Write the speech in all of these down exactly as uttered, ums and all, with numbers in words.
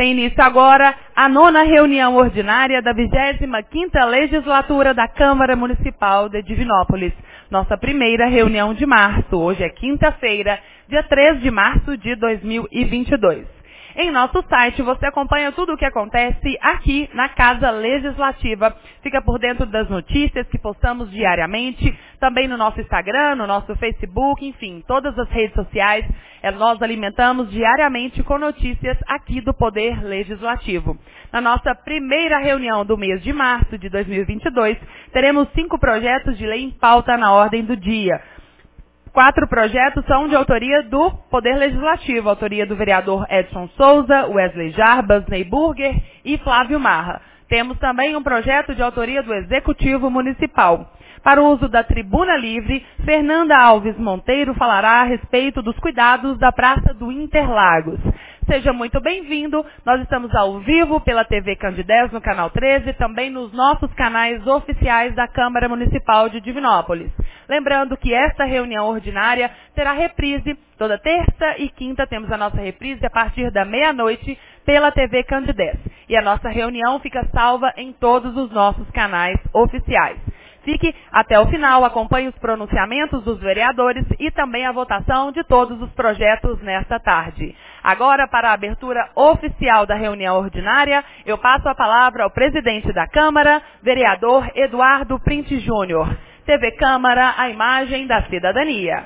Tem início agora a nona reunião ordinária da vigésima quinta Legislatura da Câmara Municipal de Divinópolis. Nossa primeira reunião de março. Hoje é quinta-feira, dia três de março de dois mil e vinte e dois. Em nosso site você acompanha tudo o que acontece aqui na Casa Legislativa. Fica por dentro das notícias que postamos diariamente, também no nosso Instagram, no nosso Facebook, enfim, todas as redes sociais. É, nós alimentamos diariamente com notícias aqui do Poder Legislativo. Na nossa primeira reunião do mês de março de dois mil e vinte e dois, teremos cinco projetos de lei em pauta na ordem do dia. Quatro projetos são de autoria do Poder Legislativo, autoria do vereador Edson Souza, Wesley Jarbas, Ney Burger e Flávio Marra. Temos também um projeto de autoria do Executivo Municipal. Para o uso da Tribuna Livre, Fernanda Alves Monteiro falará a respeito dos cuidados da Praça do Interlagos. Seja muito bem-vindo, nós estamos ao vivo pela T V Candidez no canal treze e também nos nossos canais oficiais da Câmara Municipal de Divinópolis. Lembrando que esta reunião ordinária terá reprise, toda terça e quinta temos a nossa reprise a partir da meia-noite pela T V Candidez. E a nossa reunião fica salva em todos os nossos canais oficiais. Fique até o final, acompanhe os pronunciamentos dos vereadores e também a votação de todos os projetos nesta tarde. Agora, para a abertura oficial da reunião ordinária, eu passo a palavra ao presidente da Câmara, vereador Eduardo Printe Júnior. T V Câmara, a imagem da cidadania.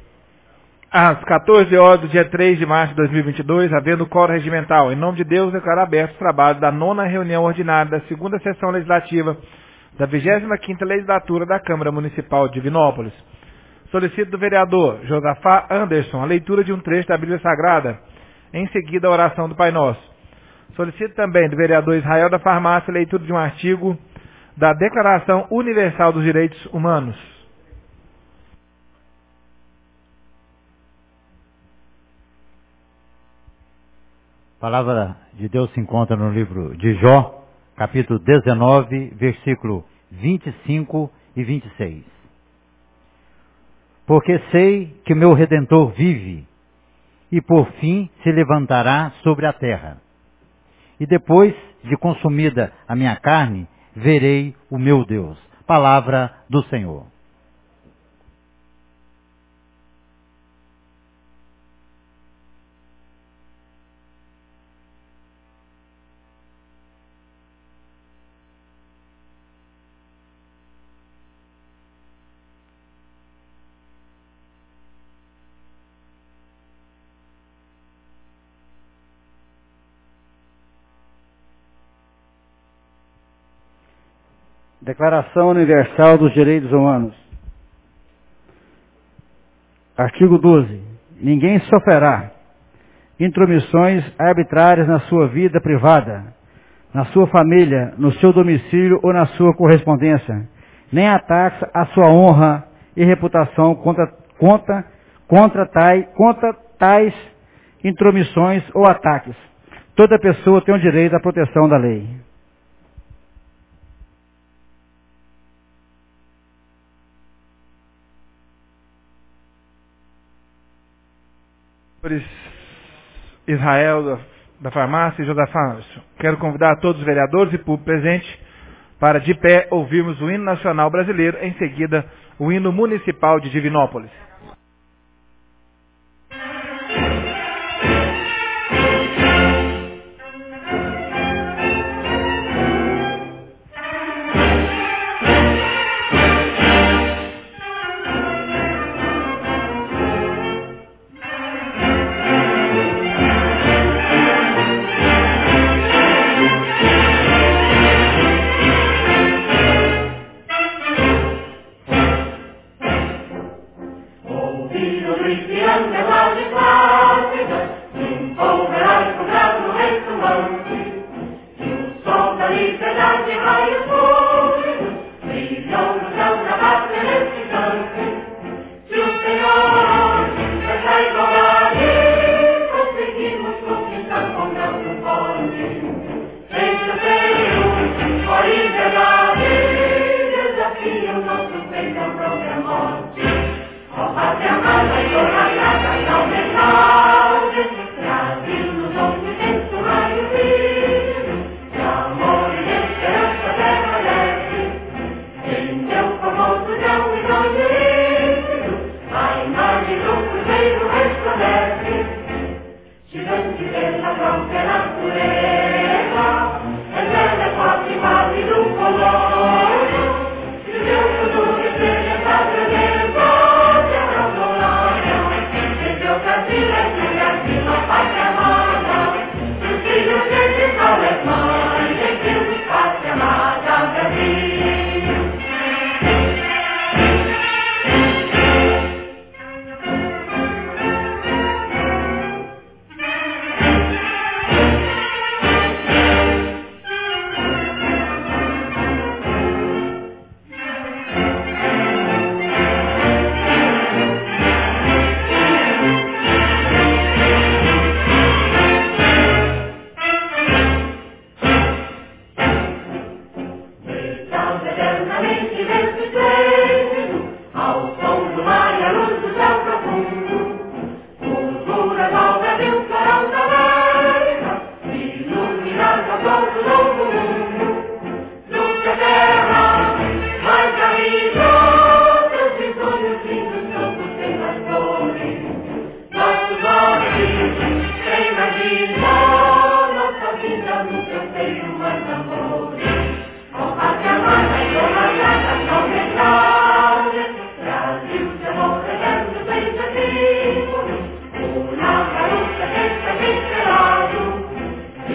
Às quatorze horas do dia três de março de dois mil e vinte e dois, havendo quórum regimental, em nome de Deus, declaro aberto o trabalho da nona reunião ordinária da segunda sessão legislativa da vigésima quinta Legislatura da Câmara Municipal de Divinópolis. Solicito do vereador Josafá Anderson a leitura de um trecho da Bíblia Sagrada, em seguida a oração do Pai Nosso. Solicito também do vereador Israel da Farmácia a leitura de um artigo da Declaração Universal dos Direitos Humanos. A palavra de Deus se encontra no livro de Jó, capítulo dezenove, versículo vinte e cinco e vinte e seis. Porque sei que meu Redentor vive, e por fim se levantará sobre a terra. E depois de consumida a minha carne, verei o meu Deus. Palavra do Senhor. Declaração Universal dos Direitos Humanos. Artigo doze. Ninguém sofrerá intromissões arbitrárias na sua vida privada, na sua família, no seu domicílio ou na sua correspondência, nem ataques à sua honra e reputação contra, contra, contra, tais, contra tais intromissões ou ataques. Toda pessoa tem o direito à proteção da lei. Israel da, da Farmácia e Josafá Anderson. Quero convidar todos os vereadores e público presente para, de pé, ouvirmos o hino nacional brasileiro, em seguida, o hino municipal de Divinópolis.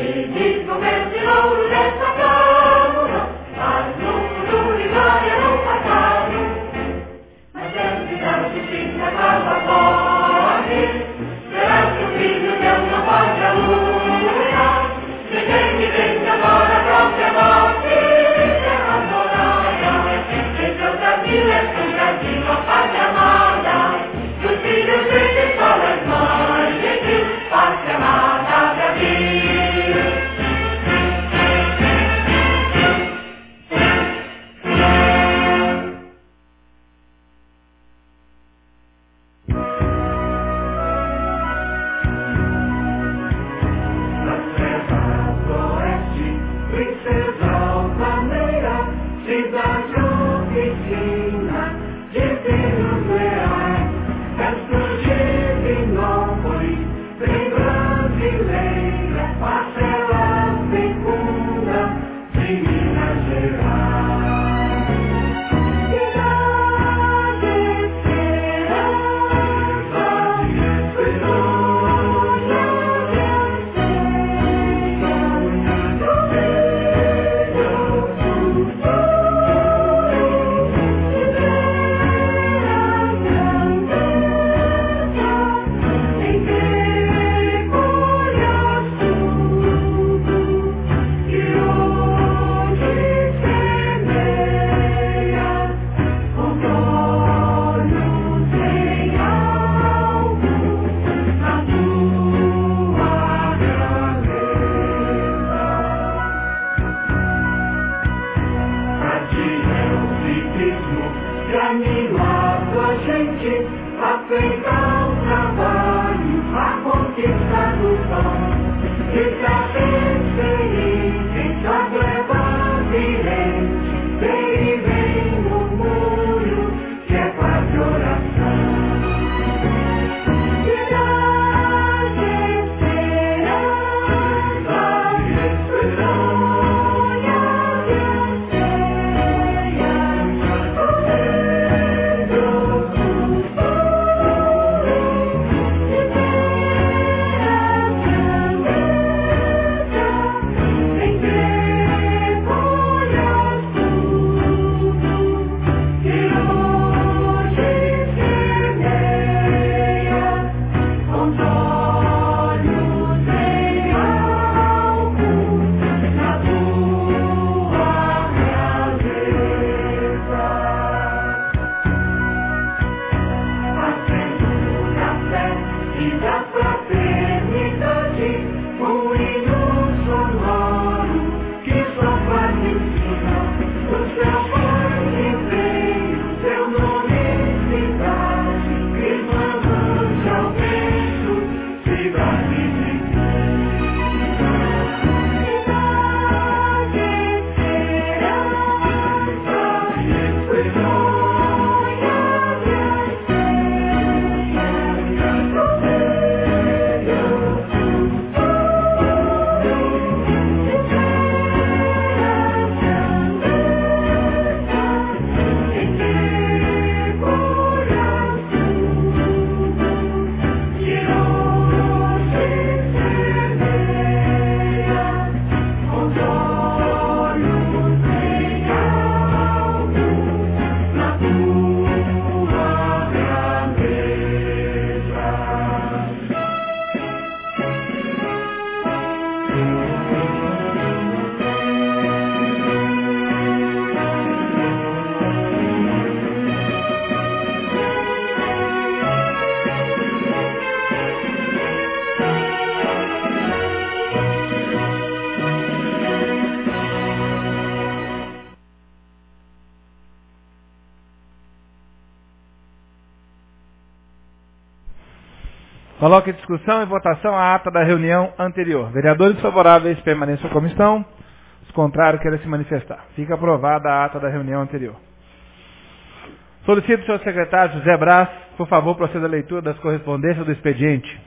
Coloque em discussão e votação a ata da reunião anterior. Vereadores favoráveis permaneçam à comissão. Os contrários querem se manifestar. Fica aprovada a ata da reunião anterior. Solicito ao senhor secretário José Brás, por favor, proceda à leitura das correspondências do expediente.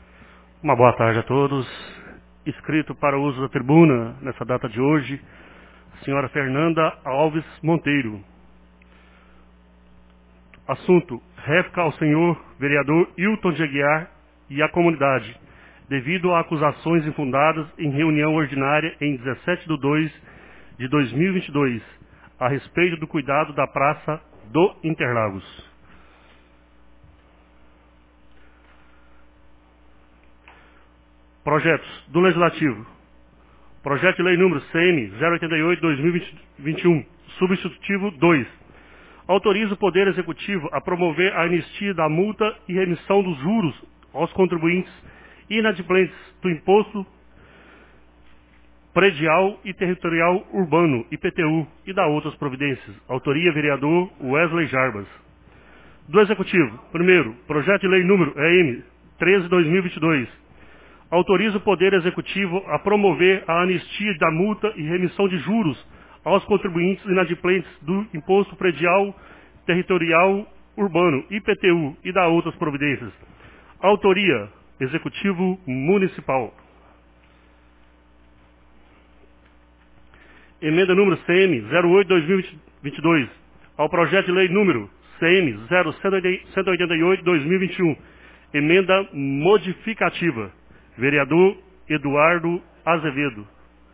Uma boa tarde a todos. Inscrito para o uso da tribuna nessa data de hoje, a senhora Fernanda Alves Monteiro. Assunto: réplica ao senhor vereador Hilton de Aguiar e à comunidade. devido a acusações infundadas em reunião ordinária em dezessete de dois de dois mil e vinte e dois, a respeito do cuidado da Praça do Interlagos. Projetos do Legislativo. Projeto de Lei número C M zero oitenta e oito barra dois mil e vinte e um, substitutivo dois. Autoriza o Poder Executivo a promover a anistia da multa e remissão dos juros aos contribuintes inadimplentes do Imposto Predial e Territorial Urbano, I P T U, e da outras providências. Autoria, vereador Wesley Jarbas. Do Executivo. Primeiro, projeto de lei número E M treze barra dois mil e vinte e dois. Autoriza o Poder Executivo a promover a anistia da multa e remissão de juros aos contribuintes inadimplentes do Imposto Predial Territorial Urbano, I P T U, e da outras providências. Autoria, Executivo Municipal. Emenda número C M zero oito barra dois mil e vinte e dois ao projeto de lei número C M zero cento e oitenta e oito barra dois mil e vinte e um. Emenda modificativa. Vereador Eduardo Azevedo.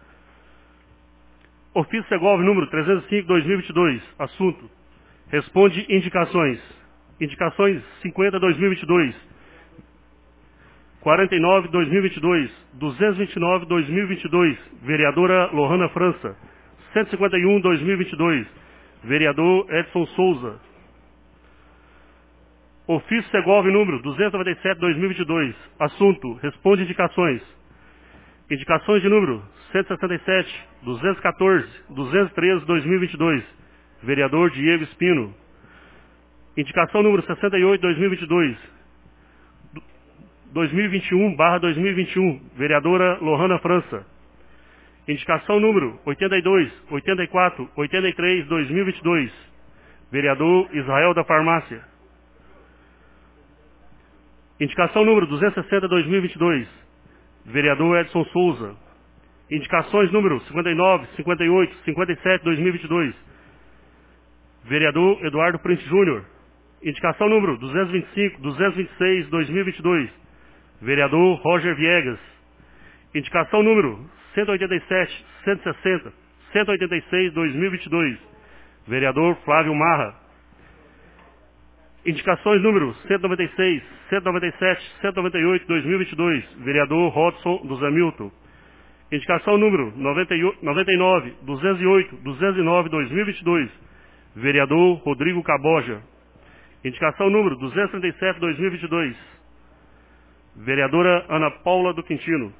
Ofício Segov número trezentos e cinco barra dois mil e vinte e dois. Assunto. Responde indicações. Indicações cinquenta barra dois mil e vinte e dois. quarenta e nove barra dois mil e vinte e dois. duzentos e vinte e nove barra dois mil e vinte e dois. Vereadora Lohana França. cento e cinquenta e um barra dois mil e vinte e dois. Vereador Edson Souza. Ofício Segov número duzentos e noventa e sete barra dois mil e vinte e dois. Assunto. Responde indicações. Indicações de número cento e sessenta e sete, duzentos e quatorze, duzentos e treze barra dois mil e vinte e dois. Vereador Diego Espino. Indicação número sessenta e oito barra dois mil e vinte e dois. dois mil e vinte e um barra dois mil e vinte e um. Vereadora Lohana França. Indicação número oitenta e dois, oitenta e quatro, oitenta e três barra dois mil e vinte e dois. Vereador Israel da Farmácia. Indicação número duzentos e sessenta barra dois mil e vinte e dois. Vereador Edson Souza. Indicações número cinquenta e nove, cinquenta e oito, cinquenta e sete barra dois mil e vinte e dois. Vereador Eduardo Prince Júnior. Indicação número duzentos e vinte e cinco, duzentos e vinte e seis barra dois mil e vinte e dois. Vereador Roger Viegas. Indicação número cento e oitenta e sete, cento e sessenta, cento e oitenta e seis barra dois mil e vinte e dois. Vereador Flávio Marra. Indicações número cento e noventa e seis, cento e noventa e sete, cento e noventa e oito barra dois mil e vinte e dois. Vereador Rodson dos Hamilton. Indicação número noventa e nove, duzentos e oito, duzentos e nove barra dois mil e vinte e dois. Vereador Rodrigo Caboja. Indicação número duzentos e trinta e sete barra dois mil e vinte e dois. Vereadora Ana Paula do Quintino.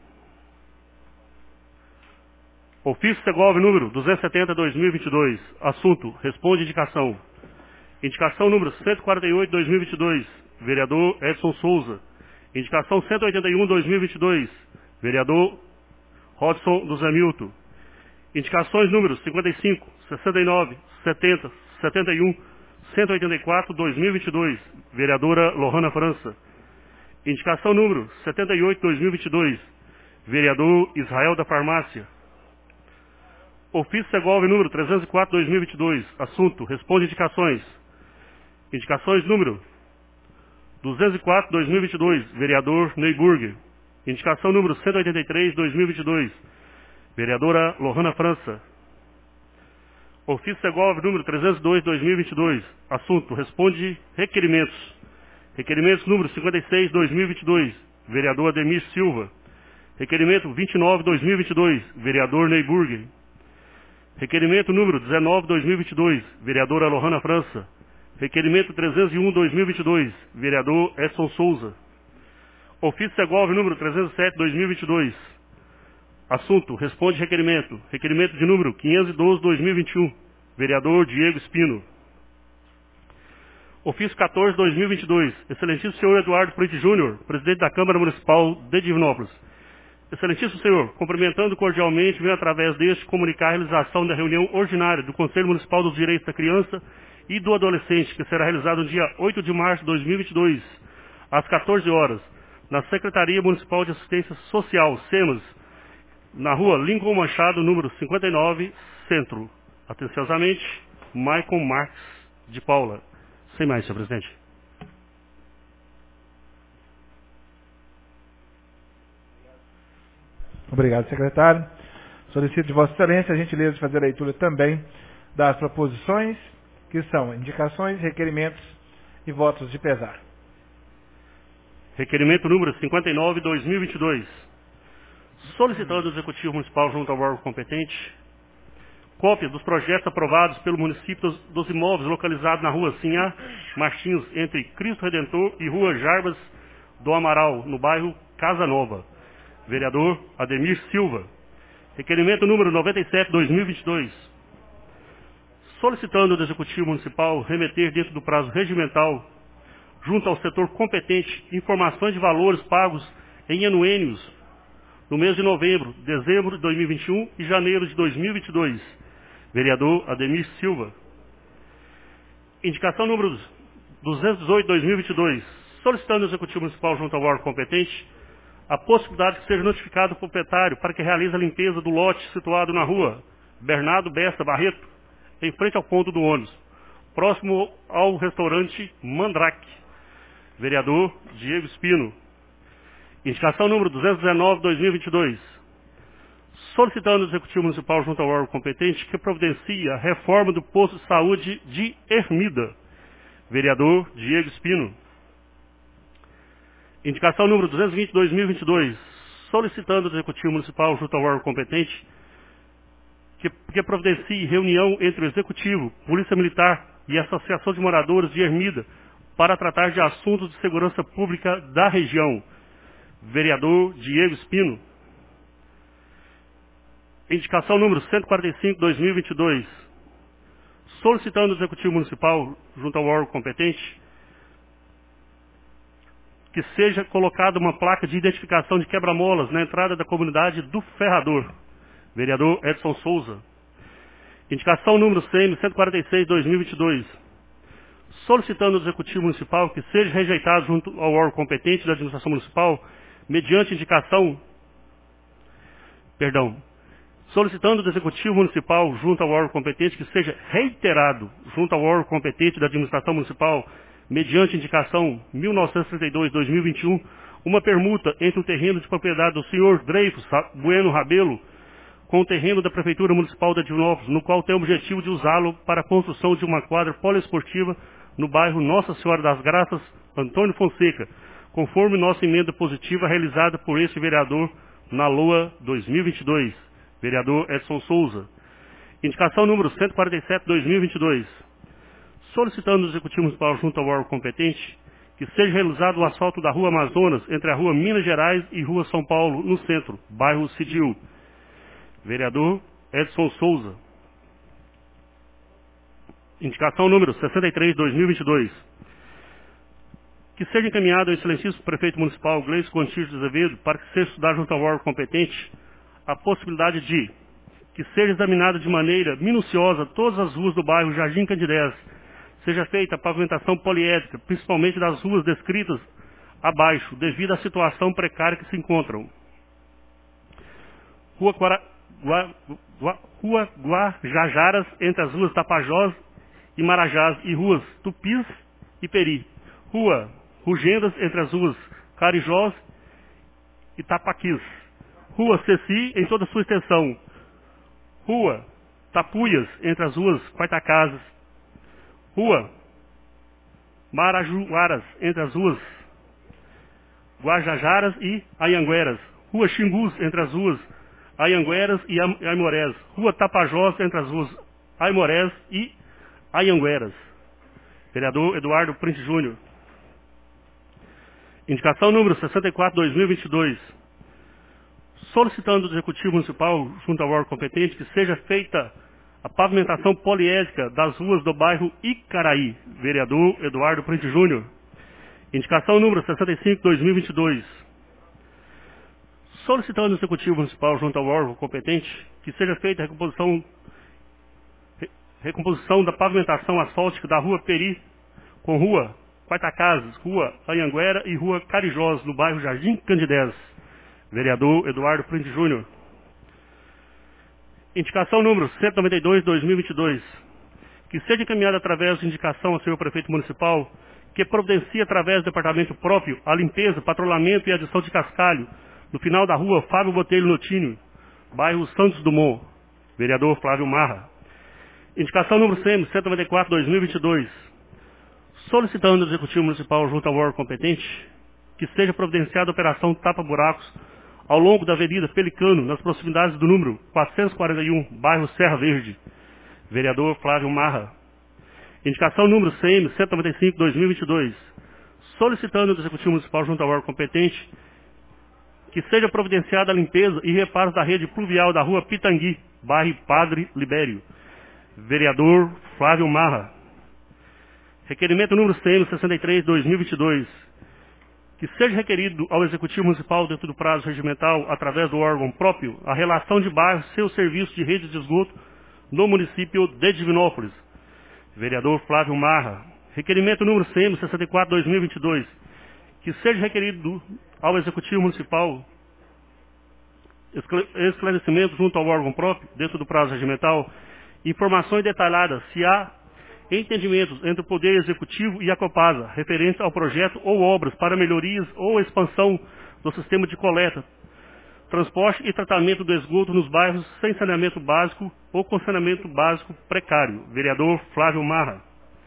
Ofício Segov número duzentos e setenta barra dois mil e vinte e dois. Assunto. Responde indicação. Indicação número cento e quarenta e oito barra dois mil e vinte e dois. Vereador Edson Souza. Indicação cento e oitenta e um barra dois mil e vinte e dois. Vereador Rodson dos Hamilton. Indicações números cinquenta e cinco, sessenta e nove, setenta, setenta e um, cento e oitenta e quatro barra dois mil e vinte e dois. Vereadora Lohana França. Indicação número setenta e oito barra dois mil e vinte e dois. Vereador Israel da Farmácia. Ofício Segov número trezentos e quatro barra dois mil e vinte e dois. Assunto. Responde indicações. Indicações número duzentos e quatro barra dois mil e vinte e dois. Vereador Neyburger. Indicação número cento e oitenta e três barra dois mil e vinte e dois. Vereadora Lohana França. Ofício Segov número trezentos e dois barra dois mil e vinte e dois. Assunto. Responde requerimentos. Requerimentos número cinquenta e seis barra dois mil e vinte e dois. Vereador Ademir Silva. Requerimento vinte e nove barra dois mil e vinte e dois. Vereador Neyburger. Requerimento número dezenove barra dois mil e vinte e dois. Vereadora Lohana França. Requerimento trezentos e um barra dois mil e vinte e dois. Vereador Edson Souza. Ofício Segov número trezentos e sete barra dois mil e vinte e dois. Assunto. Responde requerimento. Requerimento de número quinhentos e doze barra dois mil e vinte e um. Vereador Diego Espino. Ofício quatorze barra dois mil e vinte e dois. Excelentíssimo senhor Eduardo Prince Júnior, presidente da Câmara Municipal de Divinópolis. Excelentíssimo senhor, cumprimentando cordialmente, venho através deste comunicar a realização da reunião ordinária do Conselho Municipal dos Direitos da Criança e do Adolescente, que será realizada no dia oito de março de dois mil e vinte e dois, às quatorze horas, na Secretaria Municipal de Assistência Social, SEMAS, na rua Lincoln Machado, número cinquenta e nove, Centro. Atenciosamente, Maicon Marques de Paula. Sem mais, senhor presidente. Obrigado, secretário. Solicito de Vossa Excelência a gentileza de fazer a leitura também das proposições, que são indicações, requerimentos e votos de pesar. Requerimento número cinquenta e nove, dois mil e vinte e dois. Solicitando ao Executivo Municipal junto ao órgão competente cópia dos projetos aprovados pelo município dos, dos imóveis localizados na rua Sinhá Martins, entre Cristo Redentor e rua Jarbas do Amaral, no bairro Casa Nova. Vereador Ademir Silva. Requerimento número noventa e sete, dois mil e vinte e dois. Solicitando ao Executivo Municipal remeter dentro do prazo regimental, junto ao setor competente, informações de valores pagos em anuênios no mês de novembro, dezembro de dois mil e vinte e um e janeiro de dois mil e vinte e dois. Vereador Ademir Silva. Indicação número duzentos e dezoito, dois mil e vinte e dois. Solicitando ao Executivo Municipal junto ao órgão competente a possibilidade que seja notificado o proprietário para que realize a limpeza do lote situado na rua Bernardo Bessa Barreto, em frente ao ponto do ônibus, próximo ao restaurante Mandrake. Vereador Diego Espino. Indicação número duzentos e dezenove, dois mil e vinte e dois. Solicitando ao Executivo Municipal junto ao órgão competente que providencie a reforma do posto de saúde de Ermida. Vereador Diego Espino. Indicação número duzentos e vinte, dois mil e vinte e dois. Solicitando ao Executivo Municipal junto ao órgão competente que, que providencie reunião entre o Executivo, Polícia Militar e a Associação de Moradores de Ermida para tratar de assuntos de segurança pública da região. Vereador Diego Espino. Indicação número cento e quarenta e cinco, dois mil e vinte e dois. Solicitando ao Executivo Municipal, junto ao órgão competente, que seja colocada uma placa de identificação de quebra-molas na entrada da comunidade do Ferrador. Vereador Edson Souza. Indicação número cem, cento e quarenta e seis, dois mil e vinte e dois. Solicitando ao Executivo Municipal que seja rejeitado junto ao órgão competente da Administração Municipal, mediante indicação, perdão, solicitando do Executivo Municipal junto ao órgão competente que seja reiterado junto ao órgão competente da Administração Municipal, mediante indicação mil novecentos e trinta e dois, dois mil e vinte e um, uma permuta entre o terreno de propriedade do senhor Dreyfus Bueno Rabelo com o terreno da Prefeitura Municipal de Divinópolis, no qual tem o objetivo de usá-lo para a construção de uma quadra poliesportiva no bairro Nossa Senhora das Graças, Antônio Fonseca, conforme nossa emenda positiva realizada por esse vereador na L O A dois mil e vinte e dois. Vereador Edson Souza. Indicação número cento e quarenta e sete, dois mil e vinte e dois. Solicitando ao Executivo Municipal junto ao órgão competente que seja realizado o asfalto da Rua Amazonas entre a Rua Minas Gerais e Rua São Paulo, no centro, bairro Cidil. Vereador Edson Souza. Indicação número sessenta e três, dois mil e vinte e dois. Que seja encaminhado ao excelentíssimo prefeito municipal Gleison Contígio de Azevedo para que seja estudado junto ao órgão competente a possibilidade de que seja examinada de maneira minuciosa todas as ruas do bairro Jardim Candidez, seja feita a pavimentação poliédrica, principalmente das ruas descritas abaixo, devido à situação precária que se encontram. Rua, Guara, Gua, Gua, Rua Guajajaras, entre as ruas Tapajós e Marajás, e ruas Tupis e Peri. Rua Rugendas, entre as ruas Carijós e Tapaquis. Rua Ceci, em toda a sua extensão. Rua Tapuias, entre as ruas Quaitacazes. Rua Marajuaras, entre as ruas Guajajaras e Ayangueras. Rua Xingus, entre as ruas Ayangueras e Aimorés. Rua Tapajós, entre as ruas Aimorés e Ayangueras. Vereador Eduardo Prince Júnior. Indicação número sessenta e quatro, dois mil e vinte e dois. Solicitando do Executivo Municipal, junto ao órgão competente, que seja feita a pavimentação poliédrica das ruas do bairro Icaraí. Vereador Eduardo Prince Júnior. Indicação número sessenta e cinco, dois mil e vinte e dois. Solicitando do Executivo Municipal, junto ao órgão competente, que seja feita a recomposição, re, recomposição da pavimentação asfáltica da rua Peri, com rua Quaitacazes, rua Anhanguera e rua Carijós, no bairro Jardim Candidez. Vereador Eduardo Prince Júnior. Indicação número cento e noventa e dois, dois mil e vinte e dois. Que seja encaminhada através de indicação ao senhor prefeito municipal, que providencie através do departamento próprio a limpeza, patrulhamento e adição de cascalho no final da rua Fábio Botelho Notínio, bairro Santos Dumont. Vereador Flávio Marra. Indicação número C M, cento e noventa e quatro, dois mil e vinte e dois. Solicitando ao Executivo Municipal junto ao órgão competente que seja providenciada a operação tapa-buracos ao longo da Avenida Pelicano, nas proximidades do número quatrocentos e quarenta e um, bairro Serra Verde. Vereador Flávio Marra. Indicação número C M, cento e noventa e cinco, dois mil e vinte e dois. Solicitando ao Executivo Municipal junto ao órgão competente que seja providenciada a limpeza e reparos da rede pluvial da rua Pitangui, bairro Padre Libério. Vereador Flávio Marra. Requerimento número C M sessenta e três, dois mil e vinte e dois. Que seja requerido ao Executivo Municipal, dentro do prazo regimental, através do órgão próprio, a relação de bairros e seus serviços de rede de esgoto no município de Divinópolis. Vereador Flávio Marra. Requerimento número C M sessenta e quatro, dois mil e vinte e dois. Que seja requerido ao Executivo Municipal esclarecimento junto ao órgão próprio, dentro do prazo regimental, informações detalhadas se há entendimentos entre o Poder Executivo e a Copasa, referentes ao projeto ou obras para melhorias ou expansão do sistema de coleta, transporte e tratamento do esgoto nos bairros sem saneamento básico ou com saneamento básico precário. Vereador Flávio Marra.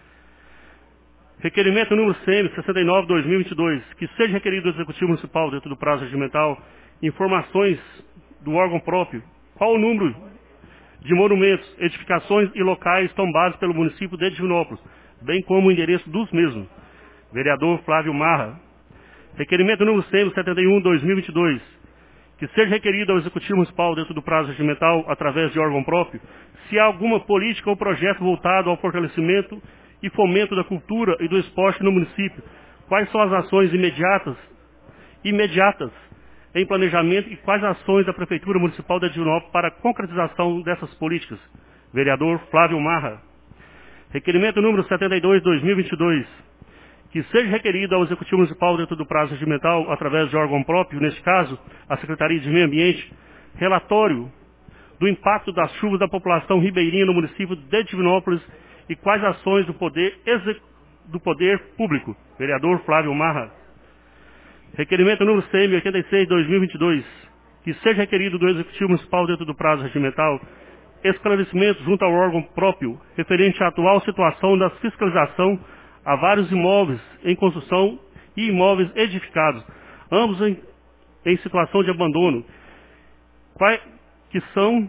Requerimento número C M sessenta e nove, dois mil e vinte e dois, que seja requerido do Executivo Municipal, dentro do prazo regimental, informações do órgão próprio, qual o número de monumentos, edificações e locais tombados pelo município de Divinópolis, bem como o endereço dos mesmos. Vereador Flávio Marra. Requerimento número C M setenta e um, dois mil e vinte e dois, que seja requerido ao Executivo Municipal, dentro do prazo regimental, através de órgão próprio, se há alguma política ou projeto voltado ao fortalecimento e fomento da cultura e do esporte no município, quais são as ações imediatas, imediatas em planejamento e quais ações da Prefeitura Municipal de Divinópolis para a concretização dessas políticas. Vereador Flávio Marra. Requerimento número setenta e dois, dois mil e vinte e dois, que seja requerido ao Executivo Municipal, dentro do prazo regimental, através de órgão próprio, neste caso, a Secretaria de Meio Ambiente, relatório do impacto das chuvas da população ribeirinha no município de Divinópolis e quais ações do poder, do poder público. Vereador Flávio Marra. Requerimento número C M oitenta e seis, dois mil e vinte e dois, que seja requerido do Executivo Municipal, dentro do prazo regimental, esclarecimento junto ao órgão próprio referente à atual situação da fiscalização a vários imóveis em construção e imóveis edificados, ambos em, em situação de abandono, quais, que, são,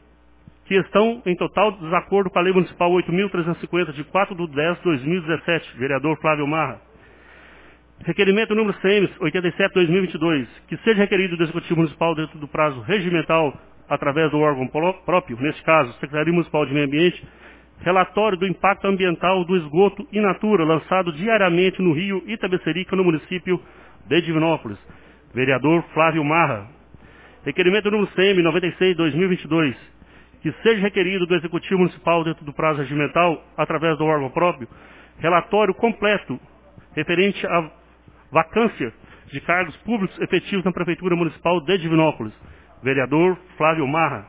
que estão em total desacordo com a Lei Municipal oito mil trezentos e cinquenta, de quatro de dez de dois mil e dezessete. Vereador Flávio Marra. Requerimento número C M oitenta e sete, dois mil e vinte e dois, que seja requerido do Executivo Municipal, dentro do prazo regimental, através do órgão próprio, neste caso, Secretaria Municipal de Meio Ambiente, relatório do impacto ambiental do esgoto in natura, lançado diariamente no rio Itabecerica, no município de Divinópolis. Vereador Flávio Marra. Requerimento número C M noventa e seis, dois mil e vinte e dois, que seja requerido do Executivo Municipal, dentro do prazo regimental, através do órgão próprio, relatório completo referente à vacância de cargos públicos efetivos na Prefeitura Municipal de Divinópolis. Vereador Flávio Marra.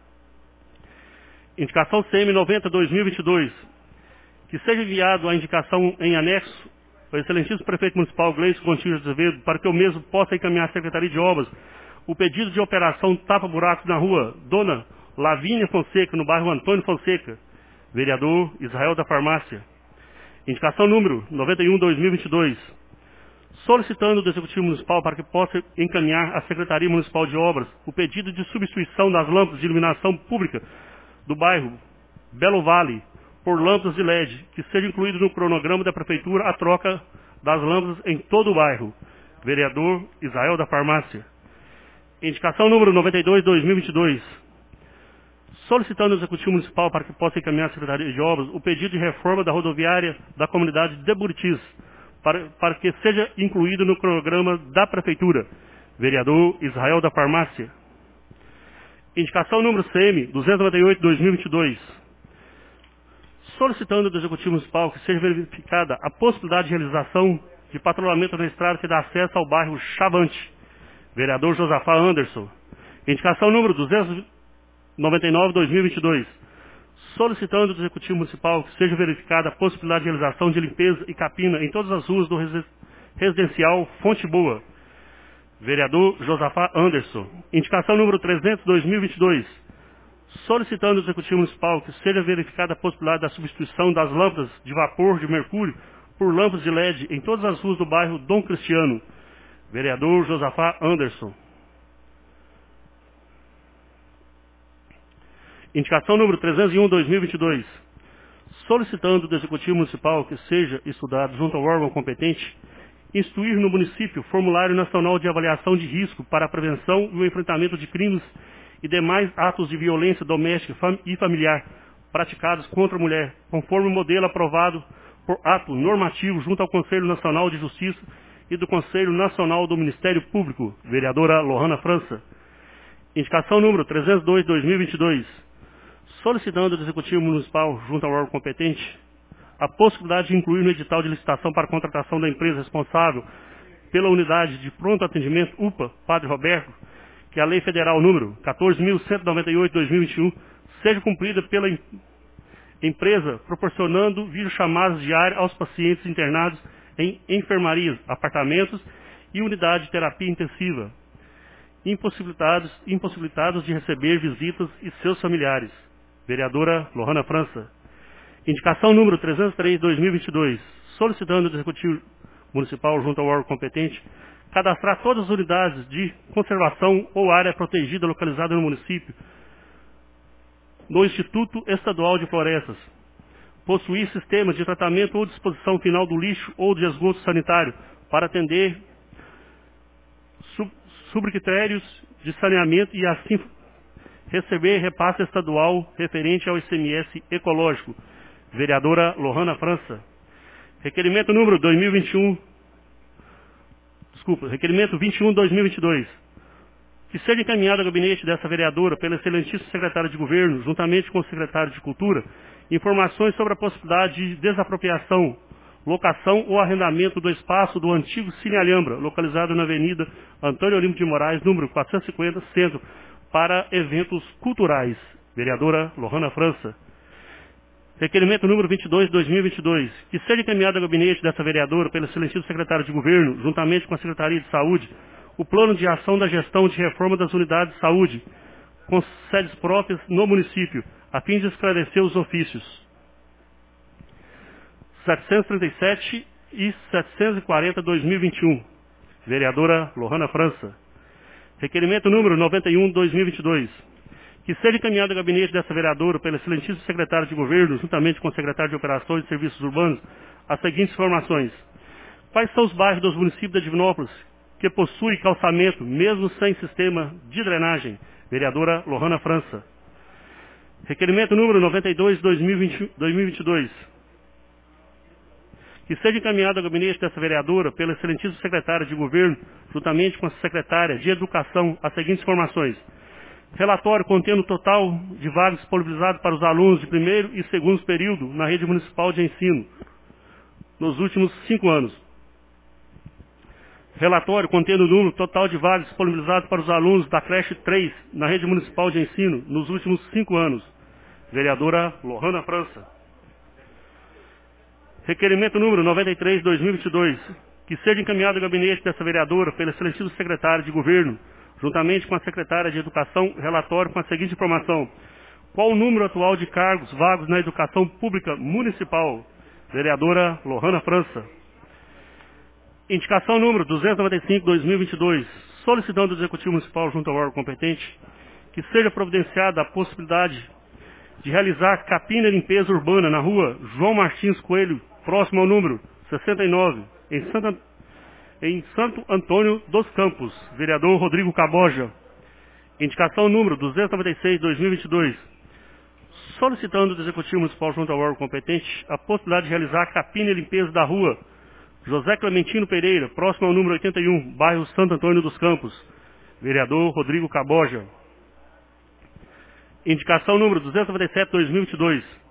Indicação C M noventa, dois mil e vinte e dois, que seja enviado a indicação em anexo ao excelentíssimo Prefeito Municipal Gleison Gontijo de Azevedo, para que eu mesmo possa encaminhar à Secretaria de Obras o pedido de operação tapa-buracos na rua Dona Lavínia Fonseca, no bairro Antônio Fonseca. Vereador Israel da Farmácia. Indicação número noventa e um, dois mil e vinte e dois, solicitando do Executivo Municipal para que possa encaminhar à Secretaria Municipal de Obras o pedido de substituição das lâmpadas de iluminação pública do bairro Belo Vale por lâmpadas de L E D, que seja incluído no cronograma da Prefeitura a troca das lâmpadas em todo o bairro. Vereador Israel da Farmácia. Indicação número noventa e dois, dois mil e vinte e dois, solicitando ao Executivo Municipal para que possa encaminhar à Secretaria de Obras o pedido de reforma da rodoviária da comunidade de Buritis, para, para que seja incluído no cronograma da Prefeitura. Vereador Israel da Farmácia. Indicação número C M duzentos e noventa e oito, dois mil e vinte e dois, solicitando do Executivo Municipal que seja verificada a possibilidade de realização de patrulhamento na estrada que dá acesso ao bairro Chavante. Vereador Josafá Anderson. Indicação número duzentos e noventa e nove, dois mil e vinte e dois, solicitando do Executivo Municipal que seja verificada a possibilidade de realização de limpeza e capina em todas as ruas do residencial Fonte Boa. Vereador Josafá Anderson. Indicação número trezentos, dois mil e vinte e dois. Solicitando ao Executivo Municipal que seja verificada a possibilidade da substituição das lâmpadas de vapor de mercúrio por lâmpadas de L E D em todas as ruas do bairro Dom Cristiano. Vereador Josafá Anderson. Indicação número trezentos e um, dois mil e vinte e dois. Solicitando do Executivo Municipal que seja estudado junto ao órgão competente instruir no município formulário nacional de avaliação de risco para a prevenção e o enfrentamento de crimes e demais atos de violência doméstica e familiar praticados contra a mulher, conforme o modelo aprovado por ato normativo junto ao Conselho Nacional de Justiça e do Conselho Nacional do Ministério Público. Vereadora Lohana França. Indicação número trezentos e dois, dois mil e vinte e dois. Solicitando do Executivo Municipal junto ao órgão competente a possibilidade de incluir no edital de licitação para contratação da empresa responsável pela unidade de pronto atendimento U P A Padre Roberto, que a Lei Federal número quatorze mil cento e noventa e oito, dois mil e vinte e um seja cumprida pela em, empresa, proporcionando videochamadas diárias aos pacientes internados em enfermarias, apartamentos e unidade de terapia intensiva, impossibilitados, impossibilitados de receber visitas e seus familiares. Vereadora Lohana França. Indicação número trezentos e três, dois mil e vinte e dois. Solicitando do Executivo Municipal junto ao órgão competente cadastrar todas as unidades de conservação ou área protegida localizada no município no Instituto Estadual de Florestas. Possuir sistemas de tratamento ou disposição final do lixo ou de esgoto sanitário para atender sub, subcritérios de saneamento e assim receber repasse estadual referente ao I C M S ecológico. Vereadora Lohana França. Requerimento número dois mil e vinte e um. Desculpa, requerimento vinte e um, dois mil e vinte e dois. Que seja encaminhado ao gabinete dessa vereadora pela excelentíssima secretária de Governo, juntamente com o secretário de Cultura, informações sobre a possibilidade de desapropriação, locação ou arrendamento do espaço do antigo Cine Alhambra, localizado na Avenida Antônio Olímpio de Moraes, número quatrocentos e cinquenta, Centro, para eventos culturais. Vereadora Lohana França. Requerimento número vinte e dois, dois mil e vinte e dois. Que seja encaminhado ao gabinete dessa vereadora pelo excelentíssimo secretário de Governo, juntamente com a Secretaria de Saúde, o plano de ação da gestão de reforma das unidades de saúde, com sedes próprias no município, a fim de esclarecer os ofícios setecentos e trinta e sete e setecentos e quarenta, dois mil e vinte e um. Vereadora Lohana França. Requerimento número noventa e um, dois mil e vinte e dois. Que seja encaminhado ao gabinete dessa vereadora pelo excelentíssimo secretário de Governo, juntamente com o secretário de Operações e Serviços Urbanos, as seguintes informações. Quais são os bairros dos municípios da Divinópolis que possuem calçamento, mesmo sem sistema de drenagem? Vereadora Lohana França. Requerimento número noventa e dois, dois mil e vinte e dois. Que seja encaminhado ao gabinete dessa vereadora pelo excelentíssimo secretário de Governo, juntamente com a secretária de Educação, as seguintes informações. Relatório contendo o total de vagas disponibilizadas para os alunos de primeiro e segundo período na rede municipal de ensino nos últimos cinco anos. Relatório contendo o número total de vagas disponibilizadas para os alunos da creche três na rede municipal de ensino nos últimos cinco anos. Vereadora Lohana França. Requerimento número noventa e três, dois mil e vinte e dois. Que seja encaminhado ao gabinete dessa vereadora pelo excelentíssimo secretário de Governo, juntamente com a secretária de Educação, relatório com a seguinte informação. Qual o número atual de cargos vagos na educação pública municipal? Vereadora Lohana França. Indicação número duzentos e noventa e cinco, dois mil e vinte e dois. Solicitando do Executivo Municipal junto ao órgão competente que seja providenciada a possibilidade de realizar capina e limpeza urbana na rua João Martins Coelho, próximo ao número sessenta e nove, em Santa em Santo Antônio dos Campos. Vereador Rodrigo Caboja. Indicação número duzentos e noventa e seis, dois mil e vinte e dois. Solicitando do Executivo Municipal junto ao órgão competente a possibilidade de realizar capina e limpeza da rua José Clementino Pereira, próximo ao número oitenta e um, bairro Santo Antônio dos Campos. Vereador Rodrigo Caboja. Indicação número duzentos e noventa e sete, dois mil e vinte e dois.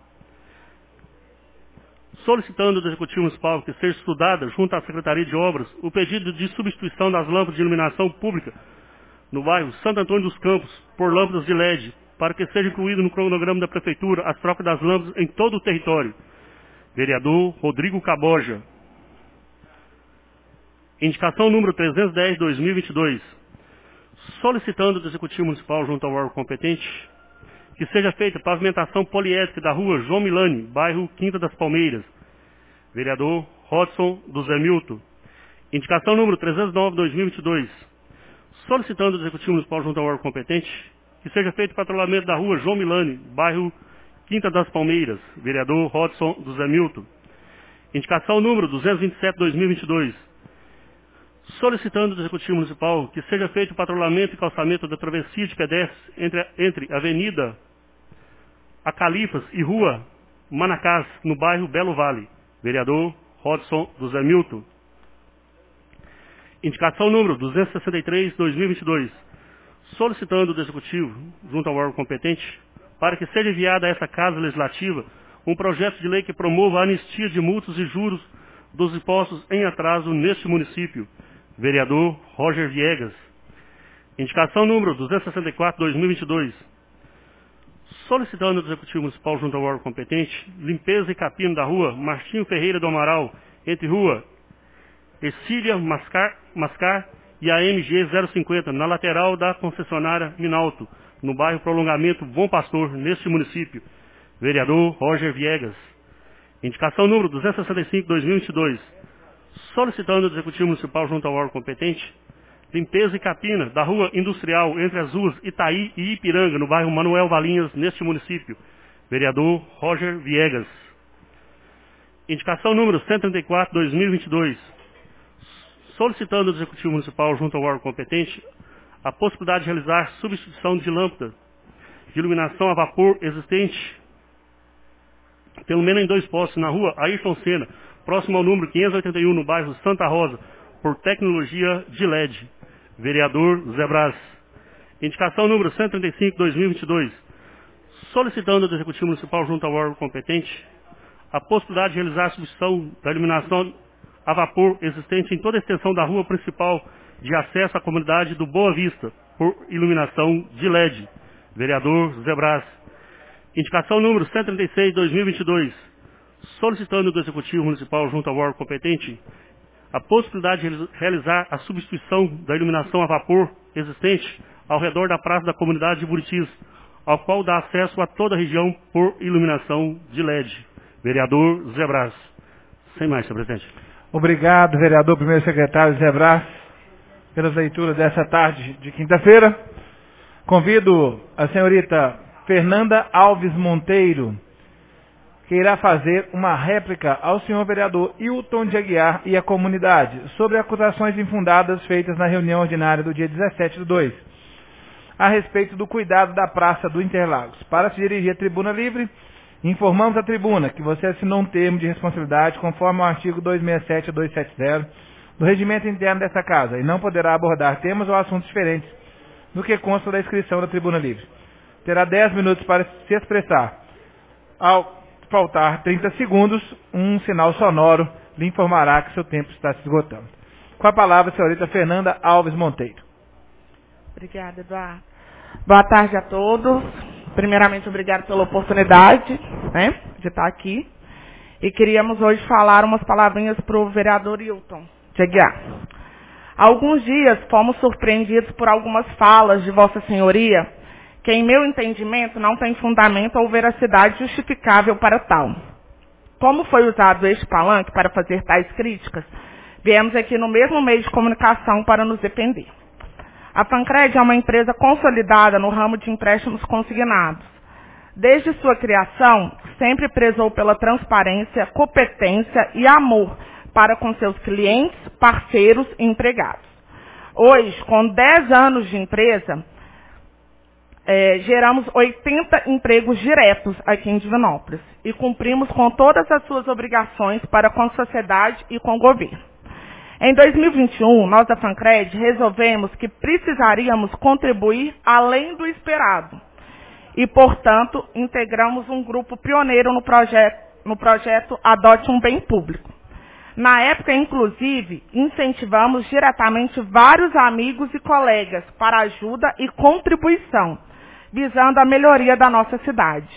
Solicitando do Executivo Municipal que seja estudada, junto à Secretaria de Obras, o pedido de substituição das lâmpadas de iluminação pública no bairro Santo Antônio dos Campos por lâmpadas de L E D, para que seja incluído no cronograma da Prefeitura as trocas das lâmpadas em todo o território. Vereador Rodrigo Caboja. Indicação número trezentos e dez, dois mil e vinte e dois. Solicitando do Executivo Municipal junto ao órgão competente que seja feita pavimentação poliédrica da rua João Milani, bairro Quinta das Palmeiras. Vereador Rodson do Zé Milton. Indicação número trezentos e nove, dois mil e vinte e dois. Solicitando do Executivo Municipal junto ao órgão competente que seja feito patrulhamento da rua João Milani, bairro Quinta das Palmeiras. Vereador Rodson do Zé Milton. Indicação número duzentos e vinte e sete, dois mil e vinte e dois. Solicitando do Executivo Municipal que seja feito patrulhamento e calçamento da travessia de pedestres entre, entre Avenida Acalifas e Rua Manacás, no bairro Belo Vale. Vereador Rodson do Zé Milton. Indicação número duzentos e sessenta e três, dois mil e vinte e dois. Solicitando do Executivo, junto ao órgão competente, para que seja enviada a essa Casa Legislativa um projeto de lei que promova a anistia de multas e juros dos impostos em atraso neste município. Vereador Roger Viegas. Indicação número duzentos e sessenta e quatro, dois mil e vinte e dois. Solicitando do Executivo Municipal junto ao órgão competente, limpeza e capina da rua Martinho Ferreira do Amaral, entre rua Ercília Mascar, Mascar e a M G zero cinquenta, na lateral da concessionária Minalto, no bairro Prolongamento Bom Pastor, neste município. Vereador Roger Viegas. Indicação número duzentos e sessenta e cinco, dois mil e vinte e dois. Solicitando do Executivo Municipal junto ao órgão competente, limpeza e capina da rua Industrial entre as ruas Itaí e Ipiranga, no bairro Manuel Valinhas, neste município. Vereador Roger Viegas. Indicação número cento e trinta e quatro, dois mil e vinte e dois. Solicitando do Executivo Municipal junto ao órgão competente a possibilidade de realizar substituição de lâmpada de iluminação a vapor existente pelo menos em dois postos na rua Ayrton Senna, próximo ao número quinhentos e oitenta e um, no bairro Santa Rosa, por tecnologia de L E D. Vereador Zé Brás. Indicação número cento e trinta e cinco, dois mil e vinte e dois. Solicitando do Executivo Municipal junto ao órgão competente a possibilidade de realizar a substituição da iluminação a vapor existente em toda a extensão da rua principal de acesso à comunidade do Boa Vista, por iluminação de L E D. Vereador Zé Brás. Indicação número cento e trinta e seis, dois mil e vinte e dois. Solicitando do Executivo Municipal junto ao órgão competente a possibilidade de realizar a substituição da iluminação a vapor existente ao redor da praça da comunidade de Buritis, ao qual dá acesso a toda a região por iluminação de L E D. Vereador Zé Brás. Sem mais, senhor presidente. Obrigado, vereador primeiro secretário Zé Brás, pelas leituras dessa tarde de quinta-feira. Convido a senhorita Fernanda Alves Monteiro, que irá fazer uma réplica ao senhor vereador Hilton de Aguiar e à comunidade sobre acusações infundadas feitas na reunião ordinária do dia dezessete do dois, a respeito do cuidado da Praça do Interlagos. Para se dirigir à tribuna livre, informamos à tribuna que você assinou um termo de responsabilidade conforme o artigo duzentos e sessenta e sete a duzentos e setenta do regimento interno desta casa e não poderá abordar temas ou assuntos diferentes do que consta da inscrição da tribuna livre. Terá dez minutos para se expressar. Ao faltar trinta segundos, um sinal sonoro lhe informará que seu tempo está se esgotando. Com a palavra, a senhorita Fernanda Alves Monteiro. Obrigada, Eduardo. Boa tarde a todos. Primeiramente, obrigado pela oportunidade, né, de estar aqui. E queríamos hoje falar umas palavrinhas para o vereador Hilton de Aguiar. Há alguns dias fomos surpreendidos por algumas falas de Vossa Senhoria que, em meu entendimento, não tem fundamento ou veracidade justificável para tal. Como foi usado este palanque para fazer tais críticas, viemos aqui no mesmo meio de comunicação para nos defender. A Fancred é uma empresa consolidada no ramo de empréstimos consignados. Desde sua criação, sempre prezou pela transparência, competência e amor para com seus clientes, parceiros e empregados. Hoje, com dez anos de empresa, É, geramos oitenta empregos diretos aqui em Divinópolis e cumprimos com todas as suas obrigações para com a sociedade e com o governo. Em dois mil e vinte e um, nós da Fancred resolvemos que precisaríamos contribuir além do esperado e, portanto, integramos um grupo pioneiro no projeto, no projeto Adote um Bem Público. Na época, inclusive, incentivamos diretamente vários amigos e colegas para ajuda e contribuição, visando a melhoria da nossa cidade.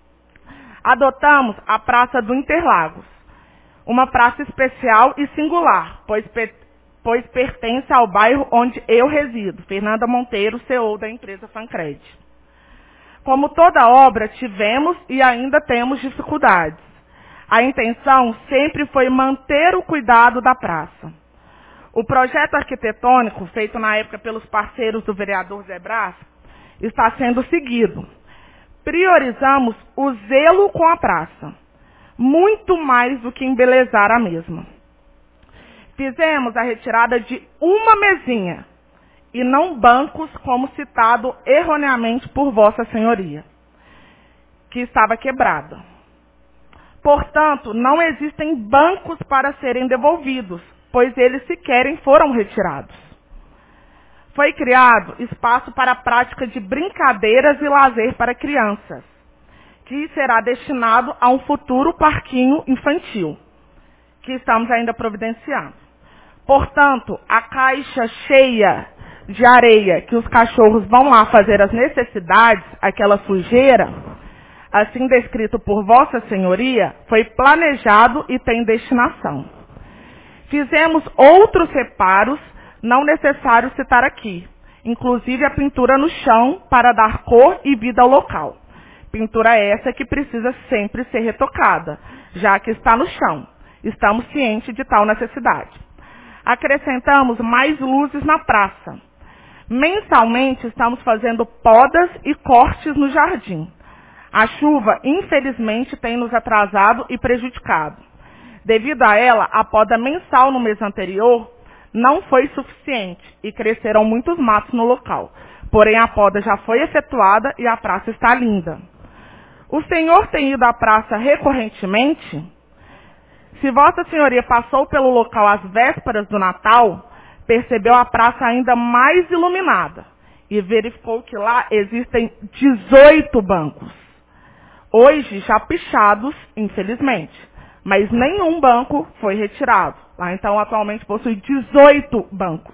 Adotamos a Praça do Interlagos, uma praça especial e singular, pois, pois pertence ao bairro onde eu resido, Fernanda Monteiro, C E O da empresa Fancred. Como toda obra, tivemos e ainda temos dificuldades. A intenção sempre foi manter o cuidado da praça. O projeto arquitetônico, feito na época pelos parceiros do vereador Zé Brás, está sendo seguido. Priorizamos o zelo com a praça, muito mais do que embelezar a mesma. Fizemos a retirada de uma mesinha, e não bancos, como citado erroneamente por Vossa Senhoria, que estava quebrada. Portanto, não existem bancos para serem devolvidos, pois eles sequer foram retirados. Foi criado espaço para a prática de brincadeiras e lazer para crianças, que será destinado a um futuro parquinho infantil, que estamos ainda providenciando. Portanto, a caixa cheia de areia que os cachorros vão lá fazer as necessidades, aquela sujeira, assim descrito por Vossa Senhoria, foi planejado e tem destinação. Fizemos outros reparos, não necessário citar aqui, inclusive a pintura no chão para dar cor e vida ao local. Pintura essa que precisa sempre ser retocada, já que está no chão. Estamos cientes de tal necessidade. Acrescentamos mais luzes na praça. Mensalmente estamos fazendo podas e cortes no jardim. A chuva, infelizmente, tem nos atrasado e prejudicado. Devido a ela, a poda mensal no mês anterior não foi suficiente e cresceram muitos matos no local. Porém, a poda já foi efetuada e a praça está linda. O senhor tem ido à praça recorrentemente? Se Vossa Senhoria passou pelo local às vésperas do Natal, percebeu a praça ainda mais iluminada e verificou que lá existem dezoito bancos. Hoje já pichados, infelizmente, mas nenhum banco foi retirado. Lá então atualmente possui dezoito bancos.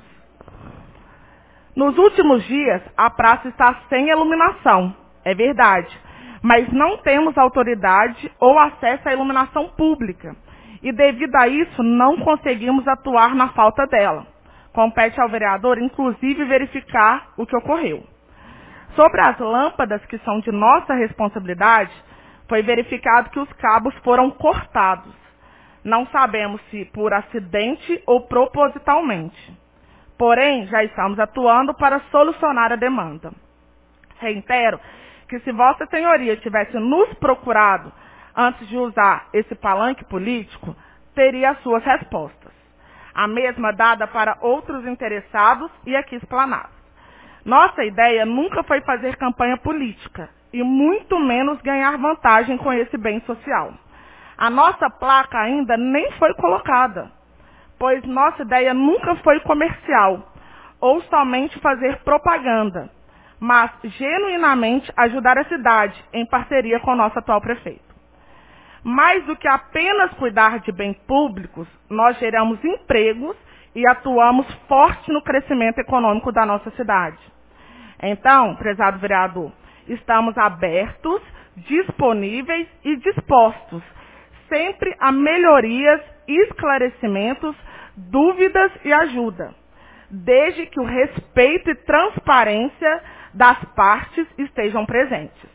Nos últimos dias, a praça está sem iluminação, é verdade, mas não temos autoridade ou acesso à iluminação pública. E devido a isso, não conseguimos atuar na falta dela. Compete ao vereador, inclusive, verificar o que ocorreu. Sobre as lâmpadas que são de nossa responsabilidade, foi verificado que os cabos foram cortados. Não sabemos se por acidente ou propositalmente. Porém, já estamos atuando para solucionar a demanda. Reitero que se Vossa Senhoria tivesse nos procurado antes de usar esse palanque político, teria as suas respostas. A mesma dada para outros interessados e aqui explanados. Nossa ideia nunca foi fazer campanha política e muito menos ganhar vantagem com esse bem social. A nossa placa ainda nem foi colocada, pois nossa ideia nunca foi comercial ou somente fazer propaganda, mas genuinamente ajudar a cidade em parceria com o nosso atual prefeito. Mais do que apenas cuidar de bens públicos, nós geramos empregos e atuamos forte no crescimento econômico da nossa cidade. Então, prezado vereador, estamos abertos, disponíveis e dispostos, sempre a melhorias, esclarecimentos, dúvidas e ajuda, desde que o respeito e transparência das partes estejam presentes.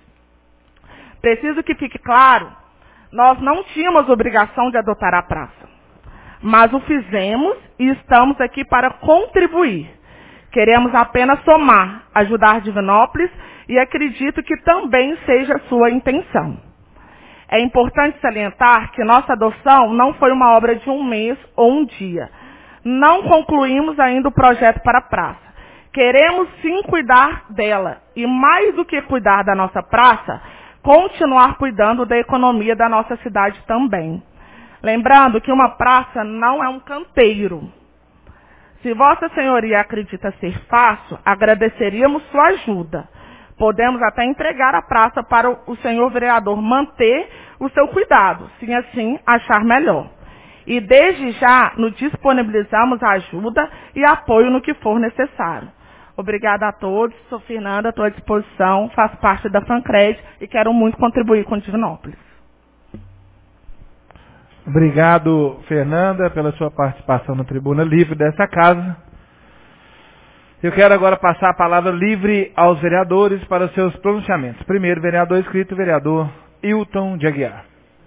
Preciso que fique claro, nós não tínhamos obrigação de adotar a praça, mas o fizemos e estamos aqui para contribuir. Queremos apenas somar, ajudar Divinópolis e acredito que também seja a sua intenção. É importante salientar que nossa adoção não foi uma obra de um mês ou um dia. Não concluímos ainda o projeto para a praça. Queremos sim cuidar dela e mais do que cuidar da nossa praça, continuar cuidando da economia da nossa cidade também. Lembrando que uma praça não é um canteiro. Se Vossa Senhoria acredita ser fácil, agradeceríamos sua ajuda. Podemos até entregar a praça para o senhor vereador manter o seu cuidado, se assim achar melhor. E desde já nos disponibilizamos ajuda e apoio no que for necessário. Obrigada a todos, sou Fernanda, estou à disposição, faço parte da Fancred e quero muito contribuir com Divinópolis. Obrigado, Fernanda, pela sua participação na tribuna livre dessa casa. Eu quero agora passar a palavra livre aos vereadores para os seus pronunciamentos. Primeiro, vereador inscrito, vereador Hilton de Aguiar.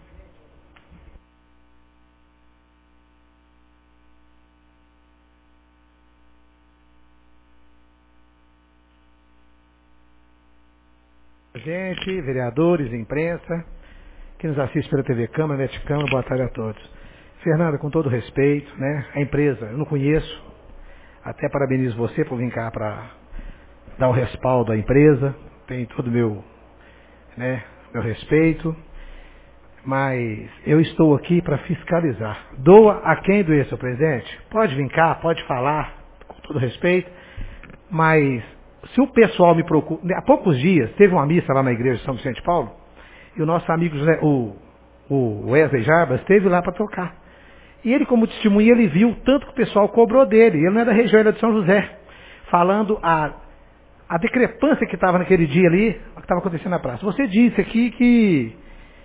Gente, vereadores, imprensa, que nos assiste pela T V Câmara, Net Câmara, boa tarde a todos. Fernanda, com todo respeito, né, a empresa eu não conheço, até parabenizo você por vir cá para dar o respaldo à empresa, tem todo o meu, né, meu respeito, mas eu estou aqui para fiscalizar. Doa a quem doer seu presente, pode vir cá, pode falar, com todo respeito, mas se o pessoal me procura, há poucos dias teve uma missa lá na igreja de São Vicente de Paulo, e o nosso amigo José, o, o Wesley Jarbas esteve lá para tocar. E ele, como testemunha, ele viu o tanto que o pessoal cobrou dele. Ele não é da região, ele é de São José. Falando a, a discrepância que estava naquele dia ali, o que estava acontecendo na praça. Você disse aqui que,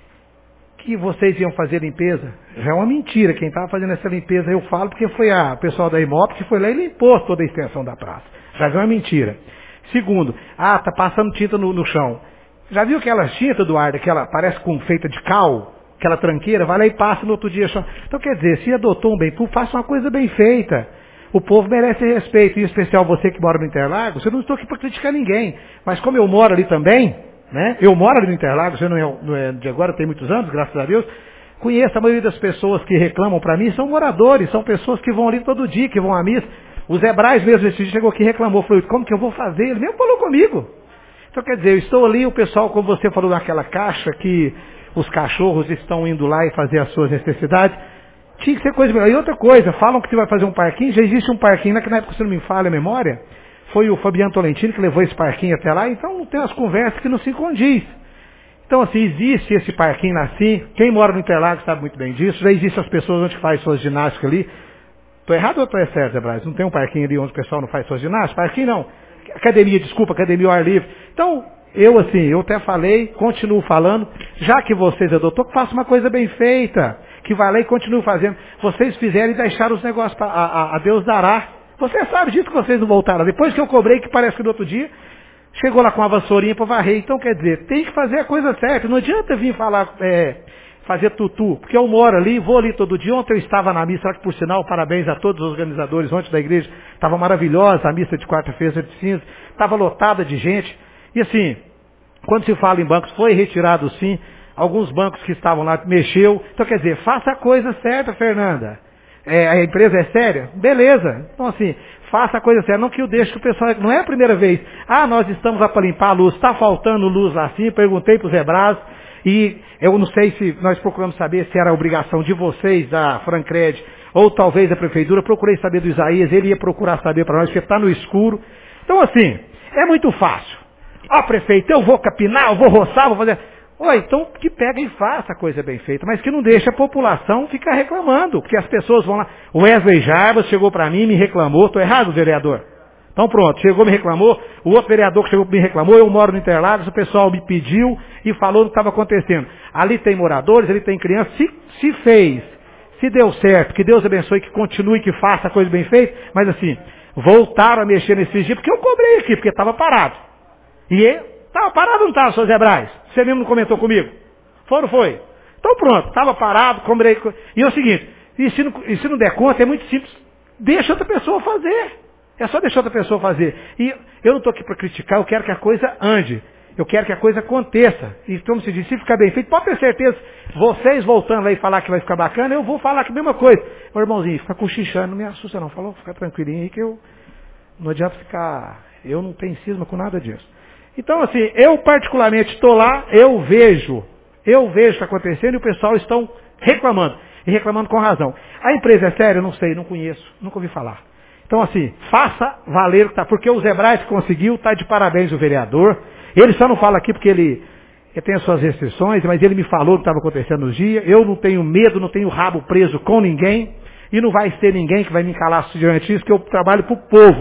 que vocês iam fazer limpeza. Já é uma mentira. Quem estava fazendo essa limpeza, eu falo, porque foi a, o pessoal da Imop que foi lá e limpou toda a extensão da praça. Já é uma mentira. Segundo, ah, tá passando tinta no, no chão. Já viu aquela tinta, Eduardo, que ela parece com feita de cal? Aquela tranqueira, vai lá e passa no outro dia. Só. Então, quer dizer, se adotou um bem público, faça uma coisa bem feita. O povo merece respeito, e em especial você que mora no Interlagos. Eu não estou aqui para criticar ninguém, mas como eu moro ali também, né? Eu moro ali no Interlagos, eu não é, não é de agora, tem muitos anos, graças a Deus. Conheço a maioria das pessoas que reclamam para mim, são moradores, são pessoas que vão ali todo dia, que vão à missa. O Zé Braz mesmo esse dia chegou aqui e reclamou, falou, como que eu vou fazer? Ele mesmo falou comigo. Então, quer dizer, eu estou ali, o pessoal, como você falou, naquela caixa que os cachorros estão indo lá e fazer as suas necessidades. Tinha que ser coisa melhor. E outra coisa, falam que você vai fazer um parquinho, já existe um parquinho, na época, se não me falha a memória, foi o Fabiano Tolentino que levou esse parquinho até lá, então tem umas conversas que não se condiz. Então, assim, existe esse parquinho assim, quem mora no Interlagos sabe muito bem disso, já existem as pessoas onde faz suas ginásticas ali. Estou errado ou estou certo, Zé Braz? Não tem um parquinho ali onde o pessoal não faz suas ginásticas? Parquinho não. Academia, desculpa, academia ao ar livre. Então, eu assim, eu até falei, continuo falando, já que vocês é doutor, que faça uma coisa bem feita, que vai lá e continue fazendo. Vocês fizeram e deixaram os negócios para a, a, a Deus dará. Você sabe disso que vocês não voltaram. Depois que eu cobrei, que parece que no outro dia, chegou lá com uma vassourinha para varrer. Então, quer dizer, tem que fazer a coisa certa. Não adianta vir falar, é, fazer tutu, porque eu moro ali, vou ali todo dia. Ontem eu estava na missa, que por sinal, parabéns a todos os organizadores ontem da igreja, estava maravilhosa a missa de quarta-feira de cinza, estava lotada de gente. E assim, quando se fala em bancos, foi retirado sim, alguns bancos que estavam lá mexeu. Então, quer dizer, faça a coisa certa, Fernanda. É, a empresa é séria? Beleza. Então, assim, faça a coisa certa. Não que eu deixe que o pessoal... Não é a primeira vez. Ah, nós estamos lá para limpar a luz. Está faltando luz lá sim. Perguntei para o Zé Braz. E eu não sei se nós procuramos saber se era a obrigação de vocês, da Francred, ou talvez da prefeitura. Procurei saber do Isaías. Ele ia procurar saber para nós, porque está no escuro. Então, assim, é muito fácil. Ó, prefeito, eu vou capinar, eu vou roçar, vou fazer... Oi, então que pega e faça a coisa bem feita, mas que não deixe a população ficar reclamando, porque as pessoas vão lá... O Wesley Jarbas chegou para mim e me reclamou, estou errado, vereador? Então pronto, chegou, me reclamou, o outro vereador que chegou me reclamou, eu moro no Interlagos, o pessoal me pediu e falou o que estava acontecendo. Ali tem moradores, ali tem crianças, se, se fez, se deu certo, que Deus abençoe, que continue, que faça a coisa bem feita, mas assim, voltaram a mexer nesses dias, porque eu cobrei aqui, porque estava parado. E estava parado ou não estava, seu Zé Braz? Você mesmo não comentou comigo? Foi ou não foi? Então pronto, estava parado, cobrei. E é o seguinte, e se, não, e se não der conta, é muito simples, deixa outra pessoa fazer. É só deixar outra pessoa fazer. E eu não estou aqui para criticar, eu quero que a coisa ande. Eu quero que a coisa aconteça. E como se diz, se ficar bem feito, pode ter certeza, vocês voltando lá e falar que vai ficar bacana, eu vou falar que a mesma coisa. Meu irmãozinho, fica cochichando, não me assusta não. Falou, fica tranquilinho aí que eu não adianta ficar, eu não tenho cisma com nada disso. Então, assim, eu particularmente estou lá, eu vejo, eu vejo o que está acontecendo e o pessoal estão reclamando. E reclamando com razão. A empresa é séria? Eu não sei, não conheço, nunca ouvi falar. Então, assim, faça valer o que está, porque o Zé Braz conseguiu, está de parabéns o vereador. Ele só não fala aqui porque ele, ele tem as suas restrições, mas ele me falou o que estava acontecendo nos dias. Eu não tenho medo, não tenho rabo preso com ninguém. E não vai ser ninguém que vai me calar diante disso, que eu trabalho para o povo.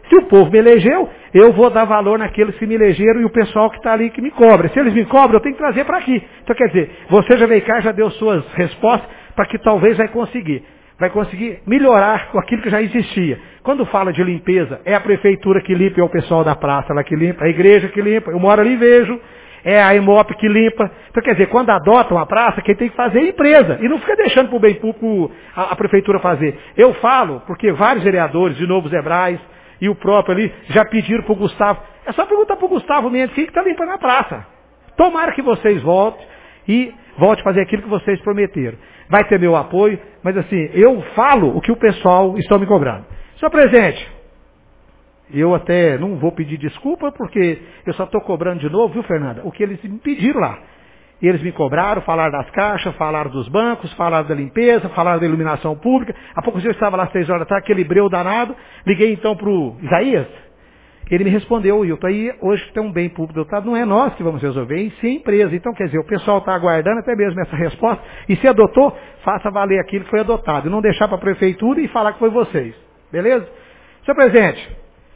Se o povo me elegeu, eu vou dar valor naqueles que me elegeram e o pessoal que está ali que me cobra. Se eles me cobram, eu tenho que trazer para aqui. Então, quer dizer, você já veio cá, já deu suas respostas para que talvez vai conseguir. Vai conseguir melhorar com aquilo que já existia. Quando fala de limpeza, é a prefeitura que limpa, é o pessoal da praça lá que limpa, a igreja que limpa, eu moro ali e vejo, é a Imop que limpa. Então, quer dizer, quando adotam a praça, quem tem que fazer é a empresa. E não fica deixando para o bem público a, a prefeitura fazer. Eu falo, porque vários vereadores, de novo Zebrais, e o próprio ali, já pediram para o Gustavo. É só perguntar para o Gustavo Mendes, quem que está limpando a praça? Tomara que vocês voltem e voltem a fazer aquilo que vocês prometeram. Vai ter meu apoio, mas assim, eu falo o que o pessoal está me cobrando. Senhor presidente, eu até não vou pedir desculpa, porque eu só estou cobrando de novo, viu, Fernanda? O que eles me pediram lá. E eles me cobraram, falaram das caixas, falaram dos bancos, falaram da limpeza, falaram da iluminação pública. Há pouco eu estava lá às seis horas da tarde, aquele breu danado. Liguei então para o Isaías. Ele me respondeu, Wilton, aí hoje tem um bem público dotado, não é nós que vamos resolver, e sim a empresa. Então, quer dizer, o pessoal está aguardando até mesmo essa resposta. E se adotou, faça valer aquilo que foi adotado. E não deixar para a prefeitura e falar que foi vocês. Beleza? Senhor presidente,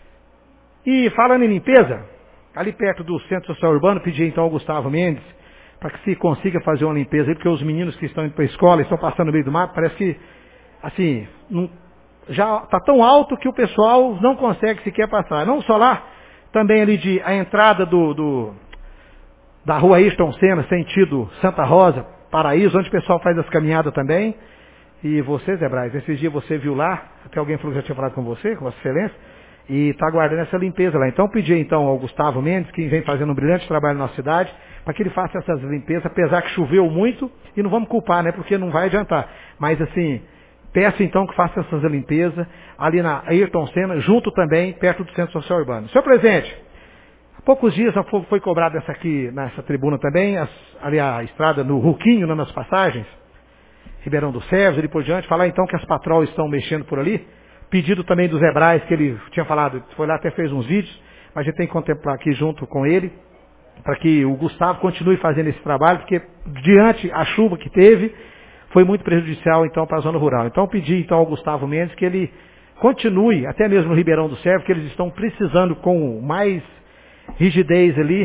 e falando em limpeza, ali perto do Centro Social Urbano, pedi então ao Gustavo Mendes, para que se consiga fazer uma limpeza aí, porque os meninos que estão indo para a escola, estão passando no meio do mato, parece que, assim, não, já está tão alto que o pessoal não consegue sequer passar. Não só lá, também ali de a entrada do, do da rua Ayrton Senna, sentido Santa Rosa, Paraíso, onde o pessoal faz as caminhadas também. E você, Zé Braz, esses dias você viu lá, até alguém falou que já tinha falado com você, com Vossa Excelência, e está aguardando essa limpeza lá. Então pedi então ao Gustavo Mendes, que vem fazendo um brilhante trabalho na nossa cidade, para que ele faça essas limpezas, apesar que choveu muito, e não vamos culpar, né, porque não vai adiantar. Mas assim, peço então que faça essas limpezas ali na Ayrton Senna, junto também, perto do Centro Social Urbano. Senhor presidente, há poucos dias foi, foi cobrado essa aqui, nessa tribuna também, as, ali a estrada no Ruquinho, né, nas passagens, Ribeirão do Sérgio, ali por diante, falar então que as patroas estão mexendo por ali, pedido também do Zé Braz, que ele tinha falado, foi lá até fez uns vídeos, mas a gente tem que contemplar aqui junto com ele, para que o Gustavo continue fazendo esse trabalho, porque diante a chuva que teve, foi muito prejudicial então para a zona rural. Então pedi então ao Gustavo Mendes que ele continue, até mesmo no Ribeirão do Sérvio, que eles estão precisando com mais rigidez ali,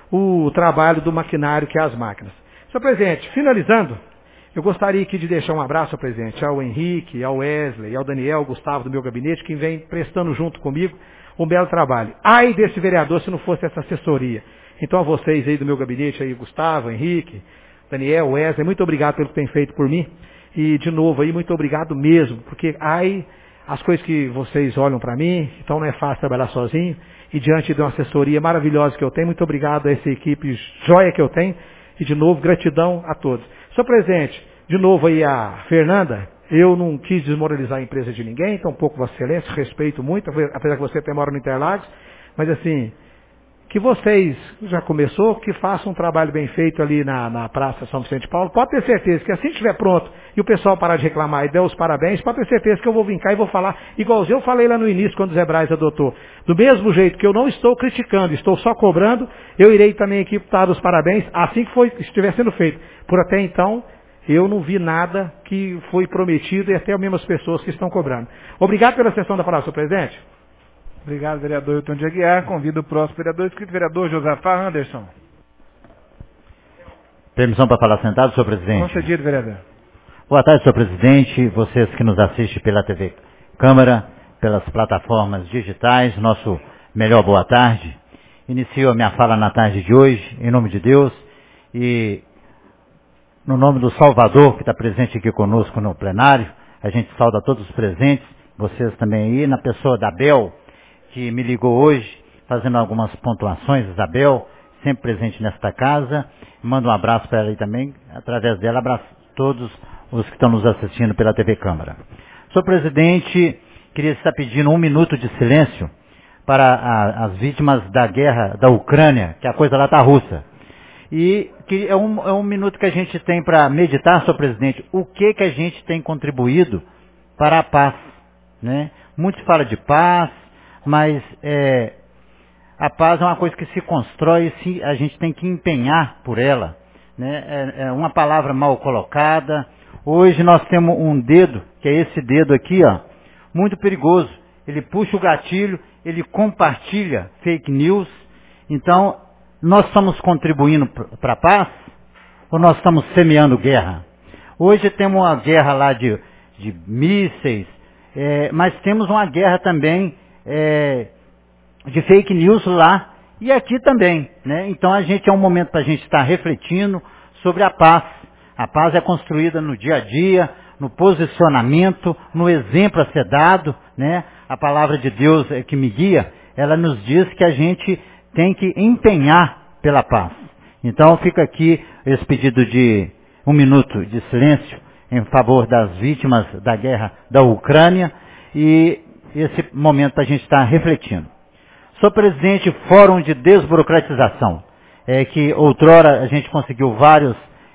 o trabalho do maquinário que é as máquinas. Senhor presidente, finalizando, eu gostaria aqui de deixar um abraço, senhor presidente, ao Henrique, ao Wesley, ao Daniel, ao Gustavo do meu gabinete, que vem prestando junto comigo um belo trabalho. Ai desse vereador se não fosse essa assessoria. Então a vocês aí do meu gabinete, aí, Gustavo, Henrique, Daniel, Wesley, muito obrigado pelo que tem feito por mim. E de novo aí, muito obrigado mesmo, porque ai, as coisas que vocês olham para mim, então não é fácil trabalhar sozinho. E diante de uma assessoria maravilhosa que eu tenho, muito obrigado a essa equipe joia que eu tenho. E de novo, gratidão a todos. Senhor presidente, de novo aí a Fernanda, eu não quis desmoralizar a empresa de ninguém, então um pouco Vossa Excelência, respeito muito, apesar que você até mora no Interlagos, mas assim, que vocês, já começou, que façam um trabalho bem feito ali na, na Praça São Vicente de Paulo. Pode ter certeza que assim que estiver pronto e o pessoal parar de reclamar e der os parabéns, pode ter certeza que eu vou vir cá e vou falar, igualzinho eu falei lá no início, quando o Zé Braz adotou. Do mesmo jeito que eu não estou criticando, estou só cobrando, eu irei também aqui dar os parabéns assim que foi, estiver sendo feito. Por até então, eu não vi nada que foi prometido e até as mesmas pessoas que estão cobrando. Obrigado pela sessão da palavra, senhor presidente. Obrigado, vereador Hilton de Aguiar. Convido o próximo vereador, escrito vereador Josafá Anderson. Permissão para falar sentado, senhor presidente? Concedido, vereador. Boa tarde, senhor presidente, vocês que nos assistem pela T V Câmara, pelas plataformas digitais, nosso melhor boa tarde. Inicio a minha fala na tarde de hoje, em nome de Deus, e no nome do Salvador, que está presente aqui conosco no plenário, a gente sauda todos os presentes, vocês também aí, na pessoa da Bel, que me ligou hoje, fazendo algumas pontuações, Isabel, sempre presente nesta casa. Mando um abraço para ela aí também, através dela, abraço a todos os que estão nos assistindo pela T V Câmara. Senhor presidente, queria estar pedindo um minuto de silêncio para a, as vítimas da guerra da Ucrânia, que a coisa lá está russa. E que é um, é um minuto que a gente tem para meditar, senhor presidente, o que que a gente tem contribuído para a paz, né? Muito se fala de paz, mas é, a paz é uma coisa que se constrói e a gente tem que empenhar por ela, né? É, é uma palavra mal colocada. Hoje nós temos um dedo, que é esse dedo aqui, ó, muito perigoso, ele puxa o gatilho, ele compartilha fake news. Então, nós estamos contribuindo para a paz ou nós estamos semeando guerra? Hoje temos uma guerra lá de, de mísseis, é, mas temos uma guerra também é, de fake news lá e aqui também, né? Então a gente é um momento para a gente estar refletindo sobre a paz. A paz é construída no dia a dia, no posicionamento, no exemplo a ser dado, né? A palavra de Deus é que me guia, ela nos diz que a gente tem que empenhar pela paz. Então fica aqui esse pedido de um minuto de silêncio em favor das vítimas da guerra da Ucrânia e esse momento para a gente estar refletindo. Sou presidente do Fórum de Desburocratização, é, que outrora a gente conseguiu vários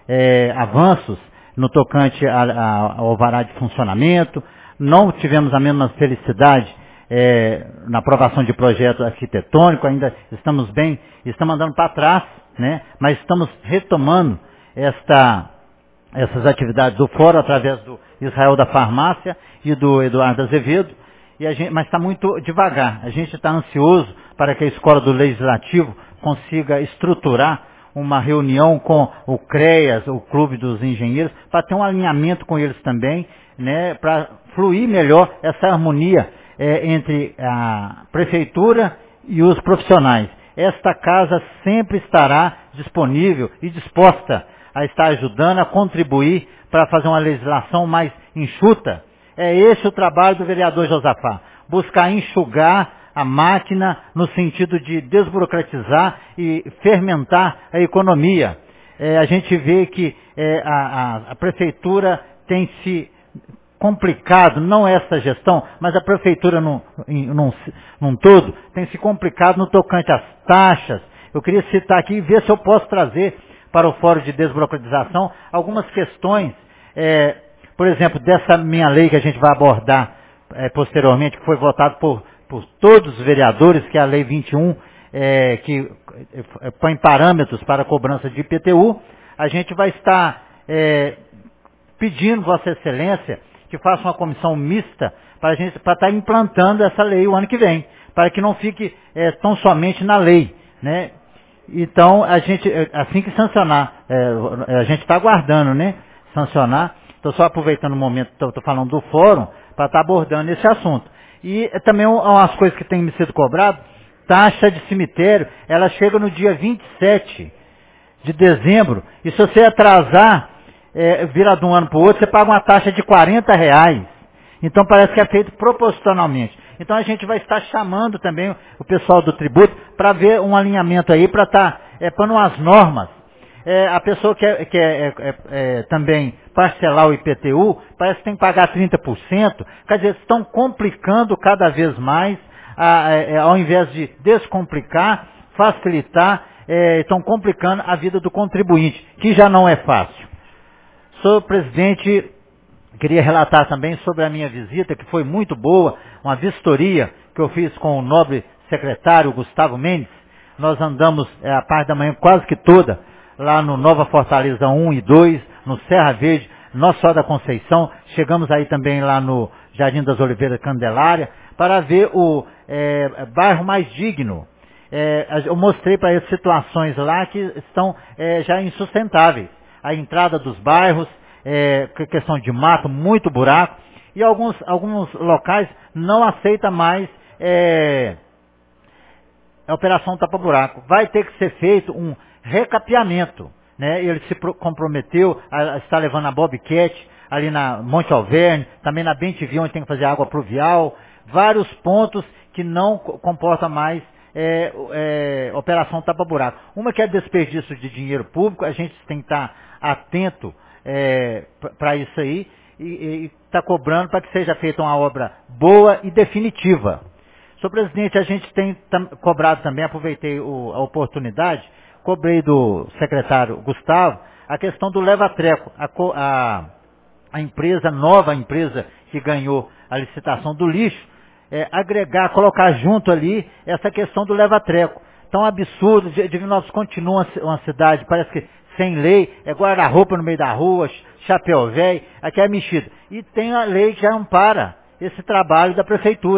é, avanços no tocante a, a, ao alvará de funcionamento, não tivemos a mesma felicidade é, na aprovação de projeto arquitetônico, ainda estamos bem, estamos andando para trás, né? Mas estamos retomando esta, essas atividades do Fórum através do Israel da Farmácia e do Eduardo Azevedo, e a gente, mas está muito devagar. A gente está ansioso para que a Escola do Legislativo consiga estruturar uma reunião com o CREAS, o Clube dos Engenheiros, para ter um alinhamento com eles também, né, para fluir melhor essa harmonia é, entre a Prefeitura e os profissionais. Esta casa sempre estará disponível e disposta a estar ajudando, a contribuir para fazer uma legislação mais enxuta. É esse o trabalho do vereador Josafá, buscar enxugar a máquina no sentido de desburocratizar e fermentar a economia. É, a gente vê que é, a, a, a prefeitura tem se complicado, não essa gestão, mas a prefeitura num, num, num todo, tem se complicado no tocante às taxas. Eu queria citar aqui e ver se eu posso trazer para o Fórum de Desburocratização algumas questões, é, por exemplo, dessa minha lei que a gente vai abordar é, posteriormente, que foi votado por, por todos os vereadores, que é a Lei vinte e um, é, que é, põe parâmetros para a cobrança de I P T U. A gente vai estar é, pedindo, Vossa Excelência, que faça uma comissão mista para a gente, para estar implantando essa lei o ano que vem, para que não fique é, tão somente na lei, né? Então, a gente, assim que sancionar, é, a gente está aguardando, né? Sancionar. Estou só aproveitando o momento, estou falando do fórum, para estar abordando esse assunto. E é, também umas coisas que têm me sido cobrado, taxa de cemitério, ela chega no dia vinte e sete de dezembro, e se você atrasar, é, vira de um ano para o outro, você paga uma taxa de quarenta reais. Então parece que é feito proporcionalmente. Então a gente vai estar chamando também o pessoal do tributo para ver um alinhamento aí, para estar é, pondo as normas. É, a pessoa que quer, quer é, é, é, também parcelar o I P T U, parece que tem que pagar trinta por cento. Quer dizer, estão complicando cada vez mais, a, a, a, ao invés de descomplicar, facilitar, é, estão complicando a vida do contribuinte, que já não é fácil. Senhor presidente, queria relatar também sobre a minha visita, que foi muito boa, uma vistoria que eu fiz com o nobre secretário Gustavo Mendes. Nós andamos é, a parte da manhã quase que toda, lá no Nova Fortaleza um e dois, no Serra Verde, Nossa Senhora da Conceição. Chegamos aí também lá no Jardim das Oliveiras Candelária, para ver o é, bairro mais digno. É, eu mostrei para eles situações lá que estão é, já insustentáveis. A entrada dos bairros, é, questão de mato, muito buraco, e alguns, alguns locais não aceitam mais é, a operação tapa-buraco. Vai ter que ser feito um recapeamento, né? Ele se comprometeu a, a estar levando a Bobcat ali na Monte Alverne, também na Bem-Te-Vi, onde tem que fazer água pluvial, vários pontos que não comportam mais é, é, operação tapa-buraco. Uma que é desperdício de dinheiro público, a gente tem que estar atento é, para isso aí e está cobrando para que seja feita uma obra boa e definitiva. Senhor presidente, a gente tem tam, cobrado também, aproveitei o, a oportunidade, cobrei do secretário Gustavo a questão do leva-treco, a, a, a empresa, nova empresa que ganhou a licitação do lixo, é, agregar, colocar junto ali essa questão do leva-treco. Tão absurdo, Divinópolis continua uma cidade, parece que sem lei, é guarda-roupa no meio da rua, chapéu velho, aqui é mexido. E tem a lei que já ampara esse trabalho da prefeitura.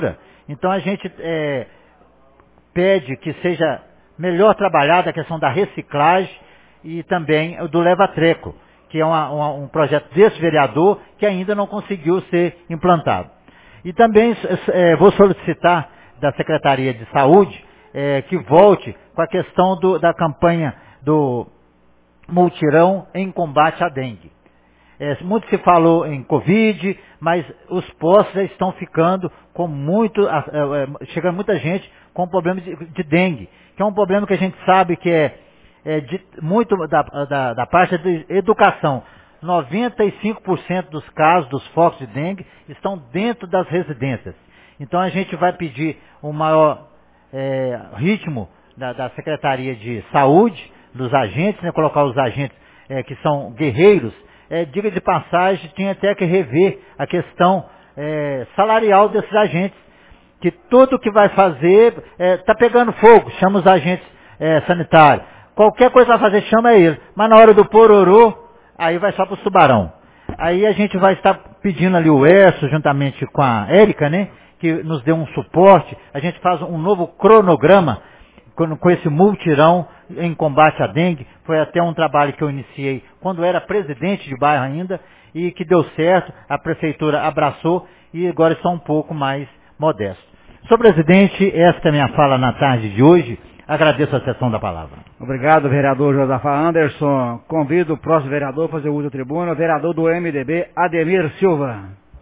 Então a gente é, pede que seja melhor trabalhada a questão da reciclagem e também do leva-treco, que é uma, uma, um projeto desse vereador que ainda não conseguiu ser implantado. E também é, vou solicitar da Secretaria de Saúde é, que volte com a questão do, da campanha do multirão em combate à dengue. É, muito se falou em Covid, mas os postos já estão ficando com muito, é, é, chegando muita gente com problema de, de dengue, que é um problema que a gente sabe que é, é de, muito da, da, da parte de educação. noventa e cinco por cento dos casos dos focos de dengue estão dentro das residências. Então a gente vai pedir um maior é, ritmo da, da Secretaria de Saúde, dos agentes, né, colocar os agentes é, que são guerreiros. É, diga de passagem, tinha até que rever a questão é, salarial desses agentes, que tudo que vai fazer está é, pegando fogo, chama os agentes é, sanitários. Qualquer coisa vai fazer, chama ele. Mas na hora do pororô, aí vai só para o Tubarão. Aí a gente vai estar pedindo ali o Erso, juntamente com a Érica, né, que nos dê um suporte. A gente faz um novo cronograma com, com esse multirão em combate à dengue. Foi até um trabalho que eu iniciei quando era presidente de bairro ainda, e que deu certo, a prefeitura abraçou e agora está um pouco mais modesto. Senhor presidente, esta é a minha fala na tarde de hoje. Agradeço a sessão da palavra. Obrigado, vereador Josafá Anderson. Convido o próximo vereador a fazer uso da tribuna, o vereador do M D B, Ademir Silva.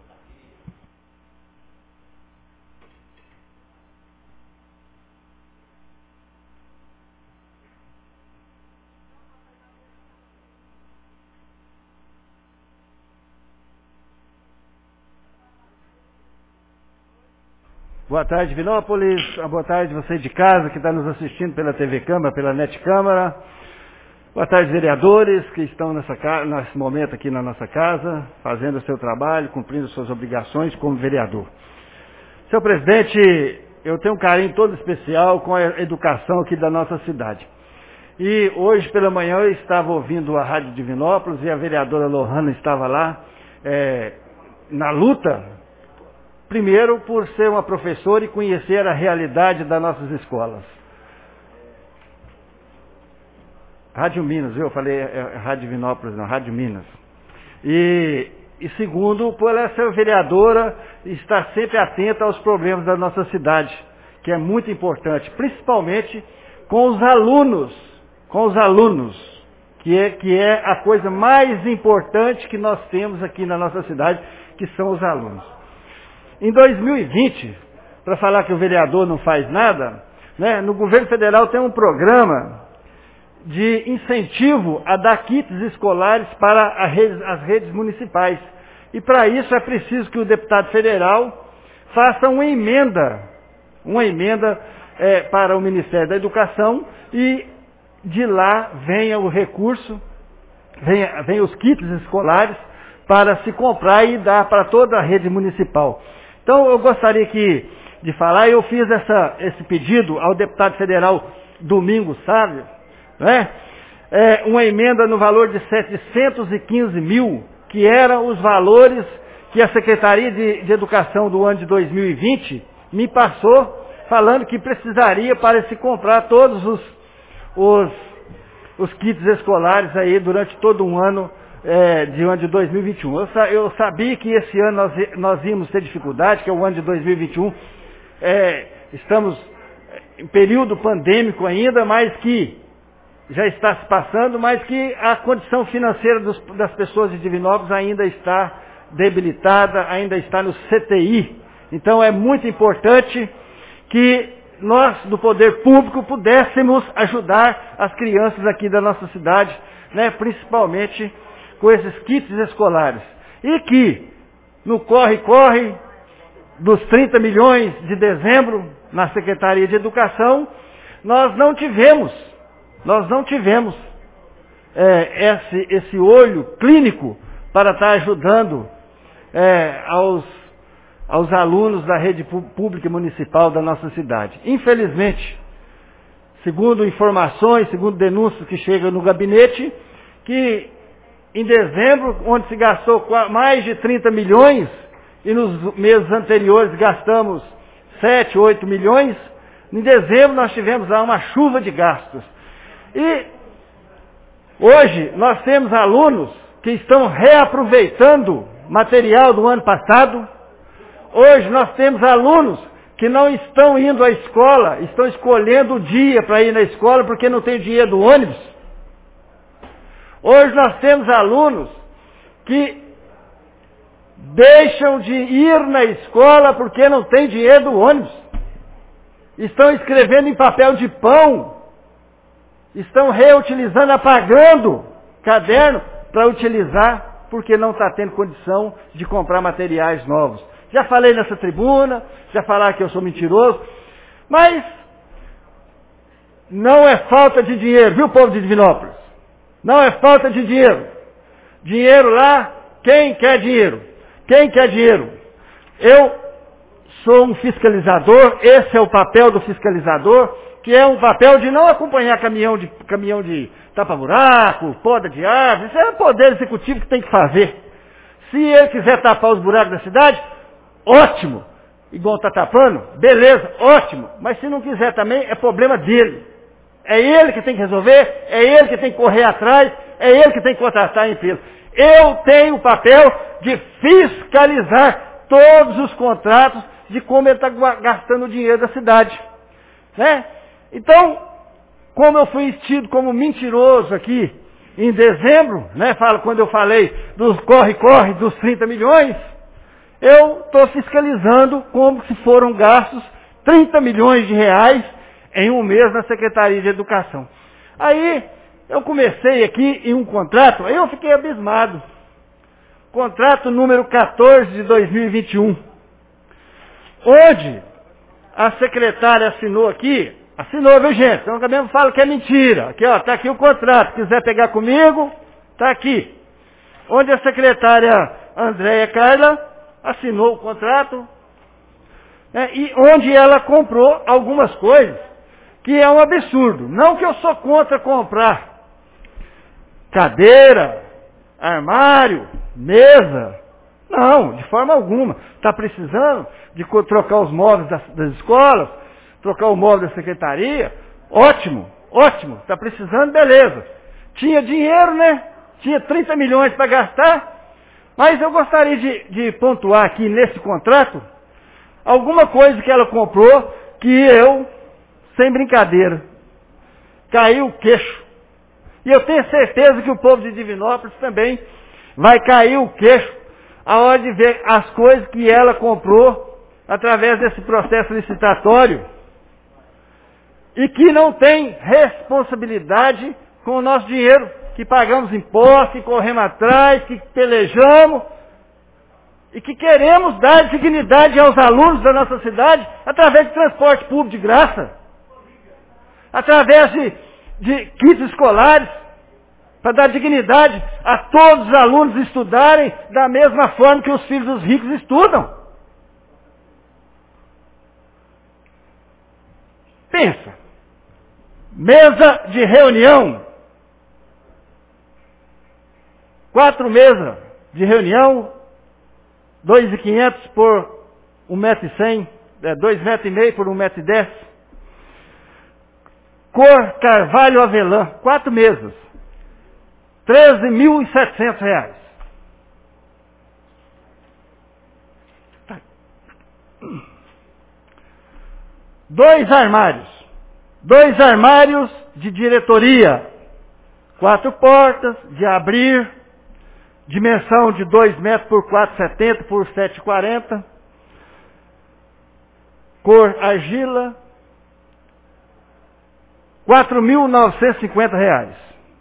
Boa tarde, Vinópolis. Boa tarde, você de casa que está nos assistindo pela T V Câmara, pela Net Câmara. Boa tarde, vereadores que estão nessa, nesse momento aqui na nossa casa, fazendo o seu trabalho, cumprindo suas obrigações como vereador. Senhor presidente, eu tenho um carinho todo especial com a educação aqui da nossa cidade. E hoje pela manhã eu estava ouvindo a Rádio de Vinópolis e a vereadora Lohana estava lá é, na luta. Primeiro, por ser uma professora e conhecer a realidade das nossas escolas. Rádio Minas, viu? Eu falei é, Rádio Vinópolis, não, Rádio Minas. E, e segundo, por ela ser vereadora e estar sempre atenta aos problemas da nossa cidade, que é muito importante, principalmente com os alunos, com os alunos, que é, que é a coisa mais importante que nós temos aqui na nossa cidade, que são os alunos. Em dois mil e vinte, para falar que o vereador não faz nada, né, no governo federal tem um programa de incentivo a dar kits escolares para a rede, as redes municipais. E para isso é preciso que o deputado federal faça uma emenda, uma emenda é, para o Ministério da Educação e de lá venha o recurso, venha, venha os kits escolares para se comprar e dar para toda a rede municipal. Então eu gostaria que, de falar, eu fiz essa, esse pedido ao deputado federal Domingos Sávio, né? É, uma emenda no valor de setecentos e quinze mil, que eram os valores que a Secretaria de, de Educação do ano de dois mil e vinte me passou, falando que precisaria para se comprar todos os, os, os kits escolares aí durante todo um ano, É, de ano de dois mil e vinte e um. Eu, eu sabia que esse ano nós, nós íamos ter dificuldade, que é o ano de dois mil e vinte e um. É, estamos em período pandêmico ainda, mas que já está se passando, mas que a condição financeira dos, das pessoas de Divinópolis ainda está debilitada, ainda está no C T I. Então é muito importante que nós, do poder público, pudéssemos ajudar as crianças aqui da nossa cidade, né, principalmente com esses kits escolares. E que, no corre-corre dos trinta milhões de dezembro, na Secretaria de Educação, nós não tivemos, nós não tivemos é, esse, esse olho clínico para estar ajudando é, aos, aos alunos da rede pública municipal da nossa cidade. Infelizmente, segundo informações, segundo denúncias que chegam no gabinete, que em dezembro, onde se gastou mais de trinta milhões, e nos meses anteriores gastamos sete, oito milhões. Em dezembro nós tivemos lá uma chuva de gastos. E hoje nós temos alunos que estão reaproveitando material do ano passado. Hoje nós temos alunos que não estão indo à escola, estão escolhendo o dia para ir na escola porque não tem dinheiro do ônibus. Hoje nós temos alunos que deixam de ir na escola porque não tem dinheiro do ônibus. Estão escrevendo em papel de pão. Estão reutilizando, apagando caderno para utilizar porque não está tendo condição de comprar materiais novos. Já falei nessa tribuna, já falaram que eu sou mentiroso, mas não é falta de dinheiro, viu, povo de Divinópolis? Não é falta de dinheiro. Dinheiro lá, quem quer dinheiro? Quem quer dinheiro? Eu sou um fiscalizador, esse é o papel do fiscalizador, que é um papel de não acompanhar caminhão de, caminhão de tapa-buraco, poda de árvore, isso é o poder executivo que tem que fazer. Se ele quiser tapar os buracos da cidade, ótimo. Igual está tapando, beleza, ótimo. Mas se não quiser também, é problema dele. É ele que tem que resolver, é ele que tem que correr atrás, é ele que tem que contratar a empresa. Eu tenho o papel de fiscalizar todos os contratos de como ele está gastando o dinheiro da cidade. Né? Então, como eu fui tido como mentiroso aqui em dezembro, né, falo, quando eu falei dos corre-corre dos trinta milhões, eu estou fiscalizando como se foram gastos trinta milhões de reais em um mês na Secretaria de Educação. Aí, eu comecei aqui em um contrato, aí eu fiquei abismado. Contrato número quatorze de dois mil e vinte e um. Onde a secretária assinou aqui, assinou, viu gente? Então eu mesmo falo que é mentira. Aqui, ó, tá aqui o contrato. Se quiser pegar comigo, tá aqui. Onde a secretária Andréia Carla assinou o contrato, né, e onde ela comprou algumas coisas que é um absurdo. Não que eu sou contra comprar cadeira, armário, mesa. Não, de forma alguma. Está precisando de trocar os móveis das, das escolas, trocar o móvel da secretaria? Ótimo, ótimo. Está precisando, beleza. Tinha dinheiro, né? Tinha trinta milhões para gastar. Mas eu gostaria de, de pontuar aqui nesse contrato alguma coisa que ela comprou que eu, sem brincadeira, caiu o queixo. E eu tenho certeza que o povo de Divinópolis também vai cair o queixo a hora de ver as coisas que ela comprou através desse processo licitatório e que não tem responsabilidade com o nosso dinheiro, que pagamos impostos, que corremos atrás, que pelejamos e que queremos dar dignidade aos alunos da nossa cidade através de transporte público de graça, através de, de kits escolares, para dar dignidade a todos os alunos estudarem da mesma forma que os filhos dos ricos estudam. Pensa, mesa de reunião, quatro mesas de reunião, dois mil e quinhentos por um metro e cem, é, dois metros e meio por um metro e dez. Cor Carvalho Avelã, quatro mesas, treze mil e setecentos reais. Dois armários, dois armários de diretoria, quatro portas de abrir, dimensão de dois metros por quatro e setenta por sete e quarenta, cor argila, quatro mil novecentos e cinquenta reais.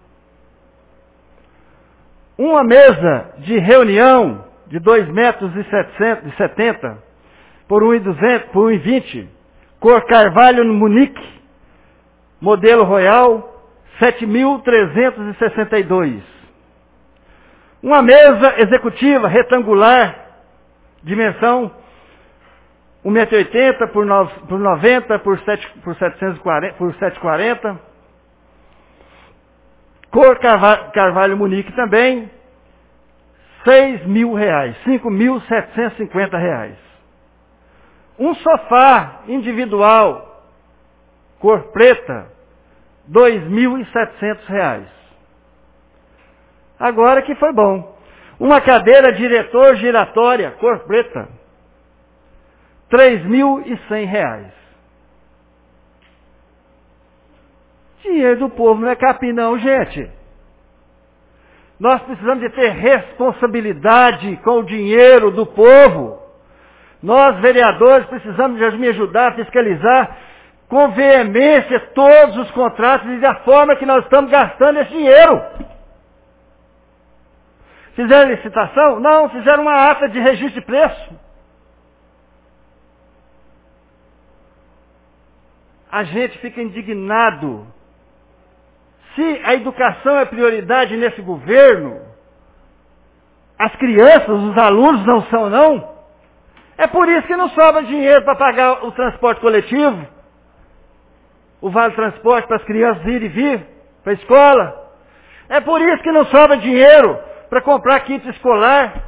Uma mesa de reunião de dois metros e setenta por um e duzentos, por um e vinte, cor Carvalho Munique, modelo Royal, sete mil trezentos e sessenta e dois. Uma mesa executiva retangular, dimensão um metro e oitenta por noventa por setecentos e quarenta, por setecentos e quarenta. Cor Carvalho Munique também, seis mil reais, cinco mil setecentos e cinquenta reais. Um sofá individual, cor preta, dois mil e setecentos reais. Agora que foi bom. Uma cadeira diretor giratória, cor preta, três mil e cem reais. Dinheiro do povo não é capim não, gente. Nós precisamos de ter responsabilidade com o dinheiro do povo. Nós, vereadores, precisamos de me ajudar a fiscalizar com veemência todos os contratos e da forma que nós estamos gastando esse dinheiro. Fizeram licitação? Não, fizeram uma ata de registro de preço. A gente fica indignado. Se a educação é prioridade nesse governo, as crianças, os alunos não são não. É por isso que não sobra dinheiro para pagar o transporte coletivo, o vale transporte para as crianças ir e vir para a escola. É por isso que não sobra dinheiro para comprar kit escolar.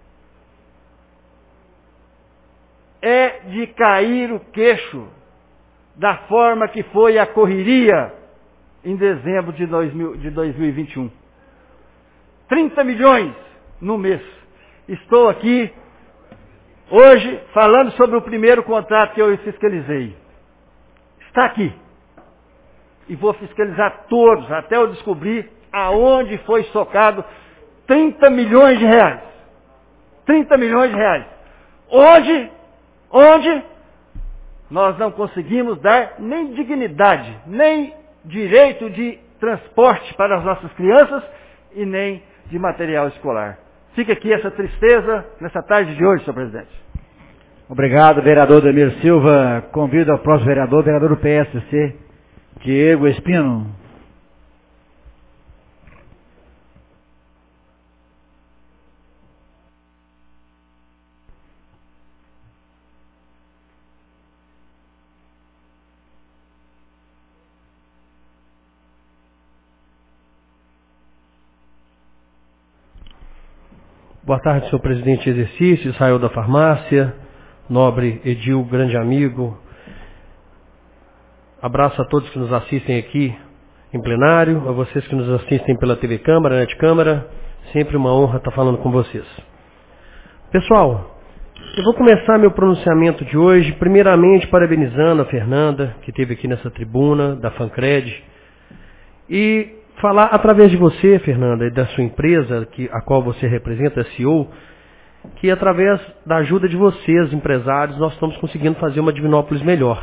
É de cair o queixo da forma que foi a correria em dezembro de, dois mil, de dois mil e vinte e um. trinta milhões no mês. Estou aqui hoje falando sobre o primeiro contrato que eu fiscalizei. Está aqui. E vou fiscalizar todos, até eu descobrir aonde foi socado trinta milhões de reais. trinta milhões de reais. Onde, onde nós não conseguimos dar nem dignidade, nem direito de transporte para as nossas crianças e nem de material escolar. Fica aqui essa tristeza nessa tarde de hoje, senhor presidente. Obrigado, vereador Demir Silva. Convido ao próximo vereador, vereador do P S C, Diego Espino. Boa tarde, senhor presidente de exercício, Israel da Farmácia, nobre Edil, grande amigo. Abraço a todos que nos assistem aqui em plenário, a vocês que nos assistem pela T V Câmara, Net Câmara. Sempre uma honra estar falando com vocês. Pessoal, eu vou começar meu pronunciamento de hoje, primeiramente parabenizando a Fernanda, que esteve aqui nessa tribuna, da Fancred, e falar através de você, Fernanda, e da sua empresa, que, a qual você representa, a C E O, que através da ajuda de vocês, empresários, nós estamos conseguindo fazer uma Divinópolis melhor.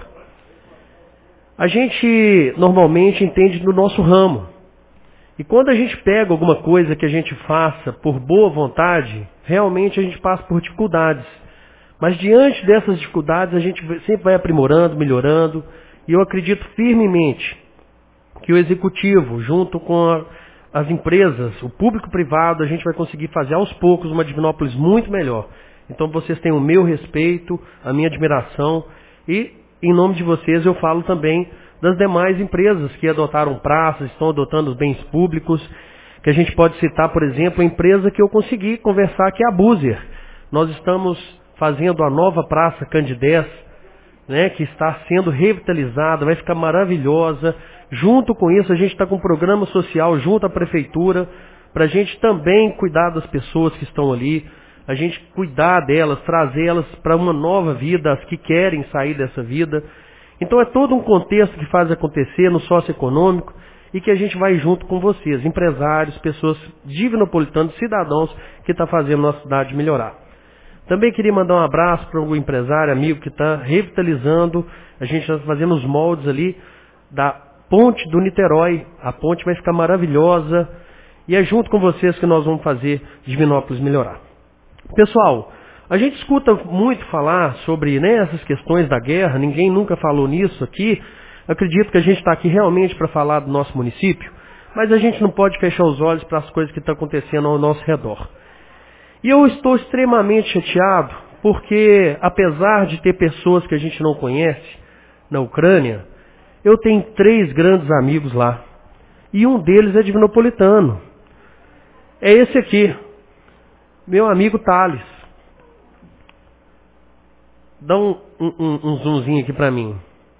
A gente normalmente entende do nosso ramo. E quando a gente pega alguma coisa que a gente faça por boa vontade, realmente a gente passa por dificuldades. Mas diante dessas dificuldades, a gente sempre vai aprimorando, melhorando, e eu acredito firmemente que o executivo, junto com a, as empresas, o público privado, a gente vai conseguir fazer aos poucos uma Divinópolis muito melhor. Então vocês têm o meu respeito, a minha admiração, e em nome de vocês eu falo também das demais empresas que adotaram praças, estão adotando os bens públicos, que a gente pode citar, por exemplo, a empresa que eu consegui conversar, que é a Buser. Nós estamos fazendo a nova praça Candidez, né, que está sendo revitalizada, vai ficar maravilhosa. Junto com isso, a gente está com um programa social junto à prefeitura, para a gente também cuidar das pessoas que estão ali, a gente cuidar delas, trazê-las para uma nova vida, as que querem sair dessa vida. Então é todo um contexto que faz acontecer no socioeconômico e que a gente vai junto com vocês, empresários, pessoas divinopolitanos, cidadãos que estão fazendo a nossa cidade melhorar. Também queria mandar um abraço para o empresário, amigo, que está revitalizando, a gente está fazendo os moldes ali da ponte do Niterói. A ponte vai ficar maravilhosa e é junto com vocês que nós vamos fazer Divinópolis melhorar. Pessoal, a gente escuta muito falar sobre, né, essas questões da guerra, ninguém nunca falou nisso aqui. Acredito que a gente está aqui realmente para falar do nosso município, mas a gente não pode fechar os olhos para as coisas que estão acontecendo ao nosso redor. E eu estou extremamente chateado porque, apesar de ter pessoas que a gente não conhece na Ucrânia, eu tenho três grandes amigos lá. E um deles é divinopolitano. É esse aqui, meu amigo Thales. Dá um, um, um zoomzinho aqui para mim.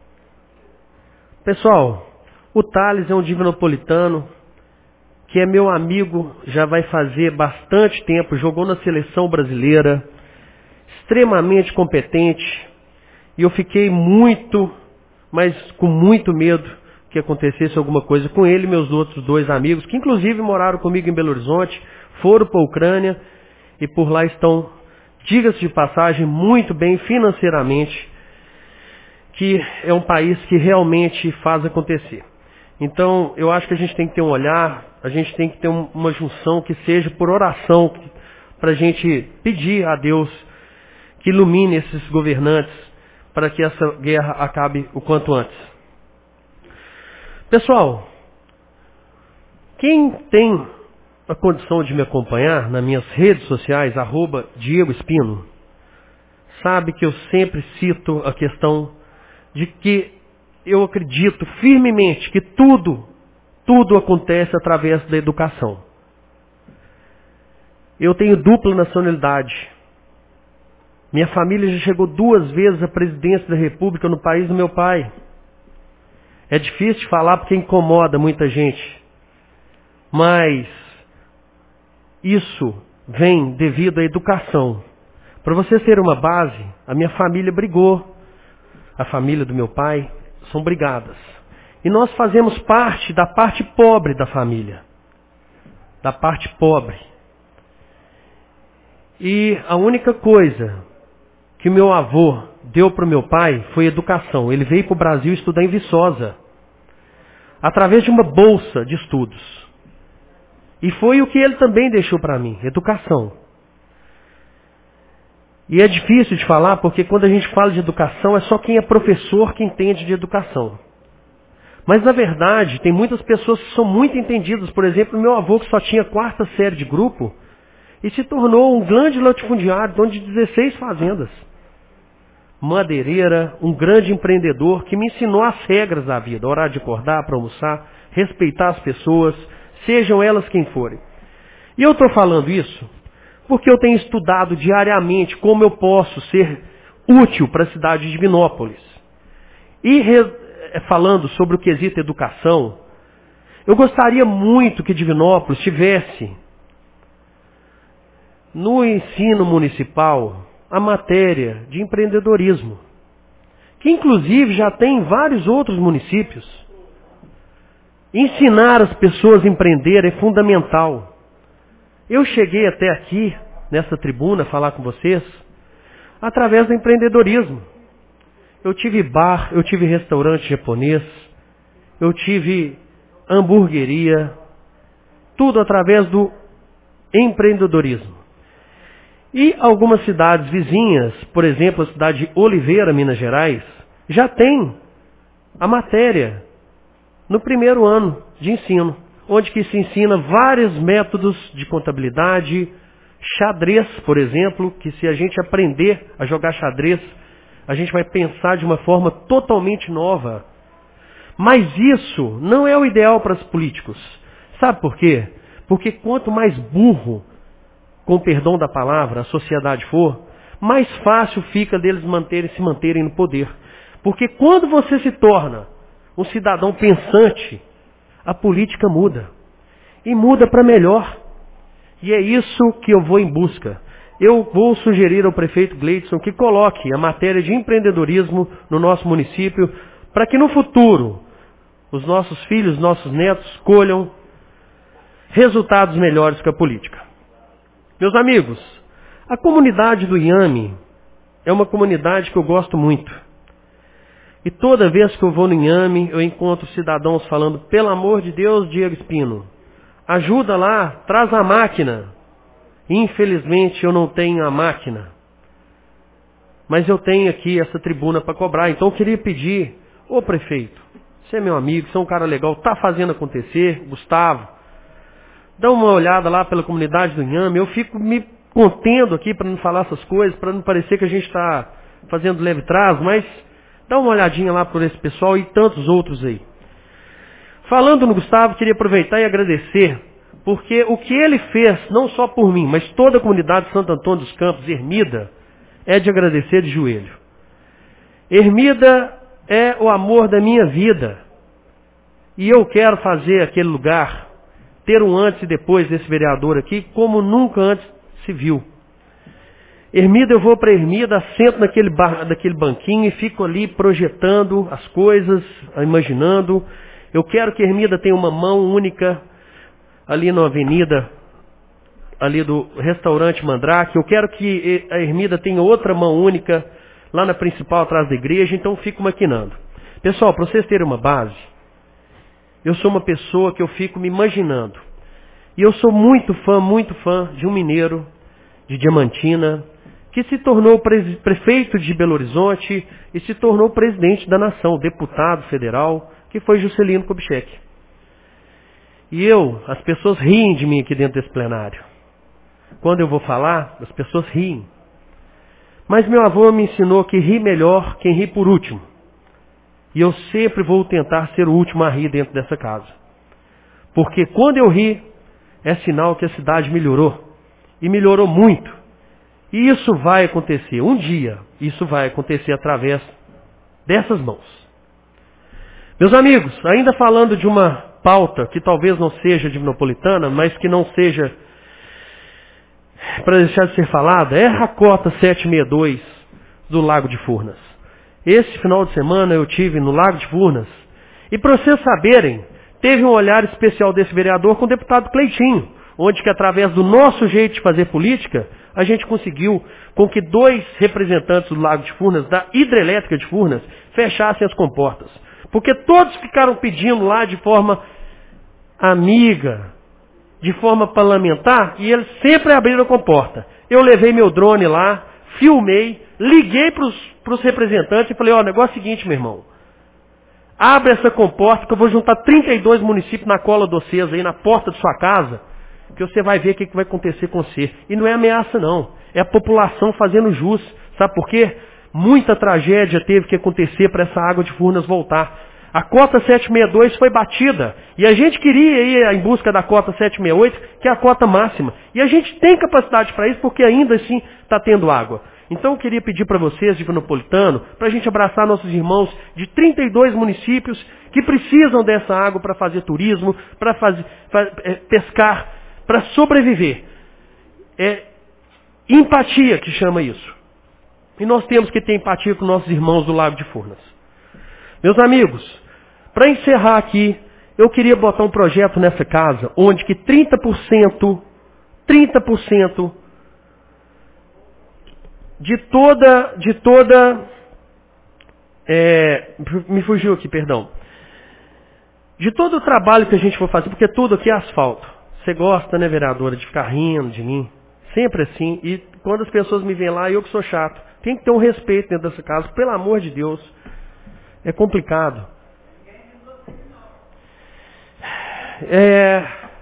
Pessoal, o Thales é um divinopolitano que é meu amigo, já vai fazer bastante tempo, jogou na seleção brasileira, extremamente competente, e eu fiquei muito, mas com muito medo que acontecesse alguma coisa com ele e meus outros dois amigos, que inclusive moraram comigo em Belo Horizonte, foram para a Ucrânia e por lá estão, diga-se de passagem, muito bem financeiramente, que é um país que realmente faz acontecer. Então, eu acho que a gente tem que ter um olhar, a gente tem que ter um, uma junção que seja por oração, para a gente pedir a Deus que ilumine esses governantes para que essa guerra acabe o quanto antes. Pessoal, quem tem a condição de me acompanhar nas minhas redes sociais, arroba Diego Espino, sabe que eu sempre cito a questão de que eu acredito firmemente que tudo, tudo acontece através da educação. Eu tenho dupla nacionalidade. Minha família já chegou duas vezes à presidência da República no país do meu pai. É difícil de falar porque incomoda muita gente. Mas isso vem devido à educação. Para você ter uma base, a minha família brigou. A família do meu pai são brigadas. E nós fazemos parte da parte pobre da família. Da parte pobre. E a única coisa que meu avô deu para o meu pai foi educação. Ele veio para o Brasil estudar em Viçosa, através de uma bolsa de estudos. E foi o que ele também deixou para mim, educação. E é difícil de falar, porque quando a gente fala de educação, é só quem é professor que entende de educação. Mas, na verdade, tem muitas pessoas que são muito entendidas. Por exemplo, meu avô, que só tinha quarta série de grupo, e se tornou um grande latifundiário, dono de dezesseis fazendas. Madeireira, um grande empreendedor que me ensinou as regras da vida. Horário de acordar, para almoçar, respeitar as pessoas, sejam elas quem forem. E eu estou falando isso porque eu tenho estudado diariamente como eu posso ser útil para a cidade de Divinópolis. E re, falando sobre o quesito educação, eu gostaria muito que Divinópolis tivesse no ensino municipal a matéria de empreendedorismo, que inclusive já tem em vários outros municípios. Ensinar as pessoas a empreender é fundamental. Eu cheguei até aqui, nessa tribuna, falar com vocês, através do empreendedorismo. Eu tive bar, eu tive restaurante japonês, eu tive hamburgueria, tudo através do empreendedorismo. E algumas cidades vizinhas, por exemplo, a cidade de Oliveira, Minas Gerais, já tem a matéria no primeiro ano de ensino, onde que se ensina vários métodos de contabilidade, xadrez, por exemplo, que se a gente aprender a jogar xadrez, a gente vai pensar de uma forma totalmente nova. Mas isso não é o ideal para os políticos. Sabe por quê? Porque quanto mais burro, com perdão da palavra, a sociedade for, mais fácil fica deles manterem, se manterem no poder. Porque quando você se torna um cidadão pensante, a política muda. E muda para melhor. E é isso que eu vou em busca. Eu vou sugerir ao prefeito Gleidson que coloque a matéria de empreendedorismo no nosso município, para que no futuro os nossos filhos, nossos netos colham resultados melhores que a política. Meus amigos, a comunidade do Inhame é uma comunidade que eu gosto muito. E toda vez que eu vou no Inhame, eu encontro cidadãos falando, pelo amor de Deus, Diego Espino, ajuda lá, traz a máquina. Infelizmente eu não tenho a máquina. Mas eu tenho aqui essa tribuna para cobrar. Então eu queria pedir, ô prefeito, você é meu amigo, você é um cara legal, está fazendo acontecer, Gustavo, dá uma olhada lá pela comunidade do Inhame. Eu fico me contendo aqui para não falar essas coisas, para não parecer que a gente está fazendo leve trás, mas dá uma olhadinha lá por esse pessoal e tantos outros aí. Falando no Gustavo, queria aproveitar e agradecer, porque o que ele fez, não só por mim, mas toda a comunidade de Santo Antônio dos Campos, Ermida, é de agradecer de joelho. Ermida é o amor da minha vida. E eu quero fazer aquele lugar, ter um antes e depois desse vereador aqui, como nunca antes se viu. Ermida, eu vou para Ermida, sento naquele, bar, naquele banquinho e fico ali projetando as coisas, imaginando. Eu quero que Ermida tenha uma mão única ali na avenida, ali do restaurante Mandrake. Eu quero que a Ermida tenha outra mão única lá na principal, atrás da igreja. Então fico maquinando. Pessoal, para vocês terem uma base, eu sou uma pessoa que eu fico me imaginando. E eu sou muito fã, muito fã de um mineiro de Diamantina, que se tornou prefeito de Belo Horizonte e se tornou presidente da nação, deputado federal, que foi Juscelino Kubitschek. E eu, as pessoas riem de mim aqui dentro desse plenário. Quando eu vou falar, as pessoas riem. Mas meu avô me ensinou que ri melhor quem ri por último. E eu sempre vou tentar ser o último a rir dentro dessa casa. Porque quando eu ri, é sinal que a cidade melhorou. E melhorou muito. E isso vai acontecer. Um dia, isso vai acontecer através dessas mãos. Meus amigos, ainda falando de uma pauta que talvez não seja divinopolitana, mas que não seja para deixar de ser falada, é a cota setecentos e sessenta e dois do Lago de Furnas. Esse final de semana eu tive no Lago de Furnas. E para vocês saberem, teve um olhar especial desse vereador com o deputado Cleitinho, onde que através do nosso jeito de fazer política, a gente conseguiu com que dois representantes do Lago de Furnas, da hidrelétrica de Furnas, fechassem as comportas. Porque todos ficaram pedindo lá de forma amiga, de forma parlamentar, e eles sempre abriram a comporta. Eu levei meu drone lá, filmei, liguei para os representantes e falei, ó, o negócio é o seguinte, meu irmão. Abre essa comporta que eu vou juntar trinta e dois municípios na cola de vocês aí, na porta de sua casa, que você vai ver o que vai acontecer com você. E não é ameaça não, é a população fazendo jus. Sabe por quê? Muita tragédia teve que acontecer para essa água de Furnas voltar. A cota setecentos e sessenta e dois foi batida. E a gente queria ir em busca da cota setecentos e sessenta e oito, que é a cota máxima. E a gente tem capacidade para isso, porque ainda assim está tendo água. Então eu queria pedir para vocês, divinopolitano, para a gente abraçar nossos irmãos de trinta e dois municípios que precisam dessa água para fazer turismo, para fazer, pra, é, pescar, para sobreviver. É empatia que chama isso. E nós temos que ter empatia com nossos irmãos do Lago de Furnas. Meus amigos, para encerrar aqui, eu queria botar um projeto nessa casa, onde que trinta por cento, trinta por cento de toda, de toda, é, me fugiu aqui, perdão, de todo o trabalho que a gente for fazer, porque tudo aqui é asfalto. Você gosta, né, vereadora, de ficar rindo de mim? Sempre assim. E quando as pessoas me veem lá, eu que sou chato. Tem que ter um respeito dentro dessa casa, pelo amor de Deus. É complicado. É...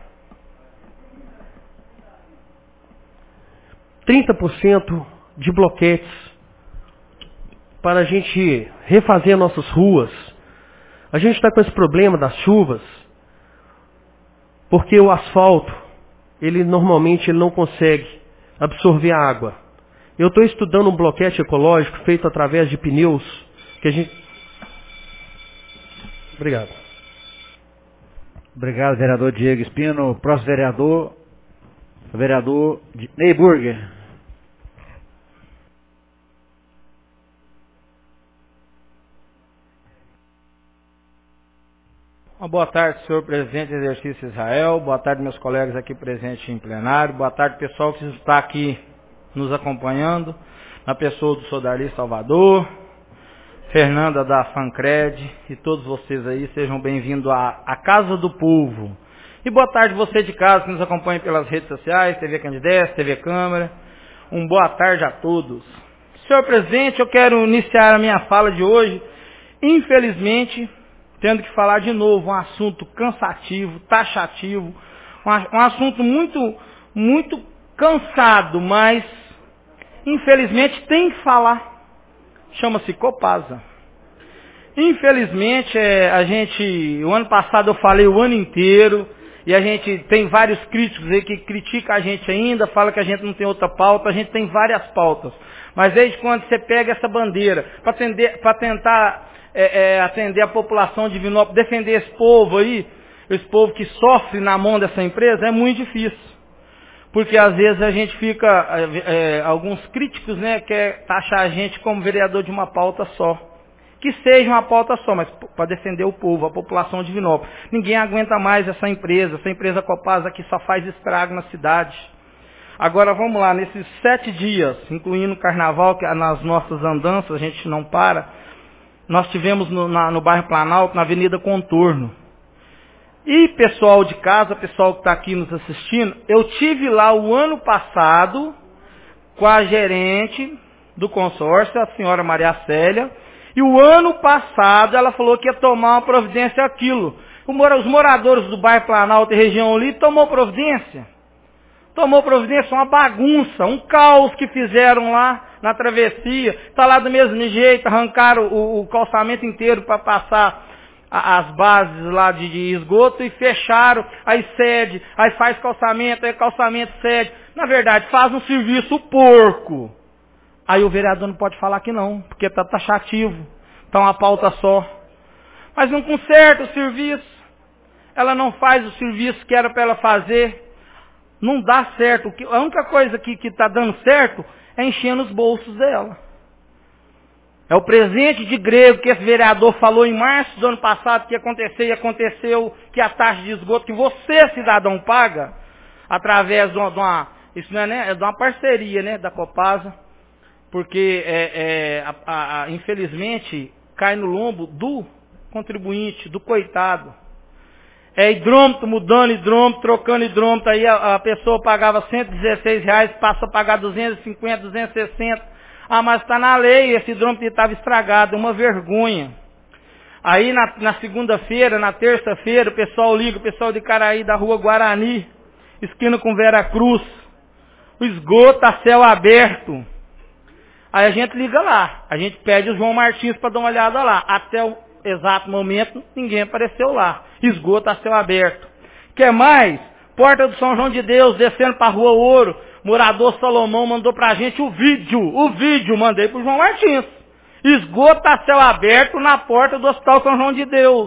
trinta por cento de bloquetes para a gente refazer nossas ruas. A gente está com esse problema das chuvas, porque o asfalto, ele normalmente ele não consegue absorver a água. Eu estou estudando um bloquete ecológico feito através de pneus, que a gente... Obrigado. Obrigado, vereador Diego Espino. Próximo vereador, o vereador Ney Burger. Uma boa tarde, senhor presidente do exercício Israel. Boa tarde, meus colegas aqui presentes em plenário. Boa tarde, pessoal que está aqui nos acompanhando, na pessoa do Sodali Salvador, Fernanda da Fancred e todos vocês aí, sejam bem-vindos à, à Casa do Povo. E boa tarde você de casa que nos acompanha pelas redes sociais, T V Candidez, T V Câmara. Um boa tarde a todos. Senhor presidente, eu quero iniciar a minha fala de hoje, infelizmente, tendo que falar de novo um assunto cansativo, taxativo, um, um assunto muito, muito cansado, mas infelizmente tem que falar. Chama-se Copasa. Infelizmente, é, a gente, o ano passado eu falei o ano inteiro, E a gente tem vários críticos aí que criticam a gente ainda, fala que a gente não tem outra pauta, a gente tem várias pautas. Mas desde quando você pega essa bandeira para tentar é, é, atender a população de Divinópolis, defender esse povo aí, esse povo que sofre na mão dessa empresa, é muito difícil. Porque às vezes a gente fica, é, alguns críticos, né, quer taxar a gente como vereador de uma pauta só. Que seja uma pauta só, mas para defender o povo, a população de Divinópolis. Ninguém aguenta mais essa empresa, essa empresa Copasa que só faz estrago na cidade. Agora vamos lá, nesses sete dias, incluindo o carnaval, que nas nossas andanças a gente não para, nós tivemos no, na, no bairro Planalto, na Avenida Contorno. E pessoal de casa, pessoal que está aqui nos assistindo, eu tive lá o ano passado com a gerente do consórcio, a senhora Maria Célia, e o ano passado ela falou que ia tomar uma providência aquilo. Os moradores do bairro Planalto e região ali tomou providência. Tomou providência, uma bagunça, um caos que fizeram lá na travessia. Está lá do mesmo jeito, arrancaram o, o calçamento inteiro para passar a, as bases lá de, de esgoto e fecharam. Aí cede, aí faz calçamento, aí calçamento cede. Na verdade, faz um serviço porco. Aí o vereador não pode falar que não, porque está taxativo. Está uma pauta só. Mas não conserta o serviço. Ela não faz o serviço que era para ela fazer. Não dá certo. A única coisa que está dando certo é enchendo os bolsos dela. É o presente de grego que esse vereador falou em março do ano passado que ia acontecer e aconteceu, que a taxa de esgoto que você, cidadão, paga, através de uma, de uma isso não é, né, é de uma parceria, né, da Copasa, porque é, é, a, a, a, infelizmente cai no lombo do contribuinte, do coitado. É hidrômetro, mudando hidrômetro, trocando hidrômetro, aí a, a pessoa pagava cento e dezesseis reais, passa a pagar duzentos e cinquenta, duzentos e sessenta. Ah, mas está na lei, esse hidrômetro estava estragado, uma vergonha. Aí na, na segunda-feira, na terça-feira, o pessoal liga, o pessoal de Caraí da rua Guarani, esquina com Vera Cruz, o esgoto a céu aberto. Aí a gente liga lá, a gente pede o João Martins para dar uma olhada lá. Até o exato momento, ninguém apareceu lá. Esgoto a céu aberto. Quer mais? Porta do São João de Deus, descendo para a Rua Ouro. Morador Salomão mandou para a gente o vídeo. O vídeo mandei para o João Martins. Esgoto a céu aberto na porta do Hospital São João de Deus.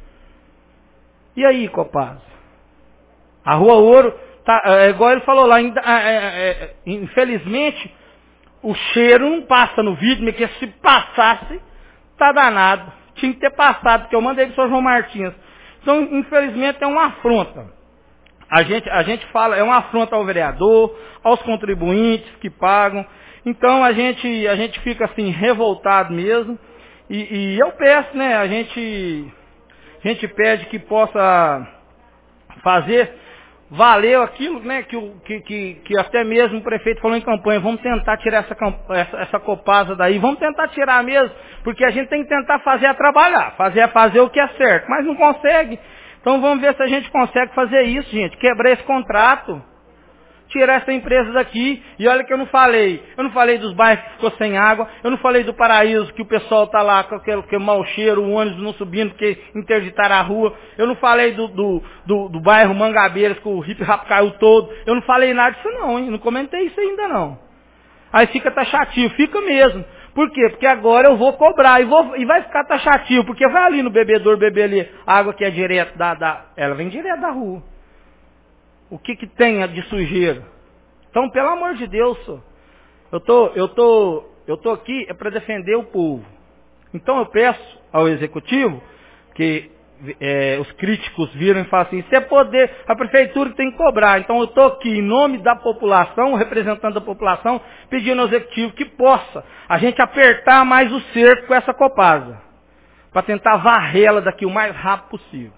E aí, Copasa? A Rua Ouro, tá, é, igual ele falou lá, é, é, é, infelizmente, o cheiro não passa no vídeo, mas que se passasse, tá danado. Tinha que ter passado, porque eu mandei para o São João Martins. Então, infelizmente, é uma afronta. A gente, a gente fala, é uma afronta ao vereador, aos contribuintes que pagam. Então, a gente, a gente fica assim, revoltado mesmo. E, e eu peço, né, a gente, a gente pede que possa fazer valer aquilo, né, que, o, que, que, que até mesmo o prefeito falou em campanha. Vamos tentar tirar essa, essa, essa Copasa daí, vamos tentar tirar mesmo, porque a gente tem que tentar fazer a trabalhar, fazer a fazer o que é certo, mas não consegue. Então vamos ver se a gente consegue fazer isso, gente, quebrar esse contrato, tirar essa empresa daqui. E olha que eu não falei, eu não falei dos bairros que ficou sem água, eu não falei do Paraíso, que o pessoal está lá com aquele, aquele mau cheiro, o ônibus não subindo porque interditaram a rua, eu não falei do, do, do, do bairro Mangabeiras, que o hip rap caiu todo, eu não falei nada disso não, hein? Não comentei isso ainda não. Aí fica taxativo, fica mesmo. Por quê? Porque agora eu vou cobrar e, vou, e vai ficar taxativo, porque vai ali no bebedouro beber ali, a água que é direto da, da... Ela vem direto da rua. O que que tem de sujeira? Então, pelo amor de Deus, senhor, eu tô, eu tô, eu tô aqui é para defender o povo. Então eu peço ao executivo que é, os críticos viram e falam assim, se é poder, a prefeitura tem que cobrar. Então eu estou aqui em nome da população, representando a população, pedindo ao executivo que possa a gente apertar mais o cerco com essa Copasa, para tentar varrê-la daqui o mais rápido possível.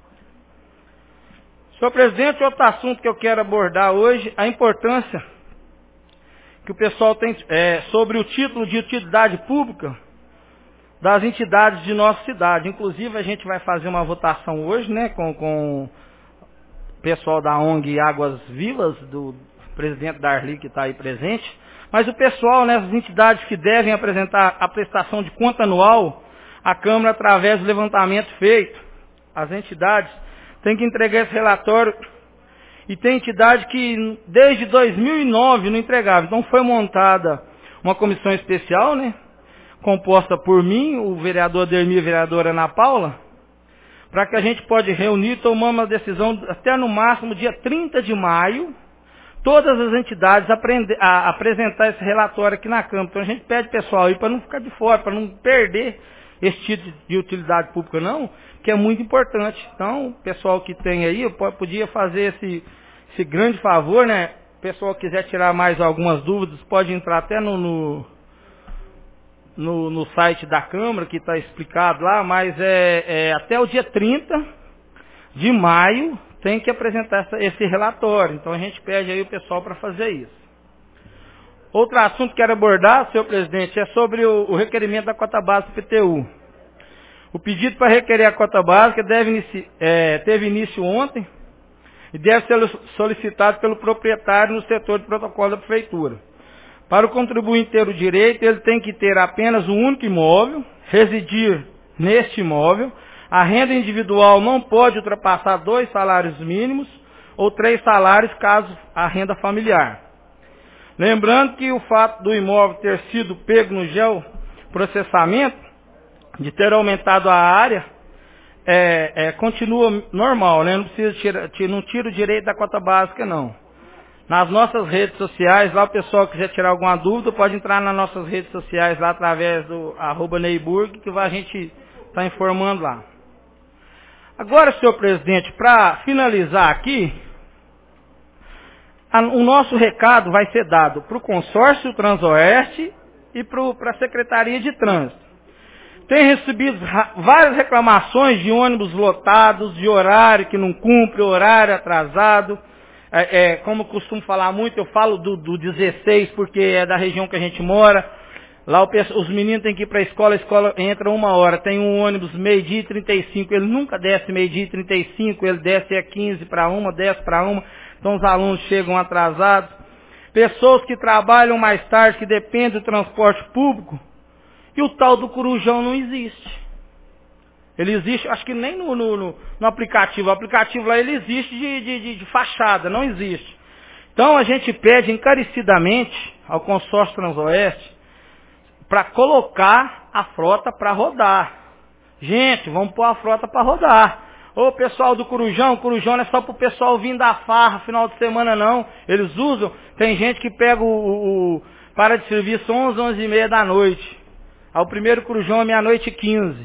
Senhor presidente, outro assunto que eu quero abordar hoje, a importância que o pessoal tem é, sobre o título de utilidade pública das entidades de nossa cidade. Inclusive, a gente vai fazer uma votação hoje, né, com, com o pessoal da O N G Águas Vivas, do presidente Darli, que está aí presente. Mas o pessoal, né, as entidades que devem apresentar a prestação de conta anual à Câmara através do levantamento feito, as entidades tem que entregar esse relatório. E tem entidade que desde dois mil e nove não entregava. Então foi montada uma comissão especial, né? Composta por mim, o vereador Ademir e a vereadora Ana Paula, para que a gente pode reunir, tomar uma decisão até no máximo dia trinta de maio, todas as entidades aprender, a, apresentar esse relatório aqui na Câmara. Então a gente pede pessoal aí para não ficar de fora, para não perder esse título de utilidade pública não, que é muito importante. Então, o pessoal que tem aí, eu podia fazer esse, esse grande favor, né? O pessoal quiser tirar mais algumas dúvidas, pode entrar até no, no, no, no site da Câmara, que está explicado lá, mas é, é até o dia trinta de maio tem que apresentar essa, esse relatório. Então a gente pede aí o pessoal para fazer isso. Outro assunto que quero abordar, senhor presidente, é sobre o, o requerimento da cota básica do I P T U. O pedido para requerer a cota básica deve inici, é, teve início ontem e deve ser solicitado pelo proprietário no setor de protocolo da prefeitura. Para o contribuinte ter o direito, ele tem que ter apenas um único imóvel, residir neste imóvel. A renda individual não pode ultrapassar dois salários mínimos ou três salários, caso a renda familiar. Lembrando que o fato do imóvel ter sido pego no geoprocessamento, de ter aumentado a área, é, é, continua normal, né? Não precisa tirar, não tira o direito da cota básica, não. Nas nossas redes sociais, lá o pessoal que quiser tirar alguma dúvida, pode entrar nas nossas redes sociais lá através do arroba Neyburg, que a gente está informando lá. Agora, senhor presidente, para finalizar aqui, a, o nosso recado vai ser dado para o consórcio Transoeste e para a Secretaria de Trânsito. Tem recebido várias reclamações de ônibus lotados, de horário que não cumpre, horário atrasado. É, é, como eu costumo falar muito, eu falo do, do dezesseis, porque é da região que a gente mora. Lá o, os meninos têm que ir para a escola, a escola entra uma hora. Tem um ônibus meio-dia e trinta e cinco, ele nunca desce meio-dia e trinta e cinco, ele desce é quinze para uma, desce para uma. Então os alunos chegam atrasados. Pessoas que trabalham mais tarde, que dependem do transporte público. E o tal do corujão não existe. Ele existe, acho que nem no, no, no, no aplicativo. O aplicativo lá ele existe de, de, de, de fachada, não existe. Então a gente pede encarecidamente ao consórcio Transoeste para colocar a frota para rodar. Gente, vamos pôr a frota para rodar. Ô pessoal do corujão, corujão não é só para o pessoal vir da farra final de semana não. Eles usam, tem gente que pega o, o, o para de serviço onze, onze e meia da noite. Aí o primeiro corujão é meia-noite e quinze.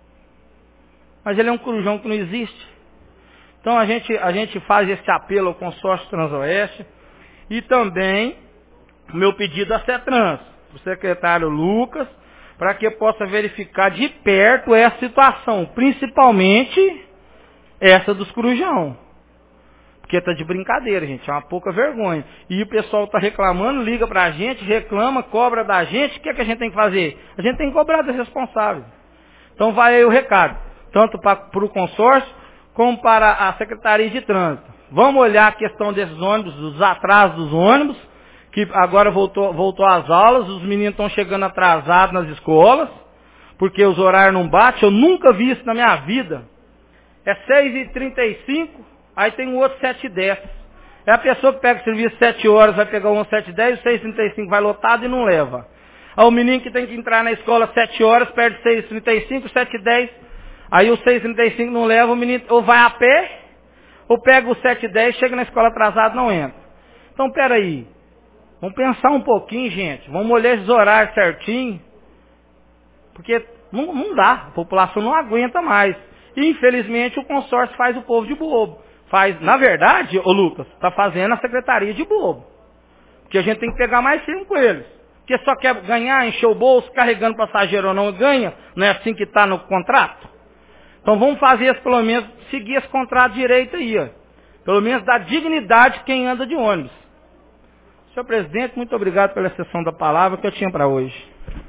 Mas ele é um corujão que não existe. Então a gente, a gente faz esse apelo ao consórcio Transoeste e também o meu pedido à CETRANS, o secretário Lucas, para que possa verificar de perto essa situação, principalmente essa dos corujão. Porque está de brincadeira, gente, é uma pouca vergonha. E o pessoal está reclamando, liga para a gente, reclama, cobra da gente, o que, é que a gente tem que fazer? A gente tem que cobrar dos responsáveis. Então vai aí o recado, tanto para o consórcio, como para a Secretaria de Trânsito. Vamos olhar a questão desses ônibus, dos atrasos dos ônibus, que agora voltou, voltou às aulas, os meninos estão chegando atrasados nas escolas, porque os horários não batem, eu nunca vi isso na minha vida. É seis e trinta e cinco, aí tem um outro sete e dez. É a pessoa que pega o serviço sete horas, vai pegar o sete e dez, o seis e trinta e cinco vai lotado e não leva. Aí o menino que tem que entrar na escola sete horas, perde seis e trinta e cinco, sete e dez, aí o seis e trinta e cinco não leva, o menino ou vai a pé, ou pega o sete e dez, chega na escola atrasado e não entra. Então, peraí, vamos pensar um pouquinho, gente, vamos olhar esses horários certinho, porque não, não dá, a população não aguenta mais. E, infelizmente, o consórcio faz o povo de bobo. Faz, na verdade, ô Lucas, está fazendo a secretaria de bobo. Porque a gente tem que pegar mais firme com eles. Porque só quer ganhar, encher o bolso, carregando passageiro ou não ganha, não é assim que está no contrato? Então vamos fazer isso, pelo menos, seguir esse contrato direito aí, ó. Pelo menos dar dignidade quem anda de ônibus. Senhor presidente, muito obrigado pela sessão da palavra que eu tinha para hoje.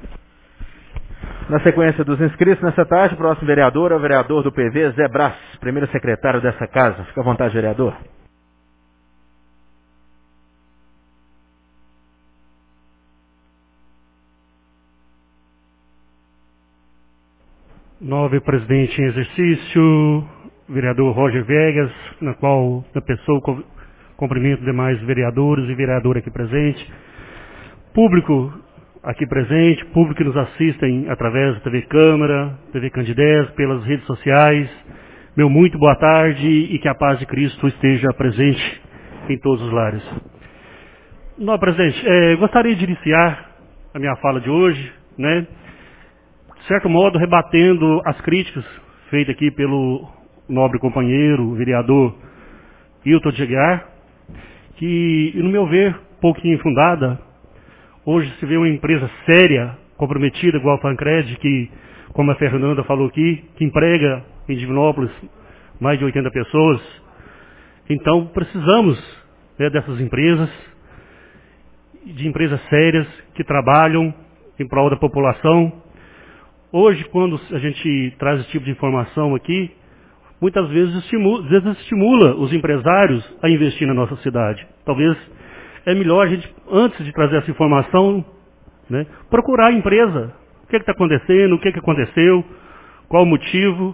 Na sequência dos inscritos nessa tarde, o próximo vereador é o vereador do P V, Zé Brás, primeiro secretário dessa casa. Fica à vontade, vereador. Nobre presidente em exercício, vereador Roger Vegas, na qual, na pessoa, cumprimento demais vereadores e vereadora aqui presente, público aqui presente, público que nos assistem através da T V Câmara, T V Candidez, pelas redes sociais, meu muito boa tarde e que a paz de Cristo esteja presente em todos os lares. Não, presidente, é, gostaria de iniciar a minha fala de hoje, né, de certo modo rebatendo as críticas feitas aqui pelo nobre companheiro, vereador Hilton de Aguiar, que, no meu ver, pouquinho infundada. Hoje se vê uma empresa séria, comprometida, igual a Fancred, que, como a Fernanda falou aqui, que emprega em Divinópolis mais de oitenta pessoas. Então, precisamos, né, dessas empresas, de empresas sérias, que trabalham em prol da população. Hoje, quando a gente traz esse tipo de informação aqui, muitas vezes estimula, às vezes estimula os empresários a investir na nossa cidade. Talvez é melhor a gente, antes de trazer essa informação, né, procurar a empresa. O que está acontecendo, o que, que aconteceu, qual o motivo.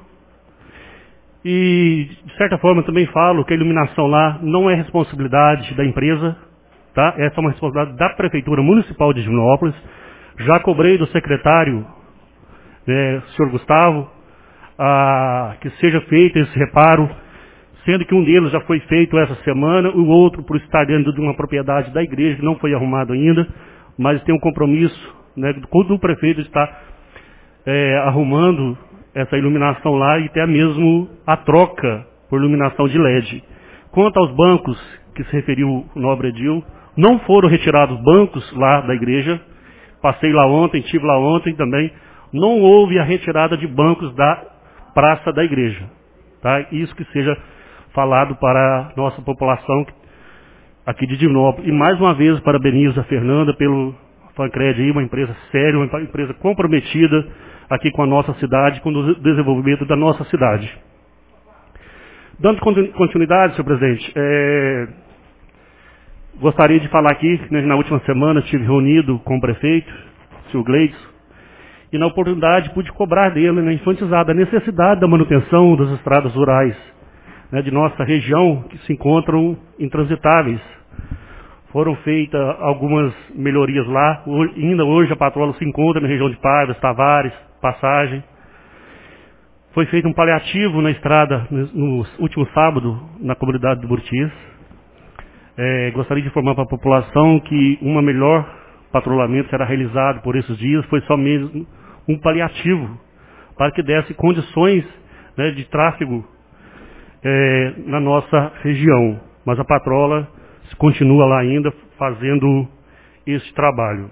E, de certa forma, também falo que a iluminação lá não é responsabilidade da empresa, tá? Essa é uma responsabilidade da Prefeitura Municipal de Divinópolis. Já cobrei do secretário, né, senhor Gustavo, a, que seja feito esse reparo, sendo que um deles já foi feito essa semana, o outro por estar dentro de uma propriedade da igreja, que não foi arrumado ainda, mas tem um compromisso, né, do prefeito estar é, arrumando essa iluminação lá e até mesmo a troca por iluminação de L E D. Quanto aos bancos que se referiu o nobre Edil, não foram retirados bancos lá da igreja, passei lá ontem, estive lá ontem também, não houve a retirada de bancos da praça da igreja. Tá? Isso que seja falado para a nossa população aqui de Divinópolis. E mais uma vez parabenizo a Fernanda pelo Fancred aí, uma empresa séria, uma empresa comprometida aqui com a nossa cidade, com o desenvolvimento da nossa cidade. Dando continuidade, senhor presidente, é, gostaria de falar aqui, né, na última semana estive reunido com o prefeito, o senhor Gleidson, e na oportunidade pude cobrar dele, né, enfatizar a necessidade da manutenção das estradas rurais, né, de nossa região, que se encontram intransitáveis. Foram feitas algumas melhorias lá, hoje, ainda hoje a patrola se encontra na região de Paiva, Tavares, Passagem. Foi feito um paliativo na estrada no último sábado, na comunidade do Burtis. É, gostaria de informar para a população que um melhor patrulhamento será realizado por esses dias, foi só mesmo um paliativo, para que desse condições, né, de tráfego é, na nossa região. Mas a patrola continua lá ainda fazendo esse trabalho.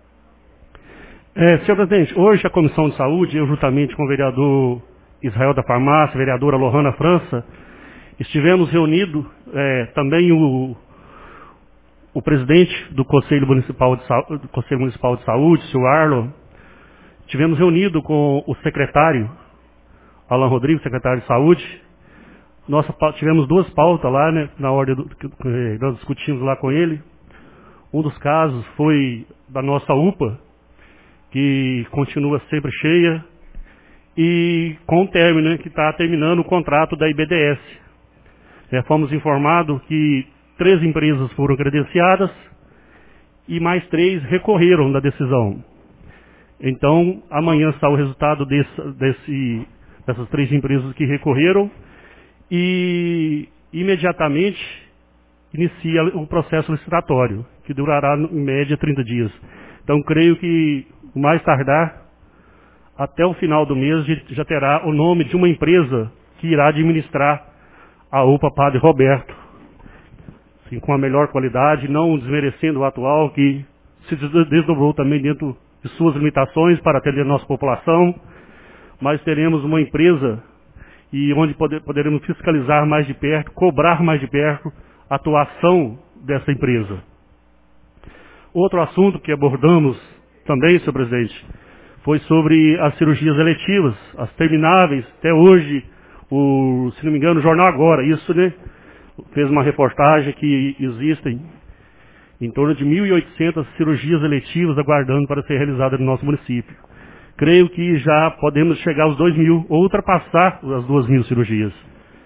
É, senhor presidente, hoje a Comissão de Saúde, eu juntamente com o vereador Israel da Farmácia, a vereadora Lohana França, estivemos reunidos, é, também o, o presidente do Conselho Municipal de, do Conselho Municipal de Saúde, o senhor Arlon, estivemos reunidos com o secretário, Alan Rodrigues, secretário de Saúde. Nós tivemos duas pautas lá, né, na ordem do, que nós discutimos lá com ele. Um dos casos foi da nossa U P A, que continua sempre cheia, e com o término, né, que está terminando o contrato da I B D S. É, fomos informados que três empresas foram credenciadas e mais três recorreram da decisão. Então, amanhã está o resultado desse, desse, dessas três empresas que recorreram e imediatamente inicia o processo licitatório, que durará em média trinta dias. Então, creio que o mais tardar, até o final do mês, já terá o nome de uma empresa que irá administrar a U P A Padre Roberto, assim, com a melhor qualidade, não desmerecendo o atual, que se desdobrou também dentro de suas limitações para atender a nossa população, mas teremos uma empresa e onde poder, poderemos fiscalizar mais de perto, cobrar mais de perto a atuação dessa empresa. Outro assunto que abordamos também, senhor presidente, foi sobre as cirurgias eletivas, as termináveis. Até hoje, o, se não me engano, o Jornal Agora, isso, né, fez uma reportagem que existem em torno de mil e oitocentas cirurgias eletivas aguardando para ser realizadas no nosso município. Creio que já podemos chegar aos dois mil, ou ultrapassar as duas mil cirurgias.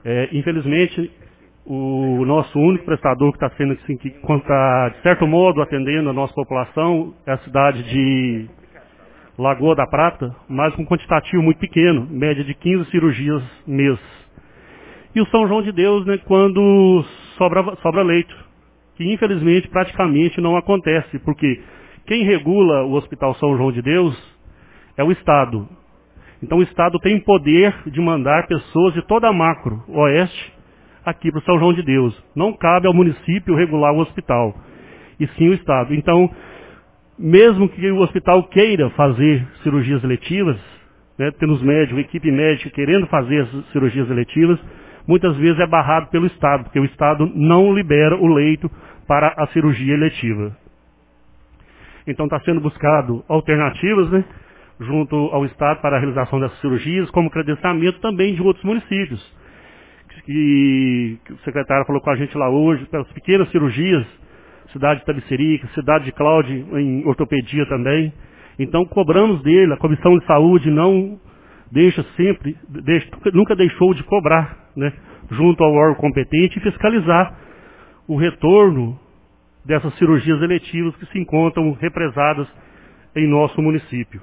É, infelizmente, o nosso único prestador que está sendo, assim, que está, de certo modo, atendendo a nossa população é a cidade de Lagoa da Prata, mas com um quantitativo muito pequeno, média de quinze cirurgias mês. E o São João de Deus, né, quando sobra, sobra leito, que infelizmente praticamente não acontece, porque quem regula o Hospital São João de Deus é o Estado. Então o Estado tem poder de mandar pessoas de toda a macro oeste aqui para o São João de Deus. Não cabe ao município regular o hospital, e sim o Estado. Então, mesmo que o hospital queira fazer cirurgias eletivas, né, tendo os médicos, equipe médica querendo fazer as cirurgias eletivas, muitas vezes é barrado pelo Estado, porque o Estado não libera o leito para a cirurgia eletiva. Então está sendo buscado alternativas, né, junto ao Estado para a realização dessas cirurgias, como credenciamento também de outros municípios. Que, que o secretário falou com a gente lá hoje, pelas pequenas cirurgias, cidade de Tabicerica, cidade de Cláudio, em ortopedia também. Então cobramos dele, a Comissão de Saúde não deixa sempre, deixa, nunca deixou de cobrar, né, junto ao órgão competente e fiscalizar o retorno dessas cirurgias eletivas que se encontram represadas em nosso município.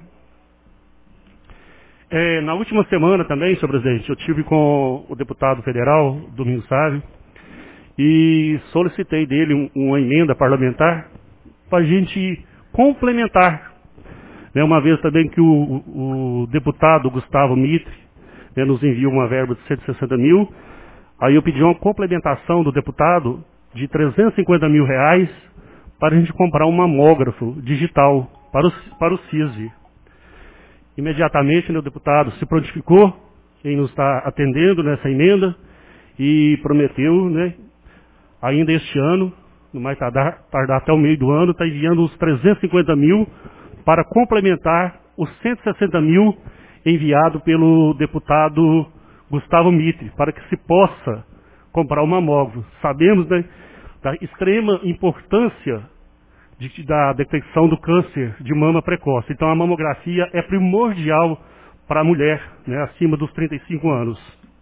É, na última semana também, senhor presidente, eu tive com o deputado federal, Domingos Sávio, e solicitei dele um, uma emenda parlamentar para a gente complementar. Né, uma vez também que o, o deputado Gustavo Mitre, né, nos enviou uma verba de cento e sessenta mil, aí eu pedi uma complementação do deputado de trezentos e cinquenta mil reais para a gente comprar um mamógrafo digital para o, para o CISV. Imediatamente, né, o deputado se prontificou em nos estar atendendo nessa emenda e prometeu, né, ainda este ano, no mais tardar, tardar até o meio do ano, está enviando os trezentos e cinquenta mil para complementar os cento e sessenta mil enviado pelo deputado Gustavo Mitre, para que se possa comprar um mamógrafo. Sabemos, né, da extrema importância de, da detecção do câncer de mama precoce. Então a mamografia é primordial para a mulher, né, acima dos trinta e cinco anos.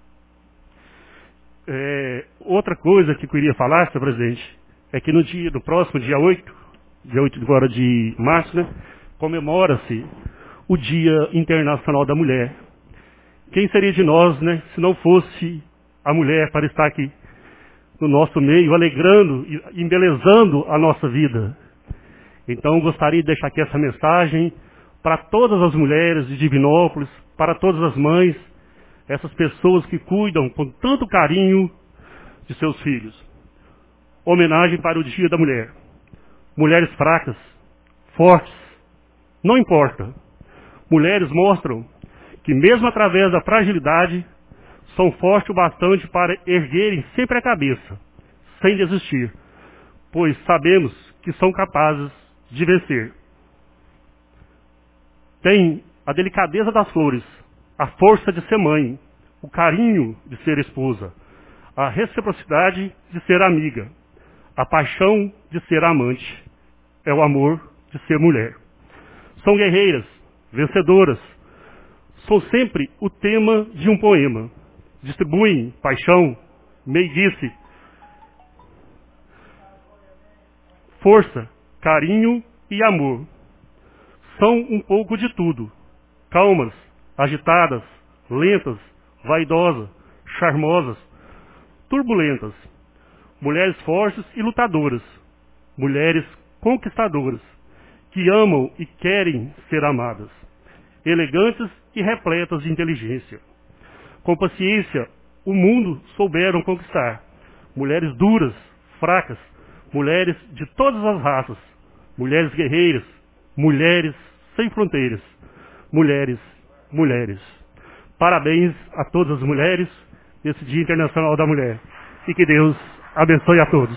É, outra coisa que eu queria falar, senhor presidente, é que no dia, no próximo dia oito, dia oito agora de março, né, comemora-se o Dia Internacional da Mulher. Quem seria de nós, né, se não fosse a mulher para estar aqui no nosso meio, alegrando e embelezando a nossa vida? Então, gostaria de deixar aqui essa mensagem para todas as mulheres de Divinópolis, para todas as mães, essas pessoas que cuidam com tanto carinho de seus filhos. Homenagem para o Dia da Mulher. Mulheres fracas, fortes, não importa. Mulheres mostram que mesmo através da fragilidade, são fortes o bastante para erguerem sempre a cabeça, sem desistir, pois sabemos que são capazes de vencer. Tem a delicadeza das flores, a força de ser mãe, o carinho de ser esposa, a reciprocidade de ser amiga, a paixão de ser amante, é o amor de ser mulher. São guerreiras, vencedoras, são sempre o tema de um poema. Distribuem paixão, meiguice, força, carinho e amor. São um pouco de tudo. Calmas, agitadas, lentas, vaidosas, charmosas, turbulentas. Mulheres fortes e lutadoras. Mulheres conquistadoras, que amam e querem ser amadas. Elegantes e repletas de inteligência. Com paciência, o mundo souberam conquistar. Mulheres duras, fracas, mulheres de todas as raças, mulheres guerreiras, mulheres sem fronteiras, mulheres, mulheres. Parabéns a todas as mulheres nesse Dia Internacional da Mulher. E que Deus abençoe a todos.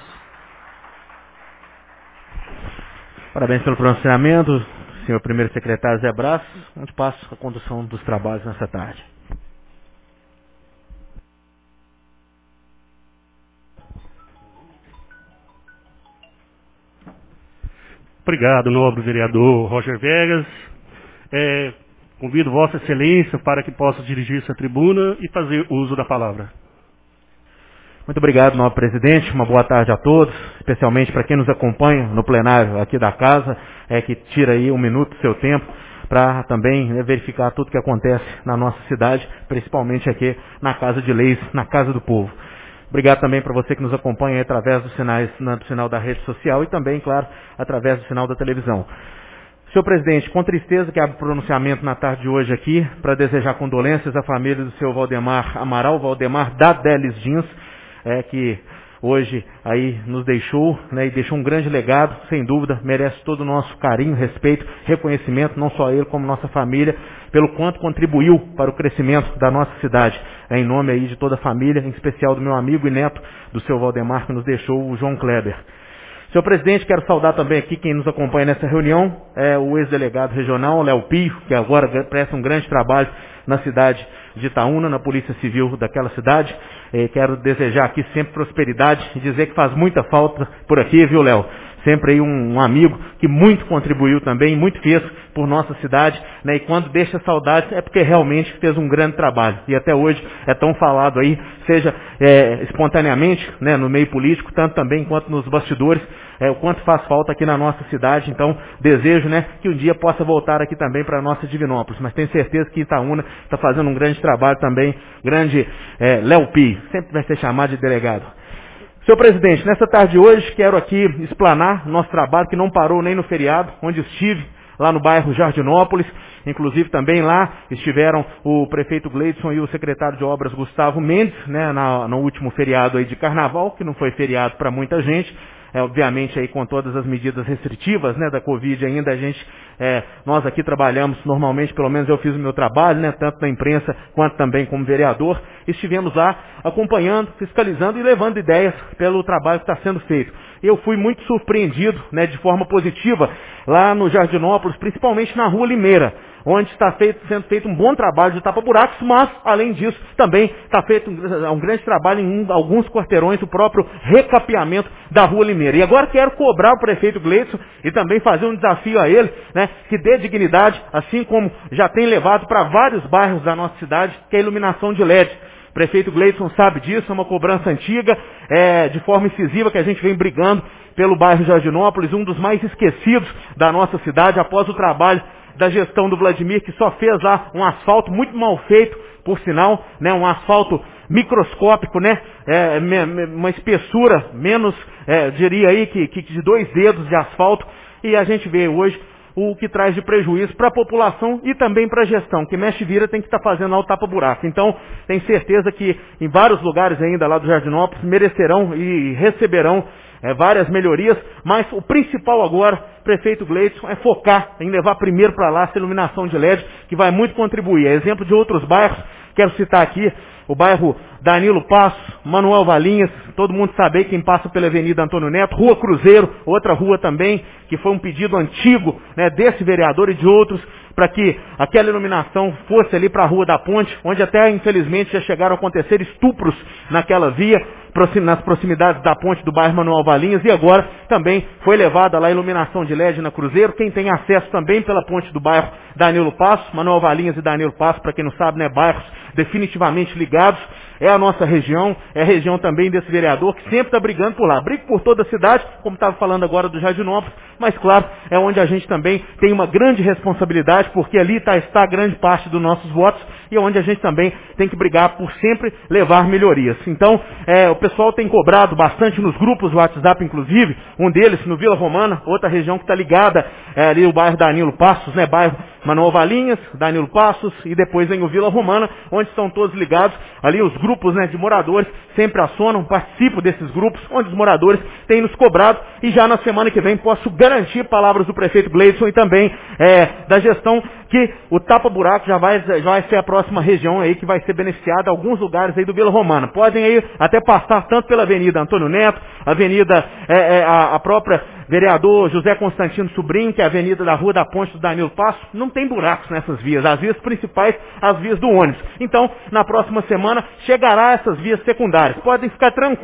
Parabéns pelo pronunciamento, senhor primeiro secretário Zé Brás. Onde passo a condução dos trabalhos nessa tarde. Obrigado, nobre vereador Roger Vegas. É, convido Vossa Excelência para que possa dirigir-se à tribuna e fazer uso da palavra. Muito obrigado, nobre presidente. Uma boa tarde a todos, especialmente para quem nos acompanha no plenário aqui da casa, é, que tira aí um minuto do seu tempo para também, né, verificar tudo que acontece na nossa cidade, principalmente aqui na Casa de Leis, na Casa do Povo. Obrigado também para você que nos acompanha através dos sinais, do sinal da rede social e também, claro, através do sinal da televisão. Senhor presidente, com tristeza que abre o pronunciamento na tarde de hoje aqui, para desejar condolências à família do senhor Valdemar Amaral, Valdemar da Delis Jeans, é, que hoje aí nos deixou, né, e deixou um grande legado, sem dúvida, merece todo o nosso carinho, respeito, reconhecimento, não só ele como nossa família, pelo quanto contribuiu para o crescimento da nossa cidade. É, em nome aí de toda a família, em especial do meu amigo e neto do seu Valdemar, que nos deixou, o João Kleber. Senhor presidente, quero saudar também aqui quem nos acompanha nessa reunião, é o ex-delegado regional, Léo Pio, que agora presta um grande trabalho na cidade de Itaúna, na Polícia Civil daquela cidade. É, quero desejar aqui sempre prosperidade e dizer que faz muita falta por aqui, viu, Léo? Sempre aí um, um amigo que muito contribuiu também, muito fez por nossa cidade, né? E quando deixa saudades é porque realmente fez um grande trabalho. E até hoje é tão falado aí, seja é, espontaneamente, né, no meio político, tanto também quanto nos bastidores, é, o quanto faz falta aqui na nossa cidade. Então, desejo, né, que um dia possa voltar aqui também para a nossa Divinópolis. Mas tenho certeza que Itaúna está fazendo um grande trabalho também, grande é, Léo Pio, sempre vai ser chamado de delegado. Senhor presidente, nessa tarde de hoje quero aqui explanar nosso trabalho que não parou nem no feriado, onde estive lá no bairro Jardinópolis, inclusive também lá estiveram o prefeito Gleidson e o secretário de obras Gustavo Mendes, né, na, no último feriado aí de carnaval, que não foi feriado para muita gente. É, obviamente aí com todas as medidas restritivas, né, da Covid ainda, a gente, é, nós aqui trabalhamos normalmente, pelo menos eu fiz o meu trabalho, né, tanto na imprensa quanto também como vereador. Estivemos lá acompanhando, fiscalizando e levando ideias pelo trabalho que está sendo feito. Eu fui muito surpreendido, né, de forma positiva lá no Jardinópolis, principalmente na Rua Limeira, onde está feito, sendo feito um bom trabalho de tapa-buracos, mas, além disso, também está feito um, um grande trabalho em um, alguns quarteirões, o próprio recapeamento da Rua Limeira. E agora quero cobrar o prefeito Gleidson e também fazer um desafio a ele, né, que dê dignidade, assim como já tem levado para vários bairros da nossa cidade, que é a iluminação de L E D. O prefeito Gleidson sabe disso, é uma cobrança antiga, é, de forma incisiva, que a gente vem brigando pelo bairro Jardinópolis, um dos mais esquecidos da nossa cidade, após o trabalho da gestão do Vladimir, que só fez lá um asfalto muito mal feito, por sinal, né, um asfalto microscópico, né, é, uma espessura menos, é, diria aí, que, que de dois dedos de asfalto, e a gente vê hoje o que traz de prejuízo para a população e também para a gestão, que mexe e vira tem que estar tá fazendo lá o tapa-buraco. Então, tenho certeza que em vários lugares ainda lá do Jardinópolis merecerão e receberão é, várias melhorias, mas o principal agora, prefeito Gleidson, é focar em levar primeiro para lá essa iluminação de L E D, que vai muito contribuir. É exemplo de outros bairros, quero citar aqui o bairro Danilo Passos, Manuel Valinhas, todo mundo sabe quem passa pela Avenida Antônio Neto, Rua Cruzeiro, outra rua também, que foi um pedido antigo, né, desse vereador e de outros, para que aquela iluminação fosse ali para a Rua da Ponte, onde até infelizmente já chegaram a acontecer estupros naquela via, nas proximidades da ponte do bairro Manuel Valinhas, e agora também foi levada lá a iluminação de L E D na Cruzeiro. Quem tem acesso também pela ponte do bairro Danilo Passos, Manuel Valinhas e Danilo Passos, para quem não sabe, né, bairros definitivamente ligados, é a nossa região, é a região também desse vereador, que sempre está brigando por lá. Briga por toda a cidade, como estava falando agora do Jardinópolis, mas claro, é onde a gente também tem uma grande responsabilidade, porque ali tá, está grande parte dos nossos votos, e é onde a gente também tem que brigar por sempre levar melhorias. Então, é, o pessoal tem cobrado bastante nos grupos do WhatsApp, inclusive, um deles no Vila Romana, outra região que está ligada, é, ali o bairro Danilo Passos, né, bairro Manuel Valinhas, Danilo Passos, e depois vem o Vila Romana, onde estão todos ligados, ali os grupos, né, de moradores sempre acionam, participo desses grupos, onde os moradores têm nos cobrado, e já na semana que vem posso garantir palavras do prefeito Gleidson e também é, da gestão, que o tapa-buraco já vai, já vai ser a próxima região aí que vai ser beneficiada, alguns lugares aí do Vila Romana. Podem aí até passar tanto pela Avenida Antônio Neto, Avenida, é, é, a, a própria vereador José Constantino Sobrinho, que é a avenida da Rua da Ponte do Danilo Passos, não tem buracos nessas vias, as vias principais, as vias do ônibus. Então, na próxima semana, chegará essas vias secundárias. Podem ficar tranquilos,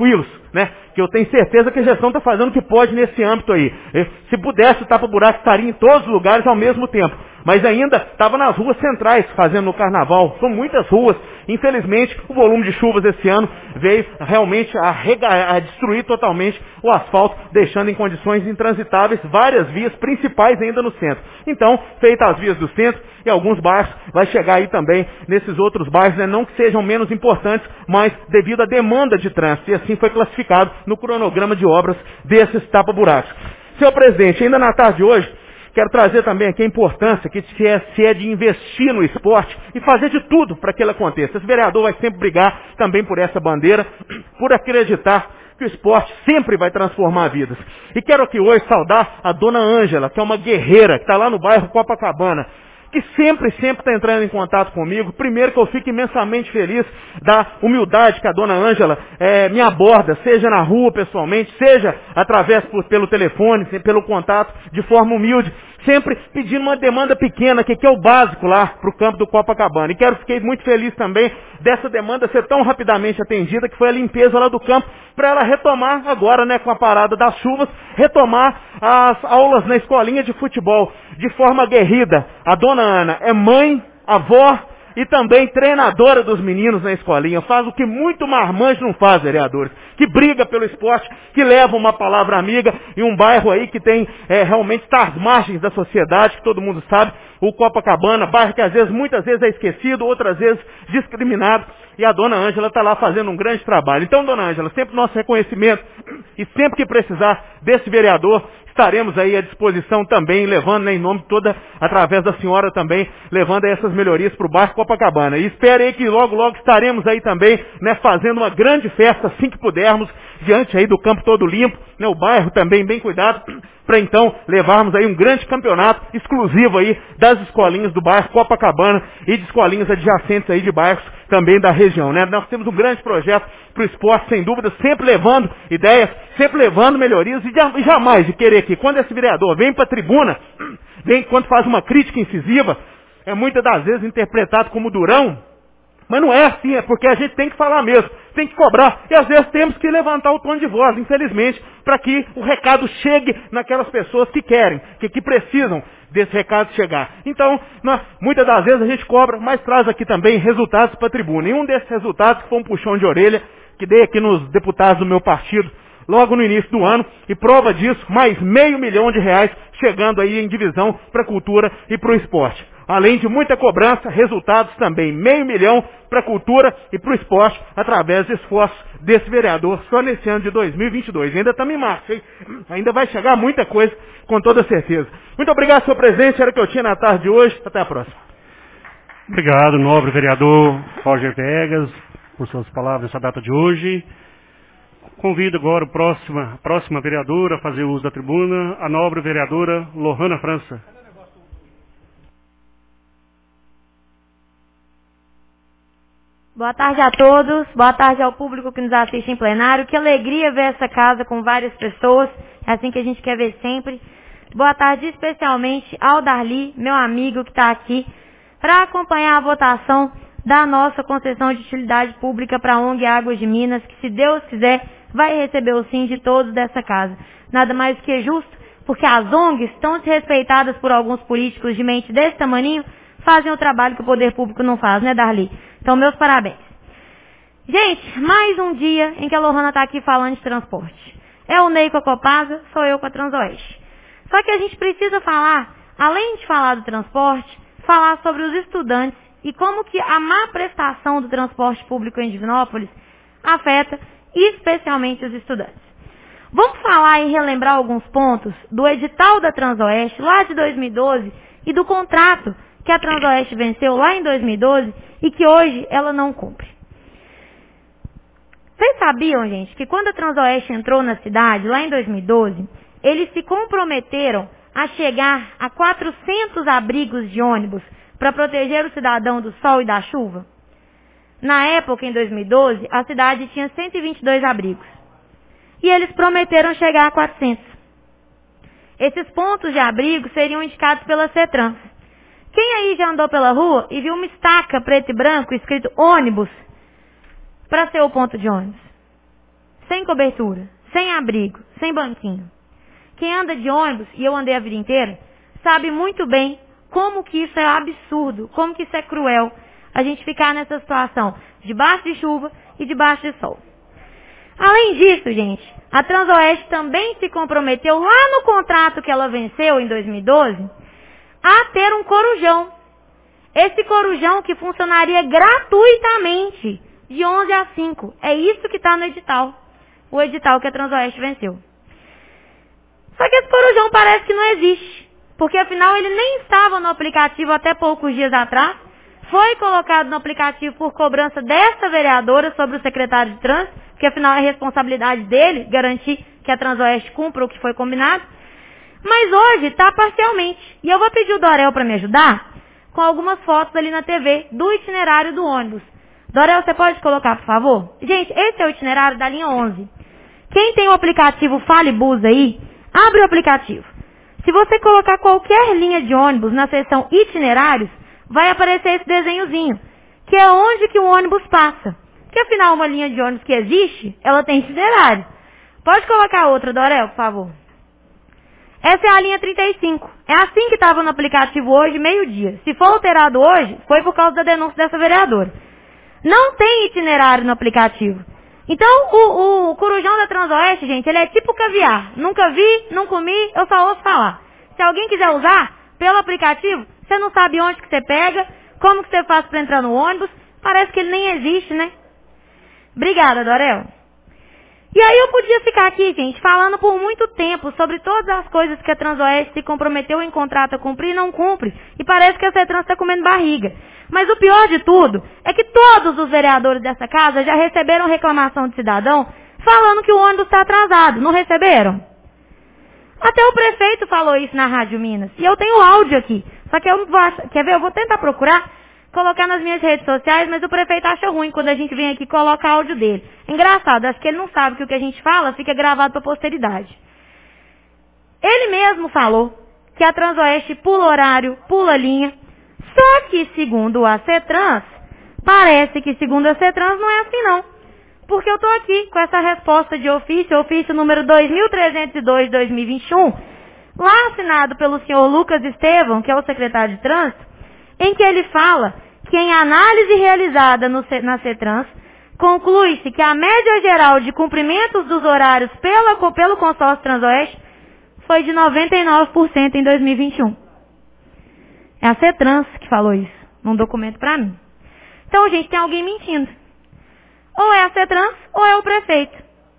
né? Que eu tenho certeza que a gestão está fazendo o que pode nesse âmbito aí. Se pudesse, o tapa-buraco estaria em todos os lugares ao mesmo tempo. Mas ainda estava nas ruas centrais fazendo no carnaval. São muitas ruas. Infelizmente, o volume de chuvas esse ano veio realmente a, rega- a destruir totalmente o asfalto, deixando em condições intransitáveis várias vias principais ainda no centro. Então, feitas as vias do centro e alguns bairros, vai chegar aí também nesses outros bairros, né, não que sejam menos importantes, mas devido à demanda de trânsito. E assim foi classificado no cronograma de obras desses tapa-buracos. Senhor presidente, ainda na tarde de hoje, quero trazer também aqui a importância que se é, se é de investir no esporte e fazer de tudo para que ele aconteça. Esse vereador vai sempre brigar também por essa bandeira, por acreditar que o esporte sempre vai transformar vidas. E quero aqui hoje saudar a dona Ângela, que é uma guerreira, que está lá no bairro Copacabana, que sempre, sempre está entrando em contato comigo. Primeiro que eu fico imensamente feliz da humildade que a dona Ângela é, me aborda, seja na rua pessoalmente, seja através por, pelo telefone, pelo contato, de forma humilde, sempre pedindo uma demanda pequena, que, que é o básico lá para o campo do Copacabana. E quero, fiquei muito feliz também dessa demanda ser tão rapidamente atendida, que foi a limpeza lá do campo, para ela retomar agora, né, com a parada das chuvas, retomar as aulas na escolinha de futebol, de forma aguerrida. A dona Ana é mãe, avó e também treinadora dos meninos na escolinha. Faz o que muito marmanjo não faz, vereadores. Que briga pelo esporte, que leva uma palavra amiga em um bairro aí que tem é, realmente está às margens da sociedade, que todo mundo sabe, o Copacabana, bairro que às vezes, muitas vezes é esquecido, outras vezes discriminado. E a dona Ângela está lá fazendo um grande trabalho. Então, dona Ângela, sempre nosso reconhecimento e sempre que precisar desse vereador, estaremos aí à disposição também, levando, né, em nome de toda, através da senhora também, levando aí essas melhorias para o bairro Copacabana. E espere aí que logo, logo estaremos aí também, né, fazendo uma grande festa, assim que pudermos, diante aí do campo todo limpo, né, o bairro também bem cuidado, para então levarmos aí um grande campeonato exclusivo aí das escolinhas do bairro Copacabana e de escolinhas adjacentes aí de bairros também da região, né? Nós temos um grande projeto para o esporte, sem dúvida, sempre levando ideias, sempre levando melhorias e jamais de querer que quando esse vereador vem para a tribuna, vem quando faz uma crítica incisiva, é muitas das vezes interpretado como durão, mas não é assim, é porque a gente tem que falar mesmo, tem que cobrar, e às vezes temos que levantar o tom de voz, infelizmente, para que o recado chegue naquelas pessoas que querem, que, que precisam desse recado chegar. Então, nós, muitas das vezes a gente cobra, mas traz aqui também resultados para a tribuna. E um desses resultados que foi um puxão de orelha, que dei aqui nos deputados do meu partido, logo no início do ano, e prova disso, mais meio milhão de reais chegando aí em divisão para a cultura e para o esporte. Além de muita cobrança, resultados também, meio milhão para a cultura e para o esporte, através do esforço desse vereador, só nesse ano de dois mil e vinte e dois. Ainda estamos em março, hein? Ainda vai chegar muita coisa, com toda certeza. Muito obrigado, senhor presidente, era o que eu tinha na tarde de hoje. Até a próxima. Obrigado, nobre vereador Roger Vegas, por suas palavras nessa data de hoje. Convido agora a próxima, a próxima vereadora a fazer uso da tribuna, a nobre vereadora Lohana França. Boa tarde a todos, boa tarde ao público que nos assiste em plenário. Que alegria ver essa casa com várias pessoas, é assim que a gente quer ver sempre. Boa tarde especialmente ao Darli, meu amigo que está aqui, para acompanhar a votação da nossa concessão de utilidade pública para a O N G Águas de Minas, que se Deus quiser vai receber o sim de todos dessa casa. Nada mais do que justo, porque as O N Gs, tão desrespeitadas por alguns políticos de mente desse tamaninho, fazem o trabalho que o poder público não faz, né, Darli? Então, meus parabéns. Gente, mais um dia em que a Lohana está aqui falando de transporte. É o Ney com a Copasa, sou eu com a Transoeste. Só que a gente precisa falar, além de falar do transporte, falar sobre os estudantes e como que a má prestação do transporte público em Divinópolis afeta especialmente os estudantes. Vamos falar e relembrar alguns pontos do edital da Transoeste lá de dois mil e doze e do contrato que a Transoeste venceu lá em dois mil e doze e que hoje ela não cumpre. Vocês sabiam, gente, que quando a Transoeste entrou na cidade, lá em dois mil e doze, eles se comprometeram a chegar a quatrocentos abrigos de ônibus para proteger o cidadão do sol e da chuva? Na época, em dois mil e doze, a cidade tinha cento e vinte e dois abrigos. E eles prometeram chegar a quatrocentos. Esses pontos de abrigo seriam indicados pela CETRANS. Quem aí já andou pela rua e viu uma estaca preto e branco escrito ônibus para ser o ponto de ônibus? sem cobertura, sem abrigo, sem banquinho. Quem anda de ônibus, e eu andei a vida inteira, sabe muito bem como que isso é absurdo, como que isso é cruel, a gente ficar nessa situação, debaixo de chuva e debaixo de sol. Além disso, gente, a Transoeste também se comprometeu lá no contrato que ela venceu em dois mil e doze a ter um corujão. Esse corujão que funcionaria gratuitamente de onze às cinco. É isso que está no edital. O edital que a Transoeste venceu. Só que esse corujão parece que não existe. Porque afinal ele nem estava no aplicativo até poucos dias atrás. Foi colocado no aplicativo por cobrança dessa vereadora sobre o secretário de trânsito, porque afinal é responsabilidade dele garantir que a Transoeste cumpra o que foi combinado. Mas hoje está parcialmente. E eu vou pedir o Dorel para me ajudar com algumas fotos ali na T V do itinerário do ônibus. Dorel, você pode colocar, por favor? Gente, esse é o itinerário da linha onze. Quem tem o aplicativo Falibus aí, abre o aplicativo. Se você colocar qualquer linha de ônibus na seção itinerários, vai aparecer esse desenhozinho, que é onde que o ônibus passa. Porque afinal, uma linha de ônibus que existe, ela tem itinerário. Pode colocar outra, Dorel, por favor. Essa é a linha trinta e cinco. É assim que estava no aplicativo hoje, meio-dia. Se for alterado hoje, foi por causa da denúncia dessa vereadora. Não tem itinerário no aplicativo. Então, o, o corujão da Transoeste, gente, ele é tipo caviar. Nunca vi, não comi, eu só ouço falar. Se alguém quiser usar, pelo aplicativo, você não sabe onde que você pega, como que você faz para entrar no ônibus. Parece que ele nem existe, né? Obrigada, Dorel. E aí eu podia ficar aqui, gente, falando por muito tempo sobre todas as coisas que a Transoeste se comprometeu em contrato a cumprir e não cumpre. E parece que a CETRANS está comendo barriga. Mas o pior de tudo é que todos os vereadores dessa casa já receberam reclamação de cidadão falando que o ônibus está atrasado. Não receberam? Até o prefeito falou isso na Rádio Minas. E eu tenho áudio aqui. Só que eu não vou achar... Quer ver? Eu vou tentar procurar, colocar nas minhas redes sociais, mas o prefeito acha ruim quando a gente vem aqui e coloca áudio dele. Engraçado, acho que ele não sabe que o que a gente fala fica gravado para a posteridade. Ele mesmo falou que a Transoeste pula horário, pula linha. Só que, segundo a CETRANS, parece que, segundo a CETRANS, não é assim não. Porque eu estou aqui com essa resposta de ofício, ofício número dois mil trezentos e dois, dois mil e vinte e um, lá assinado pelo senhor Lucas Estevão, que é o secretário de trânsito, em que ele fala que em análise realizada no, na CETRANS, conclui-se que a média geral de cumprimentos dos horários pela, pelo consórcio Transoeste foi de noventa e nove por cento em dois mil e vinte e um. É a CETRANS que falou isso, num documento para mim. Então, gente, tem alguém mentindo. Ou é a CETRANS, ou é o prefeito.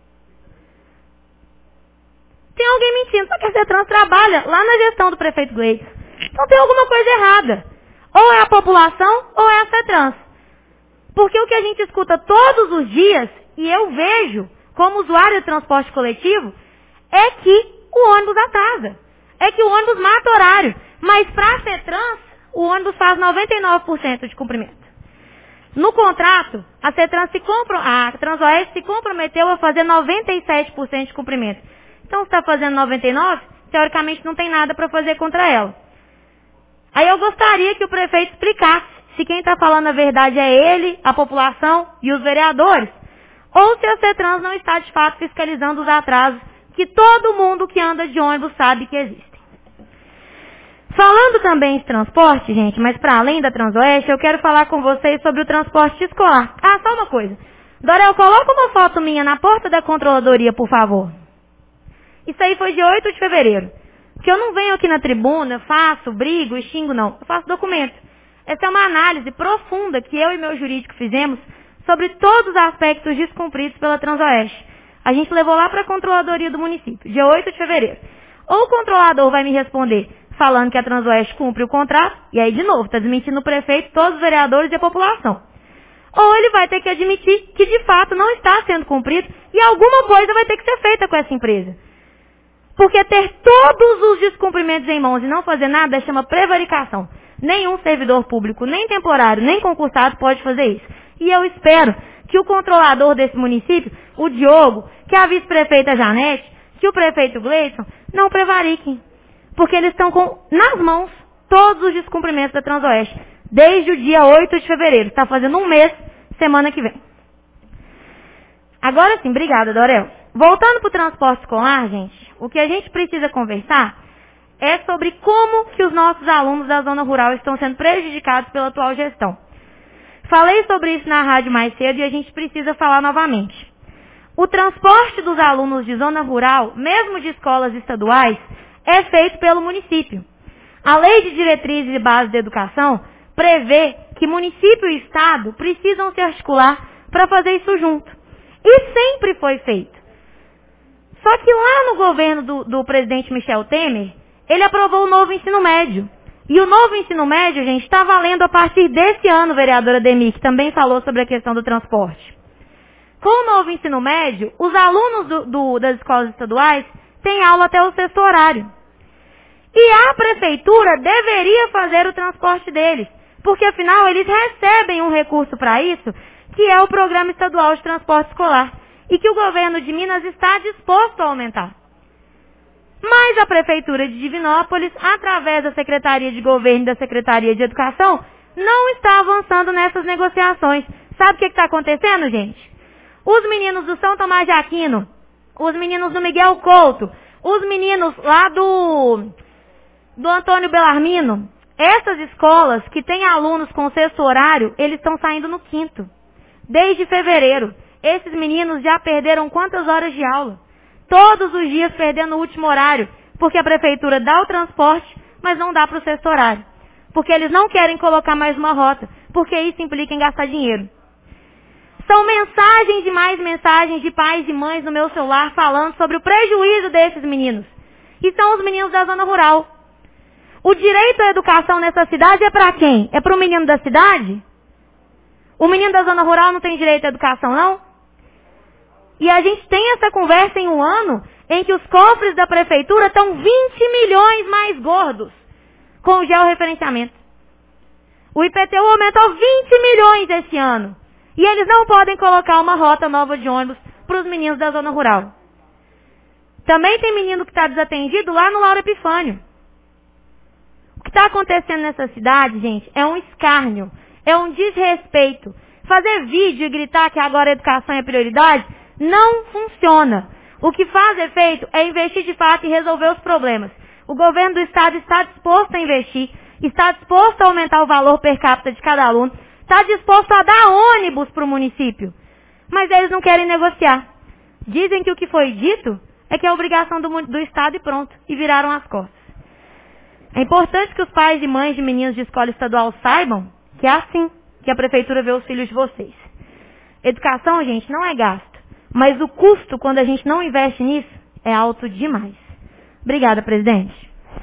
Tem alguém mentindo, só que a CETRANS trabalha lá na gestão do prefeito Gleides. Então tem alguma coisa errada. Ou é a população, ou é a CETRANS. Porque o que a gente escuta todos os dias, e eu vejo como usuário de transporte coletivo, é que o ônibus atrasa. É que o ônibus mata horário. Mas para a CETRANS, o ônibus faz noventa e nove por cento de cumprimento. No contrato, a CETRANS se compro... a Transoeste se comprometeu a fazer noventa e sete por cento de cumprimento. Então, se está fazendo noventa e nove por cento, teoricamente não tem nada para fazer contra ela. Aí eu gostaria que o prefeito explicasse se quem está falando a verdade é ele, a população e os vereadores, ou se a CETRANS não está de fato fiscalizando os atrasos que todo mundo que anda de ônibus sabe que existem. Falando também de transporte, gente, mas para além da Transoeste, eu quero falar com vocês sobre o transporte escolar. Ah, só uma coisa. Dorel, coloca uma foto minha na porta da controladoria, por favor. Isso aí foi de oito de fevereiro. Porque eu não venho aqui na tribuna, faço, brigo e xingo, não. Eu faço documento. Essa é uma análise profunda que eu e meu jurídico fizemos sobre todos os aspectos descumpridos pela Transoeste. A gente levou lá para a controladoria do município, dia oito de fevereiro. Ou o controlador vai me responder falando que a Transoeste cumpre o contrato, e aí de novo, está desmentindo o prefeito, todos os vereadores e a população. Ou ele vai ter que admitir que de fato não está sendo cumprido e alguma coisa vai ter que ser feita com essa empresa. Porque ter todos os descumprimentos em mãos e não fazer nada chama prevaricação. Nenhum servidor público, nem temporário, nem concursado pode fazer isso. E eu espero que o controlador desse município, o Diogo, que a vice-prefeita Janete, que o prefeito Gleison, não prevariquem. Porque eles estão com, nas mãos, todos os descumprimentos da Transoeste. Desde o dia oito de fevereiro. Está fazendo um mês, semana que vem. Agora sim, obrigada, Dorel. Voltando para o transporte escolar, gente, o que a gente precisa conversar é sobre como que os nossos alunos da zona rural estão sendo prejudicados pela atual gestão. Falei sobre isso na rádio mais cedo e a gente precisa falar novamente. O transporte dos alunos de zona rural, mesmo de escolas estaduais, é feito pelo município. A Lei de Diretrizes e Bases da Educação prevê que município e estado precisam se articular para fazer isso junto. E sempre foi feito. Só que lá no governo do, do presidente Michel Temer, ele aprovou o novo ensino médio. E o novo ensino médio, gente, está valendo a partir desse ano, vereadora Demi, que também falou sobre a questão do transporte. Com o novo ensino médio, os alunos do, do, das escolas estaduais têm aula até o sexto horário. E a prefeitura deveria fazer o transporte deles, porque afinal eles recebem um recurso para isso, que é o Programa Estadual de Transporte Escolar, e que o governo de Minas está disposto a aumentar. Mas a Prefeitura de Divinópolis, através da Secretaria de Governo e da Secretaria de Educação, não está avançando nessas negociações. Sabe o que está acontecendo, gente? Os meninos do São Tomás de Aquino, os meninos do Miguel Couto, os meninos lá do, do Antônio Belarmino, essas escolas que têm alunos com sexto horário, eles estão saindo no quinto. Desde fevereiro. Esses meninos já perderam quantas horas de aula? Todos os dias perdendo o último horário, porque a prefeitura dá o transporte, mas não dá para o sexto horário. Porque eles não querem colocar mais uma rota, porque isso implica em gastar dinheiro. São mensagens e mais mensagens de pais e mães no meu celular falando sobre o prejuízo desses meninos. E são os meninos da zona rural. O direito à educação nessa cidade é para quem? É para o menino da cidade? O menino da zona rural não tem direito à educação, não? E a gente tem essa conversa em um ano em que os cofres da prefeitura estão vinte milhões mais gordos com o georreferenciamento. O I P T U aumentou vinte milhões esse ano. E eles não podem colocar uma rota nova de ônibus para os meninos da zona rural. Também tem menino que está desatendido lá no Lauro Epifânio. O que está acontecendo nessa cidade, gente, é um escárnio, é um desrespeito. Fazer vídeo e gritar que agora a educação é prioridade não funciona. O que faz efeito é investir de fato e resolver os problemas. O governo do estado está disposto a investir, está disposto a aumentar o valor per capita de cada aluno, está disposto a dar ônibus para o município. Mas eles não querem negociar. Dizem que o que foi dito é que é obrigação do, do estado e pronto, e viraram as costas. É importante que os pais e mães de meninos de escola estadual saibam que é assim que a prefeitura vê os filhos de vocês. Educação, gente, não é gasto. Mas o custo, quando a gente não investe nisso, é alto demais. Obrigada, presidente.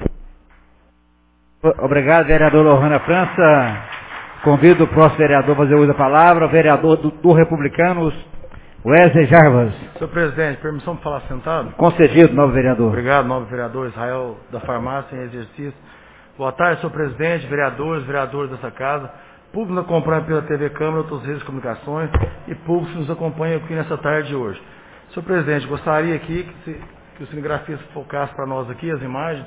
Obrigado, vereador Lohana França. Convido o próximo vereador a fazer uso da palavra, o vereador do, do Republicanos, Wesley Jarbas. Senhor presidente, permissão para falar sentado? Concedido, novo vereador. Obrigado, novo vereador Israel da Farmácia em exercício. Boa tarde, senhor presidente, vereadores, vereadores dessa casa. Público nos acompanha pela T V Câmara, outras redes de comunicações e público que nos acompanha aqui nessa tarde de hoje. Senhor presidente, gostaria aqui que, se, que o cinegrafista focasse para nós aqui as imagens.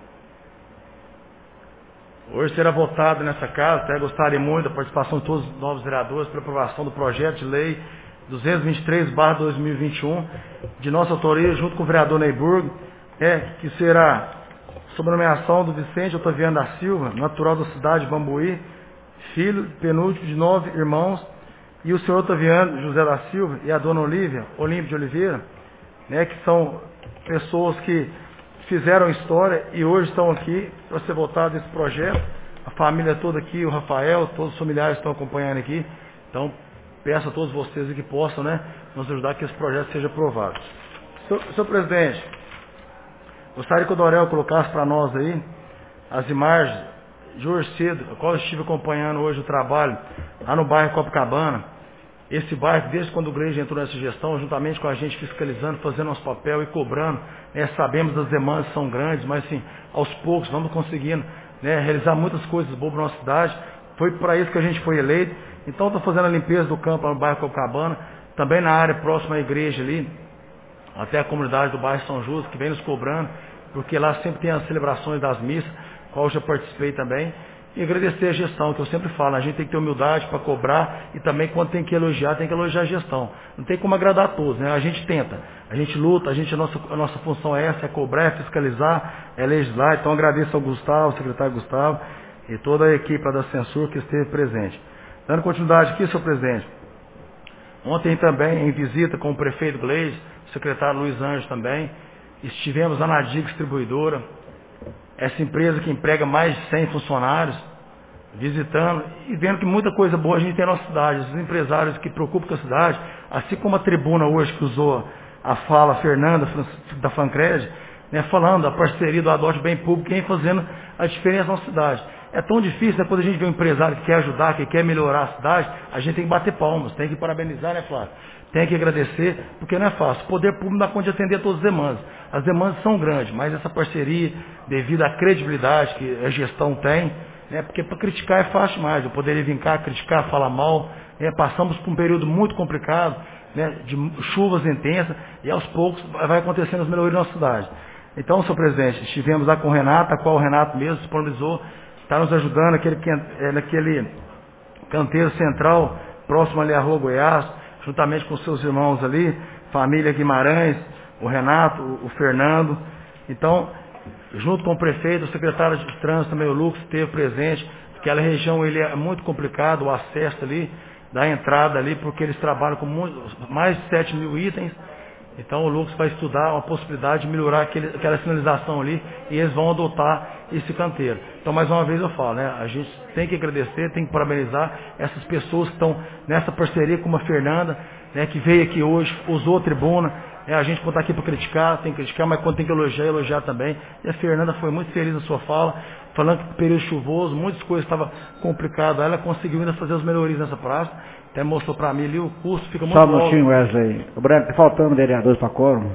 Hoje será votado nessa casa, até gostaria muito da participação de todos os novos vereadores pela aprovação do projeto de lei duzentos e vinte e três barra dois mil e vinte e um, de nossa autoria, junto com o vereador Neyburg, é, que será sob a nomeação do Vicente Otaviano da Silva, natural da cidade de Bambuí, filho penúltimo de nove irmãos, e o senhor Otaviano José da Silva e a dona Olívia, Olímpia de Oliveira, né, que são pessoas que fizeram história e hoje estão aqui para ser votado esse projeto. A família toda aqui, o Rafael, todos os familiares estão acompanhando aqui. Então, peço a todos vocês que possam, né, nos ajudar a que esse projeto seja aprovado. Senhor, senhor presidente, gostaria que o Dorel colocasse para nós aí as imagens de hoje cedo, a qual eu estive acompanhando hoje o trabalho lá no bairro Copacabana. Esse bairro, desde quando o Gleide entrou nessa gestão, juntamente com a gente fiscalizando, fazendo nosso papel e cobrando, né, sabemos das demandas são grandes, mas assim, aos poucos vamos conseguindo, né, realizar muitas coisas boas na nossa cidade. Foi para isso que a gente foi eleito. Então estou fazendo a limpeza do campo lá no bairro Copacabana, também na área próxima à igreja ali, até a comunidade do bairro São Justo, que vem nos cobrando, porque lá sempre tem as celebrações das missas, qual eu já participei também. E agradecer a gestão, que eu sempre falo, a gente tem que ter humildade para cobrar e também quando tem que elogiar, tem que elogiar a gestão. Não tem como agradar a todos, né? A gente tenta, a gente luta, a, gente, a, nossa, a nossa função é essa, é cobrar, é fiscalizar, é legislar. Então agradeço ao Gustavo, ao secretário Gustavo e toda a equipe da Censur que esteve presente. Dando continuidade aqui, senhor presidente. Ontem também, em visita com o prefeito Gleis, o secretário Luiz Anjo também, estivemos lá na D I G Distribuidora, essa empresa que emprega mais de cem funcionários, visitando e vendo que muita coisa boa a gente tem na nossa cidade. Os empresários que preocupam com a cidade, assim como a tribuna hoje que usou a fala Fernanda da Fancred, né, falando da parceria do Adote Bem Público, quem fazendo a diferença na nossa cidade. É tão difícil, né, quando a gente vê um empresário que quer ajudar, que quer melhorar a cidade, a gente tem que bater palmas, tem que parabenizar, né, Flávio? Tem que agradecer, porque não é fácil. O poder público não dá conta de atender a todas as demandas. As demandas são grandes, mas essa parceria, devido à credibilidade que a gestão tem, né, porque para criticar é fácil demais. Eu poderia vir cá, criticar, falar mal. Né, passamos por um período muito complicado, né, de chuvas intensas, e aos poucos vai acontecendo as melhorias na nossa cidade. Então, senhor presidente, estivemos lá com o Renato, a qual o Renato mesmo disponibilizou, está nos ajudando naquele, naquele canteiro central, próximo ali à Rua Goiás, juntamente com seus irmãos ali, família Guimarães, o Renato, o Fernando. Então, junto com o prefeito, o secretário de trânsito também, o Lucas, esteve presente. Aquela região ele é muito complicado, o acesso ali, da entrada ali, porque eles trabalham com muito, mais de sete mil itens. Então o Lucas vai estudar uma possibilidade de melhorar aquele, aquela sinalização ali e eles vão adotar esse canteiro. Então, mais uma vez eu falo, né? A gente tem que agradecer, tem que parabenizar essas pessoas que estão nessa parceria com a Fernanda, né, que veio aqui hoje, usou a tribuna. Né, a gente quando está aqui para criticar, tem que criticar, mas quando tem que elogiar, elogiar também. E a Fernanda foi muito feliz na sua fala, falando que no período chuvoso, muitas coisas estavam complicadas. Ela conseguiu ainda fazer as melhorias nessa praça. Até mostrou para mim ali, o custo fica muito Só alto. um minutinho, Wesley. O Branco, está faltando vereadores para quórum.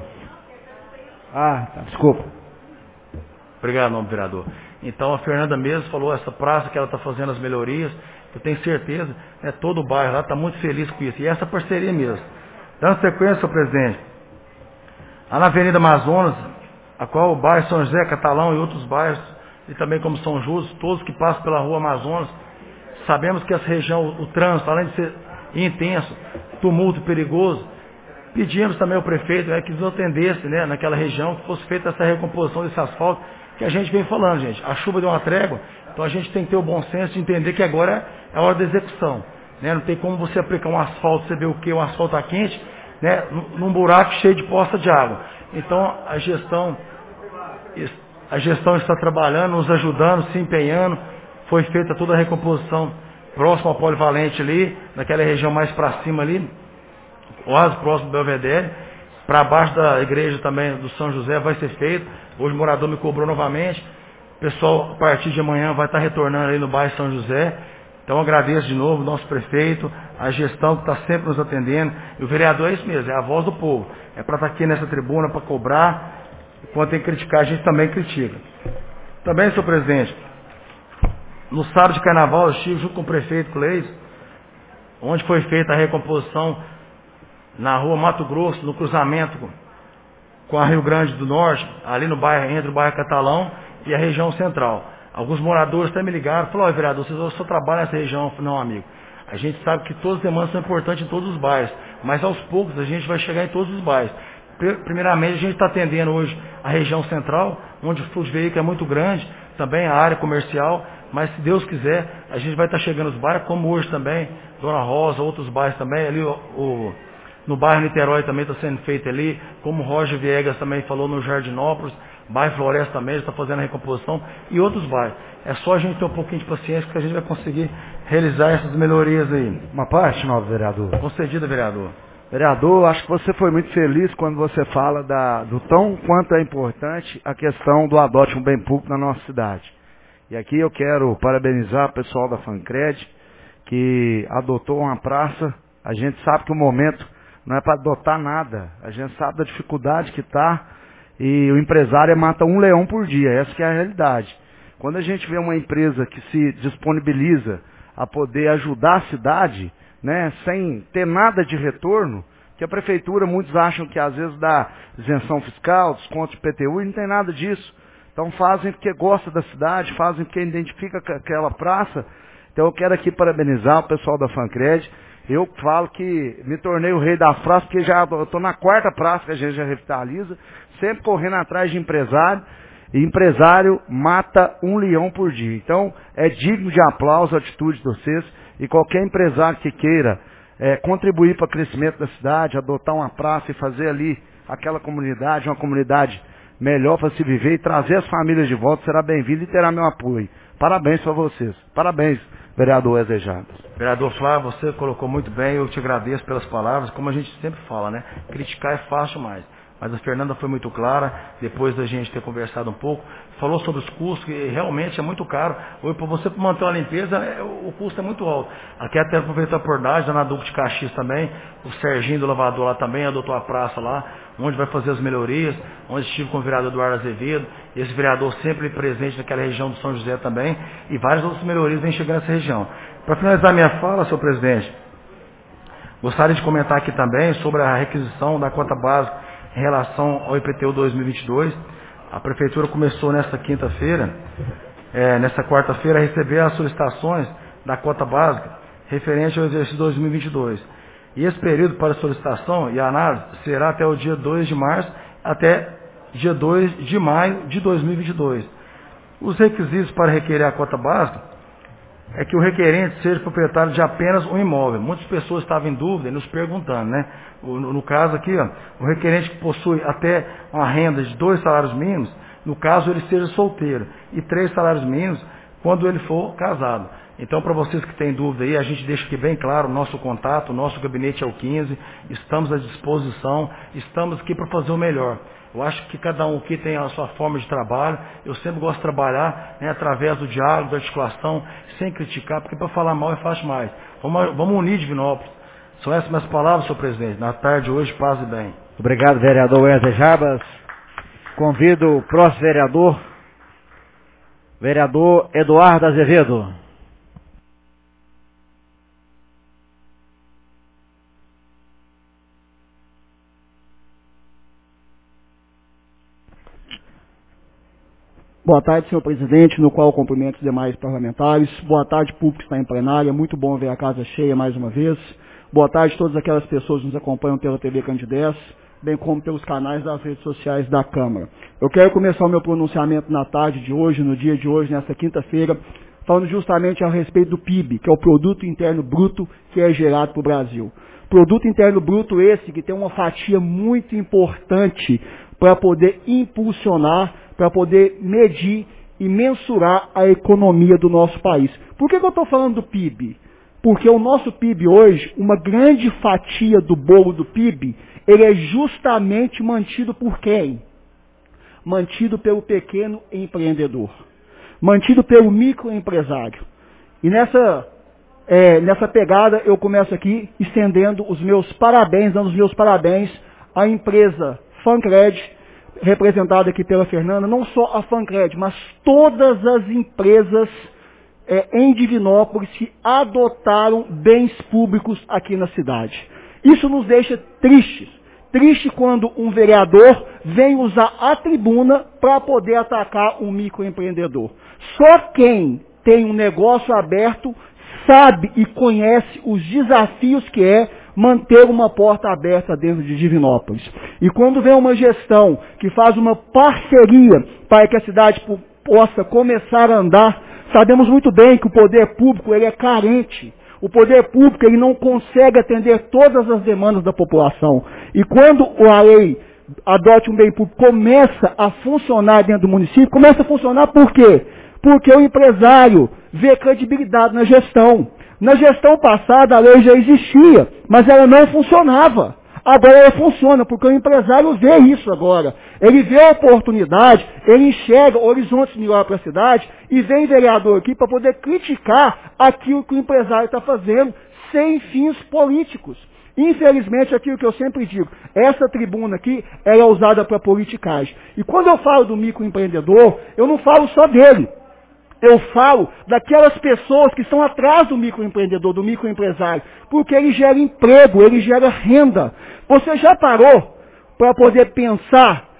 Ah, tá, desculpa. Obrigado, nome vereador. Então a Fernanda mesmo falou, essa praça que ela está fazendo as melhorias, eu tenho certeza, né, todo o bairro lá está muito feliz com isso. E essa parceria mesmo. Dando sequência, senhor presidente, lá na Avenida Amazonas, a qual o bairro São José, Catalão e outros bairros, e também como São Justo, todos que passam pela rua Amazonas, sabemos que essa região, o trânsito, além de ser intenso, tumulto perigoso, pedimos também ao prefeito, né, que nos atendesse, né, naquela região, que fosse feita essa recomposição desse asfalto, que a gente vem falando, gente. A chuva deu uma trégua, então a gente tem que ter o bom senso de entender que agora é a hora da execução. Né? Não tem como você aplicar um asfalto, você vê o que? Um asfalto tá quente, né, num buraco cheio de poça de água. Então a gestão, a gestão está trabalhando, nos ajudando, se empenhando. Foi feita toda a recomposição próximo ao Polivalente ali, naquela região mais para cima ali, quase próximo do Belvedere. Para baixo da igreja também do São José vai ser feito. Hoje o morador me cobrou novamente. O pessoal, a partir de amanhã, vai estar retornando aí no bairro São José. Então agradeço de novo o nosso prefeito, a gestão que está sempre nos atendendo. E o vereador é isso mesmo, é a voz do povo. É para estar aqui nessa tribuna, para cobrar. E quando tem que criticar, a gente também critica. Também, senhor presidente, no sábado de carnaval eu estive junto com o prefeito Cleis, onde foi feita a recomposição na rua Mato Grosso, no cruzamento com a Rio Grande do Norte, ali no bairro, entre o bairro Catalão e a região central. Alguns moradores até me ligaram, falaram, ó, vereador, vocês só trabalham nessa região. Eu falei, não, amigo, a gente sabe que todas as demandas são importantes em todos os bairros, mas aos poucos a gente vai chegar em todos os bairros. Primeiramente, a gente está atendendo hoje a região central, onde o fluxo de veículo é muito grande, também a área comercial, mas se Deus quiser, a gente vai estar chegando nos bairros, como hoje também, Dona Rosa, outros bairros também, ali o, o, no bairro Niterói também está sendo feito ali, como o Roger Viegas também falou no Jardinópolis, bairro Floresta também está fazendo a recomposição, e outros bairros. É só a gente ter um pouquinho de paciência que a gente vai conseguir realizar essas melhorias aí. Uma parte, novo vereador. Concedida, vereador. Vereador, acho que você foi muito feliz quando você fala da, do tão quanto é importante a questão do adote um bem público na nossa cidade. E aqui eu quero parabenizar o pessoal da Fancred, que adotou uma praça. A gente sabe que o momento não é para adotar nada. A gente sabe da dificuldade que está e o empresário mata um leão por dia. Essa que é a realidade. Quando a gente vê uma empresa que se disponibiliza a poder ajudar a cidade, né, sem ter nada de retorno, que a prefeitura, muitos acham que às vezes dá isenção fiscal, desconto de I P T U, e não tem nada disso. Então fazem porque gostam da cidade, fazem porque identifica aquela praça. Então eu quero aqui parabenizar o pessoal da Fancred. Eu falo que me tornei o rei das praças, porque já estou na quarta praça que a gente já revitaliza, sempre correndo atrás de empresário. E empresário mata um leão por dia. Então é digno de aplauso a atitude de vocês. E qualquer empresário que queira é, contribuir para o crescimento da cidade, adotar uma praça e fazer ali aquela comunidade, uma comunidade melhor para se viver e trazer as famílias de volta, será bem-vindo e terá meu apoio. Parabéns para vocês. Parabéns, vereador Wesley Jarbas. Vereador Flávio, você colocou muito bem, eu te agradeço pelas palavras. Como a gente sempre fala, né? Criticar é fácil mais. Mas a Fernanda foi muito clara, depois da gente ter conversado um pouco, falou sobre os custos, que realmente é muito caro. Hoje, para você manter uma limpeza, o custo é muito alto. Aqui até aproveitou a oportunidade, na Duque de Caxias também, o Serginho do Lavador lá também adotou a praça lá, onde vai fazer as melhorias, onde estive com o vereador Eduardo Azevedo, esse vereador sempre presente naquela região do São José também, e várias outras melhorias vêm chegando nessa região. Para finalizar minha fala, senhor presidente, gostaria de comentar aqui também sobre a requisição da cota básica em relação ao I P T U dois mil e vinte e dois. A Prefeitura começou nesta quinta-feira, é, nesta quarta-feira, a receber as solicitações da cota básica referente ao exercício dois mil e vinte e dois. E esse período para solicitação e análise será até o dia dois de março até dia dois de maio de dois mil e vinte e dois. Os requisitos para requerer a cota básica é que o requerente seja proprietário de apenas um imóvel. Muitas pessoas estavam em dúvida e nos perguntando, né? No, no caso aqui, ó, o requerente que possui até uma renda de dois salários mínimos, no caso ele seja solteiro, e três salários mínimos quando ele for casado. Então, para vocês que têm dúvida aí, a gente deixa aqui bem claro o nosso contato, o nosso gabinete é o quinze, estamos à disposição, estamos aqui para fazer o melhor. Eu acho que cada um aqui tem a sua forma de trabalho. Eu sempre gosto de trabalhar, né, através do diálogo, da articulação, sem criticar, porque para falar mal é fácil mais. Vamos, vamos unir Divinópolis. São essas minhas palavras, senhor presidente. Na tarde de hoje, paz e bem. Obrigado, vereador Wesley Jarbas. Convido o próximo vereador, vereador Eduardo Azevedo. Boa tarde, senhor presidente, no qual cumprimento os demais parlamentares. Boa tarde, público que está em plenária. Muito bom ver a casa cheia mais uma vez. Boa tarde a todas aquelas pessoas que nos acompanham pela T V Candidez, bem como pelos canais das redes sociais da Câmara. Eu quero começar o meu pronunciamento na tarde de hoje, no dia de hoje, nesta quinta-feira, falando justamente a respeito do P I B, que é o Produto Interno Bruto que é gerado para o Brasil. Produto Interno Bruto esse que tem uma fatia muito importante para poder impulsionar, para poder medir e mensurar a economia do nosso país. Por que, que eu estou falando do P I B? Porque o nosso P I B hoje, uma grande fatia do bolo do P I B, ele é justamente mantido por quem? Mantido pelo pequeno empreendedor. Mantido pelo microempresário. E nessa, é, nessa pegada eu começo aqui estendendo os meus parabéns, dando os meus parabéns à empresa Fancred, representada aqui pela Fernanda, não só a Fancred, mas todas as empresas é, em Divinópolis que adotaram bens públicos aqui na cidade. Isso nos deixa tristes. Triste quando um vereador vem usar a tribuna para poder atacar um microempreendedor. Só quem tem um negócio aberto sabe e conhece os desafios que é manter uma porta aberta dentro de Divinópolis. E quando vem uma gestão que faz uma parceria para que a cidade possa começar a andar, sabemos muito bem que o poder público ele é carente. O poder público ele não consegue atender todas as demandas da população. E quando a lei adote um bem público, começa a funcionar dentro do município, começa a funcionar por quê? Porque o empresário vê credibilidade na gestão. Na gestão passada a lei já existia, mas ela não funcionava. Agora ela funciona, porque o empresário vê isso agora. Ele vê a oportunidade, ele enxerga horizontes melhores para a cidade e vem vereador aqui para poder criticar aquilo que o empresário está fazendo sem fins políticos. Infelizmente, aquilo que eu sempre digo, essa tribuna aqui ela é usada para politicagem. E quando eu falo do microempreendedor, eu não falo só dele. Eu falo daquelas pessoas que estão atrás do microempreendedor, do microempresário, porque ele gera emprego, ele gera renda. Você já parou para poder pensar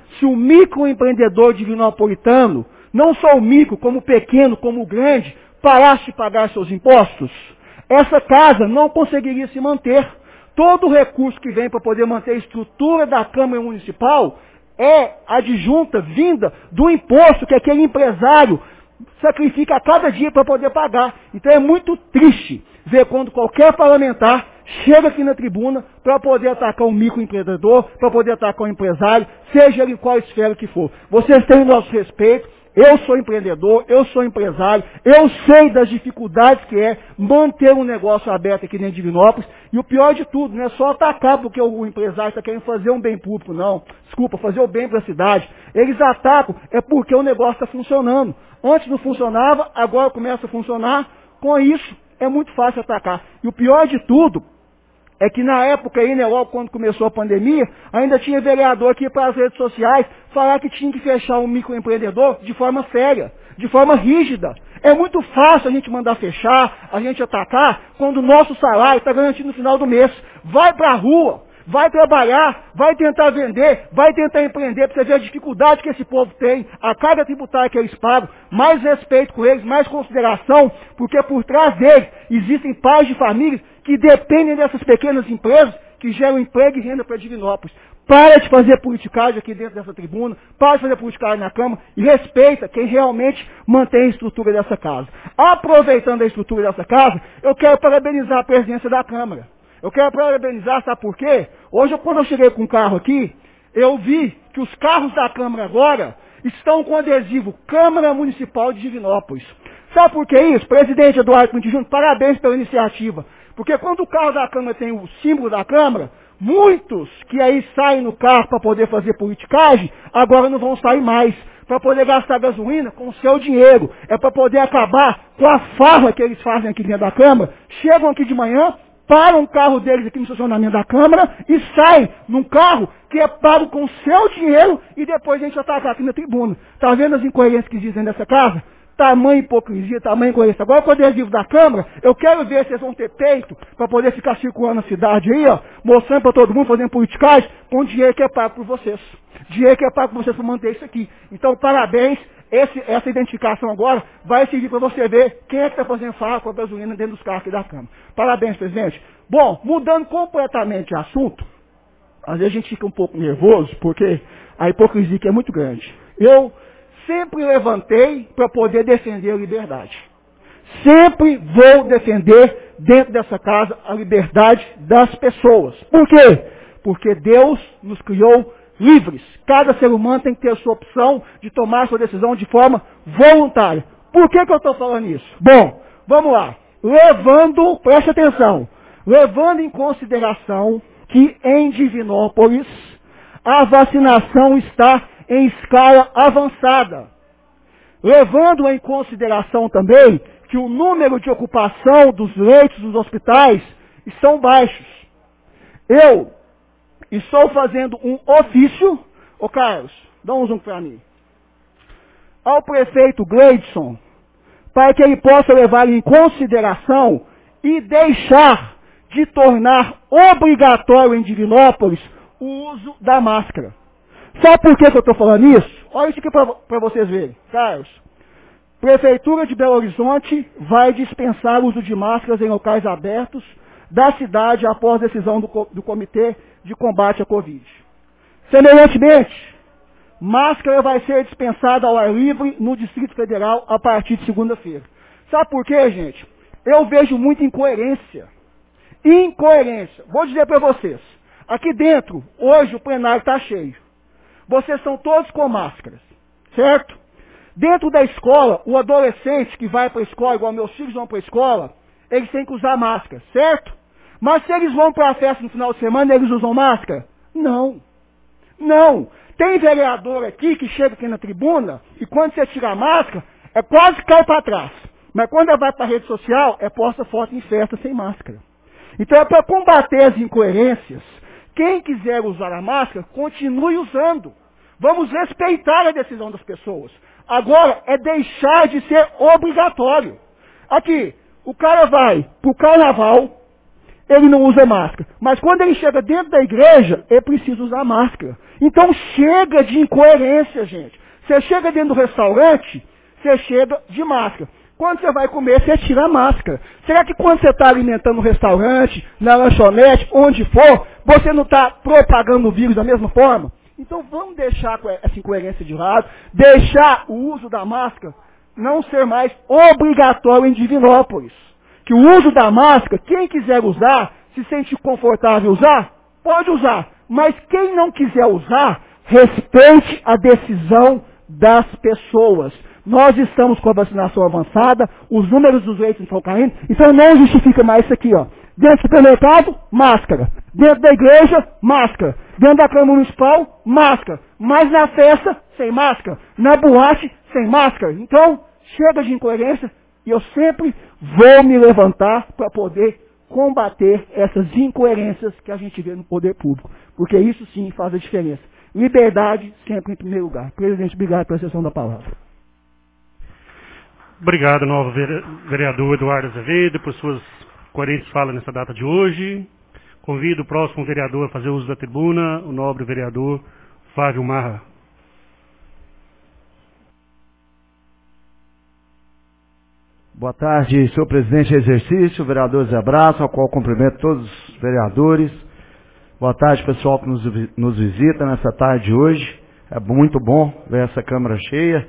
se o microempreendedor divinopolitano, não só o micro, como o pequeno, como o grande, parasse de pagar seus impostos, essa casa não conseguiria se manter. Todo o recurso que vem para poder manter a estrutura da Câmara Municipal é adjunta, vinda do imposto que aquele empresário sacrifica a cada dia para poder pagar. Então é muito triste ver quando qualquer parlamentar chega aqui na tribuna para poder atacar um microempreendedor, para poder atacar um empresário, seja ele em qual esfera que for. Vocês têm o nosso respeito, eu sou empreendedor, eu sou empresário, eu sei das dificuldades que é manter um negócio aberto aqui dentro de Divinópolis, e o pior de tudo, não é só atacar porque o empresário está querendo fazer um bem público, não. Desculpa, fazer o bem para a cidade. Eles atacam é porque o negócio está funcionando. Antes não funcionava, agora começa a funcionar. Com isso, é muito fácil atacar. E o pior de tudo é que na época aí, né, logo quando começou a pandemia, ainda tinha vereador aqui para as redes sociais falar que tinha que fechar um microempreendedor de forma séria, de forma rígida. É muito fácil a gente mandar fechar, a gente atacar, quando o nosso salário está garantido no final do mês. Vai para a rua, vai trabalhar, vai tentar vender, vai tentar empreender, para você ver a dificuldade que esse povo tem, a carga tributária que eles pagam, mais respeito com eles, mais consideração, porque por trás deles existem pais de famílias que dependem dessas pequenas empresas que geram emprego e renda para Divinópolis. Para de fazer politicagem aqui dentro dessa tribuna, para de fazer politicagem na Câmara e respeita quem realmente mantém a estrutura dessa casa. Aproveitando a estrutura dessa casa, eu quero parabenizar a presidência da Câmara. Eu quero parabenizar, sabe por quê? Hoje, quando eu cheguei com o carro aqui, eu vi que os carros da Câmara agora estão com adesivo Câmara Municipal de Divinópolis. Sabe por que isso? Presidente Eduardo Pinto Júnior, parabéns pela iniciativa. Porque quando o carro da Câmara tem o símbolo da Câmara, muitos que aí saem no carro para poder fazer politicagem, agora não vão sair mais, para poder gastar gasolina com o seu dinheiro. É para poder acabar com a farra que eles fazem aqui dentro da Câmara. Chegam aqui de manhã, param o carro deles aqui no estacionamento da Câmara e saem num carro que é pago com o seu dinheiro e depois a gente atacar aqui na tribuna. Está vendo as incoerências que dizem nessa casa? Tamanha hipocrisia, tamanha incoerência. Agora, com o adesivo da Câmara, eu quero ver se vocês vão ter peito para poder ficar circulando na cidade aí, ó, mostrando para todo mundo, fazendo politicagem, com dinheiro que é pago por vocês. Dinheiro que é pago por vocês para manter isso aqui. Então, parabéns. Esse, essa identificação agora vai servir para você ver quem é que está fazendo farra com a gasolina dentro dos carros aqui da Câmara. Parabéns, presidente. Bom, mudando completamente de assunto, às vezes a gente fica um pouco nervoso, porque a hipocrisia aqui é muito grande. Eu sempre levantei para poder defender a liberdade. Sempre vou defender dentro dessa casa a liberdade das pessoas. Por quê? Porque Deus nos criou livres. Cada ser humano tem que ter a sua opção de tomar a sua decisão de forma voluntária. Por que que eu estou falando isso? Bom, vamos lá. Levando, preste atenção, levando em consideração que em Divinópolis a vacinação está em escala avançada. Levando em consideração também que o número de ocupação dos leitos dos hospitais estão baixos. Eu estou fazendo um ofício, ô Carlos, dá um zoom para mim, ao prefeito Gleidson, para que ele possa levar em consideração e deixar de tornar obrigatório em Divinópolis o uso da máscara. Sabe por que, que eu estou falando isso? Olha isso aqui para vocês verem. Carlos, Prefeitura de Belo Horizonte vai dispensar o uso de máscaras em locais abertos da cidade após decisão do, do Comitê de Combate à Covid. Semelhantemente, máscara vai ser dispensada ao ar livre no Distrito Federal a partir de segunda-feira. Sabe por quê, gente? Eu vejo muita incoerência. Incoerência. Vou dizer para vocês. Aqui dentro, hoje o plenário está cheio. Vocês são todos com máscaras, certo? Dentro da escola, o adolescente que vai para a escola, igual meus filhos vão para a escola, eles têm que usar máscara, certo? Mas se eles vão para a festa no final de semana, eles usam máscara? Não. Não. Tem vereador aqui que chega aqui na tribuna e quando você tira a máscara, é quase cai para trás. Mas quando ela vai para a rede social, é posta foto em festa sem máscara. Então é para combater as incoerências. Quem quiser usar a máscara, continue usando. Vamos respeitar a decisão das pessoas. Agora é deixar de ser obrigatório. Aqui, o cara vai para o carnaval, ele não usa máscara. Mas quando ele chega dentro da igreja, ele precisa usar máscara. Então chega de incoerência, gente. Você chega dentro do restaurante, você chega de máscara. Quando você vai comer, você tira a máscara. Será que quando você está alimentando no restaurante, na lanchonete, onde for, você não está propagando o vírus da mesma forma? Então vamos deixar essa incoerência de lado, deixar o uso da máscara não ser mais obrigatório em Divinópolis. Que o uso da máscara, quem quiser usar, se sente confortável usar, pode usar. Mas quem não quiser usar, respeite a decisão das pessoas. Nós estamos com a vacinação avançada, os números dos leitos estão caindo, então não justifica mais isso aqui, ó. Dentro do supermercado, máscara. Dentro da igreja, máscara. Dentro da Câmara Municipal, máscara. Mas na festa, sem máscara. Na boate, sem máscara. Então, chega de incoerência e eu sempre vou me levantar para poder combater essas incoerências que a gente vê no poder público. Porque isso sim faz a diferença. Liberdade sempre em primeiro lugar. Presidente, obrigado pela sessão da palavra. Obrigado, novo vereador Eduardo Azevedo, por suas coerentes falas nessa data de hoje. Convido o próximo vereador a fazer uso da tribuna, o nobre vereador Flávio Marra. Boa tarde, senhor presidente de exercício, vereador Zé Braço, ao qual cumprimento todos os vereadores. Boa tarde, pessoal que nos, nos visita nessa tarde de hoje. É muito bom ver essa Câmara cheia.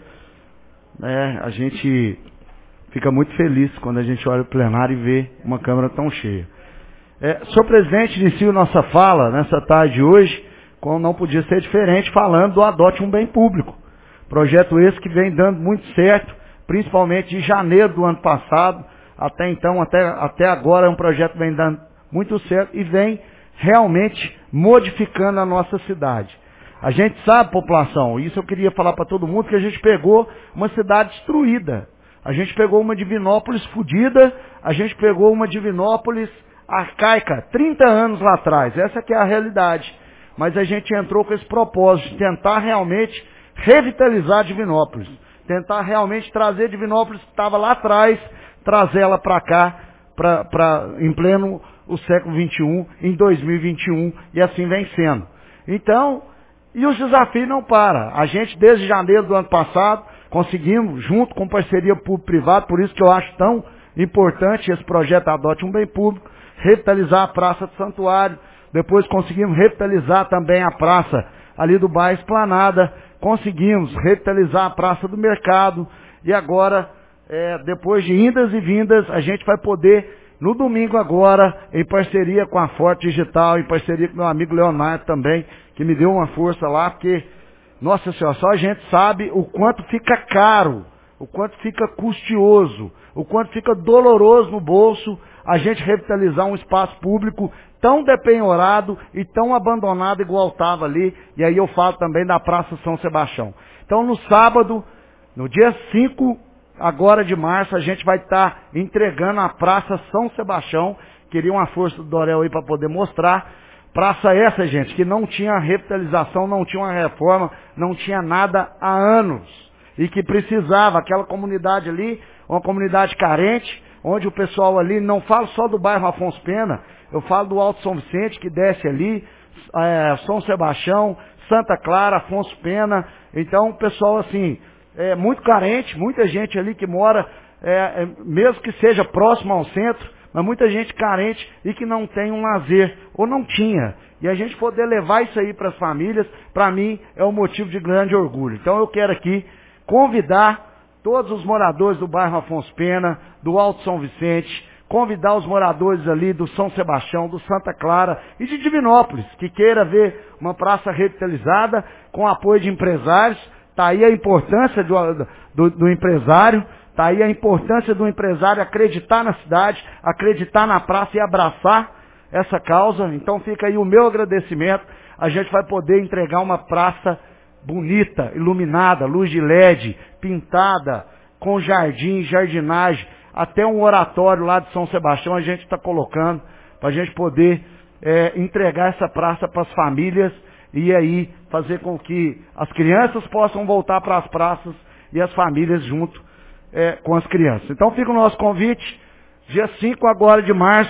É, a gente fica muito feliz quando a gente olha o plenário e vê uma Câmara tão cheia. É, senhor presidente, inicio nossa fala nessa tarde de hoje, como não podia ser diferente, falando do Adote um Bem Público. Projeto esse que vem dando muito certo, principalmente de janeiro do ano passado, até então, até, até agora, é um projeto que vem dando muito certo e vem realmente modificando a nossa cidade. A gente sabe, população, isso eu queria falar para todo mundo, que a gente pegou uma cidade destruída. A gente pegou uma Divinópolis fodida, a gente pegou uma Divinópolis arcaica, trinta anos lá atrás. Essa que é a realidade. Mas a gente entrou com esse propósito de tentar realmente revitalizar Divinópolis. Tentar realmente trazer Divinópolis que estava lá atrás, trazer ela para cá, pra, pra, em pleno o século vinte e um, em dois mil e vinte e um, e assim vem sendo. Então, e os desafios não param. A gente, desde janeiro do ano passado, conseguimos, junto com parceria público-privada, por isso que eu acho tão importante esse projeto Adote um Bem Público, revitalizar a Praça do Santuário, depois conseguimos revitalizar também a praça ali do bairro Esplanada, conseguimos revitalizar a Praça do Mercado, e agora, é, depois de indas e vindas, a gente vai poder, no domingo agora, em parceria com a Forte Digital, em parceria com meu amigo Leonardo também, que me deu uma força lá, porque, nossa senhora, só a gente sabe o quanto fica caro, o quanto fica custoso, o quanto fica doloroso no bolso a gente revitalizar um espaço público tão depenhorado e tão abandonado igual estava ali, e aí eu falo também da Praça São Sebastião. Então no sábado, no dia cinco agora de março, a gente vai estar tá entregando a Praça São Sebastião, queria uma força do Dorel aí para poder mostrar. Praça essa, gente, que não tinha revitalização, não tinha uma reforma, não tinha nada há anos. E que precisava, aquela comunidade ali, uma comunidade carente, onde o pessoal ali, não falo só do bairro Afonso Pena, eu falo do Alto São Vicente, que desce ali, é, São Sebastião, Santa Clara, Afonso Pena. Então, o pessoal, assim, é muito carente, muita gente ali que mora, é, é, mesmo que seja próximo ao centro, mas muita gente carente e que não tem um lazer, ou não tinha. E a gente poder levar isso aí para as famílias, para mim, é um motivo de grande orgulho. Então eu quero aqui convidar todos os moradores do bairro Afonso Pena, do Alto São Vicente, convidar os moradores ali do São Sebastião, do Santa Clara e de Divinópolis, que queira ver uma praça revitalizada com apoio de empresários. Está aí a importância do, do, do empresário. Está aí a importância do empresário acreditar na cidade, acreditar na praça e abraçar essa causa. Então fica aí o meu agradecimento. A gente vai poder entregar uma praça bonita, iluminada, luz de L E D, pintada, com jardim, jardinagem, até um oratório lá de São Sebastião a gente está colocando, para a gente poder é, entregar essa praça para as famílias e aí fazer com que as crianças possam voltar para as praças e as famílias junto É, com as crianças. Então fica o nosso convite, dia cinco agora de março,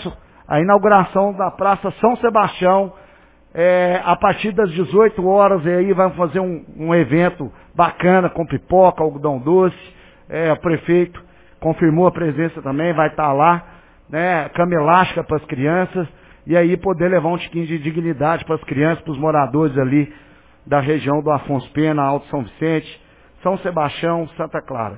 a inauguração da Praça São Sebastião, é, a partir das dezoito horas, e aí vai fazer um, um evento bacana, com pipoca, algodão doce, é, o prefeito confirmou a presença também, vai estar lá, né, cama elástica para as crianças, e aí poder levar um tiquinho de dignidade para as crianças, para os moradores ali da região do Afonso Pena, Alto São Vicente, São Sebastião, Santa Clara.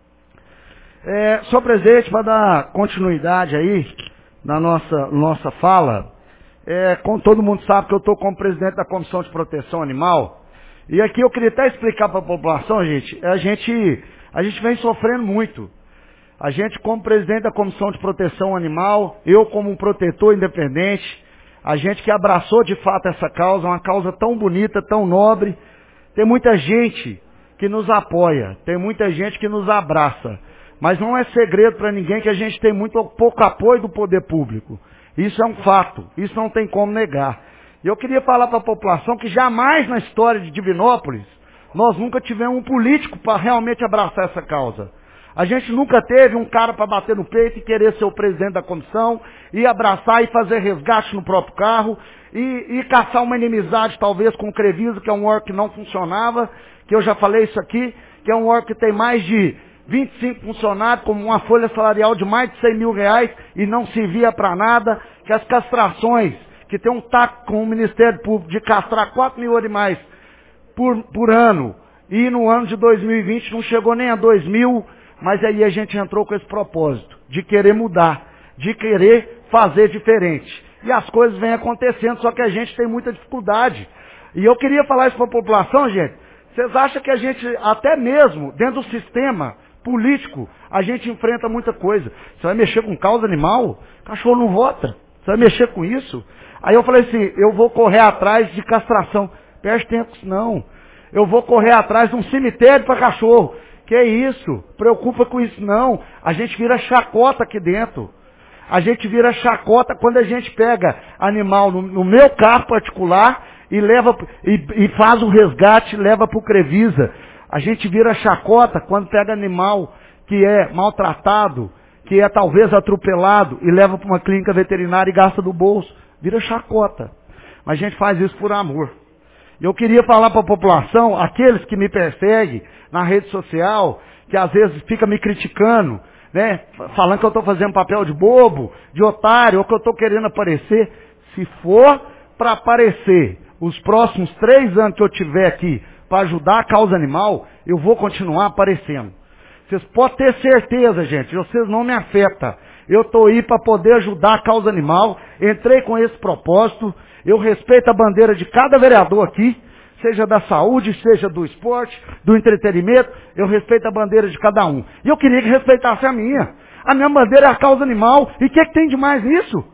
É, sou presente para dar continuidade aí na nossa, nossa fala. É, como todo mundo sabe que eu estou como presidente da Comissão de Proteção Animal, e aqui eu queria até explicar para a população, gente, a gente, a gente vem sofrendo muito. A gente, como presidente da Comissão de Proteção Animal, eu como um protetor independente, a gente que abraçou de fato essa causa, uma causa tão bonita, tão nobre, tem muita gente que nos apoia, tem muita gente que nos abraça, mas não é segredo para ninguém que a gente tem muito pouco apoio do poder público. Isso é um fato, isso não tem como negar. E eu queria falar para a população que jamais na história de Divinópolis, nós nunca tivemos um político para realmente abraçar essa causa. A gente nunca teve um cara para bater no peito e querer ser o presidente da comissão, e abraçar e fazer resgate no próprio carro, e, e caçar uma inimizade talvez com o Crevisa, que é um órgão que não funcionava, que eu já falei isso aqui, que é um órgão que tem mais de vinte e cinco funcionários, com uma folha salarial de mais de cem mil reais, e não servia para nada, que as castrações, que tem um taco com o Ministério Público de castrar quatro mil animais por, por ano, e no ano de dois mil e vinte não chegou nem a dois mil, mas aí a gente entrou com esse propósito, de querer mudar, de querer fazer diferente. E as coisas vêm acontecendo, só que a gente tem muita dificuldade. E eu queria falar isso para a população, gente. Vocês acham que a gente, até mesmo, dentro do sistema político, a gente enfrenta muita coisa. Você vai mexer com causa animal? Cachorro não vota. Você vai mexer com isso? Aí eu falei assim, eu vou correr atrás de castração. Perde tempo com isso não. Eu vou correr atrás de um cemitério para cachorro. Que isso? Preocupa com isso não. A gente vira chacota aqui dentro. A gente vira chacota quando a gente pega animal no, no meu carro particular e leva e, e faz o resgate e leva para o Crevisa. A gente vira chacota quando pega animal que é maltratado, que é talvez atropelado e leva para uma clínica veterinária e gasta do bolso. Vira chacota. Mas a gente faz isso por amor. Eu queria falar para a população, aqueles que me perseguem na rede social, que às vezes fica me criticando, né, falando que eu estou fazendo papel de bobo, de otário, ou que eu estou querendo aparecer. Se for para aparecer os próximos três anos que eu tiver aqui para ajudar a causa animal, eu vou continuar aparecendo. Vocês podem ter certeza, gente, vocês não me afetam. Eu estou aí para poder ajudar a causa animal, entrei com esse propósito, eu respeito a bandeira de cada vereador aqui, seja da saúde, seja do esporte, do entretenimento, eu respeito a bandeira de cada um. E eu queria que respeitasse a minha. A minha bandeira é a causa animal, e o que, que tem de mais nisso?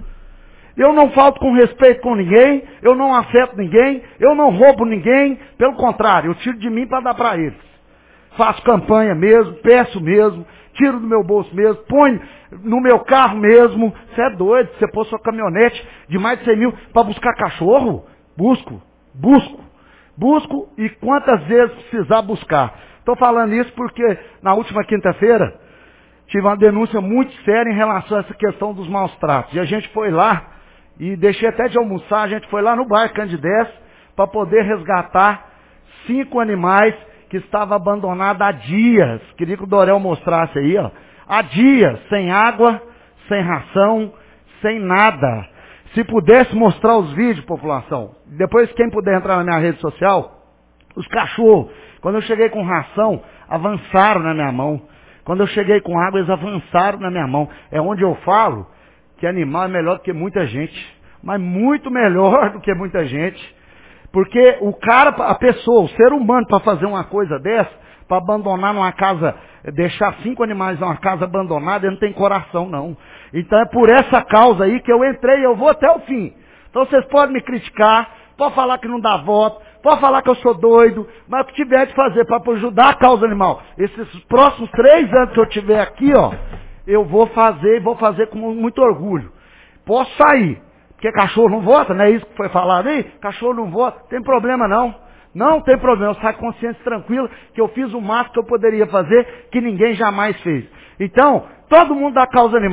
Eu não falto com respeito com ninguém, eu não afeto ninguém, eu não roubo ninguém, pelo contrário, eu tiro de mim para dar para eles. Faço campanha mesmo, peço mesmo, tiro do meu bolso mesmo, ponho no meu carro mesmo. Você é doido, você pôs sua caminhonete de mais de cem mil para buscar cachorro? Busco, busco, busco e quantas vezes precisar buscar. Estou falando isso porque na última quinta-feira tive uma denúncia muito séria em relação a essa questão dos maus tratos. E a gente foi lá, e deixei até de almoçar, a gente foi lá no bairro Candidez para poder resgatar cinco animais que estavam abandonados há dias. Queria que o Dorel mostrasse aí, ó. Há dias, sem água, sem ração, sem nada. Se pudesse mostrar os vídeos, população, depois quem puder entrar na minha rede social, os cachorros, quando eu cheguei com ração, avançaram na minha mão. Quando eu cheguei com água, eles avançaram na minha mão. É onde eu falo que animal é melhor do que muita gente. Mas muito melhor do que muita gente. Porque o cara, a pessoa, o ser humano, para fazer uma coisa dessa, para abandonar numa casa, deixar cinco animais numa casa abandonada, ele não tem coração, não. Então é por essa causa aí que eu entrei e eu vou até o fim. Então vocês podem me criticar, podem falar que não dá voto, pode falar que eu sou doido, mas o que tiver de fazer para ajudar a causa animal, esses próximos três anos que eu tiver aqui, ó, eu vou fazer e vou fazer com muito orgulho. Posso sair, porque cachorro não vota, não é isso que foi falado aí? Cachorro não vota, tem problema não. Não tem problema, eu saio com consciência tranquila que eu fiz o máximo que eu poderia fazer, que ninguém jamais fez. Então, todo mundo da causa animal,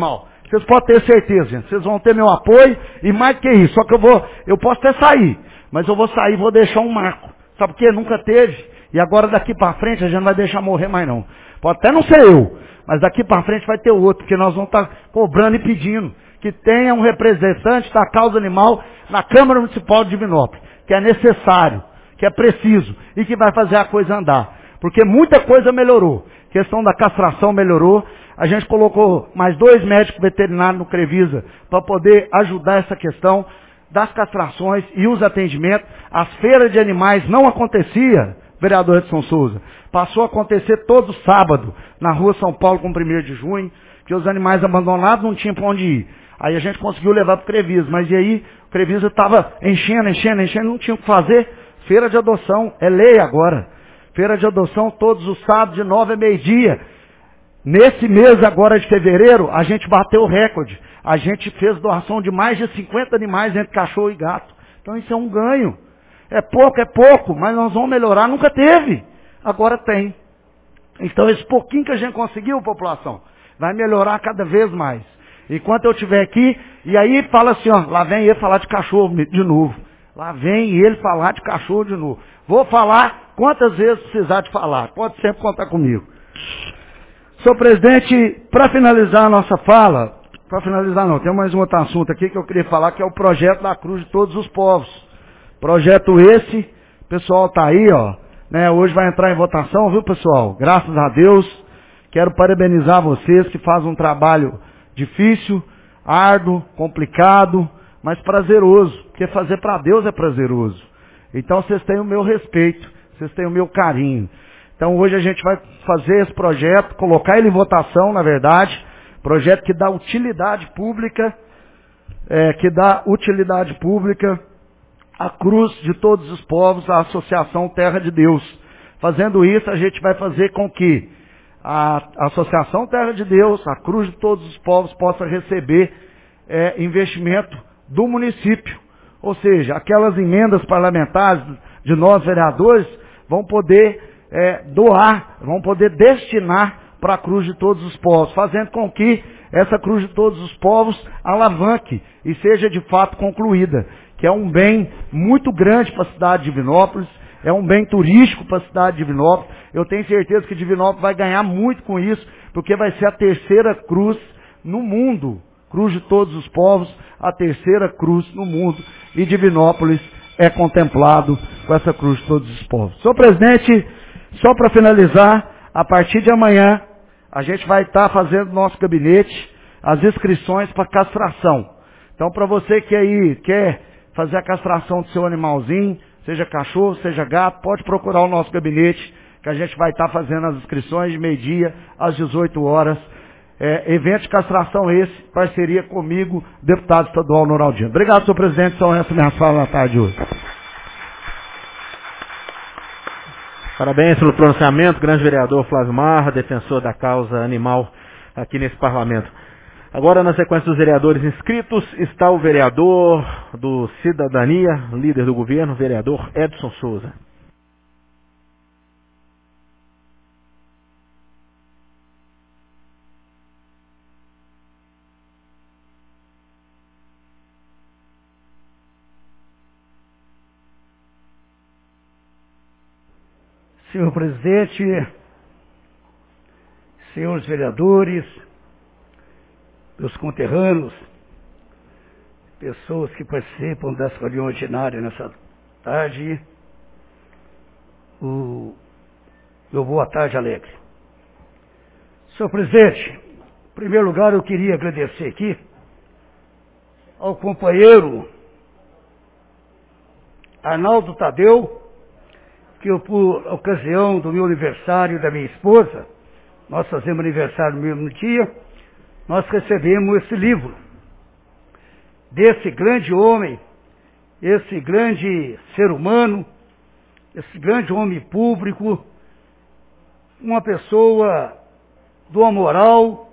Vocês podem ter certeza, gente. Vocês vão ter meu apoio e mais que isso. Só que eu vou, eu posso até sair, mas eu vou sair e vou deixar um marco. Sabe por quê? Nunca teve. E agora daqui para frente a gente não vai deixar morrer mais não. Pode até não ser eu, mas daqui para frente vai ter outro, porque nós vamos estar cobrando e pedindo que tenha um representante da causa animal na Câmara Municipal de Divinópolis, que é necessário, que é preciso e que vai fazer a coisa andar. Porque muita coisa melhorou. A questão da castração melhorou. A gente colocou mais dois médicos veterinários no Crevisa para poder ajudar essa questão das castrações e os atendimentos. As feiras de animais não acontecia, vereador Edson Souza. Passou a acontecer todo sábado na rua São Paulo com primeiro de junho, que os animais abandonados não tinham para onde ir. Aí a gente conseguiu levar para o Crevisa, mas e aí o Crevisa estava enchendo, enchendo, enchendo, não tinha o que fazer. Feira de adoção, é lei agora. Feira de adoção todos os sábados de nove a meio-dia. Nesse mês agora de fevereiro, a gente bateu o recorde. A gente fez doação de mais de cinquenta animais entre cachorro e gato. Então isso é um ganho. É pouco, é pouco, mas nós vamos melhorar. Nunca teve. Agora tem. Então esse pouquinho que a gente conseguiu, população, vai melhorar cada vez mais. Enquanto eu estiver aqui, e aí fala assim, ó, lá vem ele falar de cachorro de novo. Lá vem ele falar de cachorro de novo. Vou falar quantas vezes precisar de falar. Pode sempre contar comigo. Senhor presidente, para finalizar a nossa fala, para finalizar não, tem mais um outro assunto aqui que eu queria falar, que é o projeto da Cruz de Todos os Povos. Projeto esse, o pessoal tá aí, ó, né, hoje vai entrar em votação, viu pessoal? Graças a Deus, quero parabenizar vocês que fazem um trabalho difícil, árduo, complicado, mas prazeroso, porque fazer para Deus é prazeroso. Então vocês têm o meu respeito, vocês têm o meu carinho. Então hoje a gente vai fazer esse projeto, colocar ele em votação, na verdade, projeto que dá utilidade pública, é, que dá utilidade pública à Cruz de Todos os Povos, à Associação Terra de Deus. Fazendo isso, a gente vai fazer com que a Associação Terra de Deus, a Cruz de Todos os Povos, possa receber é, investimento do município. Ou seja, aquelas emendas parlamentares de nós vereadores vão poder é, doar, vão poder destinar para a Cruz de Todos os Povos, fazendo com que essa Cruz de Todos os Povos alavanque e seja de fato concluída, que é um bem muito grande para a cidade de Divinópolis, é um bem turístico para a cidade de Divinópolis. Eu tenho certeza que Divinópolis vai ganhar muito com isso, porque vai ser a terceira cruz no mundo, Cruz de Todos os Povos, a terceira cruz no mundo, e Divinópolis é contemplado com essa Cruz de Todos os Povos. Senhor presidente, só para finalizar, a partir de amanhã, a gente vai estar fazendo no nosso gabinete as inscrições para castração. Então, para você que aí quer fazer a castração do seu animalzinho, seja cachorro, seja gato, pode procurar o nosso gabinete, que a gente vai estar fazendo as inscrições de meio-dia às dezoito horas. É, evento de castração esse, parceria comigo, deputado estadual Noraldino. Obrigado, senhor presidente, são essas minhas falas na tarde de hoje. Parabéns pelo pronunciamento, grande vereador Flávio Marra, defensor da causa animal aqui nesse parlamento. Agora, na sequência dos vereadores inscritos, está o vereador do Cidadania, líder do governo, vereador Edson Souza. Senhor presidente, senhores vereadores, meus conterrâneos, pessoas que participam dessa reunião ordinária nessa tarde, o meu boa tarde alegre. Senhor presidente, em primeiro lugar eu queria agradecer aqui ao companheiro Arnaldo Tadeu, que eu, por ocasião do meu aniversário da minha esposa, nós fazemos aniversário no mesmo dia, nós recebemos esse livro desse grande homem, esse grande ser humano, esse grande homem público, uma pessoa de uma moral,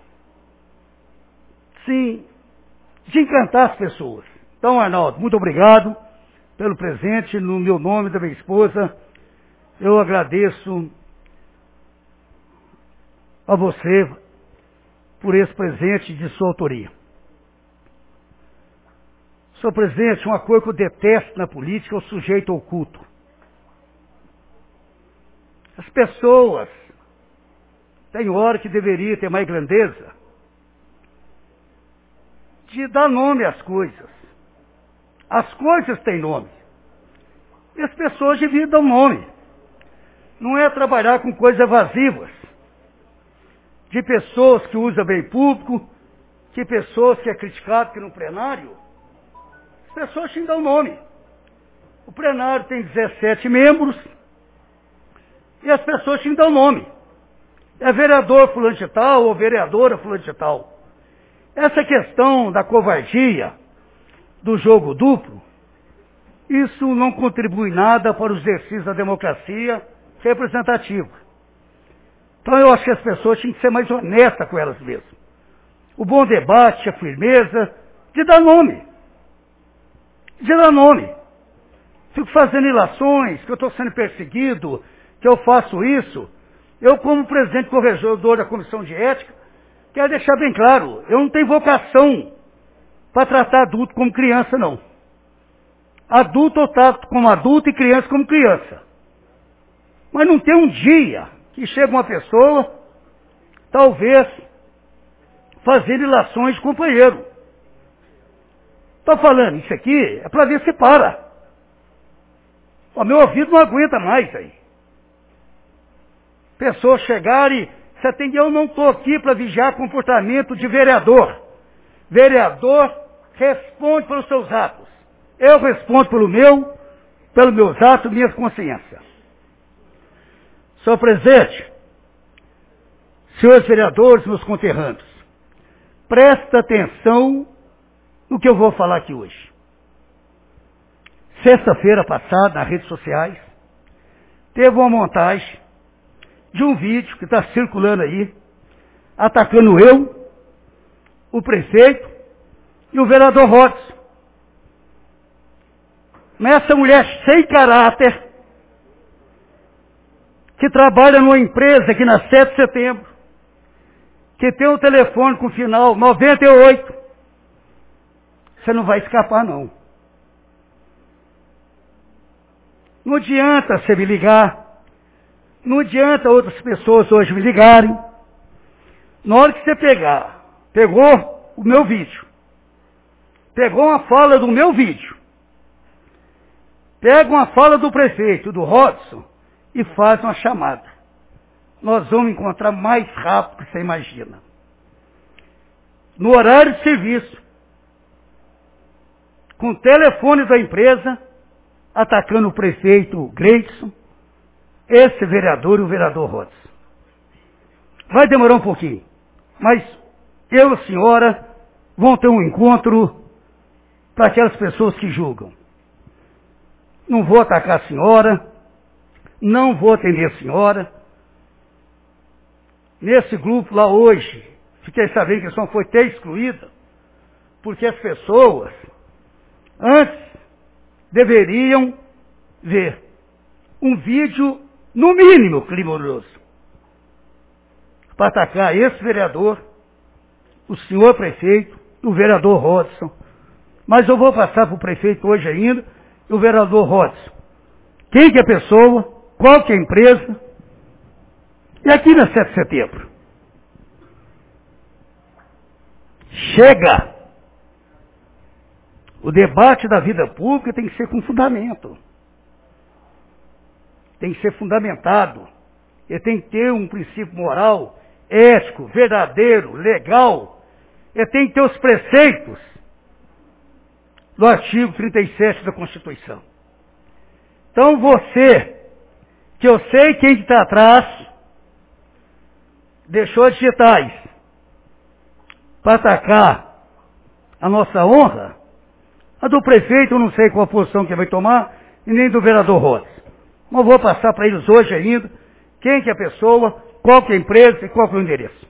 sim, de encantar as pessoas. Então, Arnaldo, muito obrigado pelo presente, no meu nome da minha esposa, eu agradeço a você por esse presente de sua autoria. Senhor presidente, uma coisa que eu detesto na política é o sujeito oculto. As pessoas têm hora que deveria ter mais grandeza de dar nome às coisas. As coisas têm nome. E as pessoas deviam dar um nome. Não é trabalhar com coisas evasivas. De pessoas que usam bem público, de pessoas que é criticado aqui no plenário. As pessoas têm que dar um nome. O plenário tem dezessete membros e as pessoas têm que dar um nome. É vereador fulano de tal ou vereadora fulano de tal. Essa questão da covardia, do jogo duplo, isso não contribui nada para o exercício da democracia representativa. Então eu acho que as pessoas têm que ser mais honestas com elas mesmas. O bom debate, a firmeza, de dar nome. De dar nome. Fico fazendo ilações, que eu estou sendo perseguido, que eu faço isso. Eu, como presidente corregedor da Comissão de Ética, quero deixar bem claro, eu não tenho vocação para tratar adulto como criança, não. Adulto eu trato como adulto e criança como criança. Mas não tem um dia que chega uma pessoa, talvez, fazer ilações de companheiro. Estou falando isso aqui, é para ver se para. O meu ouvido não aguenta mais aí. Pessoas chegarem, você atende, eu não estou aqui para vigiar comportamento de vereador. Vereador responde pelos seus atos. Eu respondo pelo meu, pelos meus atos, minha consciência. Senhor presidente, senhores vereadores, meus conterrâneos, presta atenção no que eu vou falar aqui hoje. Sexta-feira passada, nas redes sociais, teve uma montagem de um vídeo que está circulando aí, atacando eu, o prefeito e o vereador Rodson. Essa mulher sem caráter, que trabalha numa empresa aqui na sete de setembro, que tem um telefone com final noventa e oito, você não vai escapar não. Não adianta você me ligar, não adianta outras pessoas hoje me ligarem. Na hora que você pegar, pegou o meu vídeo, pegou uma fala do meu vídeo, pega uma fala do prefeito, do Rodson, e faz uma chamada. Nós vamos encontrar mais rápido que você imagina. No horário de serviço, com o telefone da empresa, atacando o prefeito Gleidson, esse vereador e o vereador Rodson. Vai demorar um pouquinho, mas eu e a senhora vão ter um encontro para aquelas pessoas que julgam. Não vou atacar a senhora, não vou atender a senhora. Nesse grupo lá hoje, fiquei sabendo que a senhora foi até excluída, porque as pessoas, antes, deveriam ver um vídeo, no mínimo, criminoso, para atacar esse vereador, o senhor prefeito, o vereador Rodson. Mas eu vou passar para o prefeito hoje ainda, e o vereador Rodson. Quem que é a pessoa, qual que é a empresa, e aqui na sete de setembro. Chega! O debate da vida pública tem que ser com fundamento. Tem que ser fundamentado. Ele tem que ter um princípio moral, ético, verdadeiro, legal. Ele tem que ter os preceitos do artigo trinta e sete da Constituição. Então você, que eu sei quem está atrás, deixou digitais para atacar a nossa honra, a do prefeito eu não sei qual a posição que vai tomar, e nem do vereador Rodson. Mas vou passar para eles hoje ainda, quem que é a pessoa, qual que é a empresa e qual que é o endereço.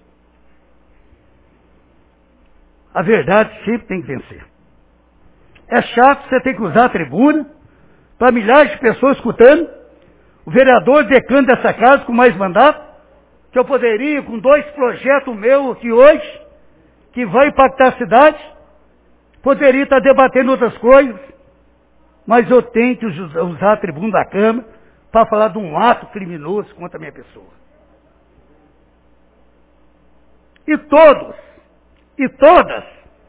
A verdade sempre tem que vencer. É chato você ter que usar a tribuna para milhares de pessoas escutando, o vereador decano dessa casa com mais mandato, que eu poderia, com dois projetos meus aqui hoje, que vai impactar a cidade, poderia estar debatendo outras coisas, mas eu tenho que usar a tribuna da Câmara para falar de um ato criminoso contra a minha pessoa. E todos, e todas,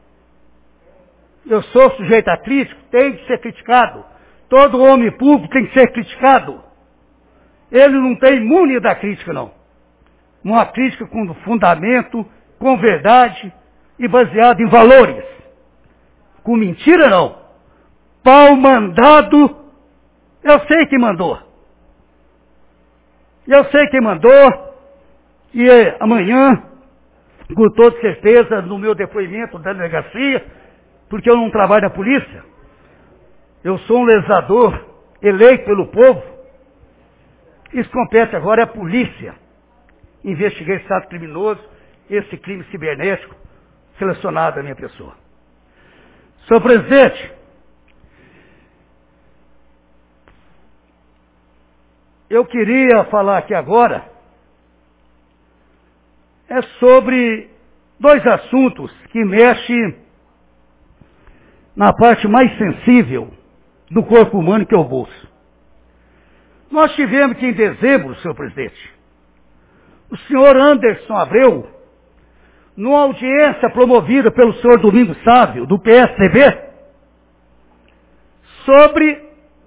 eu sou sujeito a crítico, tem que ser criticado. Todo homem público tem que ser criticado. Ele não tem imune da crítica, não. Uma crítica com fundamento, com verdade e baseada em valores. Com mentira, não. Pau mandado, eu sei quem mandou. Eu sei quem mandou. E amanhã, com toda certeza, no meu depoimento da delegacia, porque eu não trabalho na polícia, eu sou um legislador eleito pelo povo, isso compete agora à polícia investigar esse ato criminoso, esse crime cibernético relacionado à minha pessoa. Senhor presidente, eu queria falar aqui agora é sobre dois assuntos que mexem na parte mais sensível do corpo humano, que é o bolso. Nós tivemos que em dezembro, senhor presidente, o senhor Anderson Abreu, numa audiência promovida pelo senhor Domingos Sávio, do P S D B, sobre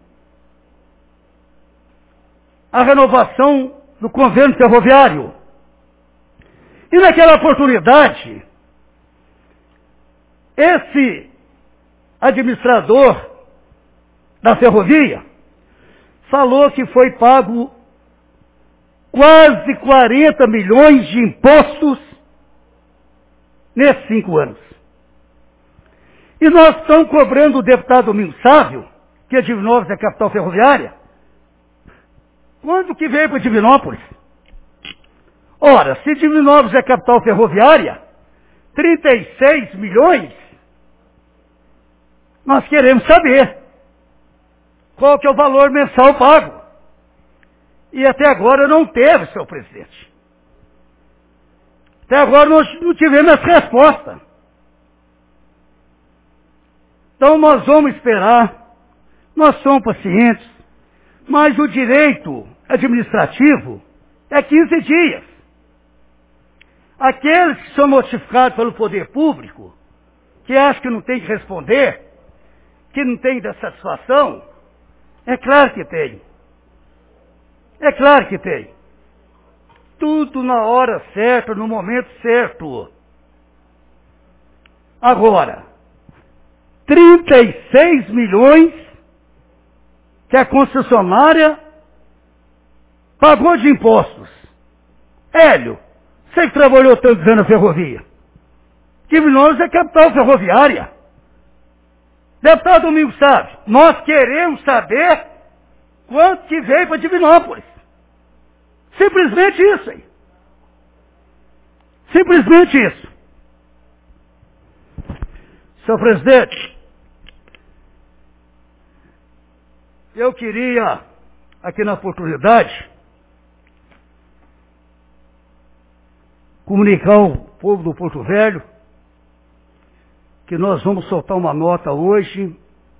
a renovação do convênio ferroviário. E naquela oportunidade, esse administrador da ferrovia falou que foi pago quase quarenta milhões de impostos nesses cinco anos. E nós estamos cobrando o deputado Domingos Sávio, que é Divinópolis, é a capital ferroviária. Quando que veio para Divinópolis? Ora, se Divinópolis é a capital ferroviária, trinta e seis milhões, nós queremos saber qual que é o valor mensal pago. E até agora não teve, senhor presidente. Até agora nós não tivemos essa resposta. Então nós vamos esperar, nós somos pacientes, mas o direito administrativo é quinze dias. Aqueles que são notificados pelo poder público, que acham que não tem que responder, que não tem da satisfação, é claro que tem. É claro que tem. Tudo na hora certa, no momento certo. Agora, trinta e seis milhões que a concessionária pagou de impostos. Hélio, você que trabalhou tantos anos na ferrovia. Divinópolis é capital ferroviária. Deputado Domingos Sávio, nós queremos saber quanto que veio para Divinópolis. Simplesmente isso aí. Simplesmente isso. Senhor presidente, eu queria, aqui na oportunidade, comunicar ao povo do Porto Velho que nós vamos soltar uma nota hoje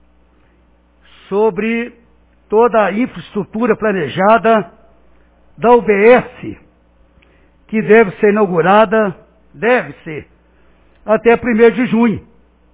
sobre toda a infraestrutura planejada da U B S, que deve ser inaugurada, deve ser, até primeiro de junho.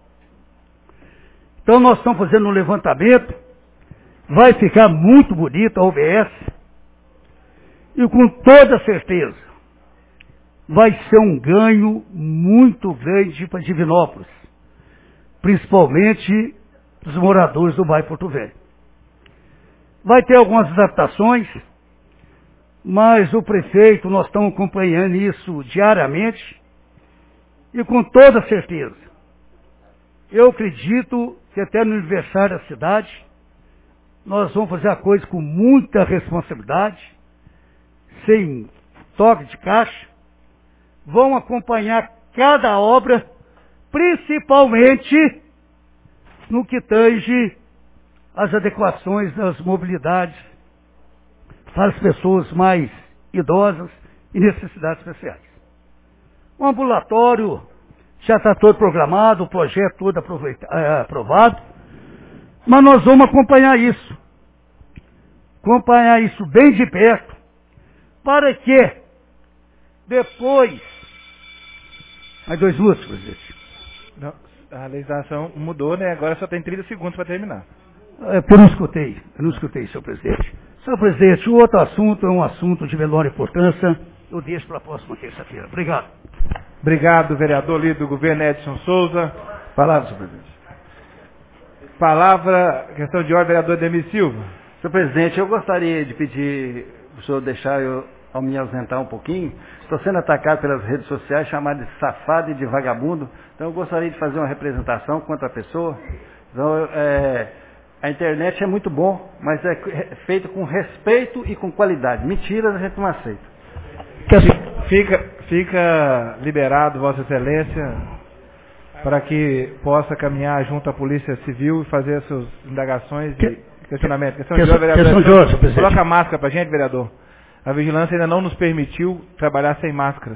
Então nós estamos fazendo um levantamento, vai ficar muito bonita a U B S, e com toda certeza, vai ser um ganho muito grande para Divinópolis, principalmente dos moradores do bairro Porto Velho. Vai ter algumas adaptações, mas o prefeito, nós estamos acompanhando isso diariamente, e com toda certeza, eu acredito que até no aniversário da cidade, nós vamos fazer a coisa com muita responsabilidade, sem toque de caixa, vão acompanhar cada obra, principalmente no que tange as adequações das mobilidades para as pessoas mais idosas e necessidades especiais. O ambulatório já está todo programado, o projeto todo aproveita, é, aprovado, mas nós vamos acompanhar isso. Acompanhar isso bem de perto, para que depois... Mais dois minutos, presidente. Não, a legislação mudou, né? Agora só tem trinta segundos para terminar. É, eu não escutei, eu não escutei, senhor presidente. Senhor presidente, o outro assunto é um assunto de menor importância. Eu deixo para a próxima terça-feira. Obrigado. Obrigado, vereador líder do governo Edson Souza. Palavra, senhor presidente. Palavra, questão de ordem, vereador Demir Silva. Senhor presidente, eu gostaria de pedir para o senhor deixar eu ao me ausentar um pouquinho. Estou sendo atacado pelas redes sociais, chamado de safado e de vagabundo. Então eu gostaria de fazer uma representação contra a pessoa. Então, é, a internet é muito bom, mas é feito com respeito e com qualidade. Mentiras a gente não aceita. Fica, fica liberado, Vossa Excelência, para que possa caminhar junto à Polícia Civil e fazer as suas indagações e questionamentos. Questão de ordem, vereador. Questão Coloca a máscara para a gente, vereador. A vigilância ainda não nos permitiu trabalhar sem máscaras.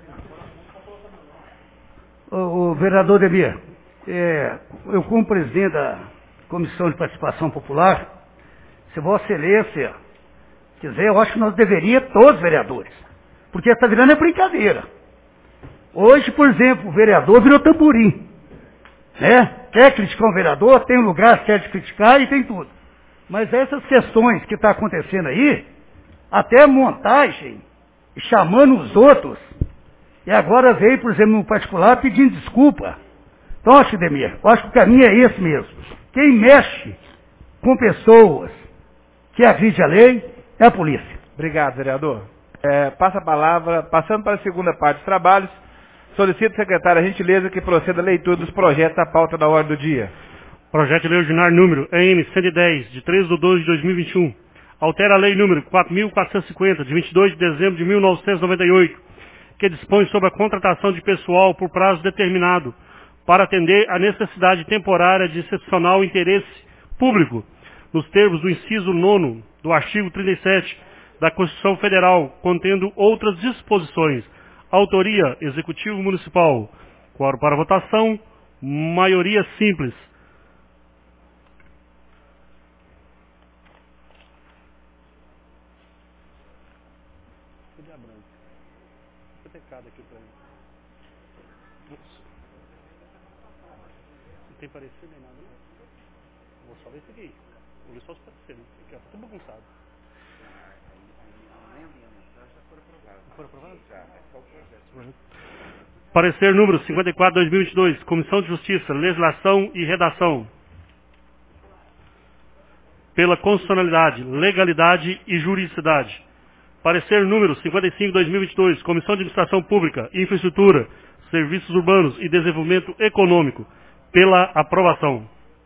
O, o vereador Demir, é, eu como presidente da Comissão de Participação Popular, se Vossa Excelência quiser, eu acho que nós deveríamos, todos os vereadores, porque está virando é brincadeira. Hoje, por exemplo, o vereador virou tamborim. Né? Quer criticar um vereador, tem um lugar certo de criticar e tem tudo. Mas essas questões que está acontecendo aí, até montagem, chamando os outros, e agora veio, por exemplo, no particular, pedindo desculpa. Então, acho que, Demir, eu acho que o caminho é esse mesmo. Quem mexe com pessoas que agride a lei é a polícia. Obrigado, vereador. É, passa a palavra, passando para a segunda parte dos trabalhos, solicito, secretário, a gentileza que proceda a leitura dos projetos da pauta da ordem do dia. Projeto de lei ordinário número E M cento e dez, de treze de doze de dois mil e vinte e um. Altera a lei número quatro mil quatrocentos e cinquenta, de vinte e dois de dezembro de mil novecentos e noventa e oito, que dispõe sobre a contratação de pessoal por prazo determinado para atender a necessidade temporária de excepcional interesse público, nos termos do inciso nono do artigo trinta e sete da Constituição Federal, contendo outras disposições. Autoria, Executivo Municipal. Quórum para votação, maioria simples. Não tem parecer nem nada. Vou só ver isso aqui. Vou ver só os pareceres. Aqui, ó, tá tudo bagunçado. Foram aprovados? Já, é só o projeto. Parecer número cinquenta e quatro de dois mil e vinte e dois, Comissão de Justiça, Legislação e Redação. Pela constitucionalidade, legalidade e juridicidade. Parecer número cinquenta e cinco de dois mil e vinte e dois, Comissão de Administração Pública, Infraestrutura, Serviços Urbanos e Desenvolvimento Econômico. Pela aprovação.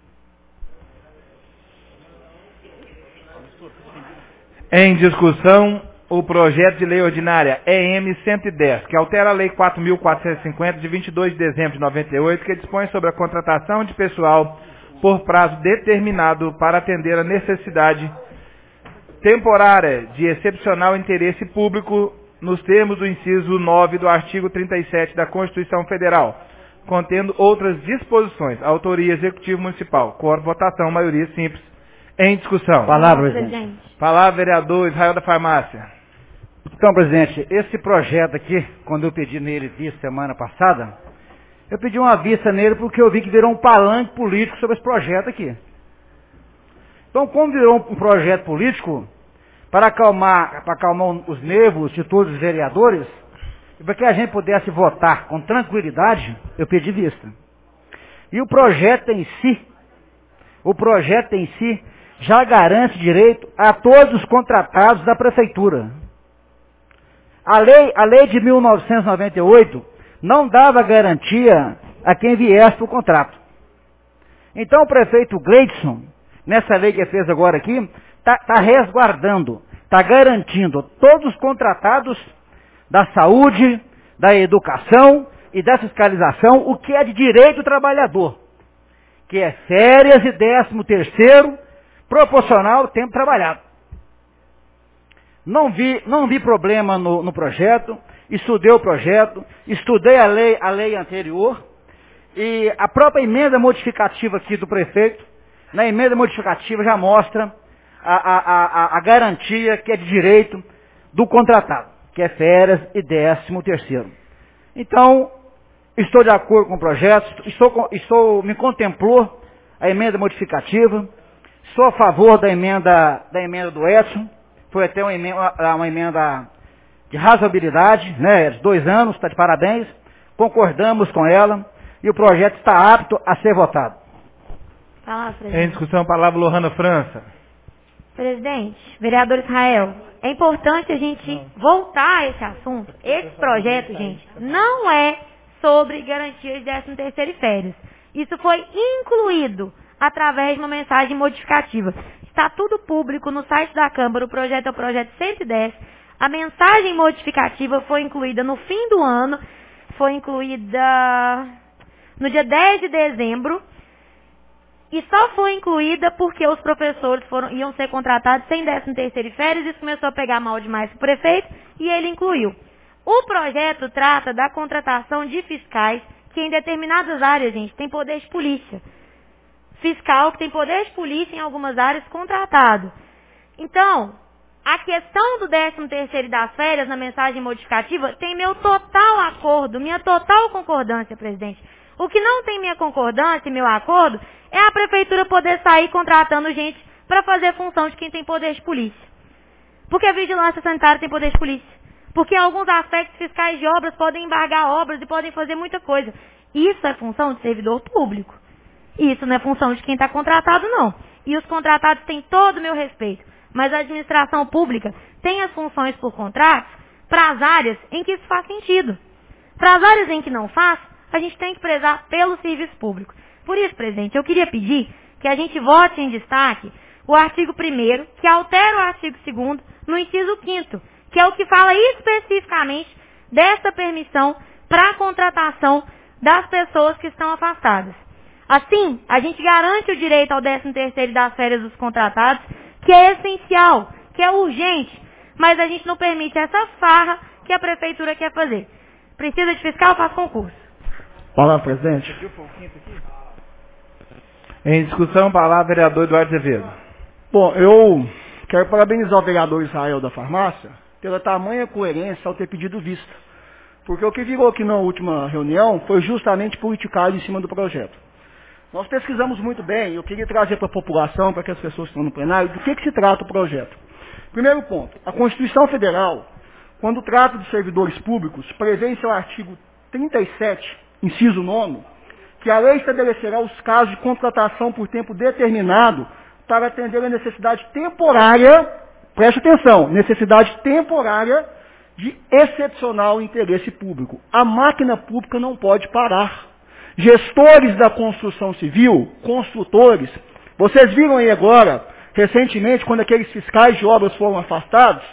Em discussão, o projeto de lei ordinária E M cento e dez, que altera a lei quatro mil quatrocentos e cinquenta, de vinte e dois de dezembro de noventa e oito, que dispõe sobre a contratação de pessoal por prazo determinado para atender a necessidade temporária de excepcional interesse público nos termos do inciso nove do artigo trinta e sete da Constituição Federal, contendo outras disposições. Autoria, Executivo Municipal. Quórum, votação, maioria simples. Em discussão. Palavra, presidente. Palavra, vereador Israel da Farmácia. Então, presidente, esse projeto aqui, quando eu pedi nele vista semana passada, eu pedi uma vista nele porque eu vi que virou um palanque político sobre esse projeto aqui. Então, como virou um projeto político, para acalmar, para acalmar os nervos de todos os vereadores, e para que a gente pudesse votar com tranquilidade, eu pedi vista. E o projeto em si, o projeto em si, já garante direito a todos os contratados da prefeitura. A lei, a lei de mil novecentos e noventa e oito não dava garantia a quem viesse para o contrato. Então o prefeito Gleidson, nessa lei que ele fez agora aqui, está tá resguardando, está garantindo todos os contratados da saúde, da educação e da fiscalização, o que é de direito do trabalhador, que é férias e décimo terceiro, proporcional ao tempo trabalhado. Não vi, não vi problema no, no projeto, estudei o projeto, estudei a lei, a lei anterior, e a própria emenda modificativa aqui do prefeito, na emenda modificativa já mostra a, a, a, a garantia que é de direito do contratado, que é férias e décimo terceiro. Então, estou de acordo com o projeto, estou, estou, me contemplou a emenda modificativa, sou a favor da emenda, da emenda do Edson, foi até uma emenda, uma emenda de razoabilidade, né, de dois anos, está de parabéns, concordamos com ela, e o projeto está apto a ser votado. Fala, Em discussão, a palavra Lohana França. Presidente, vereador Israel, é importante a gente voltar a esse assunto. Esse projeto, gente, não é sobre garantias de décimo terceiro e férias. Isso foi incluído através de uma mensagem modificativa. Está tudo público no site da Câmara, o projeto é o projeto cento e dez. A mensagem modificativa foi incluída no fim do ano, foi incluída no dia dez de dezembro, e só foi incluída porque os professores foram, iam ser contratados sem décimo terceiro e férias, isso começou a pegar mal demais para o prefeito, e ele incluiu. O projeto trata da contratação de fiscais, que em determinadas áreas, gente, tem poder de polícia. Fiscal que tem poder de polícia em algumas áreas contratado. Então, a questão do décimo terceiro e das férias na mensagem modificativa tem meu total acordo, minha total concordância, presidente. O que não tem minha concordância e meu acordo é a prefeitura poder sair contratando gente para fazer função de quem tem poder de polícia. Porque a vigilância sanitária tem poder de polícia. Porque alguns aspectos fiscais de obras podem embargar obras e podem fazer muita coisa. Isso é função de servidor público. Isso não é função de quem está contratado, não. E os contratados têm todo o meu respeito. Mas a administração pública tem as funções por contrato para as áreas em que isso faz sentido. Para as áreas em que não faz, a gente tem que prezar pelo serviço público. Por isso, presidente, eu queria pedir que a gente vote em destaque o artigo primeiro, que altera o artigo segundo, no inciso quinto, que é o que fala especificamente dessa permissão para a contratação das pessoas que estão afastadas. Assim, a gente garante o direito ao décimo terceiro e das férias dos contratados, que é essencial, que é urgente, mas a gente não permite essa farra que a prefeitura quer fazer. Precisa de fiscal, faz concurso. Palavra, presidente. Em discussão, palavra vereador Eduardo Azevedo. Bom, eu quero parabenizar o vereador Israel da Farmácia pela tamanha coerência ao ter pedido vista. Porque o que virou aqui na última reunião foi justamente politicagem em cima do projeto. Nós pesquisamos muito bem, eu queria trazer para a população, para que as pessoas que estão no plenário, do que, que se trata o projeto. Primeiro ponto, a Constituição Federal, quando trata de servidores públicos, prevê em seu artigo trinta e sete, inciso nono, que a lei estabelecerá os casos de contratação por tempo determinado para atender a necessidade temporária, preste atenção, necessidade temporária de excepcional interesse público. A máquina pública não pode parar. Gestores da construção civil, construtores, vocês viram aí agora, recentemente, quando aqueles fiscais de obras foram afastados,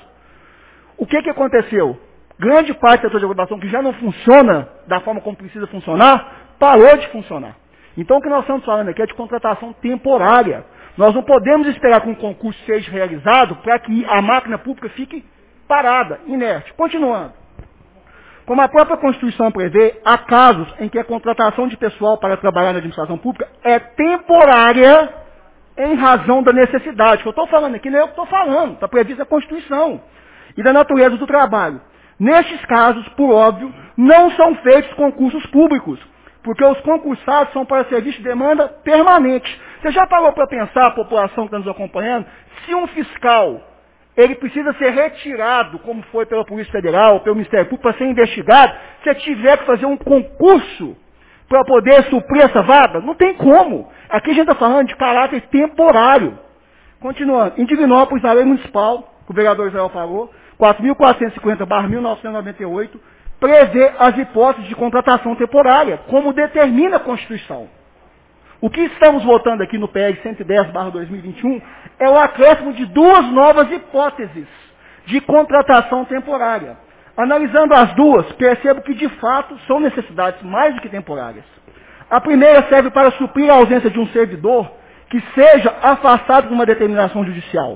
o que, que aconteceu? Grande parte da sua ocupação que já não funciona da forma como precisa funcionar, parou de funcionar. Então o que nós estamos falando aqui é de contratação temporária. Nós não podemos esperar que um concurso seja realizado para que a máquina pública fique parada, inerte. Continuando. Como a própria Constituição prevê, há casos em que a contratação de pessoal para trabalhar na administração pública é temporária em razão da necessidade. O que eu estou falando aqui não é o que estou falando, está previsto na Constituição e da natureza do trabalho. Nestes casos, por óbvio, não são feitos concursos públicos, porque os concursados são para serviço de demanda permanente. Você já parou para pensar, a população que está nos acompanhando, se um fiscal ele precisa ser retirado, como foi pela Polícia Federal, pelo Ministério Público, para ser investigado, se tiver que fazer um concurso para poder suprir essa vaga? Não tem como. Aqui a gente está falando de caráter temporário. Continuando, em Divinópolis, a lei municipal, que o vereador Israel falou, quatro mil quatrocentos e cinquenta barra mil novecentos e noventa e oito, prevê as hipóteses de contratação temporária, como determina a Constituição. O que estamos votando aqui no P L cento e dez barra dois mil e vinte e um é o acréscimo de duas novas hipóteses de contratação temporária. Analisando as duas, percebo que de fato são necessidades mais do que temporárias. A primeira serve para suprir a ausência de um servidor que seja afastado de uma determinação judicial.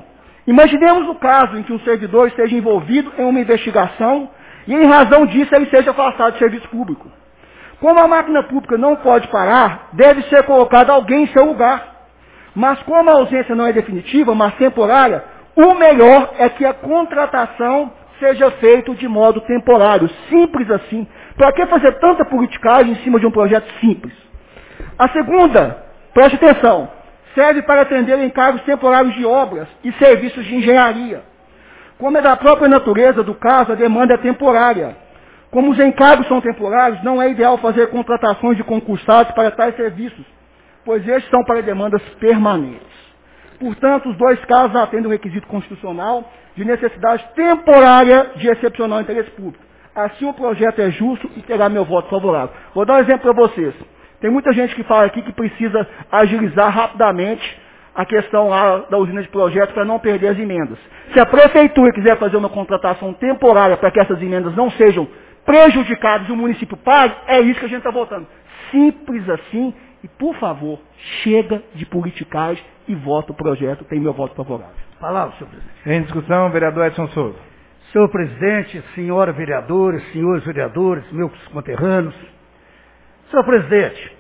Imaginemos o caso em que um servidor esteja envolvido em uma investigação e, em razão disso, ele seja afastado do serviço público. Como a máquina pública não pode parar, deve ser colocado alguém em seu lugar. Mas como a ausência não é definitiva, mas temporária, o melhor é que a contratação seja feita de modo temporário, simples assim. Para que fazer tanta politicagem em cima de um projeto simples? A segunda, preste atenção, serve para atender encargos temporários de obras e serviços de engenharia. Como é da própria natureza do caso, a demanda é temporária. Como os encargos são temporários, não é ideal fazer contratações de concursados para tais serviços, pois estes são para demandas permanentes. Portanto, os dois casos atendem o requisito constitucional de necessidade temporária de excepcional interesse público. Assim o projeto é justo e terá meu voto favorável. Vou dar um exemplo para vocês. Tem muita gente que fala aqui que precisa agilizar rapidamente a questão lá da usina de projeto para não perder as emendas. Se a prefeitura quiser fazer uma contratação temporária para que essas emendas não sejam prejudicadas e o município pague, é isso que a gente está votando. Simples assim. E, por favor, chega de politicagem e vota o projeto. Tem meu voto favorável. Palavra, senhor presidente. Em discussão, vereador Edson Souza. Senhor presidente, senhora vereadora, senhores vereadores, meus conterrâneos. Senhor presidente,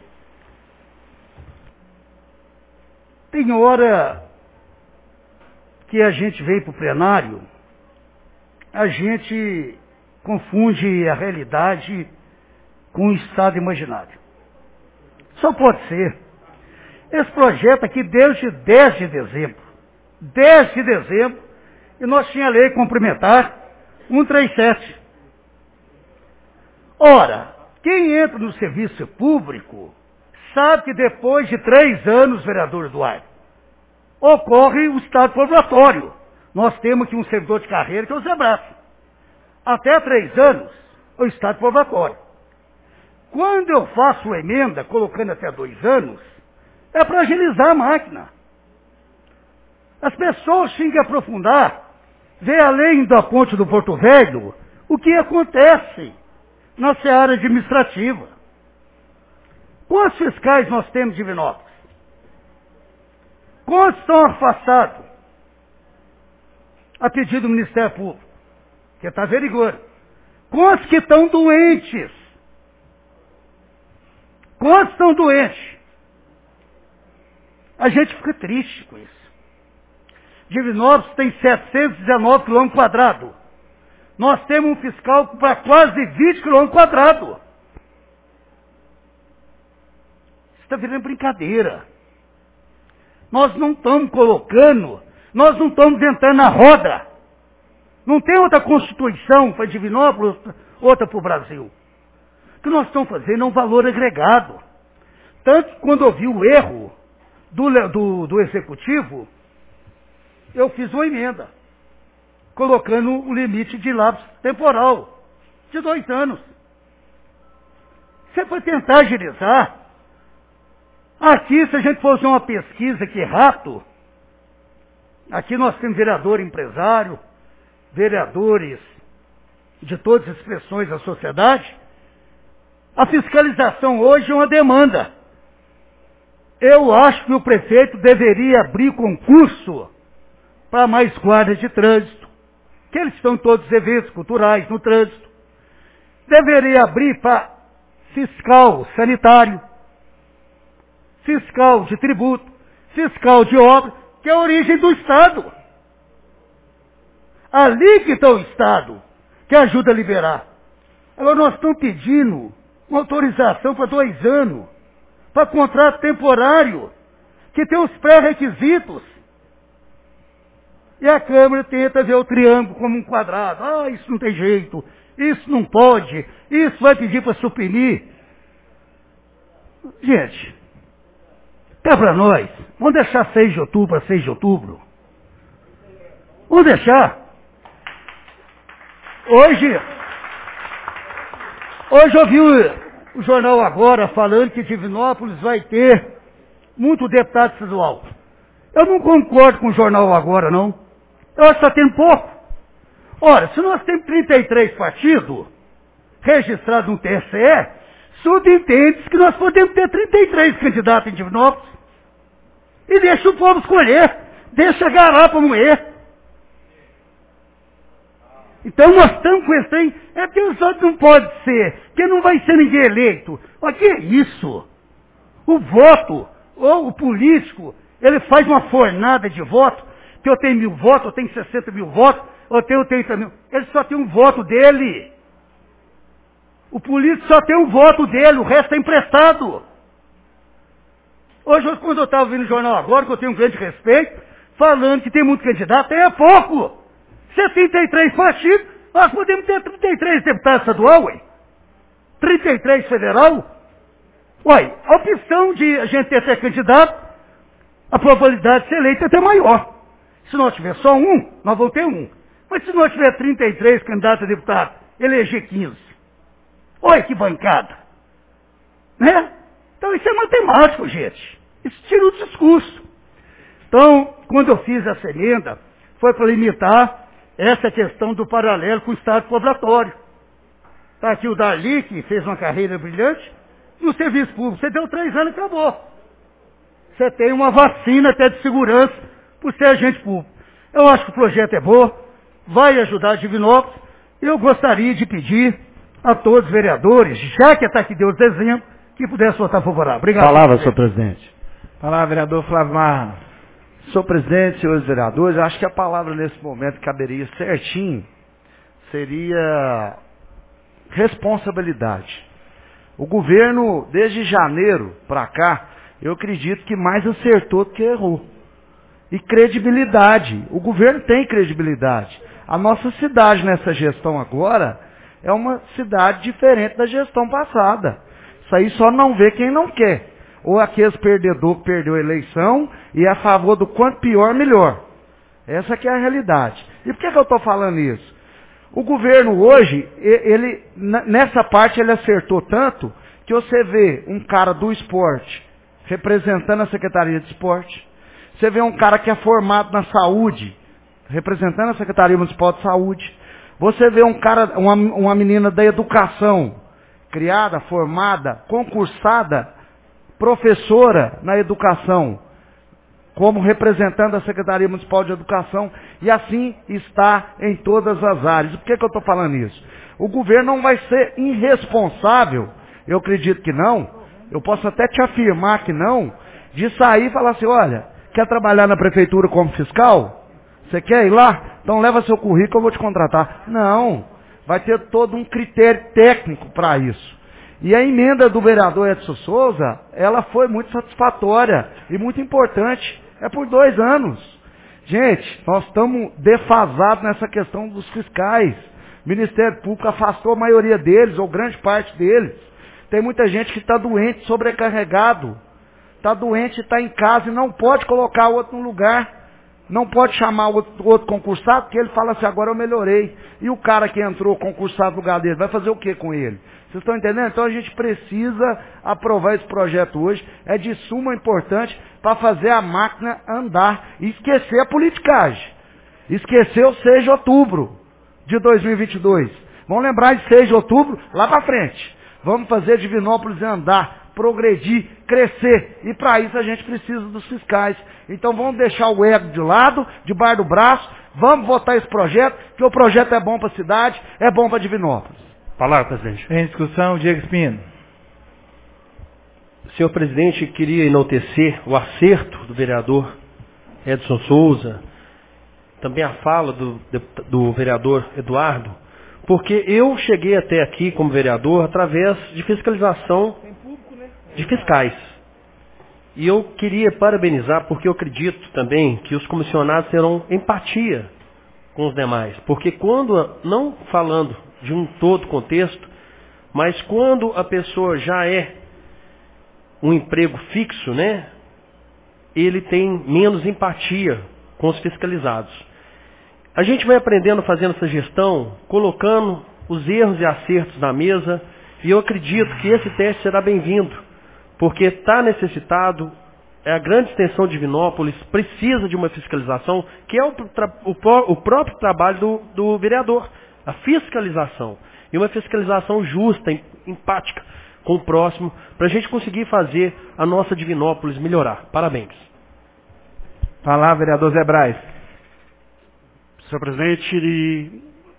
tem hora que a gente vem para o plenário, a gente confunde a realidade com o estado imaginário. Só pode ser. Esse projeto aqui desde dez de dezembro, dez de dezembro, e nós tínhamos a lei complementar cento e trinta e sete. Ora, quem entra no serviço público sabe que depois de três anos, vereador Eduardo, ocorre o estado probatório. Nós temos aqui um servidor de carreira que é o Zebraço. Até três anos, o estado probatório. Quando eu faço a emenda, colocando até dois anos, é para agilizar a máquina. As pessoas têm que aprofundar, ver além da ponte do Porto Velho, o que acontece na seara administrativa. Quantos fiscais nós temos de Divinópolis? Quantos estão afastados? A pedido do Ministério Público, que está averiguando. Quantos que estão doentes? Quantos estão doentes? A gente fica triste com isso. Divinópolis tem setecentos e dezenove quilômetros quadrados. Nós temos um fiscal para quase vinte quilômetros quadrados. Isso está virando brincadeira. Nós não estamos colocando, nós não estamos entrando na roda. Não tem outra Constituição para Divinópolis, outra para o Brasil. O que nós estamos fazendo é um valor agregado. Tanto que quando eu vi o erro do, do, do Executivo, eu fiz uma emenda, colocando o limite de lapso temporal, de dois anos. Você foi tentar agilizar. Aqui, se a gente fosse uma pesquisa aqui rato, aqui nós temos vereador empresário, vereadores de todas as expressões da sociedade. A fiscalização hoje é uma demanda. Eu acho que o prefeito deveria abrir concurso para mais guardas de trânsito, que eles estão em todos os eventos culturais, no trânsito. Deveria abrir para fiscal sanitário, fiscal de tributo, fiscal de obra, que é a origem do Estado. Ali que está o Estado, que ajuda a liberar. Agora nós estamos pedindo uma autorização para dois anos, para contrato temporário, que tem os pré-requisitos. E a Câmara tenta ver o triângulo como um quadrado. Ah, isso não tem jeito, isso não pode, isso vai pedir para suprimir. Gente, cá para nós, vamos deixar seis de outubro para seis de outubro. Vamos deixar. Hoje, hoje eu vi o, o jornal Agora falando que Divinópolis vai ter muito deputado estadual. Eu não concordo com o jornal Agora, não. Eu acho que está tendo pouco. Ora, se nós temos trinta e três partidos registrados no T S E, subentende-se que nós podemos ter trinta e três candidatos em Divinópolis. E deixa o povo escolher. Deixa a garapa moer. Então nós estamos com esse trem, é que os outros não pode ser, porque não vai ser ninguém eleito. Mas que é isso? O voto, ou o político, ele faz uma fornada de voto, que eu tenho mil votos, eu tenho sessenta mil votos, eu tenho trinta mil. Ele só tem um voto dele. O político só tem um voto dele, o resto é emprestado. Hoje, quando eu estava ouvindo o jornal agora, que eu tenho um grande respeito, falando que tem muito candidato, é pouco. setenta e três partidos, nós podemos ter trinta e três deputados estadual, ué. trinta e três federal. Ué, a opção de a gente ter ser candidato, a probabilidade de ser eleito é até maior. Se nós tiver só um, nós vamos ter um. Mas se nós tiver trinta e três candidatos a deputado, eleger quinze. Olha que bancada. Né? Então isso é matemático, gente. Isso tira o discurso. Então, quando eu fiz essa emenda, foi para limitar essa questão do paralelo com o Estado poblatório. Está aqui o Darli, que fez uma carreira brilhante, no serviço público. Você deu três anos e acabou. Você tem uma vacina até de segurança por ser agente público. Eu acho que o projeto é bom, vai ajudar a Divinópolis. Eu gostaria de pedir a todos os vereadores, já que está aqui Deus exemplo, que pudesse votar favorável. Obrigado. Palavra, senhor presidente. Palavra, vereador Flávio Marra. Senhor presidente, senhores vereadores, acho que a palavra nesse momento caberia certinho, seria responsabilidade. O governo, desde janeiro para cá, eu acredito que mais acertou do que errou. E credibilidade. O governo tem credibilidade. A nossa cidade nessa gestão agora é uma cidade diferente da gestão passada. Isso aí só não vê quem não quer. Ou aqueles perdedores que perdeu a eleição e é a favor do quanto pior, melhor. Essa que é a realidade. E por que, que eu estou falando isso? O governo hoje, ele, nessa parte ele acertou tanto que você vê um cara do esporte representando a Secretaria de Esporte. Você vê um cara que é formado na saúde, representando a Secretaria Municipal de Saúde. Você vê um cara, uma, uma menina da educação, criada, formada, concursada, professora na educação, como representante da Secretaria Municipal de Educação, e assim está em todas as áreas. Por que, que eu estou falando isso? O governo não vai ser irresponsável, eu acredito que não, eu posso até te afirmar que não, de sair e falar assim, olha, quer trabalhar na prefeitura como fiscal? Você quer ir lá? Então leva seu currículo, eu vou te contratar. Não, vai ter todo um critério técnico para isso. E a emenda do vereador Edson Souza, ela foi muito satisfatória e muito importante. É por dois anos. Gente, nós estamos defasados nessa questão dos fiscais. O Ministério Público afastou a maioria deles, ou grande parte deles. Tem muita gente que está doente, sobrecarregado. Está doente, está em casa e não pode colocar o outro no lugar. Não pode chamar o outro, outro concursado, porque ele fala assim, agora eu melhorei. E o cara que entrou concursado no lugar dele, vai fazer o que com ele? Vocês estão entendendo? Então a gente precisa aprovar esse projeto hoje. É de suma importância para fazer a máquina andar. E esquecer a politicagem. Esquecer o seis de outubro de dois mil e vinte e dois. Vamos lembrar de seis de outubro lá para frente. Vamos fazer Divinópolis andar, progredir, crescer. E para isso a gente precisa dos fiscais. Então vamos deixar o ego de lado, debaixo do braço. Vamos votar esse projeto, que o projeto é bom para a cidade, é bom para Divinópolis. Palavra, presidente. Em discussão, Diego Espino. Senhor presidente, queria enaltecer o acerto do vereador Edson Souza, também a fala do, do vereador Eduardo, porque eu cheguei até aqui como vereador através de fiscalização de fiscais. E eu queria parabenizar, porque eu acredito também que os comissionados terão empatia com os demais. Porque quando, não falando de um todo contexto, mas quando a pessoa já é um emprego fixo, né, ele tem menos empatia com os fiscalizados. A gente vai aprendendo fazendo essa gestão, colocando os erros e acertos na mesa, e eu acredito que esse teste será bem-vindo, porque está necessitado, é a grande extensão de Divinópolis, precisa de uma fiscalização, que é o, o, o próprio trabalho do, do vereador, a fiscalização. E uma fiscalização justa, empática com o próximo, para a gente conseguir fazer a nossa Divinópolis melhorar. Parabéns. Palavra, vereador Zé Braz. Senhor presidente,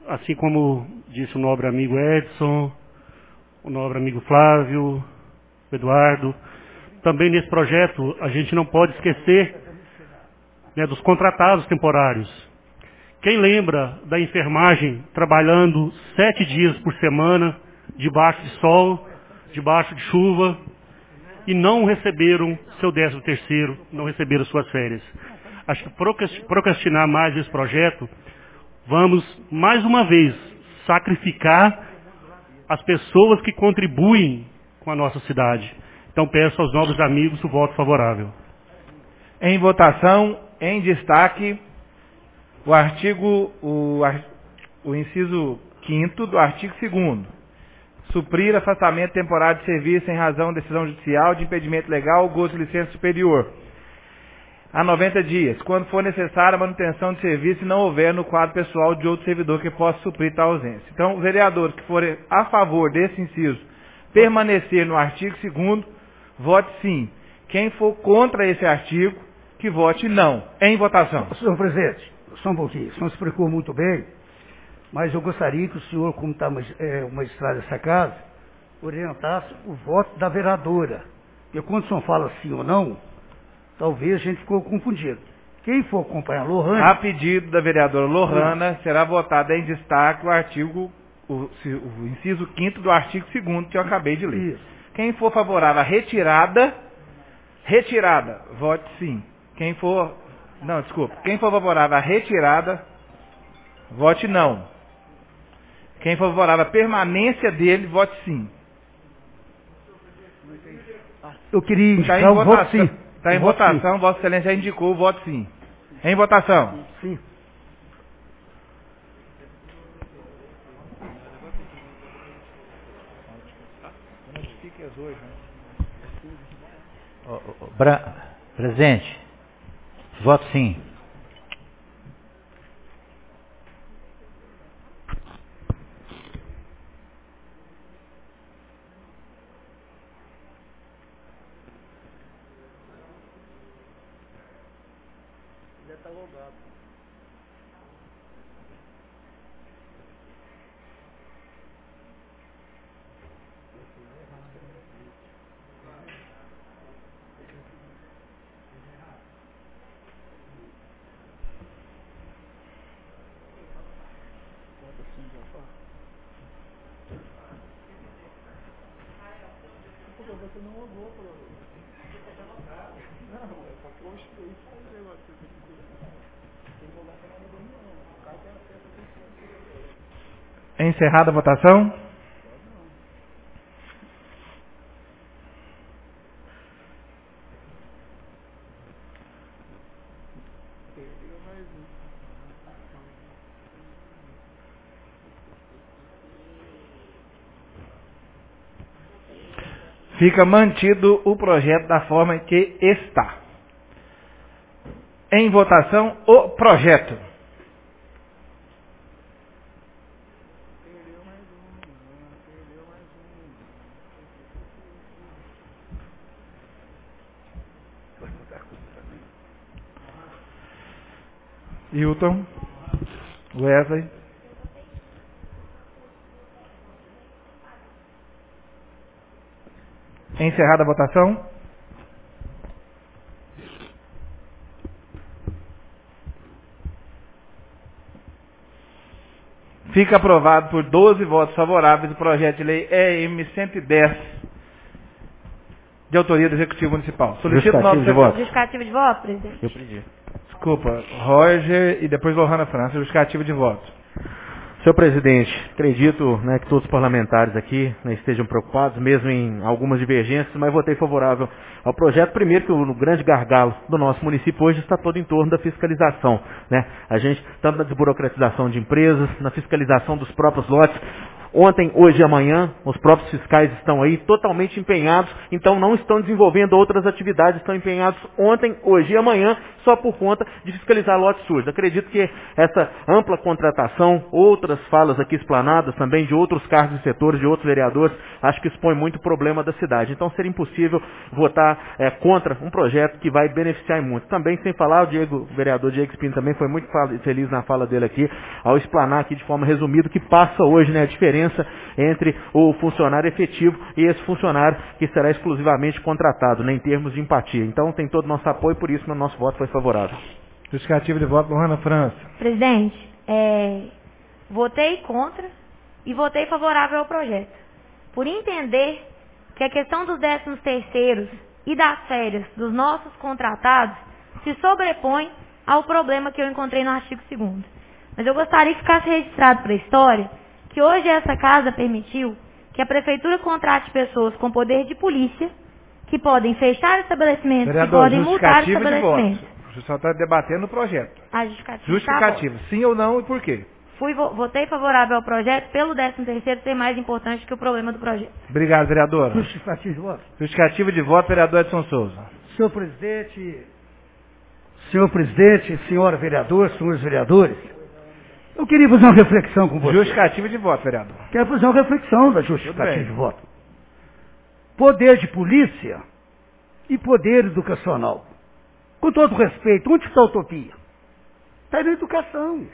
assim como disse o nobre amigo Edson, o nobre amigo Flávio, o Eduardo, também nesse projeto a gente não pode esquecer, né, dos contratados temporários. Quem lembra da enfermagem trabalhando sete dias por semana, debaixo de sol, debaixo de chuva, e não receberam seu décimo terceiro, não receberam suas férias. Acho que procrastinar mais esse projeto, vamos mais uma vez sacrificar as pessoas que contribuem com a nossa cidade. Então peço aos nobres amigos o voto favorável. Em votação, em destaque, o artigo, o, o inciso quinto do artigo segundo. Suprir afastamento temporário de serviço em razão de decisão judicial de impedimento legal ou gozo de licença superior a noventa dias, quando for necessária a manutenção de serviço e não houver no quadro pessoal de outro servidor que possa suprir tal ausência. Então, os vereadores que forem a favor desse inciso permanecer no artigo segundo, vote sim. Quem for contra esse artigo, que vote não. Em votação. Senhor presidente, só um pouquinho, o senhor explicou muito bem, mas eu gostaria que o senhor, como está é, o magistrado dessa casa, orientasse o voto da vereadora. Porque quando o senhor fala sim ou não, talvez a gente ficou confundido. Quem for acompanhar a Lohana... A pedido da vereadora Lohana, será votado em destaque o artigo, o, o inciso quinto do artigo segundo que eu acabei de ler. Isso. Quem for favorável à retirada, retirada, vote sim. Quem for... Não, desculpa. Quem for favorável à retirada, vote não. Quem for favorável à permanência dele, vote sim. Eu queria indicar tá o voto sim. Está em votação, sim. Vossa Excelência já indicou o voto sim. Em votação. Sim. Oh, oh, Bra... Presidente, voto sim. Encerrada a votação. Fica mantido o projeto da forma que está. Em votação, o projeto. Hilton, Wesley. Encerrada a votação. Fica aprovado por doze votos favoráveis o projeto de lei E M cento e dez, de autoria do Executivo Municipal. Solicito novo de voto. Justificativo de voto, presidente. Eu pedi. Desculpa, Roger e depois Lohana França, justificativo de voto. Senhor presidente, acredito, né, que todos os parlamentares aqui, né, estejam preocupados, mesmo em algumas divergências, mas votei favorável ao projeto. Primeiro que o grande gargalo do nosso município hoje está todo em torno da fiscalização, né? A gente, tanto na desburocratização de empresas, na fiscalização dos próprios lotes. ontem, hoje e amanhã, os próprios fiscais estão aí totalmente empenhados, então não estão desenvolvendo outras atividades, estão empenhados ontem, hoje e amanhã, só por conta de fiscalizar lote sujo. Acredito que essa ampla contratação, outras falas aqui explanadas também de outros cargos e setores, de outros vereadores, acho que expõe muito o problema da cidade. Então seria impossível votar é, contra um projeto que vai beneficiar muito. Também, sem falar, o Diego, o vereador Diego Espino também foi muito feliz na fala dele aqui, ao explanar aqui de forma resumida o que passa hoje, né, a diferença entre o funcionário efetivo e esse funcionário que será exclusivamente contratado, né, em termos de empatia. Então tem todo o nosso apoio, por isso o nosso voto foi favorável. Justificativo de voto, Lohana França. Presidente, é, votei contra e votei favorável ao projeto, por entender que a questão dos décimos terceiros e das férias dos nossos contratados se sobrepõe ao problema que eu encontrei no artigo segundo. Mas eu gostaria que ficasse registrado para a história que hoje essa casa permitiu que a prefeitura contrate pessoas com poder de polícia, que podem fechar estabelecimentos, Vereador, que podem multar estabelecimentos. O senhor está debatendo o projeto. A justificativa. Justificativo, sim ou não e por quê? Fui, votei favorável ao projeto pelo décimo terceiro ser mais importante que o problema do projeto. Obrigado, vereador. Justificativo de voto. Justificativo de voto, vereador Edson Souza. Senhor presidente, senhor presidente, senhora vereador, senhores vereadores, eu queria fazer uma reflexão com você. Justificativo de voto, vereador. Quero fazer uma reflexão da justificativa de voto. Poder de polícia e poder educacional. Com todo respeito, onde está a utopia? Está na educação.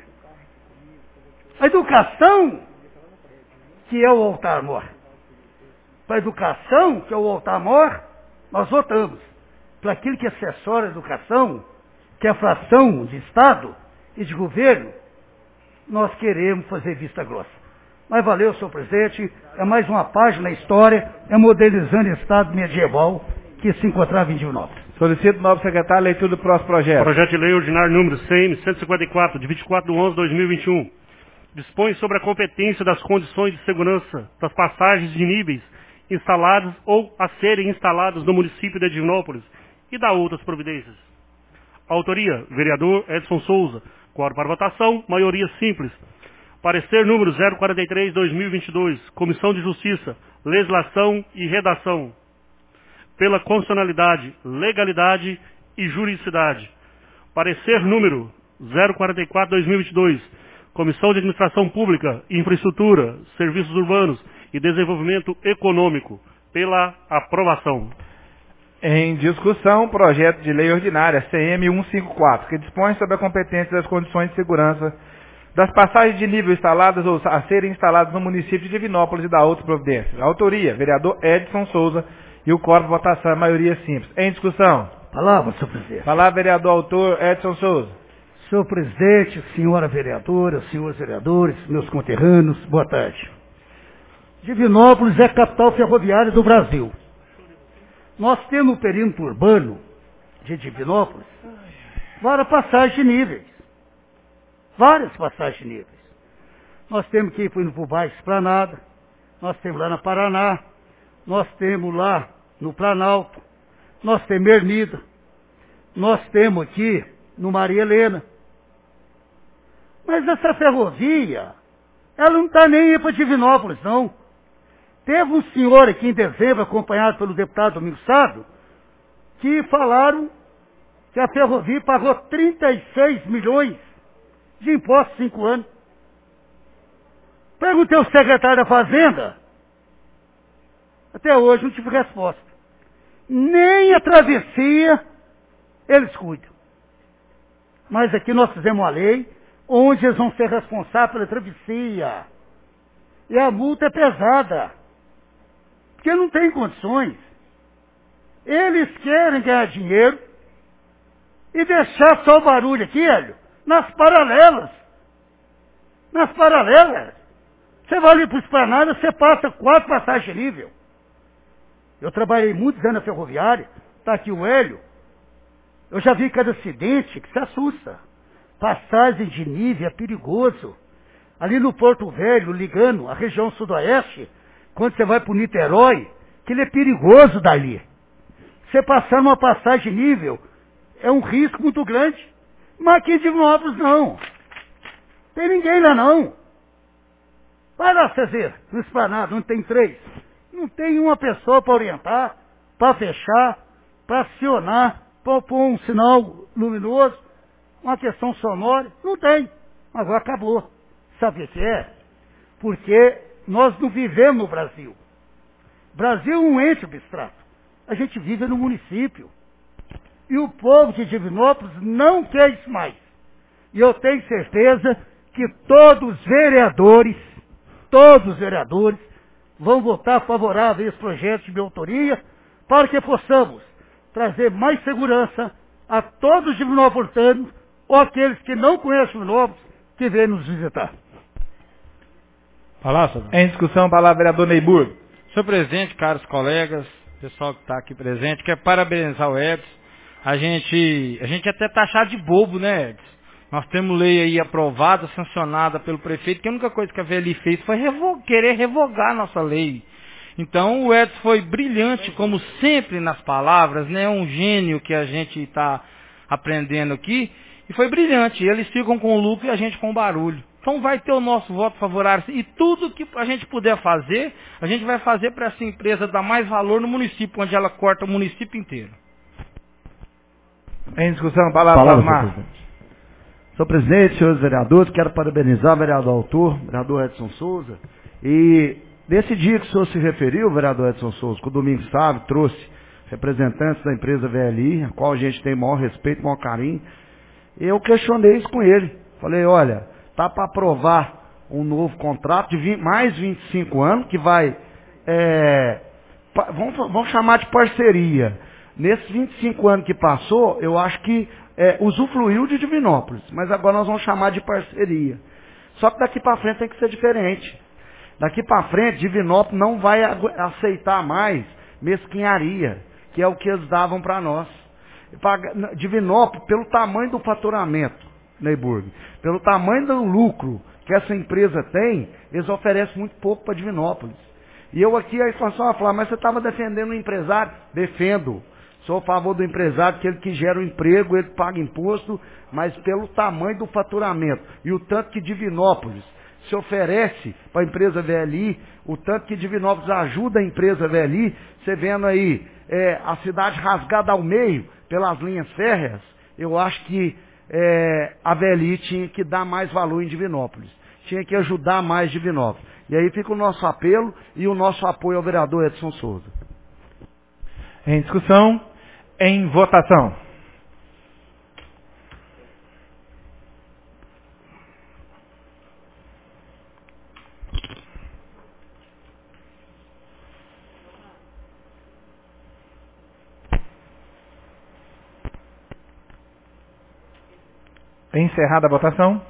A educação que é o altar-mor. Para a educação, que é o altar-mor, nós votamos. Para aquilo que assessora a educação, que é a fração de Estado e de governo, nós queremos fazer vista grossa. Mas valeu, senhor presidente, é mais uma página na história, é modernizando o Estado medieval que se encontrava em Divinópolis. Solicito o novo secretário a leitura do próximo projeto. Projeto de lei ordinário número C M cento e cinquenta e quatro, de vinte e quatro de onze de dois mil e vinte e um. Dispõe sobre a competência das condições de segurança das passagens de níveis instaladas ou a serem instaladas no município de Divinópolis e dá outras providências. Autoria, vereador Edson Souza. Quórum para votação, maioria simples. Parecer número zero quarenta e três de dois mil e vinte e dois, Comissão de Justiça, Legislação e Redação. Pela constitucionalidade, legalidade e juridicidade. Parecer número zero quarenta e quatro de dois mil e vinte e dois, Comissão de Administração Pública, Infraestrutura, Serviços Urbanos e Desenvolvimento Econômico. Pela aprovação. Em discussão, projeto de lei ordinária C M cento e cinquenta e quatro, que dispõe sobre a competência das condições de segurança das passagens de nível instaladas ou a serem instaladas no município de Divinópolis e da outras providências. Autoria, vereador Edson Souza, e o quórum de votação é maioria simples. Em discussão. Palavra, senhor presidente. Palavra, vereador autor Edson Souza. Senhor presidente, senhora vereadora, senhores vereadores, meus conterrâneos, boa tarde. Divinópolis é a capital ferroviária do Brasil. Nós temos no perímetro urbano de Divinópolis várias passagens de níveis. Várias passagens de níveis. Nós temos que ir para o bairro Esplanada, nós temos lá na Paraná, nós temos lá no Planalto, nós temos Ermida, nós temos aqui no Maria Helena. Mas essa ferrovia, ela não está nem aí para Divinópolis, não. Teve um senhor aqui em dezembro, acompanhado pelo deputado Domingo Sado, que falaram que a ferrovia pagou trinta e seis milhões de impostos em cinco anos. Perguntei ao secretário da Fazenda, até hoje não tive resposta. Nem a travessia eles cuidam. Mas aqui nós fizemos uma lei onde eles vão ser responsáveis pela travessia. E a multa é pesada. Porque não tem condições. Eles querem ganhar dinheiro e deixar só o barulho aqui, Hélio, nas paralelas. Nas paralelas. Você vai ali para o Esplanada, você passa quatro passagens de nível. Eu trabalhei muitos anos na ferroviária, está aqui o Hélio. Eu já vi cada acidente que se assusta. Passagem de nível é perigoso. Ali no Porto Velho, ligando a região sudoeste, quando você vai para o Niterói, que ele é perigoso dali. Você passar numa passagem de nível é um risco muito grande. Mas aqui em Divinópolis não. Tem ninguém lá não. Vai lá, Cezeira, no Esplanado, onde tem três. Não tem uma pessoa para orientar, para fechar, para acionar, para pôr um sinal luminoso, uma questão sonora. Não tem. Agora acabou. Sabe o que é? Porque nós não vivemos no Brasil. Brasil é um ente abstrato. A gente vive no município. E o povo de Divinópolis não quer isso mais. E eu tenho certeza que todos os vereadores, todos os vereadores, vão votar favorável a esse projeto de minha autoria, para que possamos trazer mais segurança a todos os divinopolitanos ou aqueles que não conhecem Divinópolis, que vêm nos visitar. Palácio. Em discussão, palavra vereador Neyburg. Senhor presidente, caros colegas, pessoal que está aqui presente, quero parabenizar o Edson. A gente, a gente até tá achado de bobo, né, Edson? Nós temos lei aí aprovada, sancionada pelo prefeito, que a única coisa que a V L I fez foi revo- querer revogar a nossa lei. Então o Edson foi brilhante, como sempre nas palavras, né? Um gênio que a gente está aprendendo aqui. E foi brilhante. Eles ficam com o lucro e a gente com o barulho. Então vai ter o nosso voto favorável. E tudo que a gente puder fazer, a gente vai fazer para essa empresa dar mais valor no município, onde ela corta o município inteiro. Em discussão, palavra, palavra palavra senhor presidente. Senhor presidente, senhores vereadores, quero parabenizar o vereador autor, o vereador Edson Souza. E nesse dia que o senhor se referiu, o vereador Edson Souza, que o Domingos Sábio trouxe representantes da empresa V L I, a qual a gente tem maior respeito, maior carinho, eu questionei isso com ele. Falei, olha, tá para aprovar um novo contrato de vinte, mais vinte e cinco anos, que vai, é, pa, vamos, vamos chamar de parceria. Nesses vinte e cinco anos que passou, eu acho que é, usufruiu de Divinópolis, mas agora nós vamos chamar de parceria. Só que daqui para frente tem que ser diferente. Daqui para frente, Divinópolis não vai aceitar mais mesquinharia, que é o que eles davam para nós. Divinópolis, pelo tamanho do faturamento, Neyburg, pelo tamanho do lucro que essa empresa tem, eles oferecem muito pouco para Divinópolis. E eu aqui, a expansão vai falar, mas você estava defendendo o empresário? Defendo. Sou a favor do empresário, que ele que gera o emprego, ele paga imposto, mas pelo tamanho do faturamento. E o tanto que Divinópolis se oferece para a empresa V L I, o tanto que Divinópolis ajuda a empresa V L I, você vendo aí é, a cidade rasgada ao meio pelas linhas férreas, eu acho que é, a V L I tinha que dar mais valor em Divinópolis. Tinha que ajudar mais Divinópolis. E aí fica o nosso apelo e o nosso apoio ao vereador Edson Souza. Em discussão, em votação. Encerrada a votação.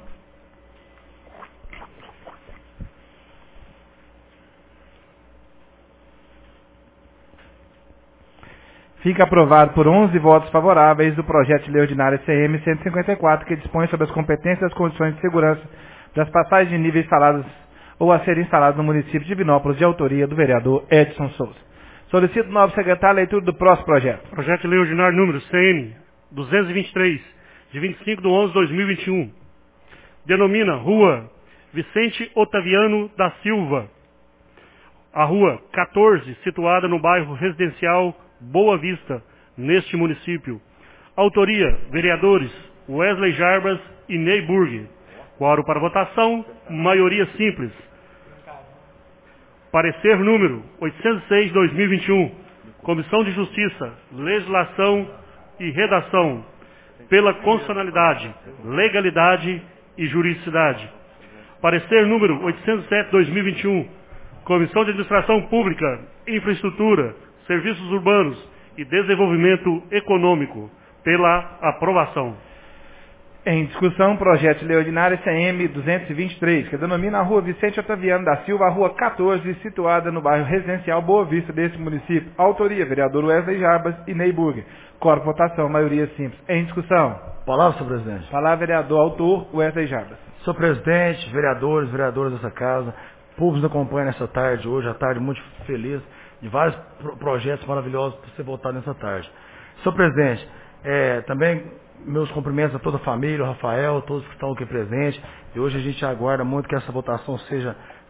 Fica aprovado por onze votos favoráveis o projeto de lei ordinária C M cento e cinquenta e quatro, que dispõe sobre as competências e as condições de segurança das passagens de nível instaladas ou a serem instaladas no município de Divinópolis, de autoria do vereador Edson Souza. Solicito ao novo secretário a leitura do próximo projeto. Projeto de lei ordinário número C N duzentos e vinte e três, de vinte e cinco de onze de dois mil e vinte e um. Denomina Rua Vicente Otaviano da Silva. A Rua quatorze, situada no bairro residencial Boa Vista, neste município. Autoria, vereadores Wesley Jarbas e Neyburg. Quórum para votação, maioria simples. Parecer número oitocentos e seis de dois mil e vinte e um. Comissão de Justiça, Legislação e Redação. Pela constitucionalidade, legalidade e juridicidade. Parecer número oitocentos e sete de dois mil e vinte e um. Comissão de Administração Pública, Infraestrutura, Serviços Urbanos e Desenvolvimento Econômico, pela aprovação. Em discussão, projeto de lei ordinária C M duzentos e vinte e três, que denomina a Rua Vicente Otaviano da Silva, a Rua quatorze, situada no bairro residencial Boa Vista deste município. Autoria, vereador Wesley Jarbas e Neyburg. Corpo votação, maioria simples. Em discussão. Palavra, senhor presidente. Palavra, vereador autor Wesley Jarbas. Senhor presidente, vereadores, vereadoras dessa casa, povo nos acompanha nessa tarde, hoje, a tarde muito feliz, de vários pro projetos maravilhosos para ser votado nessa tarde. Senhor presidente, é, também meus cumprimentos a toda a família, o Rafael, todos que estão aqui presentes. E hoje a gente aguarda muito que essa votação seja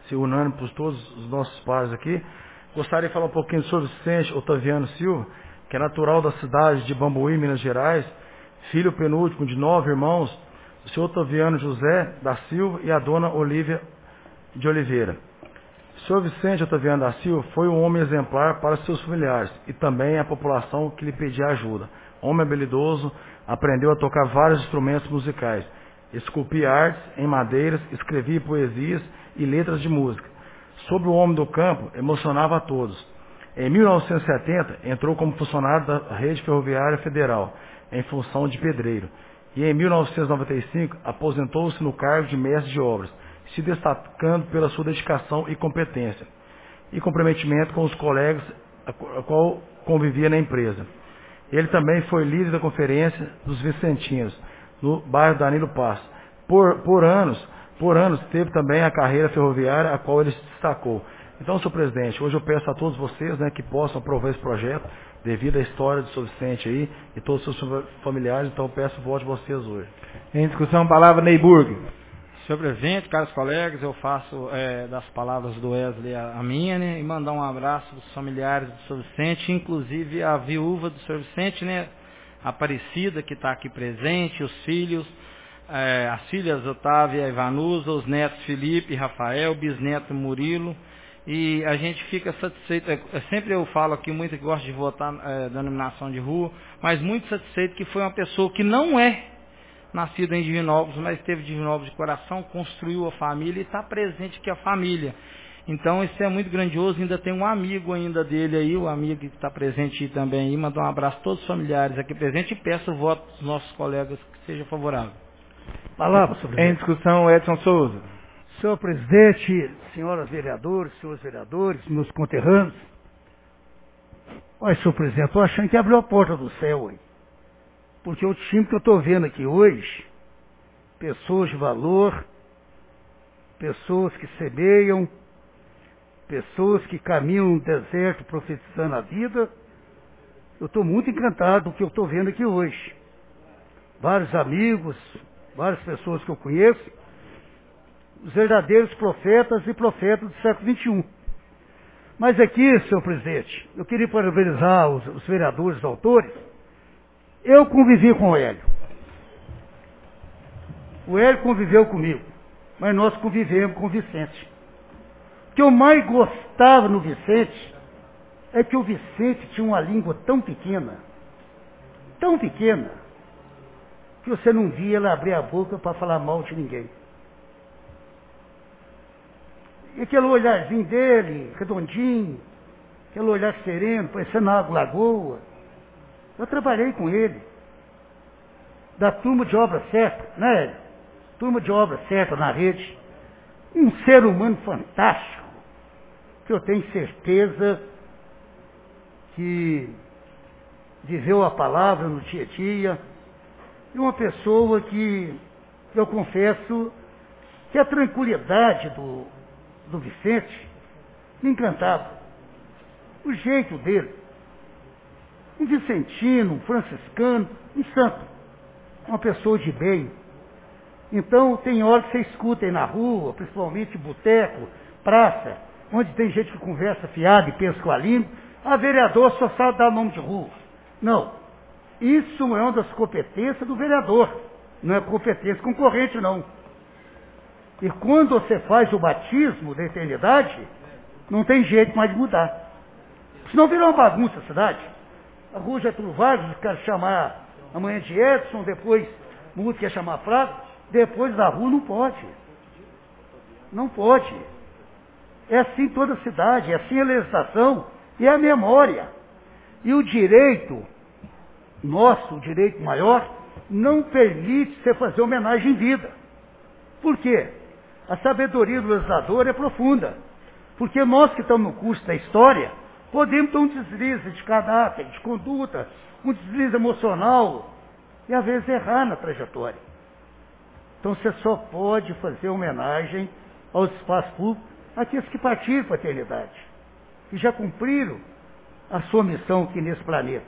ser unânime por todos os nossos pares aqui. Gostaria de falar um pouquinho sobre Vicente Otaviano Silva, que é natural da cidade de Bambuí, Minas Gerais, filho penúltimo de nove irmãos, do senhor Otaviano José da Silva e a dona Olívia de Oliveira. O senhor Vicente Otaviano da Silva foi um homem exemplar para seus familiares e também a população que lhe pedia ajuda. Homem habilidoso, aprendeu a tocar vários instrumentos musicais, esculpia artes em madeiras, escrevia poesias e letras de música. Sobre o homem do campo, emocionava a todos. Em mil novecentos e setenta, entrou como funcionário da Rede Ferroviária Federal, em função de pedreiro. E em mil novecentos e noventa e cinco, aposentou-se no cargo de mestre de obras, se destacando pela sua dedicação e competência, e comprometimento com os colegas a qual convivia na empresa. Ele também foi líder da Conferência dos Vicentinos, no bairro Danilo Passo. Por, por anos, por anos teve também a carreira ferroviária, a qual ele se destacou. Então, senhor presidente, hoje eu peço a todos vocês, né, que possam aprovar esse projeto, devido à história do senhor Vicente aí, e todos os seus familiares, então eu peço o voto de vocês hoje. Em discussão, palavra Neyburg. Senhor presidente, caros colegas, eu faço é, das palavras do Wesley a, a minha, né, e mandar um abraço dos familiares do senhor Vicente, inclusive a viúva do senhor Vicente, né, a Aparecida, que está aqui presente, os filhos, é, as filhas Otávia e Ivanusa, os netos Felipe e Rafael, bisneto Murilo, e a gente fica satisfeito, é, sempre eu falo aqui muito que gosto de votar é, denominação de rua, mas muito satisfeito que foi uma pessoa que não é nascido em Divinópolis, mas teve Divinópolis de coração, construiu a família e está presente aqui a família. Então isso é muito grandioso, ainda tem um amigo ainda dele aí, o amigo que está presente também aí, mandar um abraço a todos os familiares aqui presentes e peço o voto dos nossos colegas que seja favorável. Palavra, senhor presidente. Em discussão, Edson Souza. Senhor presidente, senhoras vereadores, senhores vereadores, meus conterrâneos. Olha, senhor presidente, estou achando que abriu a porta do céu aí. Porque o time que eu estou vendo aqui hoje, pessoas de valor, pessoas que semeiam, pessoas que caminham no deserto profetizando a vida, eu estou muito encantado com o que eu estou vendo aqui hoje. Vários amigos, várias pessoas que eu conheço, os verdadeiros profetas e profetas do século vinte e um. Mas aqui, senhor presidente, eu queria parabenizar os, os vereadores os autores. Eu convivi com o Hélio. O Hélio conviveu comigo, mas nós convivemos com o Vicente. O que eu mais gostava no Vicente é que o Vicente tinha uma língua tão pequena, tão pequena, que você não via ele abrir a boca para falar mal de ninguém. E aquele olharzinho dele, redondinho, aquele olhar sereno, parecendo água lagoa. Eu trabalhei com ele, da turma de obra certa, né, Hélio? Turma de obra certa na rede. Um ser humano fantástico, que eu tenho certeza que viveu a palavra no dia a dia, e uma pessoa que eu confesso que a tranquilidade do, do Vicente me encantava. O jeito dele. Um vicentino, um franciscano, um santo. Uma pessoa de bem. Então, tem hora que você escuta aí na rua, principalmente boteco, praça, onde tem gente que conversa fiado e pensa com a língua, a vereador só sabe dar nome de rua. Não. Isso é uma das competências do vereador. Não é competência concorrente, não. E quando você faz o batismo da eternidade, não tem jeito mais de mudar. Senão vira uma bagunça a cidade. A rua Getúlio Vargas, quer chamar amanhã de Edson, depois muda, quer chamar Flávio, depois da rua não pode. Não pode. É assim toda a cidade, é assim a legislação e a memória. E o direito, nosso, o direito maior, não permite você fazer homenagem em vida. Por quê? A sabedoria do legislador é profunda. Porque nós que estamos no curso da história, podemos ter um deslize de caráter, de conduta, um deslize emocional, e às vezes errar na trajetória. Então você só pode fazer homenagem aos espaços públicos, àqueles que partiram para a eternidade, que já cumpriram a sua missão aqui nesse planeta.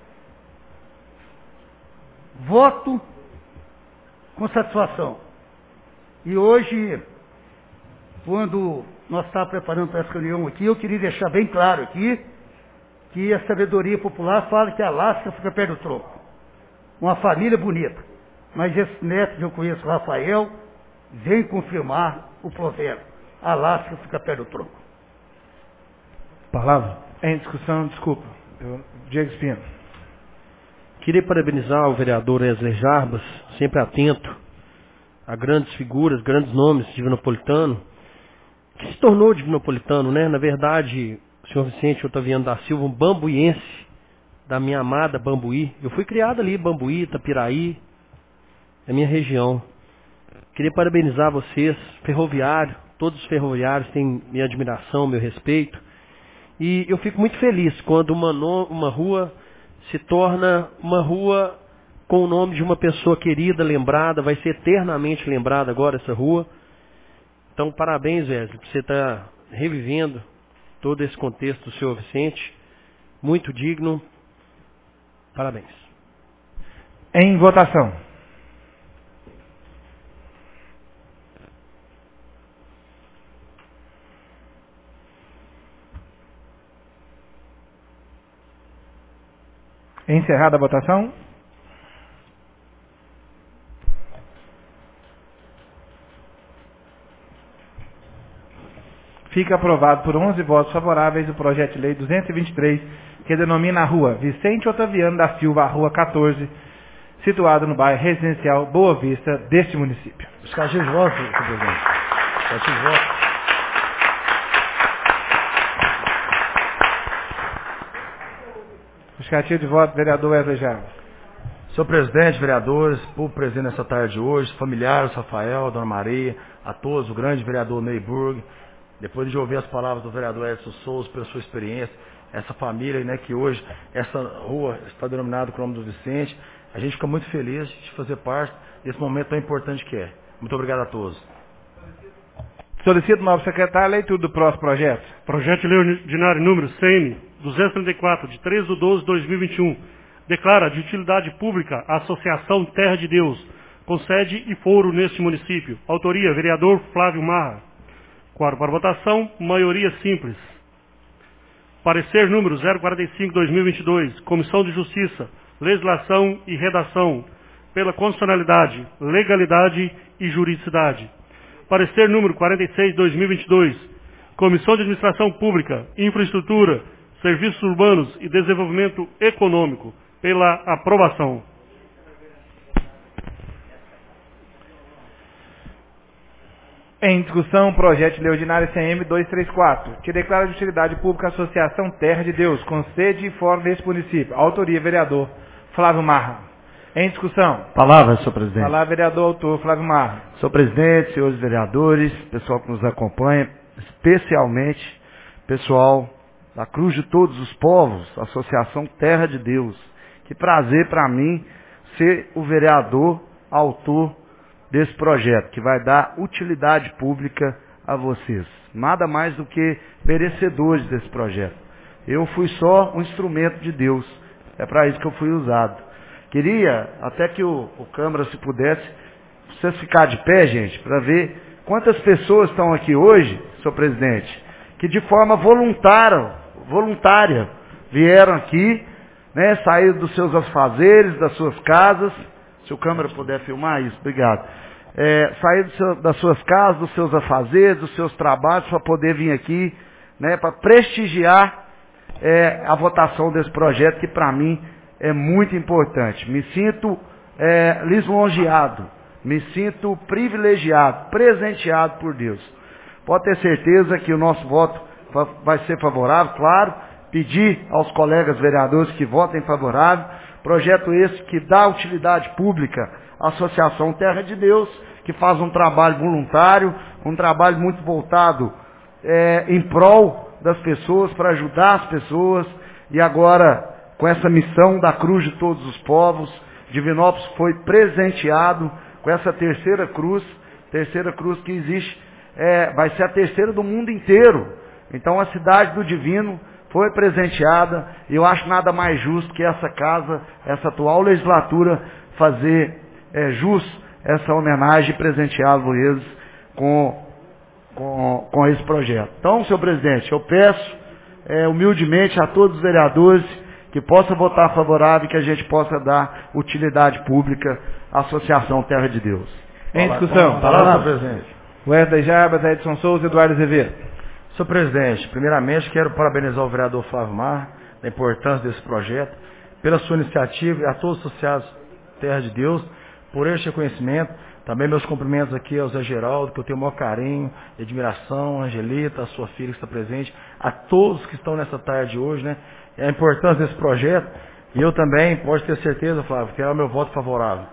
Voto com satisfação. E hoje, quando nós estávamos preparando para essa reunião aqui, eu queria deixar bem claro aqui que a sabedoria popular fala que a lasca fica perto do tronco. Uma família bonita. Mas esse neto que eu conheço, Rafael, vem confirmar o provérbio. A lasca fica perto do tronco. Palavra. Em discussão, desculpa. Eu, Diego Espino. Queria parabenizar o vereador Wesley Jarbas, sempre atento a grandes figuras, grandes nomes divinopolitano, que se tornou divinopolitano, né? Na verdade, o senhor Vicente Otaviano da Silva, um bambuiense da minha amada Bambuí. Eu fui criado ali, Bambuí, Itapiraí, é minha região. Queria parabenizar vocês, ferroviário, todos os ferroviários têm minha admiração, meu respeito. E eu fico muito feliz quando uma, no, uma rua se torna uma rua com o nome de uma pessoa querida, lembrada, vai ser eternamente lembrada agora essa rua. Então, parabéns, Wesley, por você estar revivendo todo esse contexto do senhor Vicente. Muito digno. Parabéns. Em votação. Encerrada a votação. Fica aprovado por onze votos favoráveis o projeto de lei duzentos e vinte e três, que denomina a rua Vicente Otaviano da Silva, a rua quatorze, situada no bairro residencial Boa Vista deste município. Os cachês de voto, senhor presidente. Os cachês de voto. Justificativo de voto, vereador Wesley Jarbas. Senhor presidente, vereadores, povo presente nessa tarde de hoje, familiares, Rafael, Dona Maria, a todos, o grande vereador Neyburg, depois de ouvir as palavras do vereador Edson Souza, pela sua experiência, essa família, né, que hoje, essa rua está denominada com o nome do Vicente, a gente fica muito feliz de fazer parte desse momento tão importante que é. Muito obrigado a todos. Solicito o novo secretário a leitura do próximo projeto. Projeto de lei ordinário número C N duzentos e trinta e quatro, de treze de doze de dois mil e vinte e um, declara de utilidade pública a Associação Terra de Deus, com sede e foro neste município. Autoria, vereador Flávio Marra. Quadro para votação, maioria simples. Parecer número zero quarenta e cinco, dois mil e vinte e dois, Comissão de Justiça, Legislação e Redação, pela constitucionalidade, legalidade e juridicidade. Parecer número quarenta e seis, dois mil e vinte e dois, Comissão de Administração Pública, Infraestrutura, Serviços Urbanos e Desenvolvimento Econômico, pela aprovação. Em discussão, projeto de lei ordinário C M duzentos e trinta e quatro, que declara de utilidade pública a Associação Terra de Deus, com sede e fórum neste município. Autoria, vereador Flávio Marra. Em discussão. Palavra, senhor presidente. Palavra, vereador autor Flávio Marra. Senhor presidente, senhores vereadores, pessoal que nos acompanha, especialmente pessoal da Cruz de Todos os Povos, Associação Terra de Deus. Que prazer para mim ser o vereador autor desse projeto, que vai dar utilidade pública a vocês. Nada mais do que merecedores desse projeto. Eu fui só um instrumento de Deus. É para isso que eu fui usado. Queria até que o, o Câmara, se pudesse, vocês ficar de pé, gente, para ver quantas pessoas estão aqui hoje, senhor presidente, que de forma voluntária, voluntária vieram aqui, né, saíram dos seus afazeres, das suas casas. Se o Câmara puder filmar isso, obrigado. É, saíram do seu, das suas casas, dos seus afazeres, dos seus trabalhos, para poder vir aqui, né, para prestigiar é, a votação desse projeto, que para mim é muito importante. Me sinto é, lisonjeado, me sinto privilegiado, presenteado por Deus. Pode ter certeza que o nosso voto vai ser favorável, claro. Pedir aos colegas vereadores que votem favorável. Projeto esse que dá utilidade pública à Associação Terra de Deus, que faz um trabalho voluntário, um trabalho muito voltado é, em prol das pessoas, para ajudar as pessoas. E agora, com essa missão da Cruz de Todos os Povos, Divinópolis foi presenteado com essa terceira cruz, terceira cruz que existe, é, vai ser a terceira do mundo inteiro. Então a cidade do Divino foi presenteada, e eu acho nada mais justo que essa casa, essa atual legislatura, fazer é, jus essa homenagem e presenteá-los com com, com esse projeto. Então, senhor presidente, eu peço é, humildemente a todos os vereadores que possam votar favorável e que a gente possa dar utilidade pública à Associação Terra de Deus. Em discussão. Palavra, senhor presidente. Wesley Jarbas, Edson Souza, Eduardo Azevedo. Senhor presidente, primeiramente quero parabenizar o vereador Flávio Mar, da importância desse projeto, pela sua iniciativa e a todos os associados Terra de Deus, por este reconhecimento. Também meus cumprimentos aqui ao Zé Geraldo, que eu tenho o maior carinho e admiração, a Angelita, a sua filha que está presente, a todos que estão nessa tarde hoje, né? A importância desse projeto. E eu também, pode ter certeza, Flávio, que é o meu voto favorável.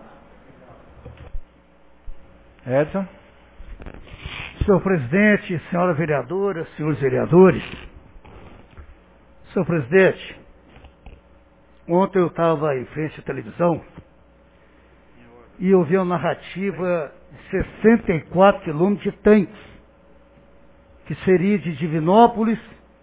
Edson. Senhor presidente, senhora vereadora, senhores vereadores. Senhor presidente, ontem eu estava em frente à televisão e eu vi uma narrativa de sessenta e quatro quilômetros de tanques, que seria de Divinópolis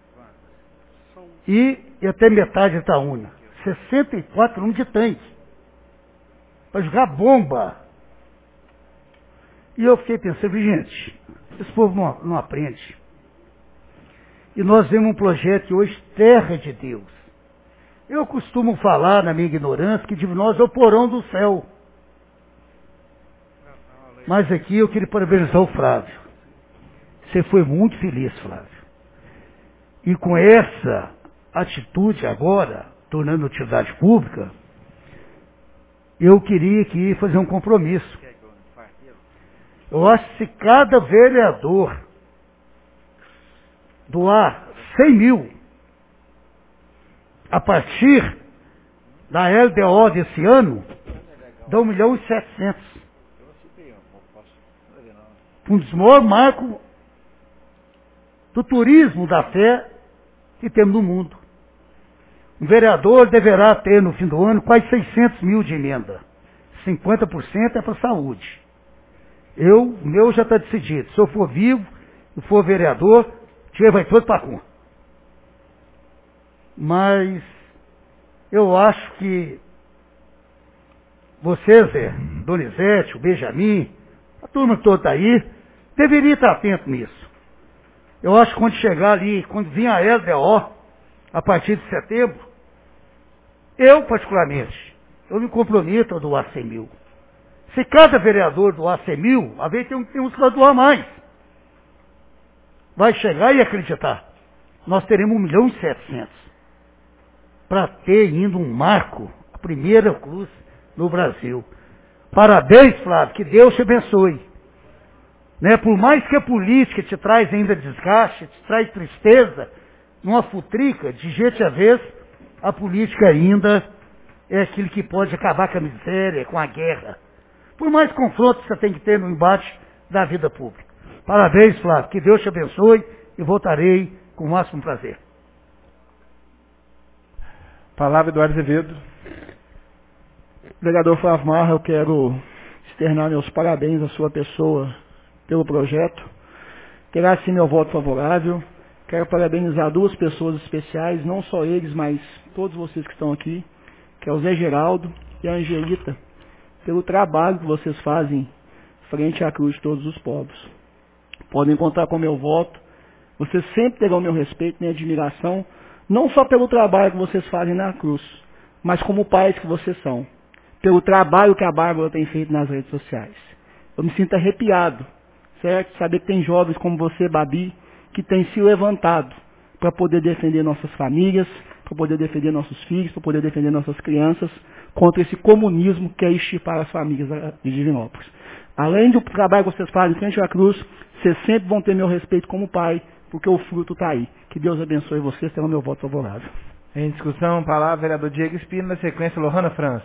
e, e até metade de Itaúna. sessenta e quatro quilômetros de tanque, para jogar bomba. E eu fiquei pensando, gente, esse povo não, não aprende. E nós vemos um projeto hoje, Terra de Deus. Eu costumo falar, na minha ignorância, que Divinópolis é o porão do céu. Mas aqui eu queria parabenizar o Flávio. Você foi muito feliz, Flávio. E com essa atitude agora, tornando utilidade pública, eu queria aqui fazer um compromisso. Eu acho que se cada vereador doar cem mil a partir da L D O desse ano, dá um milhão e setecentos. Um dos maiores marcos do turismo da fé que temos no mundo. Um vereador deverá ter no fim do ano quase seiscentos mil de emenda. cinquenta por cento é para a saúde. Eu, o meu já está decidido. Se eu for vivo, se for vereador, o dinheiro vai todo para a conta. Mas eu acho que você, Zé, Donizete, o Benjamin, a turma toda está aí, deveria estar atento nisso. Eu acho que quando chegar ali, quando vir a L D O, a partir de setembro, eu particularmente, eu me comprometo a doar cem mil. Se cada vereador doar cem mil, a vez tem, tem uns que vai doar mais. Vai chegar e acreditar. Nós teremos um milhão e setecentos. Para ter ainda um marco, a primeira cruz no Brasil. Parabéns, Flávio, que Deus te abençoe. Né? Por mais que a política te traz ainda desgaste, te traz tristeza, numa futrica, de jeito a vez, a política ainda é aquilo que pode acabar com a miséria, com a guerra. Por mais confronto que você tem que ter no embate da vida pública. Parabéns, Flávio, que Deus te abençoe e voltarei com o máximo prazer. Palavra Eduardo Azevedo. Vereador Flávio Marra, eu quero externar meus parabéns à sua pessoa pelo projeto. Terá sim meu voto favorável. Quero parabenizar duas pessoas especiais, não só eles, mas todos vocês que estão aqui, que é o Zé Geraldo e a Angelita, pelo trabalho que vocês fazem frente à cruz de todos os povos. Podem contar com meu voto. Vocês sempre terão meu respeito e minha admiração, não só pelo trabalho que vocês fazem na cruz, mas como pais que vocês são, pelo trabalho que a Bárbara tem feito nas redes sociais. Eu me sinto arrepiado, certo? Saber que tem jovens como você, Babi, que têm se levantado para poder defender nossas famílias, para poder defender nossos filhos, para poder defender nossas crianças contra esse comunismo que quer extirpar as famílias de Divinópolis. Além do trabalho que vocês fazem frente à cruz, vocês sempre vão ter meu respeito como pai, porque o fruto está aí. Que Deus abençoe vocês, terão meu voto favorável. Em discussão, palavra, vereador Diego Espino, na sequência, Lohana França.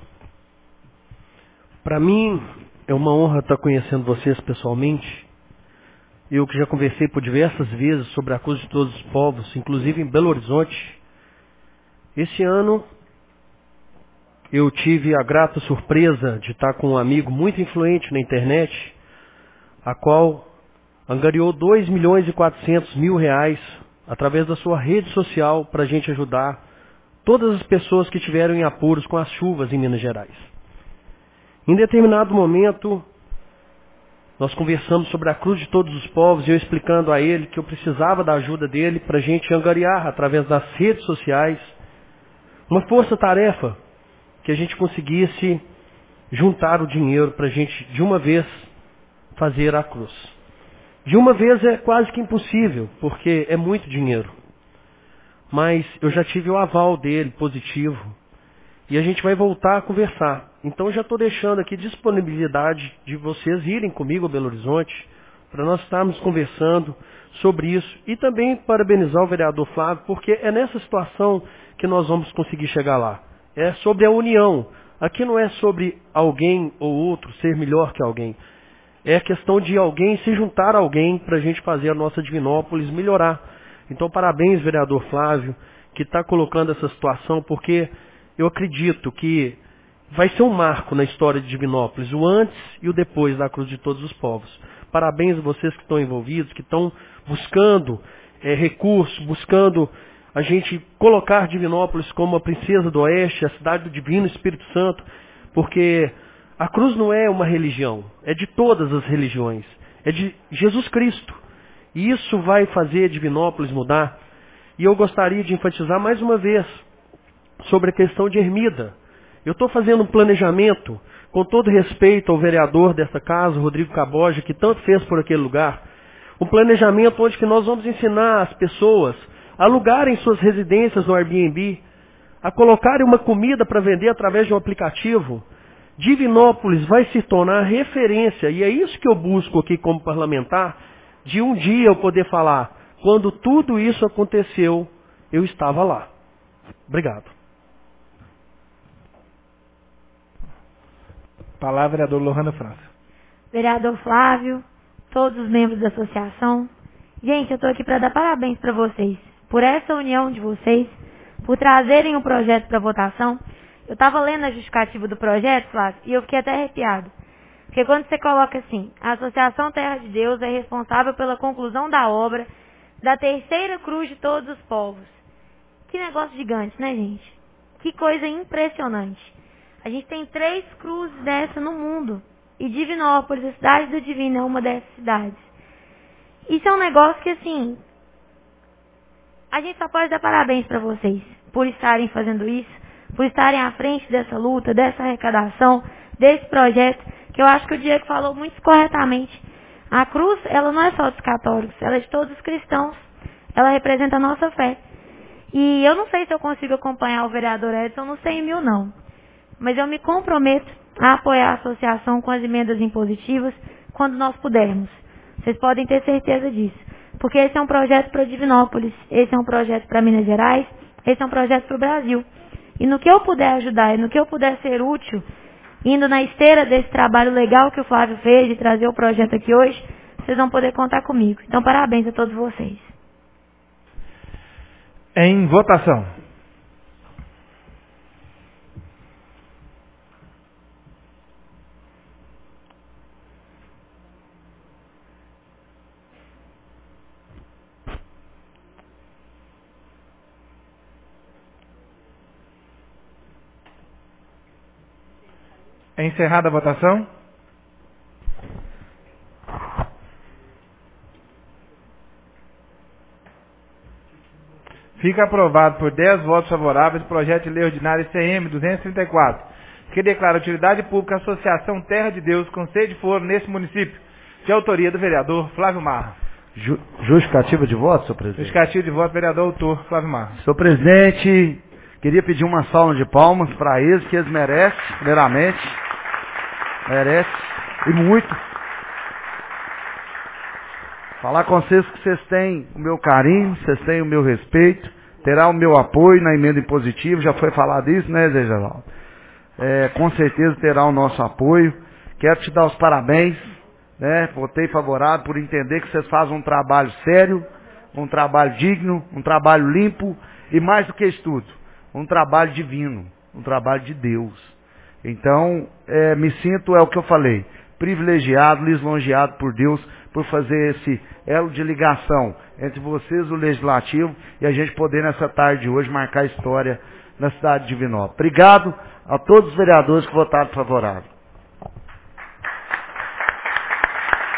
Para mim, é uma honra estar conhecendo vocês pessoalmente. Eu que já conversei por diversas vezes sobre a cruz de todos os povos, inclusive em Belo Horizonte. Esse ano, eu tive a grata surpresa de estar com um amigo muito influente na internet, a qual angariou dois milhões e quatrocentos mil reais através da sua rede social para a gente ajudar todas as pessoas que tiveram em apuros com as chuvas em Minas Gerais. Em determinado momento, Nós conversamos sobre a cruz de todos os povos e eu explicando a ele que eu precisava da ajuda dele para a gente angariar através das redes sociais uma força-tarefa que a gente conseguisse juntar o dinheiro para a gente de uma vez fazer a cruz. De uma vez é quase que impossível, porque é muito dinheiro. Mas eu já tive o aval dele positivo e a gente vai voltar a conversar. Então já estou deixando aqui disponibilidade de vocês irem comigo a Belo Horizonte para nós estarmos conversando sobre isso e também parabenizar o vereador Flávio, porque é nessa situação que nós vamos conseguir chegar lá. É sobre a união. Aqui não é sobre alguém ou outro ser melhor que alguém. É questão de alguém se juntar a alguém para a gente fazer a nossa Divinópolis melhorar. Então parabéns, vereador Flávio, que está colocando essa situação, porque eu acredito que vai ser um marco na história de Divinópolis, o antes e o depois da cruz de todos os povos. Parabéns a vocês que estão envolvidos, que estão buscando é, recursos, buscando a gente colocar Divinópolis como a princesa do Oeste, a cidade do Divino Espírito Santo, porque a cruz não é uma religião, é de todas as religiões, é de Jesus Cristo. E isso vai fazer Divinópolis mudar. E eu gostaria de enfatizar mais uma vez sobre a questão de ermida. Eu estou fazendo um planejamento, com todo respeito ao vereador dessa casa, Rodrigo Caboja, que tanto fez por aquele lugar, um planejamento onde que nós vamos ensinar as pessoas a alugarem suas residências no Airbnb, a colocarem uma comida para vender através de um aplicativo. Divinópolis vai se tornar referência, e é isso que eu busco aqui como parlamentar, de um dia eu poder falar, quando tudo isso aconteceu, eu estava lá. Obrigado. Palavra, vereador Lohana França. Vereador Flávio, todos os membros da associação. Gente, eu estou aqui para dar parabéns para vocês, por essa união de vocês, por trazerem o projeto para votação. Eu estava lendo a justificativa do projeto, Flávio, e eu fiquei até arrepiado. Porque quando você coloca assim, a Associação Terra de Deus é responsável pela conclusão da obra da terceira cruz de todos os povos. Que negócio gigante, né, gente? Que coisa impressionante. A gente tem três cruzes dessa no mundo. E Divinópolis, a cidade do Divino, é uma dessas cidades. Isso é um negócio que, assim, a gente só pode dar parabéns para vocês por estarem fazendo isso, por estarem à frente dessa luta, dessa arrecadação, desse projeto, que eu acho que o Diego falou muito corretamente. A cruz, ela não é só dos católicos, ela é de todos os cristãos. Ela representa a nossa fé. E eu não sei se eu consigo acompanhar o vereador Edson no cem mil, não. Mas eu me comprometo a apoiar a associação com as emendas impositivas quando nós pudermos. Vocês podem ter certeza disso. Porque esse é um projeto para Divinópolis, esse é um projeto para Minas Gerais, esse é um projeto para o Brasil. E no que eu puder ajudar, e no que eu puder ser útil, indo na esteira desse trabalho legal que o Flávio fez de trazer o projeto aqui hoje, vocês vão poder contar comigo. Então, parabéns a todos vocês. Em votação. É encerrada a votação. Fica aprovado por dez votos favoráveis o projeto de lei ordinária C M duzentos e trinta e quatro, que declara utilidade pública a Associação Terra de Deus com sede e foro nesse município, de autoria do vereador Flávio Marra. Ju, justificativa de voto, senhor presidente? Justificativa de voto, vereador autor Flávio Marra. Senhor presidente, queria pedir uma salva de palmas para eles, que eles merecem, primeiramente. Merece, e muito. Falar com vocês que vocês têm o meu carinho, vocês têm o meu respeito, terá o meu apoio na emenda impositiva, já foi falado isso, né, Zé Geraldo? É, com certeza terá o nosso apoio. Quero te dar os parabéns, né? Votei favorável por entender que vocês fazem um trabalho sério, um trabalho digno, um trabalho limpo e mais do que isso tudo, um trabalho divino, um trabalho de Deus. Então, é, me sinto, é o que eu falei, privilegiado, lisonjeado por Deus, por fazer esse elo de ligação entre vocês, o Legislativo, e a gente poder, nessa tarde de hoje, marcar a história na cidade de Divinópolis. Obrigado a todos os vereadores que votaram favorável.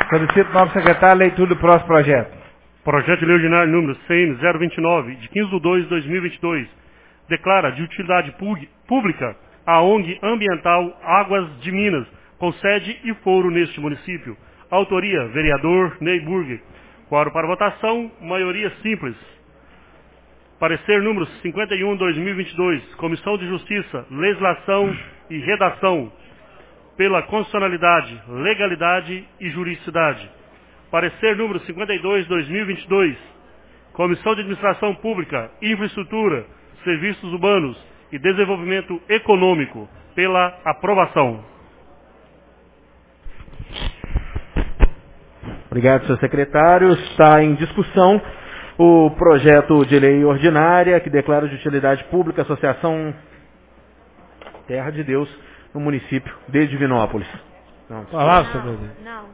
Solicito, novo secretário, a leitura do próximo projeto. Projeto de Lei Ordinário número C N zero vinte e nove, de quinze de dois de dois mil e vinte e dois, declara de utilidade pública a O N G Ambiental Águas de Minas, com sede e foro neste município. Autoria, vereador Ney Burger. Quórum para votação, maioria simples. Parecer número cinquenta e um, dois mil e vinte e dois, Comissão de Justiça, Legislação e Redação, pela constitucionalidade, legalidade e juridicidade. Parecer número cinquenta e dois, dois mil e vinte e dois, Comissão de Administração Pública, Infraestrutura, Serviços Urbanos e Desenvolvimento Econômico, pela aprovação. Obrigado, senhor secretário. Está em discussão o projeto de lei ordinária que declara de utilidade pública a Associação Terra de Deus no município de Divinópolis. Não, Palavra, senhor presidente. Não.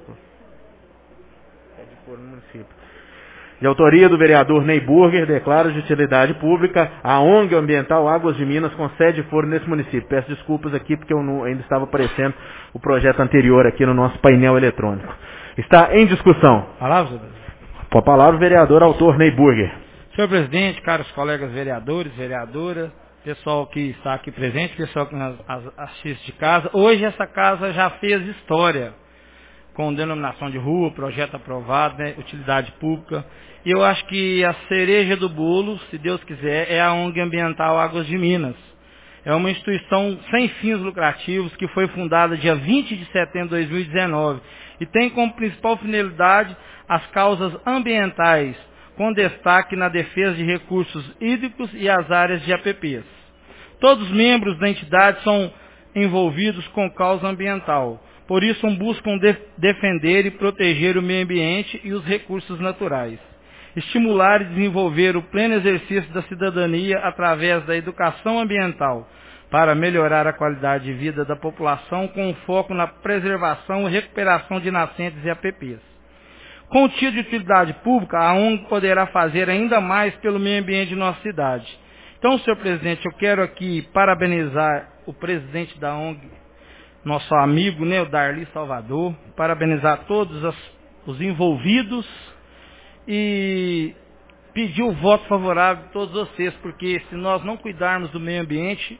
No município. De autoria do vereador Ney Burger, declara de utilidade pública a O N G Ambiental Águas de Minas, com sede e foro nesse município. Peço desculpas aqui porque eu não, ainda estava aparecendo o projeto anterior aqui no nosso painel eletrônico. Está em discussão. Palavra, senhor presidente. Com a palavra o vereador autor Ney Burger. Senhor presidente, caros colegas vereadores, vereadora, pessoal que está aqui presente, pessoal que nos assiste de casa, hoje essa casa já fez história, com denominação de rua, projeto aprovado, né, utilidade pública. E eu acho que a cereja do bolo, se Deus quiser, é a O N G Ambiental Águas de Minas. É uma instituição sem fins lucrativos que foi fundada dia vinte de setembro de dois mil e dezenove e tem como principal finalidade as causas ambientais, com destaque na defesa de recursos hídricos e as áreas de A P Ps. Todos os membros da entidade são envolvidos com causa ambiental. Por isso, buscam de defender e proteger o meio ambiente e os recursos naturais. Estimular e desenvolver o pleno exercício da cidadania através da educação ambiental, para melhorar a qualidade de vida da população com foco na preservação e recuperação de nascentes e A P Ps. Com o título de utilidade pública, a O N G poderá fazer ainda mais pelo meio ambiente de nossa cidade. Então, senhor presidente, eu quero aqui parabenizar o presidente da O N G, nosso amigo, né, o Darli Salvador, parabenizar todos as, os envolvidos e pedir o voto favorável de todos vocês, porque se nós não cuidarmos do meio ambiente,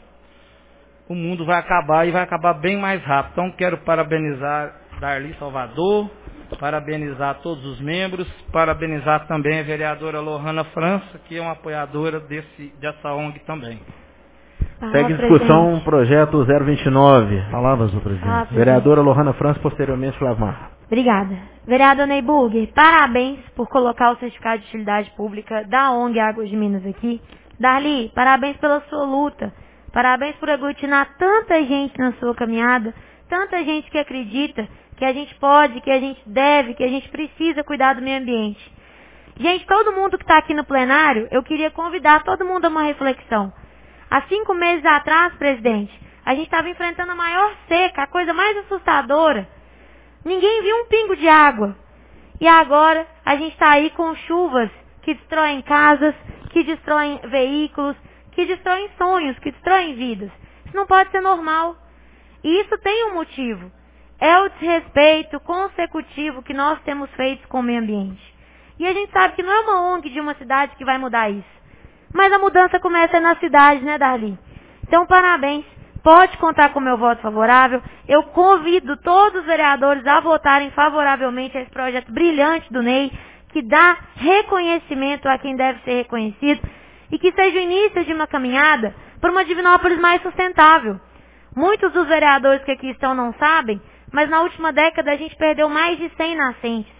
o mundo vai acabar e vai acabar bem mais rápido. Então quero parabenizar Darli Salvador, parabenizar todos os membros, parabenizar também a vereadora Lohana França, que é uma apoiadora desse, dessa O N G também. Segue em discussão o projeto zero vinte e nove. Palavras do presidente. Ah, Vereadora Lohana França, posteriormente Flavmar. Obrigada. Vereador Ney Burger, parabéns por colocar o certificado de utilidade pública da O N G Águas de Minas aqui. Darli, parabéns pela sua luta. Parabéns por aglutinar tanta gente na sua caminhada, tanta gente que acredita que a gente pode, que a gente deve, que a gente precisa cuidar do meio ambiente. Gente, todo mundo que está aqui no plenário, eu queria convidar todo mundo a uma reflexão. Há cinco meses atrás, presidente, a gente estava enfrentando a maior seca, a coisa mais assustadora. Ninguém viu um pingo de água. E agora a gente está aí com chuvas que destroem casas, que destroem veículos, que destroem sonhos, que destroem vidas. Isso não pode ser normal. E isso tem um motivo. É o desrespeito consecutivo que nós temos feito com o meio ambiente. E a gente sabe que não é uma O N G de uma cidade que vai mudar isso. Mas a mudança começa na cidade, né, Darli? Então, parabéns. Pode contar com o meu voto favorável. Eu convido todos os vereadores a votarem favoravelmente a esse projeto brilhante do Ney, que dá reconhecimento a quem deve ser reconhecido e que seja o início de uma caminhada para uma Divinópolis mais sustentável. Muitos dos vereadores que aqui estão não sabem, mas na última década a gente perdeu mais de cem nascentes.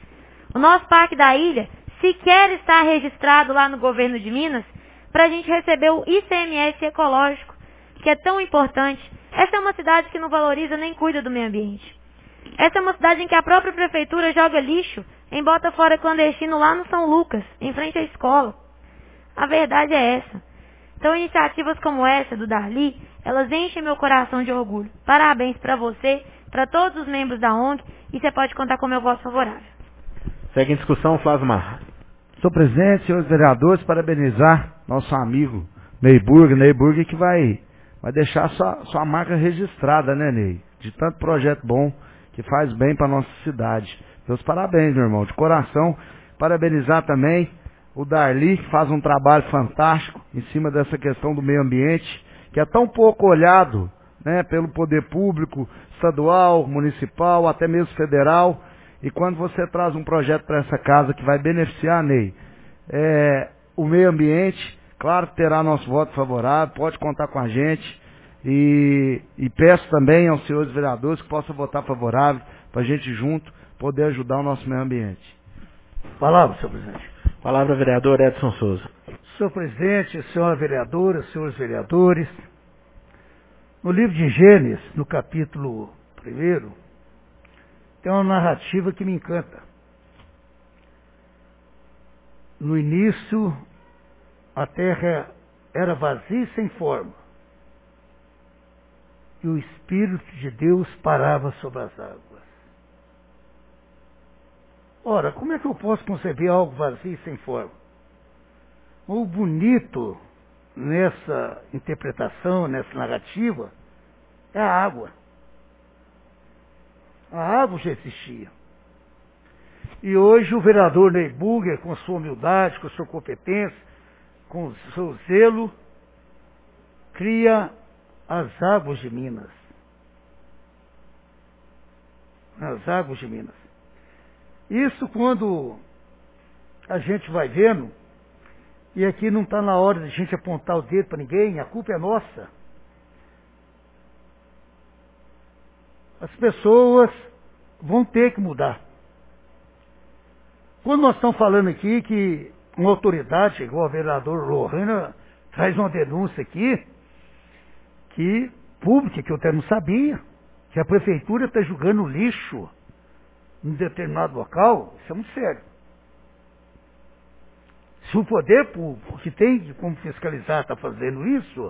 O nosso Parque da Ilha sequer está registrado lá no governo de Minas para a gente receber o I C M S ecológico, que é tão importante. Essa é uma cidade que não valoriza nem cuida do meio ambiente. Essa é uma cidade em que a própria prefeitura joga lixo em bota fora clandestino lá no São Lucas, em frente à escola. A verdade é essa. Então, iniciativas como essa do Darli, elas enchem meu coração de orgulho. Parabéns para você, para todos os membros da O N G, e você pode contar com meu voto favorável. Segue em discussão, Flavmar. Senhor presidente, senhores vereadores, parabenizar nosso amigo Ney Burger, Ney Burger que vai, vai deixar sua, sua marca registrada, né, Ney? De tanto projeto bom que faz bem para a nossa cidade. Meus parabéns, meu irmão, de coração. Parabenizar também o Darli, que faz um trabalho fantástico em cima dessa questão do meio ambiente, que é tão pouco olhado, né, pelo poder público, estadual, municipal, até mesmo federal. E quando você traz um projeto para essa casa que vai beneficiar, Ney, é, o meio ambiente, claro que terá nosso voto favorável, pode contar com a gente. E, e peço também aos senhores vereadores que possam votar favorável para a gente junto poder ajudar o nosso meio ambiente. Palavra, senhor presidente. Palavra, vereador Edson Souza. Senhor presidente, senhora vereadora, senhores vereadores, no livro de Gênesis, no capítulo primeiro, tem uma narrativa que me encanta. No início, a terra era vazia e sem forma, e o Espírito de Deus parava sobre as águas. Ora, como é que eu posso conceber algo vazio e sem forma? O bonito nessa interpretação, nessa narrativa, é a água. A água já existia. E hoje o vereador Ney Burger, com sua humildade, com sua competência, com o seu zelo, cria as águas de Minas. As águas de Minas. Isso quando a gente vai vendo, e aqui não está na hora de a gente apontar o dedo para ninguém, a culpa é nossa. As pessoas vão ter que mudar. Quando nós estamos falando aqui que uma autoridade, igual a vereadora Lohana, traz uma denúncia aqui, que pública, que eu até não sabia, que a prefeitura está jogando lixo em determinado local, isso é muito sério. Se o poder público, que tem como fiscalizar, está fazendo isso,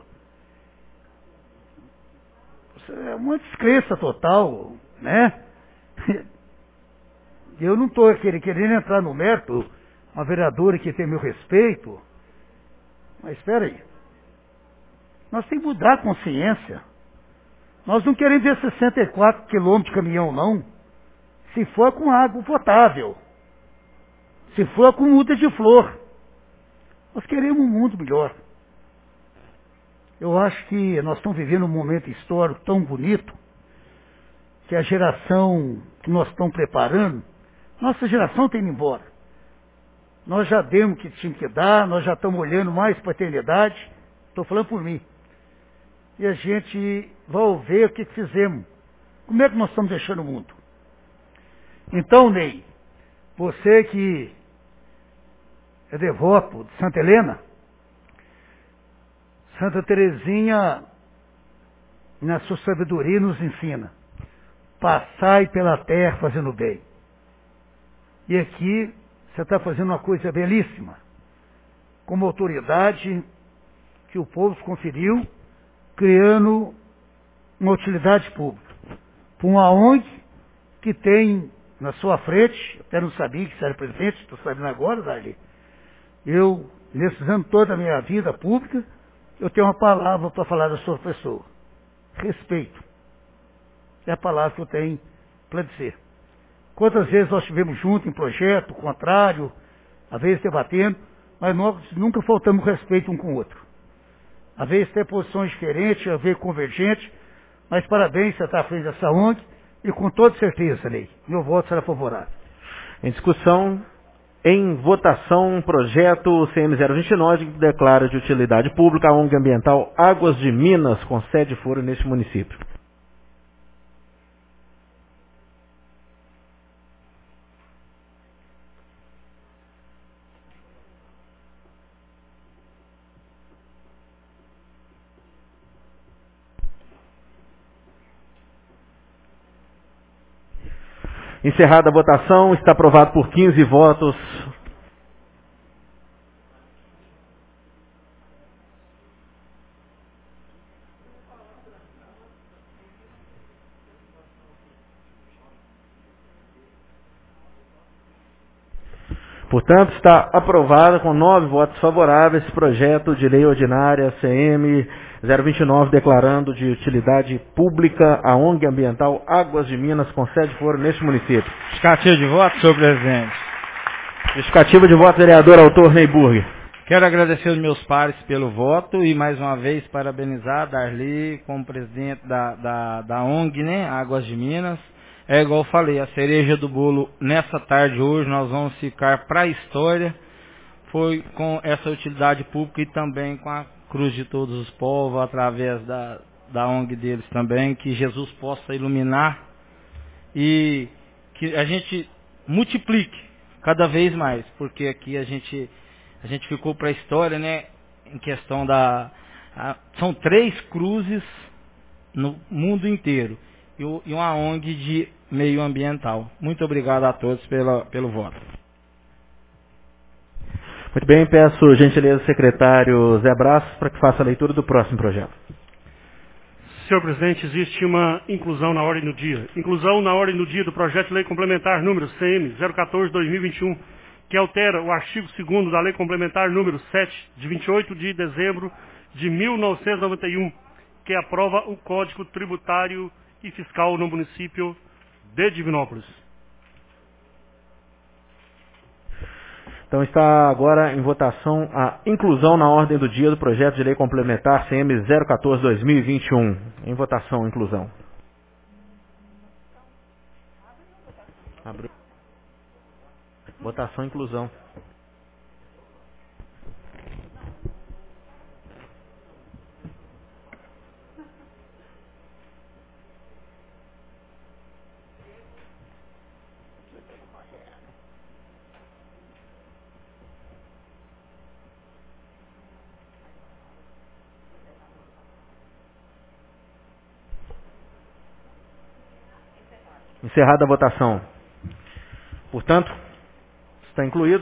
é uma descrença total, né? Eu não estou querendo entrar no mérito, uma vereadora que tem meu respeito, mas espera aí. Nós temos que mudar a consciência. Nós não queremos ver sessenta e quatro quilômetros de caminhão, não. Se for com água potável. Se for com muda de flor. Nós queremos um mundo melhor. Eu acho que nós estamos vivendo um momento histórico tão bonito, que a geração que nós estamos preparando, nossa geração tem ido embora. Nós já demos o que tinha que dar, nós já estamos olhando mais para a eternidade. Estou falando por mim. E a gente vai ver o que fizemos. Como é que nós estamos deixando o mundo? Então, Ney, você que é devoto de Santa Helena, Santa Teresinha, na sua sabedoria, nos ensina: passai pela terra fazendo bem. E aqui você está fazendo uma coisa belíssima, como autoridade que o povo conferiu, criando uma utilidade pública. Para uma O N G que tem na sua frente, até não sabia que você era presidente, estou sabendo agora, Darli. Eu, nesses anos toda a minha vida pública, eu tenho uma palavra para falar da sua pessoa. Respeito. É a palavra que eu tenho para dizer. Quantas vezes nós estivemos juntos em projeto, contrário, às vezes debatendo, mas nós nunca faltamos respeito um com o outro. Às vezes tem posições diferentes, às vezes convergentes, mas parabéns, você está à frente dessa O N G, e com toda certeza, Ney, meu voto será favorável. Em discussão, em votação, projeto C M zero vinte e nove que declara de utilidade pública a O N G ambiental Águas de Minas, com sede e foro neste município. Encerrada a votação, está aprovado por quinze votos. Portanto, está aprovado com nove votos favoráveis projeto de lei ordinária C M zero vinte e nove declarando de utilidade pública a O N G ambiental Águas de Minas com sede fora neste município. Justificativa de voto, senhor presidente. Justificativa de voto, vereador autor Neyburg. Quero agradecer aos meus pares pelo voto e mais uma vez parabenizar a Darli como presidente da, da, da O N G, né, Águas de Minas. É igual eu falei, a cereja do bolo nessa tarde hoje nós vamos ficar para a história. Foi com essa utilidade pública e também com a Cruz de Todos os Povos, através da, da O N G deles também, que Jesus possa iluminar e que a gente multiplique cada vez mais, porque aqui a gente, a gente ficou para a história, né, em questão da... A, são três cruzes no mundo inteiro e, o, e uma O N G de meio ambiental. Muito obrigado a todos pela, pelo voto. Muito bem, peço gentileza ao secretário Zé Braços para que faça a leitura do próximo projeto. Senhor presidente, existe uma inclusão na ordem do dia. Inclusão na ordem do dia do projeto de lei complementar número C M zero quatorze barra dois mil e vinte e um, que altera o artigo segundo da lei complementar número sete, de vinte e oito de dezembro de mil novecentos e noventa e um, que aprova o Código Tributário e Fiscal no município de Divinópolis. Então está agora em votação a inclusão na ordem do dia do projeto de lei complementar C M zero quatorze barra dois mil e vinte e um. Em votação, inclusão. Abre. Votação, inclusão. Encerrada a votação. Portanto, está incluído.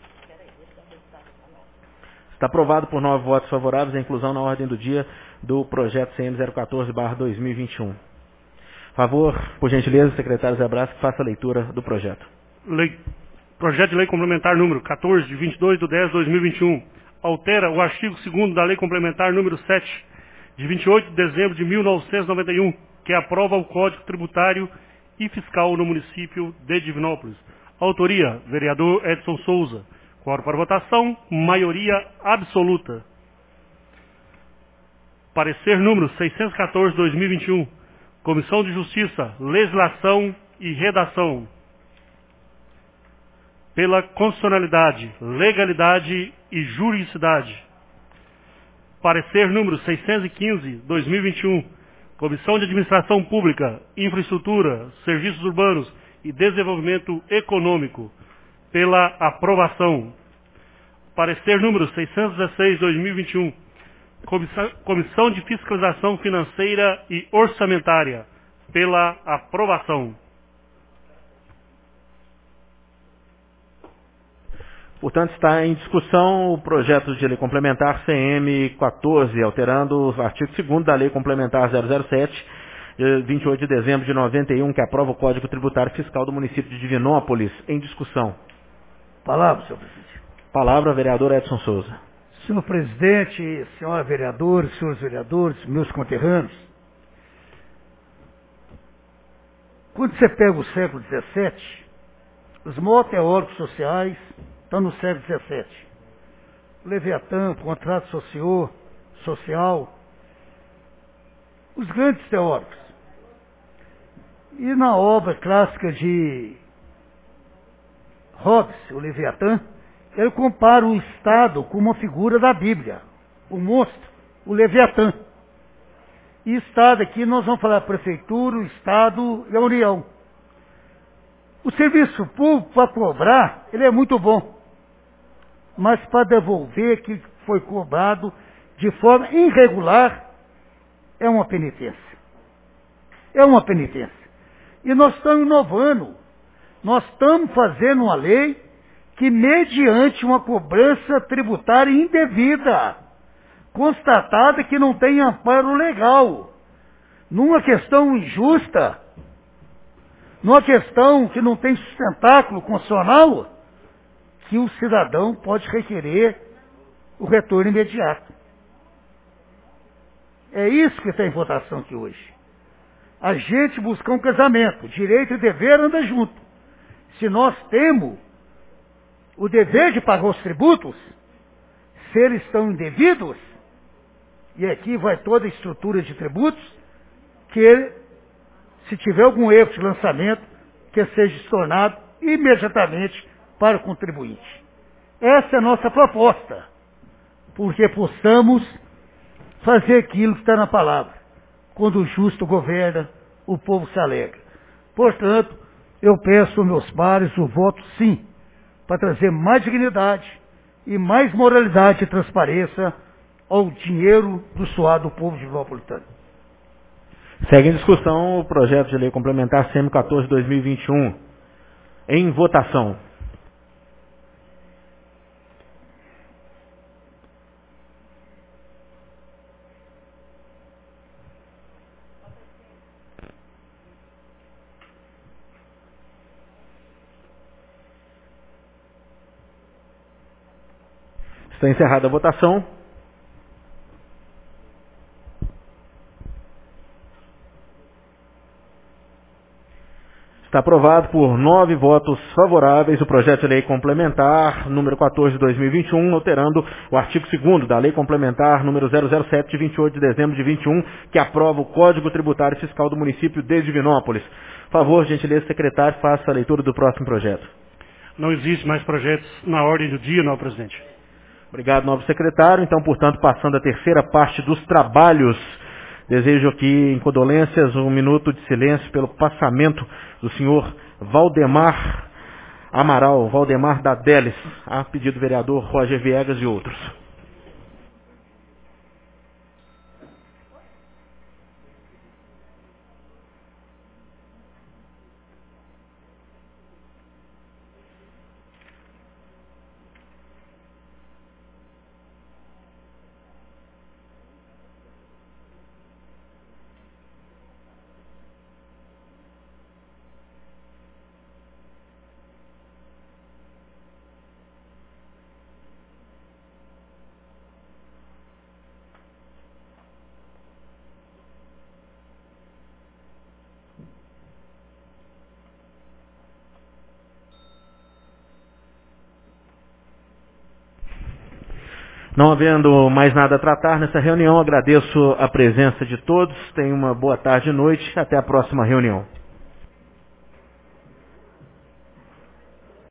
Está aprovado por nove votos favoráveis a inclusão na ordem do dia do projeto C M zero quatorze barra dois mil e vinte e um. Favor, por gentileza, secretário Zé Brás, que faça a leitura do projeto. Lei, projeto de lei complementar número quatorze, de vinte e dois de dez de dois mil e vinte e um. Altera o artigo segundo da lei complementar número sete, de vinte e oito de dezembro de mil novecentos e noventa e um, que aprova o Código Tributário e Fiscal no município de Divinópolis. Autoria, vereador Edson Souza. Quórum para votação, maioria absoluta. Parecer número seiscentos e quatorze de dois mil e vinte e um. Comissão de Justiça, Legislação e Redação. Pela constitucionalidade, legalidade e juridicidade. Parecer número seiscentos e quinze de dois mil e vinte e um. Comissão de Administração Pública, Infraestrutura, Serviços Urbanos e Desenvolvimento Econômico, pela aprovação. Parecer número seiscentos e dezesseis de dois mil e vinte e um. Comissão, Comissão de Fiscalização Financeira e Orçamentária, pela aprovação. Portanto, está em discussão o projeto de lei complementar C M quatorze, alterando o artigo segundo da lei complementar zero zero sete, de vinte e oito de dezembro de noventa e um, que aprova o Código Tributário Fiscal do município de Divinópolis. Em discussão. Palavra, senhor presidente. Palavra, vereador Edson Souza. Senhor presidente, senhora vereadora, senhores vereadores, meus conterrâneos, quando você pega o século dezessete, os maiores teóricos sociais estão no século dezessete. Leviatã, contrato socio, social, os grandes teóricos. E na obra clássica de Hobbes, o Leviatã, ele compara o Estado com uma figura da Bíblia, o monstro, o Leviatã. E Estado aqui nós vamos falar Prefeitura, o Estado e a União. O serviço público para cobrar, ele é muito bom. Mas para devolver que foi cobrado de forma irregular, é uma penitência. É uma penitência. E nós estamos inovando. Nós estamos fazendo uma lei que, mediante uma cobrança tributária indevida, constatada que não tem amparo legal, numa questão injusta, numa questão que não tem sustentáculo constitucional, que o cidadão pode requerer o retorno imediato. É isso que está em votação aqui hoje. A gente busca um casamento, direito e dever andam junto. Se nós temos o dever de pagar os tributos, se eles estão indevidos, e aqui vai toda a estrutura de tributos, que ele, se tiver algum erro de lançamento, que seja estornado imediatamente para o contribuinte. Essa é a nossa proposta, porque possamos fazer aquilo que está na palavra. Quando o justo governa, o povo se alegra. Portanto, eu peço aos meus pares o voto sim, para trazer mais dignidade e mais moralidade e transparência ao dinheiro do suado do povo de Divinópolis. Segue em discussão o projeto de lei complementar C M quatorze barra dois mil e vinte e um. Em votação. Está encerrada a votação. Está aprovado por nove votos favoráveis o projeto de lei complementar número quatorze de dois mil e vinte e um, alterando o artigo segundo da lei complementar número zero zero sete de vinte e oito de dezembro de vinte e um, que aprova o Código Tributário e Fiscal do município de Divinópolis. Por favor, gentileza secretário, faça a leitura do próximo projeto. Não existe mais projetos na ordem do dia, não, presidente. Obrigado, novo secretário. Então, portanto, passando a terceira parte dos trabalhos, desejo aqui, em condolências, um minuto de silêncio pelo passamento do senhor Valdemar Amaral, Valdemar da Delis, a pedido do vereador Roger Viegas e outros. Não havendo mais nada a tratar nessa reunião, agradeço a presença de todos. Tenham uma boa tarde e noite. Até a próxima reunião.